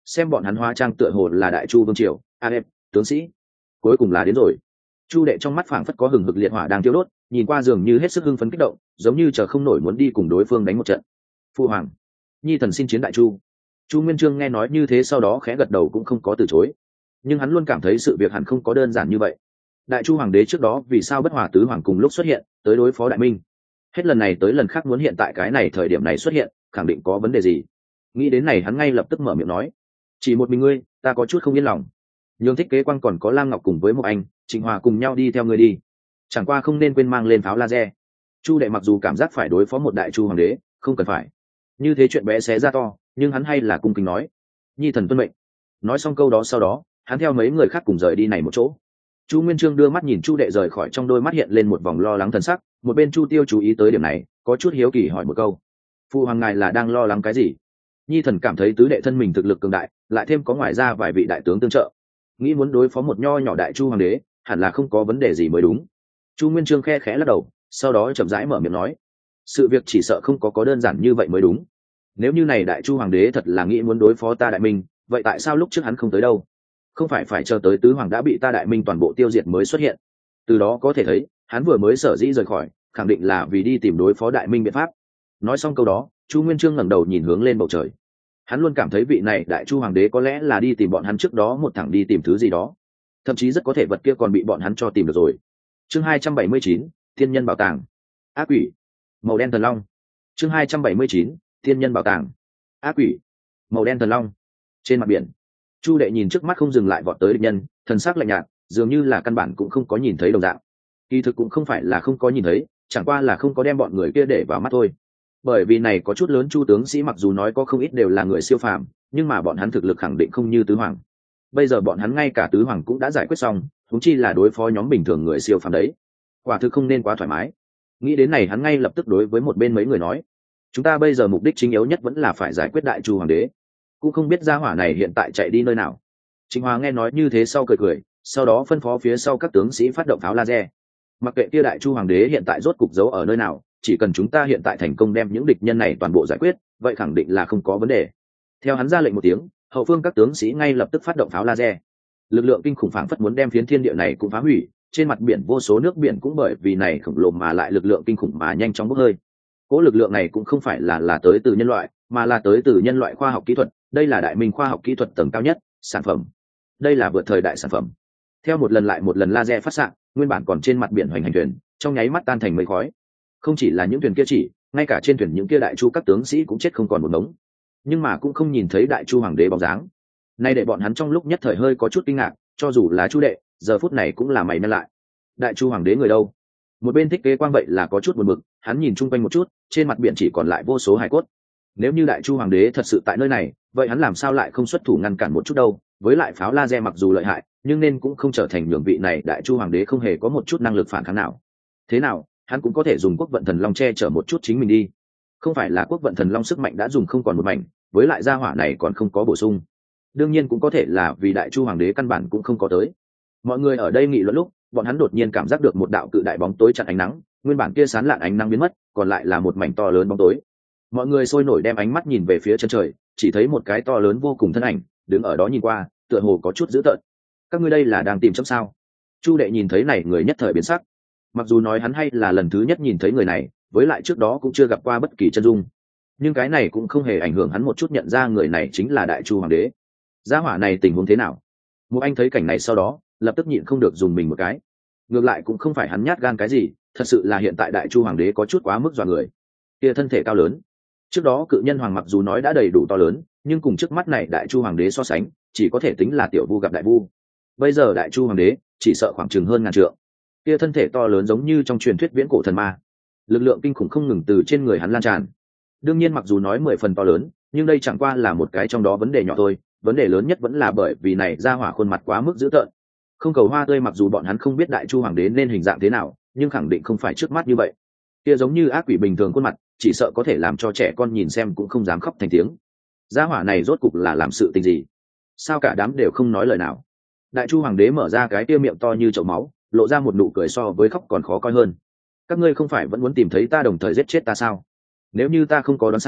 xem bọn hắn hóa trang tựa hồ là đại chu vương triều a em tướng sĩ, cuối cùng là đến rồi. Chu đệ trong mắt phảng phất có hừng hực liệt hỏa đang thiêu đốt, nhìn qua dường như hết sức hưng phấn kích động, giống như chờ không nổi muốn đi cùng đối phương đánh một trận. Phu hoàng, nhi thần xin chiến đại chu. Chu Nguyên Chương nghe nói như thế sau đó khẽ gật đầu cũng không có từ chối, nhưng hắn luôn cảm thấy sự việc hẳn không có đơn giản như vậy. Đại chu hoàng đế trước đó vì sao bất hòa tứ hoàng cùng lúc xuất hiện tới đối phó đại minh, hết lần này tới lần khác muốn hiện tại cái này thời điểm này xuất hiện, khẳng định có vấn đề gì. Nghĩ đến này hắn ngay lập tức mở miệng nói, chỉ một mình ngươi ta có chút không yên lòng, nhường Thích Kế Quang còn có Lam Ngọc cùng với một anh Trịnh Hòa cùng nhau đi theo ngươi đi, chẳng qua không nên quên mang lên pháo laser. Chu đệ mặc dù cảm giác phải đối phó một đại chu hoàng đế không cần phải như thế chuyện bé xé ra to, nhưng hắn hay là cung kính nói, nhi thần tuân mệnh. Nói xong câu đó sau đó hắn theo mấy người khác cùng rời đi này một chỗ. Chu Nguyên Chương đưa mắt nhìn Chu đệ rời khỏi, trong đôi mắt hiện lên một vòng lo lắng thần sắc. Một bên Chu Tiêu chú ý tới điểm này, có chút hiếu kỳ hỏi một câu, phụ hoàng ngài là đang lo lắng cái gì? Nhi thần cảm thấy tứ đệ thân mình thực lực cường đại, lại thêm có ngoài ra vài vị đại tướng tương trợ, nghĩ muốn đối phó một nho nhỏ đại chu hoàng đế hẳn là không có vấn đề gì mới đúng. Chu Nguyên Chương khe khẽ lắc đầu, sau đó chậm rãi mở miệng nói, sự việc chỉ sợ không có có đơn giản như vậy mới đúng. Nếu như này đại chu hoàng đế thật là nghĩ muốn đối phó ta đại minh, vậy tại sao lúc trước hắn không tới đâu? Không phải phải chờ tới tứ hoàng đã bị ta đại minh toàn bộ tiêu diệt mới xuất hiện? Từ đó có thể thấy hắn vừa mới sở dĩ rời khỏi khẳng định là vì đi tìm đối phó đại minh biện pháp. Nói xong câu đó Chu Nguyên Chương ngẩng đầu nhìn hướng lên bầu trời. Hắn luôn cảm thấy vị này đại chu hoàng đế có lẽ là đi tìm bọn hắn trước đó một thẳng đi tìm thứ gì đó, thậm chí rất có thể vật kia còn bị bọn hắn cho tìm được rồi. Chương hai trăm bảy mươi chín, thiên nhân bảo tàng. Ác quỷ, màu đen thần long. Chương hai trăm bảy mươi chín, thiên nhân bảo tàng. Ác quỷ, màu đen thần long. Trên mặt biển, Chu đệ nhìn trước mắt không dừng lại vọt tới địch nhân, thần sắc lạnh nhạt, dường như là căn bản cũng không có nhìn thấy đồng dạng. Kỳ thực cũng không phải là không có nhìn thấy, chẳng qua là không có đem bọn người kia để vào mắt thôi. Bởi vì này có chút lớn chu tướng sĩ mặc dù nói có không ít đều là người siêu phàm, nhưng mà bọn hắn thực lực khẳng định không như tứ hoàng. Bây giờ bọn hắn ngay cả tứ hoàng cũng đã giải quyết xong, huống chi là đối phó nhóm bình thường người siêu phàm đấy. Quả thực không nên quá thoải mái. Nghĩ đến này hắn ngay lập tức đối với một bên mấy người nói, chúng ta bây giờ mục đích chính yếu nhất vẫn là phải giải quyết đại chu hoàng đế, cũng không biết gia hỏa này hiện tại chạy đi nơi nào. Trịnh Hòa nghe nói như thế sau cười cười, sau đó phân phó phía sau các tướng sĩ phát động pháo laser. Mặc kệ kia đại chu hoàng đế hiện tại rốt cục giấu ở nơi nào, chỉ cần chúng ta hiện tại thành công đem những địch nhân này toàn bộ giải quyết, vậy khẳng định là không có vấn đề. Theo hắn ra lệnh một tiếng, hậu phương các tướng sĩ ngay lập tức phát động pháo laser. Lực lượng kinh khủng phảng phất muốn đem phiến thiên địa này cũng phá hủy, trên mặt biển vô số nước biển cũng bởi vì này khổng lồ mà lại lực lượng kinh khủng mà nhanh chóng bốc hơi. Cỗ lực lượng này cũng không phải là là tới từ nhân loại, mà là tới từ nhân loại khoa học kỹ thuật, đây là đại minh khoa học kỹ thuật tầng cao nhất, sản phẩm. Đây là vượt thời đại sản phẩm. Theo một lần lại một lần laser phát xạ, nguyên bản còn trên mặt biển hoành hành thuyền, trong nháy mắt tan thành mây khói. Không chỉ là những thuyền kia chỉ, ngay cả trên thuyền những kia đại chu các tướng sĩ cũng chết không còn một mống. Nhưng mà cũng không nhìn thấy đại chu hoàng đế bóng dáng. Nay để bọn hắn trong lúc nhất thời hơi có chút kinh ngạc, cho dù là chu đệ, giờ phút này cũng là mày nhăn lại. Đại chu hoàng đế người đâu? Một bên Thích Kế Quang vậy là có chút buồn bực, hắn nhìn chung quanh một chút, trên mặt biển chỉ còn lại vô số hài cốt. Nếu như đại chu hoàng đế thật sự tại nơi này, vậy hắn làm sao lại không xuất thủ ngăn cản một chút đâu? Với lại pháo laser mặc dù lợi hại, nhưng nên cũng không trở thành nhường vị này đại chu hoàng đế không hề có một chút năng lực phản kháng nào. Thế nào, hắn cũng có thể dùng quốc vận thần long che chở một chút chính mình đi. Không phải là quốc vận thần long sức mạnh đã dùng không còn một mảnh, với lại gia hỏa này còn không có bổ sung. Đương nhiên cũng có thể là vì đại chu hoàng đế căn bản cũng không có tới. Mọi người ở đây nghị luận lúc, bọn hắn đột nhiên cảm giác được một đạo cự đại bóng tối chặn ánh nắng, nguyên bản kia sán lạn ánh nắng biến mất, còn lại là một mảnh to lớn bóng tối. Mọi người sôi nổi đem ánh mắt nhìn về phía chân trời, chỉ thấy một cái to lớn vô cùng thân ảnh đứng ở đó nhìn qua, tựa hồ có chút dữ tợn. Các ngươi đây là đang tìm chấm sao? Chu đệ nhìn thấy này người nhất thời biến sắc. Mặc dù nói hắn hay là lần thứ nhất nhìn thấy người này, với lại trước đó cũng chưa gặp qua bất kỳ chân dung, nhưng cái này cũng không hề ảnh hưởng hắn một chút nhận ra người này chính là đại chu hoàng đế. Gia hỏa này tình huống thế nào? Một anh thấy cảnh này sau đó lập tức nhịn không được dùng mình một cái. Ngược lại cũng không phải hắn nhát gan cái gì, thật sự là hiện tại đại chu hoàng đế có chút quá mức dọa người. Kia thân thể cao lớn, trước đó cự nhân hoàng mặc dù nói đã đầy đủ to lớn, nhưng cùng trước mắt này đại chu hoàng đế so sánh, chỉ có thể tính là tiểu vu gặp đại vu. Bây giờ đại chu hoàng đế chỉ sợ khoảng chừng hơn ngàn trượng. Kia thân thể to lớn giống như trong truyền thuyết viễn cổ thần ma, lực lượng kinh khủng không ngừng từ trên người hắn lan tràn. Đương nhiên mặc dù nói mười phần to lớn, nhưng đây chẳng qua là một cái trong đó vấn đề nhỏ thôi, vấn đề lớn nhất vẫn là bởi vì này ra hỏa khuôn mặt quá mức dữ tợn. Không cầu hoa tươi mặc dù bọn hắn không biết đại chu hoàng đế nên hình dạng thế nào, nhưng khẳng định không phải trước mắt như vậy. Kia giống như ác quỷ bình thường khuôn mặt, chỉ sợ có thể làm cho trẻ con nhìn xem cũng không dám khóc thành tiếng. Gia hỏa này rốt cục là làm sự tình gì? Sao cả đám đều không nói lời nào? Đại chu hoàng đế mở ra cái tia miệng to như chậu máu, lộ ra một nụ cười so với khóc còn khó coi hơn. Các ngươi không phải vẫn muốn tìm thấy ta đồng thời giết chết ta sao? Nếu như ta không có đoán sai,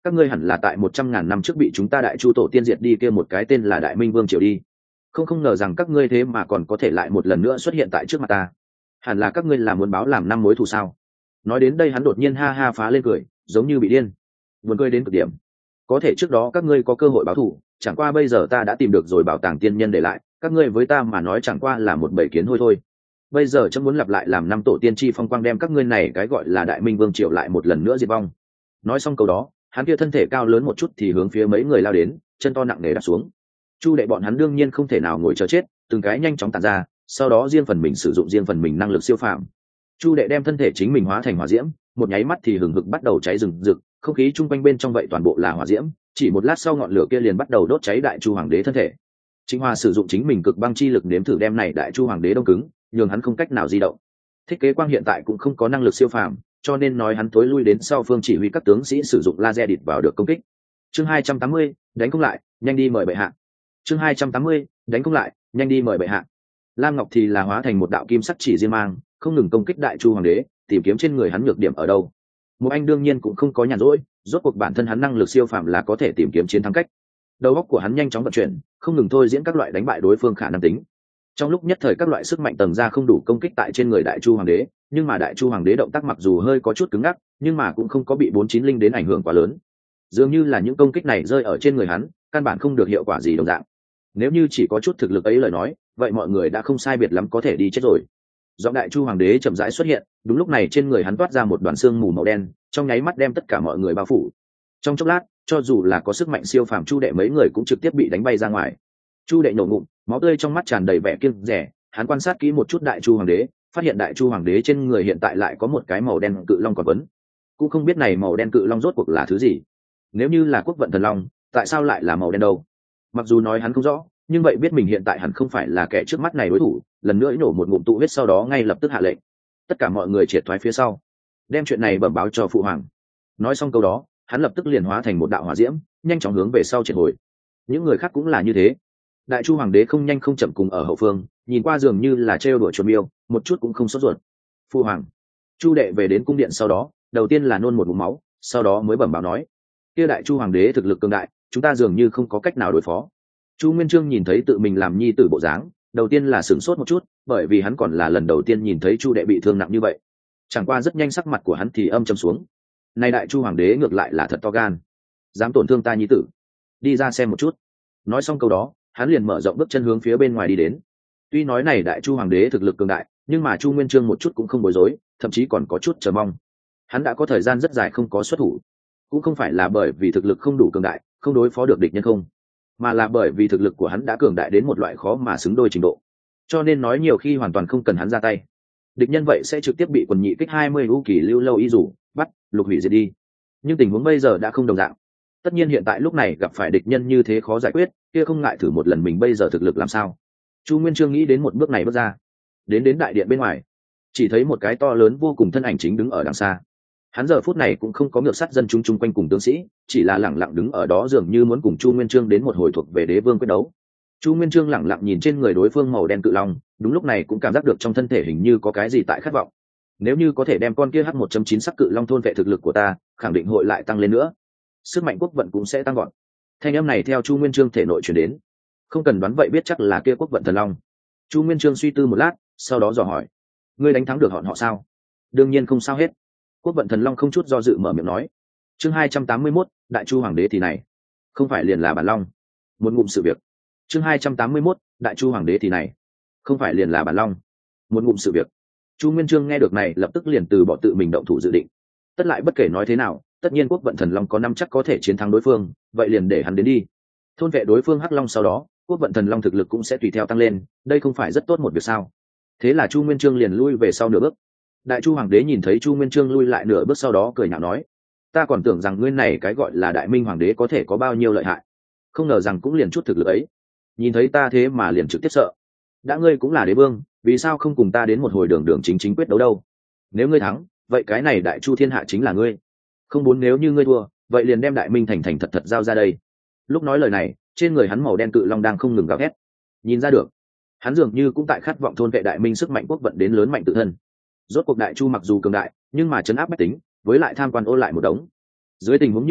các ngươi hẳn là tại một trăm ngàn năm trước bị chúng ta đại chu tổ tiên diệt đi kia một cái tên là Đại Minh Vương triều đi. Không không ngờ rằng các ngươi thế mà còn có thể lại một lần nữa xuất hiện tại trước mặt ta. Hẳn là các ngươi là muốn báo làm năm mối thù sao? Nói đến đây hắn đột nhiên ha ha phá lên cười, giống như bị điên. Buồn cười đến cực điểm. Có thể trước đó các ngươi có cơ hội báo thù, chẳng qua bây giờ ta đã tìm được rồi bảo tàng tiên nhân để lại, các ngươi với ta mà nói chẳng qua là một bầy kiến hôi thôi. Bây giờ chấm muốn lặp lại làm năm tổ tiên chi phong quang đem các ngươi này cái gọi là Đại Minh Vương triều lại một lần nữa diệt vong. Nói xong câu đó, hắn kia thân thể cao lớn một chút thì hướng phía mấy người lao đến, chân to nặng nề đạp xuống. Chu đệ bọn hắn đương nhiên không thể nào ngồi chờ chết, từng cái nhanh chóng tản ra, sau đó riêng phần mình sử dụng riêng phần mình năng lực siêu phàm. Chu đệ đem thân thể chính mình hóa thành hỏa diễm, một nháy mắt thì hừng hực bắt đầu cháy rừng rực, không khí chung quanh bên trong vậy toàn bộ là hỏa diễm, chỉ một lát sau ngọn lửa kia liền bắt đầu đốt cháy Đại Chu Hoàng đế thân thể. Trịnh Hoa sử dụng chính mình cực băng chi lực nếm thử đem này Đại Chu Hoàng đế đông cứng, nhường hắn không cách nào di động. Thiết kế quang hiện tại cũng không có năng lực siêu phàm, cho nên nói hắn tối lui đến sau phương chỉ huy các tướng sĩ sử dụng laser địt vào được công kích. Chương hai trăm tám mươi, đánh công lại, nhanh đi mời bệ hạ. Chương hai trăm tám mươi, đánh công lại, nhanh đi mời bệ hạ. Lam Ngọc thì là hóa thành một đạo kim sắc chỉ diên mang, không ngừng công kích Đại Chu Hoàng đế, tìm kiếm trên người hắn nhược điểm ở đâu. Một anh đương nhiên cũng không có nhàn rỗi, rốt cuộc bản thân hắn năng lực siêu phàm là có thể tìm kiếm chiến thắng cách. Đầu óc của hắn nhanh chóng vận chuyển, không ngừng thôi diễn các loại đánh bại đối phương khả năng tính. Trong lúc nhất thời các loại sức mạnh tầng ra không đủ công kích tại trên người Đại Chu Hoàng đế, nhưng mà Đại Chu Hoàng đế động tác mặc dù hơi có chút cứng ngắc, nhưng mà cũng không có bị bốn chín linh đến ảnh hưởng quá lớn. Dường như là những công kích này rơi ở trên người hắn, căn bản không được hiệu quả gì đồng dạng. Nếu như chỉ có chút thực lực ấy lời nói, vậy mọi người đã không sai biệt lắm có thể đi chết rồi. Giọng Đại Chu Hoàng đế chậm rãi xuất hiện, đúng lúc này trên người hắn toát ra một đoàn xương mù màu đen, trong nháy mắt đem tất cả mọi người bao phủ. Trong chốc lát, cho dù là có sức mạnh siêu phàm Chu đệ mấy người cũng trực tiếp bị đánh bay ra ngoài. Chu đệ nổ ngụm, máu tươi trong mắt tràn đầy vẻ kiêng dè, hắn quan sát kỹ một chút Đại Chu Hoàng đế, phát hiện Đại Chu Hoàng đế trên người hiện tại lại có một cái màu đen cự long còn vấn. Cũng không biết này màu đen cự long rốt cuộc là thứ gì. Nếu như là quốc vận thần long, tại sao lại là màu đen đâu? Mặc dù nói hắn không rõ, nhưng vậy biết mình hiện tại hẳn không phải là kẻ trước mắt này đối thủ, lần nữa nổ một ngụm tụ huyết sau đó ngay lập tức hạ lệnh. Tất cả mọi người triệt thoái phía sau, đem chuyện này bẩm báo cho phụ hoàng. Nói xong câu đó, hắn lập tức liền hóa thành một đạo hỏa diễm, nhanh chóng hướng về sau triệt hồi. Những người khác cũng là như thế. Đại Chu Hoàng đế không nhanh không chậm cùng ở hậu phương, nhìn qua dường như là trêu đuổi chuột miêu, một chút cũng không sốt ruột. Phu hoàng. Chu đệ về đến cung điện sau đó, đầu tiên là nôn một ngụm máu, sau đó mới bẩm báo nói: kia Đại Chu Hoàng đế thực lực cường đại, chúng ta dường như không có cách nào đối phó. Chu Nguyên Chương nhìn thấy tự mình làm nhi tử bộ dáng, đầu tiên là sửng sốt một chút, bởi vì hắn còn là lần đầu tiên nhìn thấy Chu đệ bị thương nặng như vậy. Chẳng qua rất nhanh sắc mặt của hắn thì âm trầm xuống. Nay Đại Chu Hoàng đế ngược lại là thật to gan, dám tổn thương ta nhi tử, đi ra xem một chút. Nói xong câu đó, hắn liền mở rộng bước chân hướng phía bên ngoài đi đến. Tuy nói này Đại Chu Hoàng đế thực lực cường đại, nhưng mà Chu Nguyên Chương một chút cũng không bối rối, thậm chí còn có chút chờ mong. Hắn đã có thời gian rất dài không có xuất thủ, cũng không phải là bởi vì thực lực không đủ cường đại, không đối phó được địch nhân không, mà là bởi vì thực lực của hắn đã cường đại đến một loại khó mà xứng đôi trình độ. Cho nên nói nhiều khi hoàn toàn không cần hắn ra tay, địch nhân vậy sẽ trực tiếp bị quần nhị kích hai mươi u kỳ lưu lâu y rủ bắt lục hủy diệt đi. Nhưng tình huống bây giờ đã không đồng dạng. Tất nhiên hiện tại lúc này gặp phải địch nhân như thế khó giải quyết, kia không ngại thử một lần mình bây giờ thực lực làm sao. Chu Nguyên Chương nghĩ đến một bước này bước ra, đến đến đại điện bên ngoài, chỉ thấy một cái to lớn vô cùng thân ảnh chính đứng ở đằng xa. Hắn giờ phút này cũng không có ngược sát dân chúng chung quanh cùng tướng sĩ, chỉ là lẳng lặng đứng ở đó dường như muốn cùng Chu Nguyên Chương đến một hồi thuộc về đế vương quyết đấu. Chu Nguyên Chương lẳng lặng nhìn trên người đối phương màu đen cự long, đúng lúc này cũng cảm giác được trong thân thể hình như có cái gì tại khát vọng. Nếu như có thể đem con kia H một chấm chín sắc cự long thôn vệ thực lực của ta, khẳng định hội lại tăng lên nữa, sức mạnh quốc vận cũng sẽ tăng gọn. Thanh âm này theo Chu Nguyên Chương thể nội truyền đến, không cần đoán vậy biết chắc là kia quốc vận thần long. Chu Nguyên Chương suy tư một lát, sau đó dò hỏi: ngươi đánh thắng được họ họ sao? Đương nhiên không sao hết. Quốc vận thần long không chút do dự mở miệng nói. Chương hai trăm tám mươi mốt, Đại Chu Hoàng đế thì này, không phải liền là bản long. Một ngụm sự việc. Chương hai trăm tám mươi mốt, Đại Chu Hoàng đế thì này, không phải liền là bản long. Một ngụm sự việc. Chu Nguyên Chương nghe được này lập tức liền từ bỏ tự mình động thủ dự định. Tất lại bất kể nói thế nào, tất nhiên quốc vận thần long có năm chắc có thể chiến thắng đối phương, vậy liền để hắn đến đi. Thôn vệ đối phương hắc long sau đó, quốc vận thần long thực lực cũng sẽ tùy theo tăng lên, đây không phải rất tốt một việc sao? Thế là Chu Nguyên Chương liền lui về sau nửa bước. Đại Chu Hoàng đế nhìn thấy Chu Nguyên Chương lui lại nửa bước sau đó cười nhạo nói: ta còn tưởng rằng ngươi này cái gọi là Đại Minh Hoàng đế có thể có bao nhiêu lợi hại, không ngờ rằng cũng liền chút thực lực ấy. Nhìn thấy ta thế mà liền trực tiếp sợ. Đã ngươi cũng là đế vương, vì sao không cùng ta đến một hồi đường đường chính chính quyết đấu đâu? Nếu ngươi thắng, vậy cái này Đại Chu thiên hạ chính là ngươi. Không muốn nếu như ngươi thua, vậy liền đem Đại Minh thành thành thật thật giao ra đây. Lúc nói lời này, trên người hắn màu đen cự long đang không ngừng gào thét. Nhìn ra được, hắn dường như cũng tại khát vọng thôn vệ Đại Minh sức mạnh quốc vận đến lớn mạnh tự thân. Rốt cuộc Đại Chu mặc dù cường đại, nhưng mà trấn áp bách tính, với lại tham quan ô lại một đống. Dưới tình huống như vậy,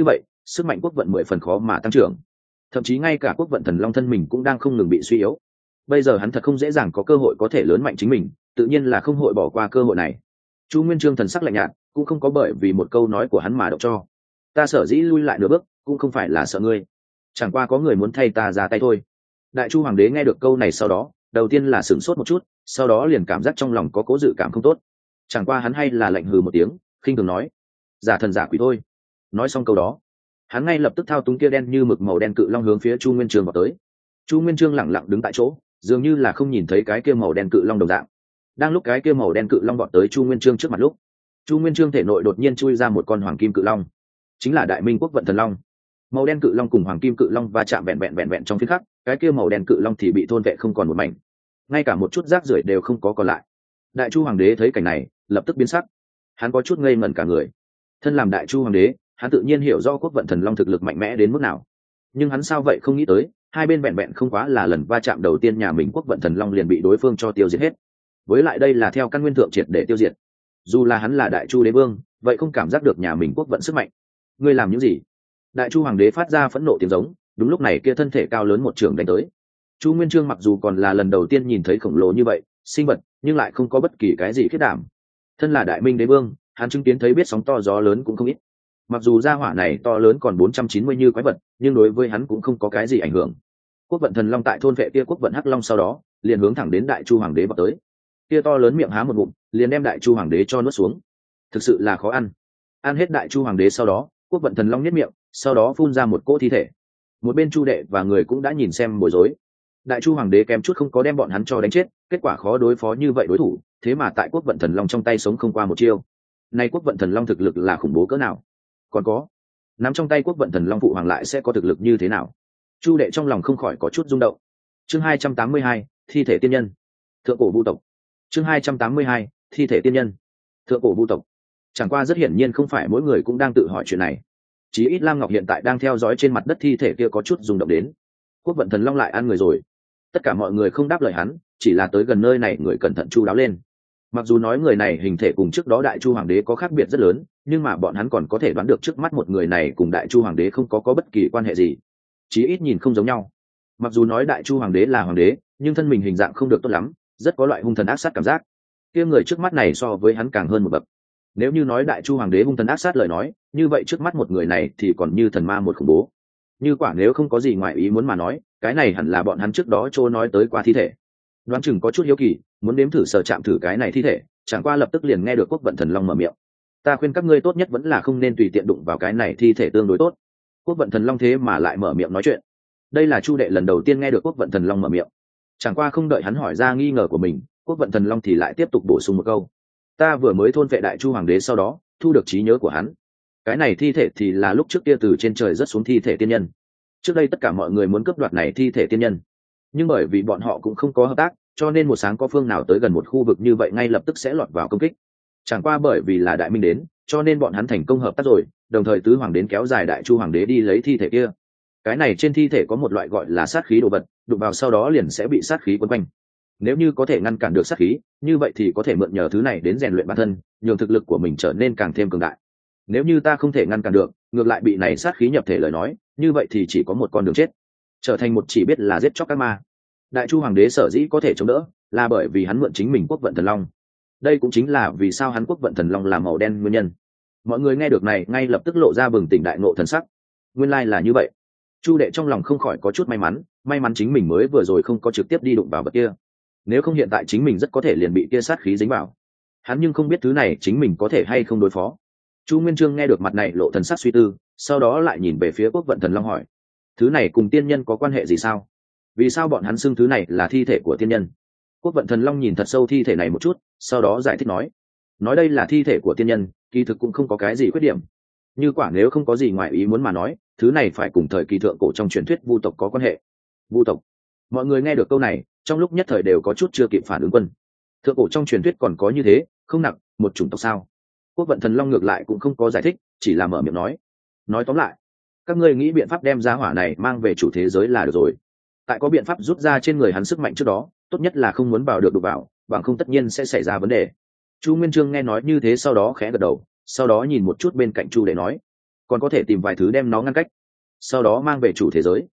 sức mạnh quốc vận mười phần khó mà tăng trưởng, thậm chí ngay cả quốc vận thần long thân mình cũng đang không ngừng bị suy yếu. Bây giờ hắn thật không dễ dàng có cơ hội có thể lớn mạnh chính mình, tự nhiên là không hội bỏ qua cơ hội này. Chu Nguyên Chương thần sắc lạnh nhạt, cũng không có bởi vì một câu nói của hắn mà động cho. Ta sở dĩ lui lại nửa bước, cũng không phải là sợ ngươi, chẳng qua có người muốn thay ta ra tay thôi. Đại Chu hoàng đế nghe được câu này sau đó, đầu tiên là sửng sốt một chút, sau đó liền cảm giác trong lòng có cố dự cảm không tốt. Chẳng qua hắn hay là lạnh hừ một tiếng, khinh thường nói: giả thần giả quỷ thôi. Nói xong câu đó, hắn ngay lập tức thao túng kia đen như mực màu đen cự long hướng phía Chu Nguyên Chương vào tới. Chu Nguyên Chương lẳng lặng đứng tại chỗ, dường như là không nhìn thấy cái kia màu đen cự long đồng dạng. Đang lúc cái kia màu đen cự long vọt tới Chu Nguyên Chương trước mặt lúc, Chu Nguyên Chương thể nội đột nhiên chui ra một con hoàng kim cự long, chính là Đại Minh quốc vận thần long. Màu đen cự long cùng hoàng kim cự long va chạm vẹn vẹn vẹn vẹn trong phiến khắc, cái kia màu đen cự long thì bị thôn vệ không còn một mảnh, ngay cả một chút rác rưởi đều không có còn lại. Đại Chu hoàng đế thấy cảnh này, lập tức biến sắc, hắn có chút ngây ngẩn cả người. Thân làm Đại Chu hoàng đế, hắn tự nhiên hiểu rõ quốc vận thần long thực lực mạnh mẽ đến mức nào, nhưng hắn sao vậy không nghĩ tới, hai bên vẹn vẹn không quá là lần va chạm đầu tiên nhà mình quốc vận thần long liền bị đối phương cho tiêu diệt hết. Với lại đây là theo căn nguyên thượng triệt để tiêu diệt. Dù là hắn là Đại Chu đế vương, vậy không cảm giác được nhà mình quốc vận sức mạnh. Ngươi làm những gì? Đại Chu hoàng đế phát ra phẫn nộ tiếng giống. Đúng lúc này kia thân thể cao lớn một trường đánh tới. Chu Nguyên Chương mặc dù còn là lần đầu tiên nhìn thấy khổng lồ như vậy sinh vật, nhưng lại không có bất kỳ cái gì khiết đảm. Thân là Đại Minh đế vương, hắn chứng kiến thấy biết sóng to gió lớn cũng không ít. Mặc dù gia hỏa này to lớn còn bốn trăm chín mươi như quái vật, nhưng đối với hắn cũng không có cái gì ảnh hưởng. Quốc vận thần long tại thôn vệ kia quốc vận hắc long sau đó, liền hướng thẳng đến Đại Chu hoàng đế vào tới. Kia to lớn miệng há một ngụm, liền đem Đại Chu hoàng đế cho nuốt xuống. Thực sự là khó ăn. Ăn hết Đại Chu hoàng đế sau đó, quốc vận thần long nhếch miệng, sau đó phun ra một cỗ thi thể. Một bên Chu đệ và người cũng đã nhìn xem bối rối. Đại Chu hoàng đế kém chút không có đem bọn hắn cho đánh chết, kết quả khó đối phó như vậy đối thủ, thế mà tại quốc vận thần long trong tay sống không qua một chiêu. Nay quốc vận thần long thực lực là khủng bố cỡ nào? Còn có, nắm trong tay quốc vận thần long phụ hoàng lại sẽ có thực lực như thế nào? Chu đệ trong lòng không khỏi có chút rung động. Chương hai trăm tám mươi hai, thi thể tiên nhân. Thượng cổ vu tộc. Chương hai trăm tám mươi hai, thi thể tiên nhân. Thượng cổ vu tộc. Chẳng qua rất hiển nhiên không phải mỗi người cũng đang tự hỏi chuyện này. Chí ít Lam Ngọc hiện tại đang theo dõi trên mặt đất thi thể kia có chút rung động đến. Quốc vận thần long lại ăn người rồi. Tất cả mọi người không đáp lời hắn, chỉ là tới gần nơi này người cẩn thận chu đáo lên. Mặc dù nói người này hình thể cùng trước đó Đại Chu hoàng đế có khác biệt rất lớn, nhưng mà bọn hắn còn có thể đoán được trước mắt một người này cùng Đại Chu hoàng đế không có có bất kỳ quan hệ gì, chí ít nhìn không giống nhau. Mặc dù nói Đại Chu hoàng đế là hoàng đế, nhưng thân mình hình dạng không được tốt lắm, rất có loại hung thần ác sát cảm giác. Kia người trước mắt này so với hắn càng hơn một bậc. Nếu như nói Đại Chu hoàng đế hung thần ác sát lời nói, như vậy trước mắt một người này thì còn như thần ma một khủng bố. Như quả nếu không có gì ngoài ý muốn mà nói, cái này hẳn là bọn hắn trước đó trô nói tới qua thi thể. Đoán chừng có chút hiếu kỳ, muốn nếm thử sờ chạm thử cái này thi thể, chẳng qua lập tức liền nghe được quốc vận thần long mở miệng. Ta khuyên các ngươi tốt nhất vẫn là không nên tùy tiện đụng vào cái này thi thể tương đối tốt. Quốc vận thần long thế mà lại mở miệng nói chuyện. Đây là Chu đệ lần đầu tiên nghe được quốc vận thần long mở miệng. Chẳng qua không đợi hắn hỏi ra nghi ngờ của mình, quốc vận thần long thì lại tiếp tục bổ sung một câu. Ta vừa mới thôn vệ Đại Chu hoàng đế sau đó, thu được trí nhớ của hắn. Cái này thi thể thì là lúc trước kia từ trên trời rớt xuống thi thể tiên nhân. Trước đây tất cả mọi người muốn cướp đoạt này thi thể tiên nhân, nhưng bởi vì bọn họ cũng không có hợp tác, cho nên một sáng có phương nào tới gần một khu vực như vậy ngay lập tức sẽ lọt vào công kích. Chẳng qua bởi vì là Đại Minh đến, cho nên bọn hắn thành công hợp tác rồi, đồng thời tứ hoàng đến kéo dài Đại Chu hoàng đế đi lấy thi thể kia. Cái này trên thi thể có một loại gọi là sát khí đồ vật, đụng vào sau đó liền sẽ bị sát khí quấn quanh. Nếu như có thể ngăn cản được sát khí, như vậy thì có thể mượn nhờ thứ này đến rèn luyện bản thân, nhường thực lực của mình trở nên càng thêm cường đại. Nếu như ta không thể ngăn cản được, ngược lại bị này sát khí nhập thể lời nói, như vậy thì chỉ có một con đường chết, trở thành một chỉ biết là giết chóc các ma. Đại Chu hoàng đế sở dĩ có thể chống đỡ, là bởi vì hắn mượn chính mình quốc vận thần long. Đây cũng chính là vì sao hắn quốc vận thần long là màu đen nguyên nhân. Mọi người nghe được này ngay lập tức lộ ra bừng tỉnh đại ngộ thần sắc. Nguyên lai là như vậy. Chu đệ trong lòng không khỏi có chút may mắn, may mắn chính mình mới vừa rồi không có trực tiếp đi đụng vào vật kia. Nếu không hiện tại chính mình rất có thể liền bị kia sát khí dính vào. Hắn nhưng không biết thứ này chính mình có thể hay không đối phó. Chu Nguyên Chương nghe được mặt này lộ thần sắc suy tư, sau đó lại nhìn về phía quốc vận thần long hỏi: thứ này cùng tiên nhân có quan hệ gì sao? Vì sao bọn hắn xưng thứ này là thi thể của tiên nhân? Quốc vận thần long nhìn thật sâu thi thể này một chút, sau đó giải thích nói: nói đây là thi thể của tiên nhân, kỳ thực cũng không có cái gì khuyết điểm. Như quả nếu không có gì ngoài ý muốn mà nói, thứ này phải cùng thời kỳ thượng cổ trong truyền thuyết vu tộc có quan hệ. Vu tộc? Mọi người nghe được câu này, trong lúc nhất thời đều có chút chưa kịp phản ứng. Quân thượng cổ trong truyền thuyết còn có như thế, không nặng một chủng tộc sao? Quốc vận thần long ngược lại cũng không có giải thích, chỉ là mở miệng nói: nói tóm lại, các ngươi nghĩ biện pháp đem giá hỏa này mang về chủ thế giới là được rồi. Tại có biện pháp rút ra trên người hắn sức mạnh trước đó, tốt nhất là không muốn vào được đụng vào, bằng không tất nhiên sẽ xảy ra vấn đề. Chu Nguyên Chương nghe nói như thế sau đó khẽ gật đầu, sau đó nhìn một chút bên cạnh Chu đệ nói: còn có thể tìm vài thứ đem nó ngăn cách, sau đó mang về chủ thế giới.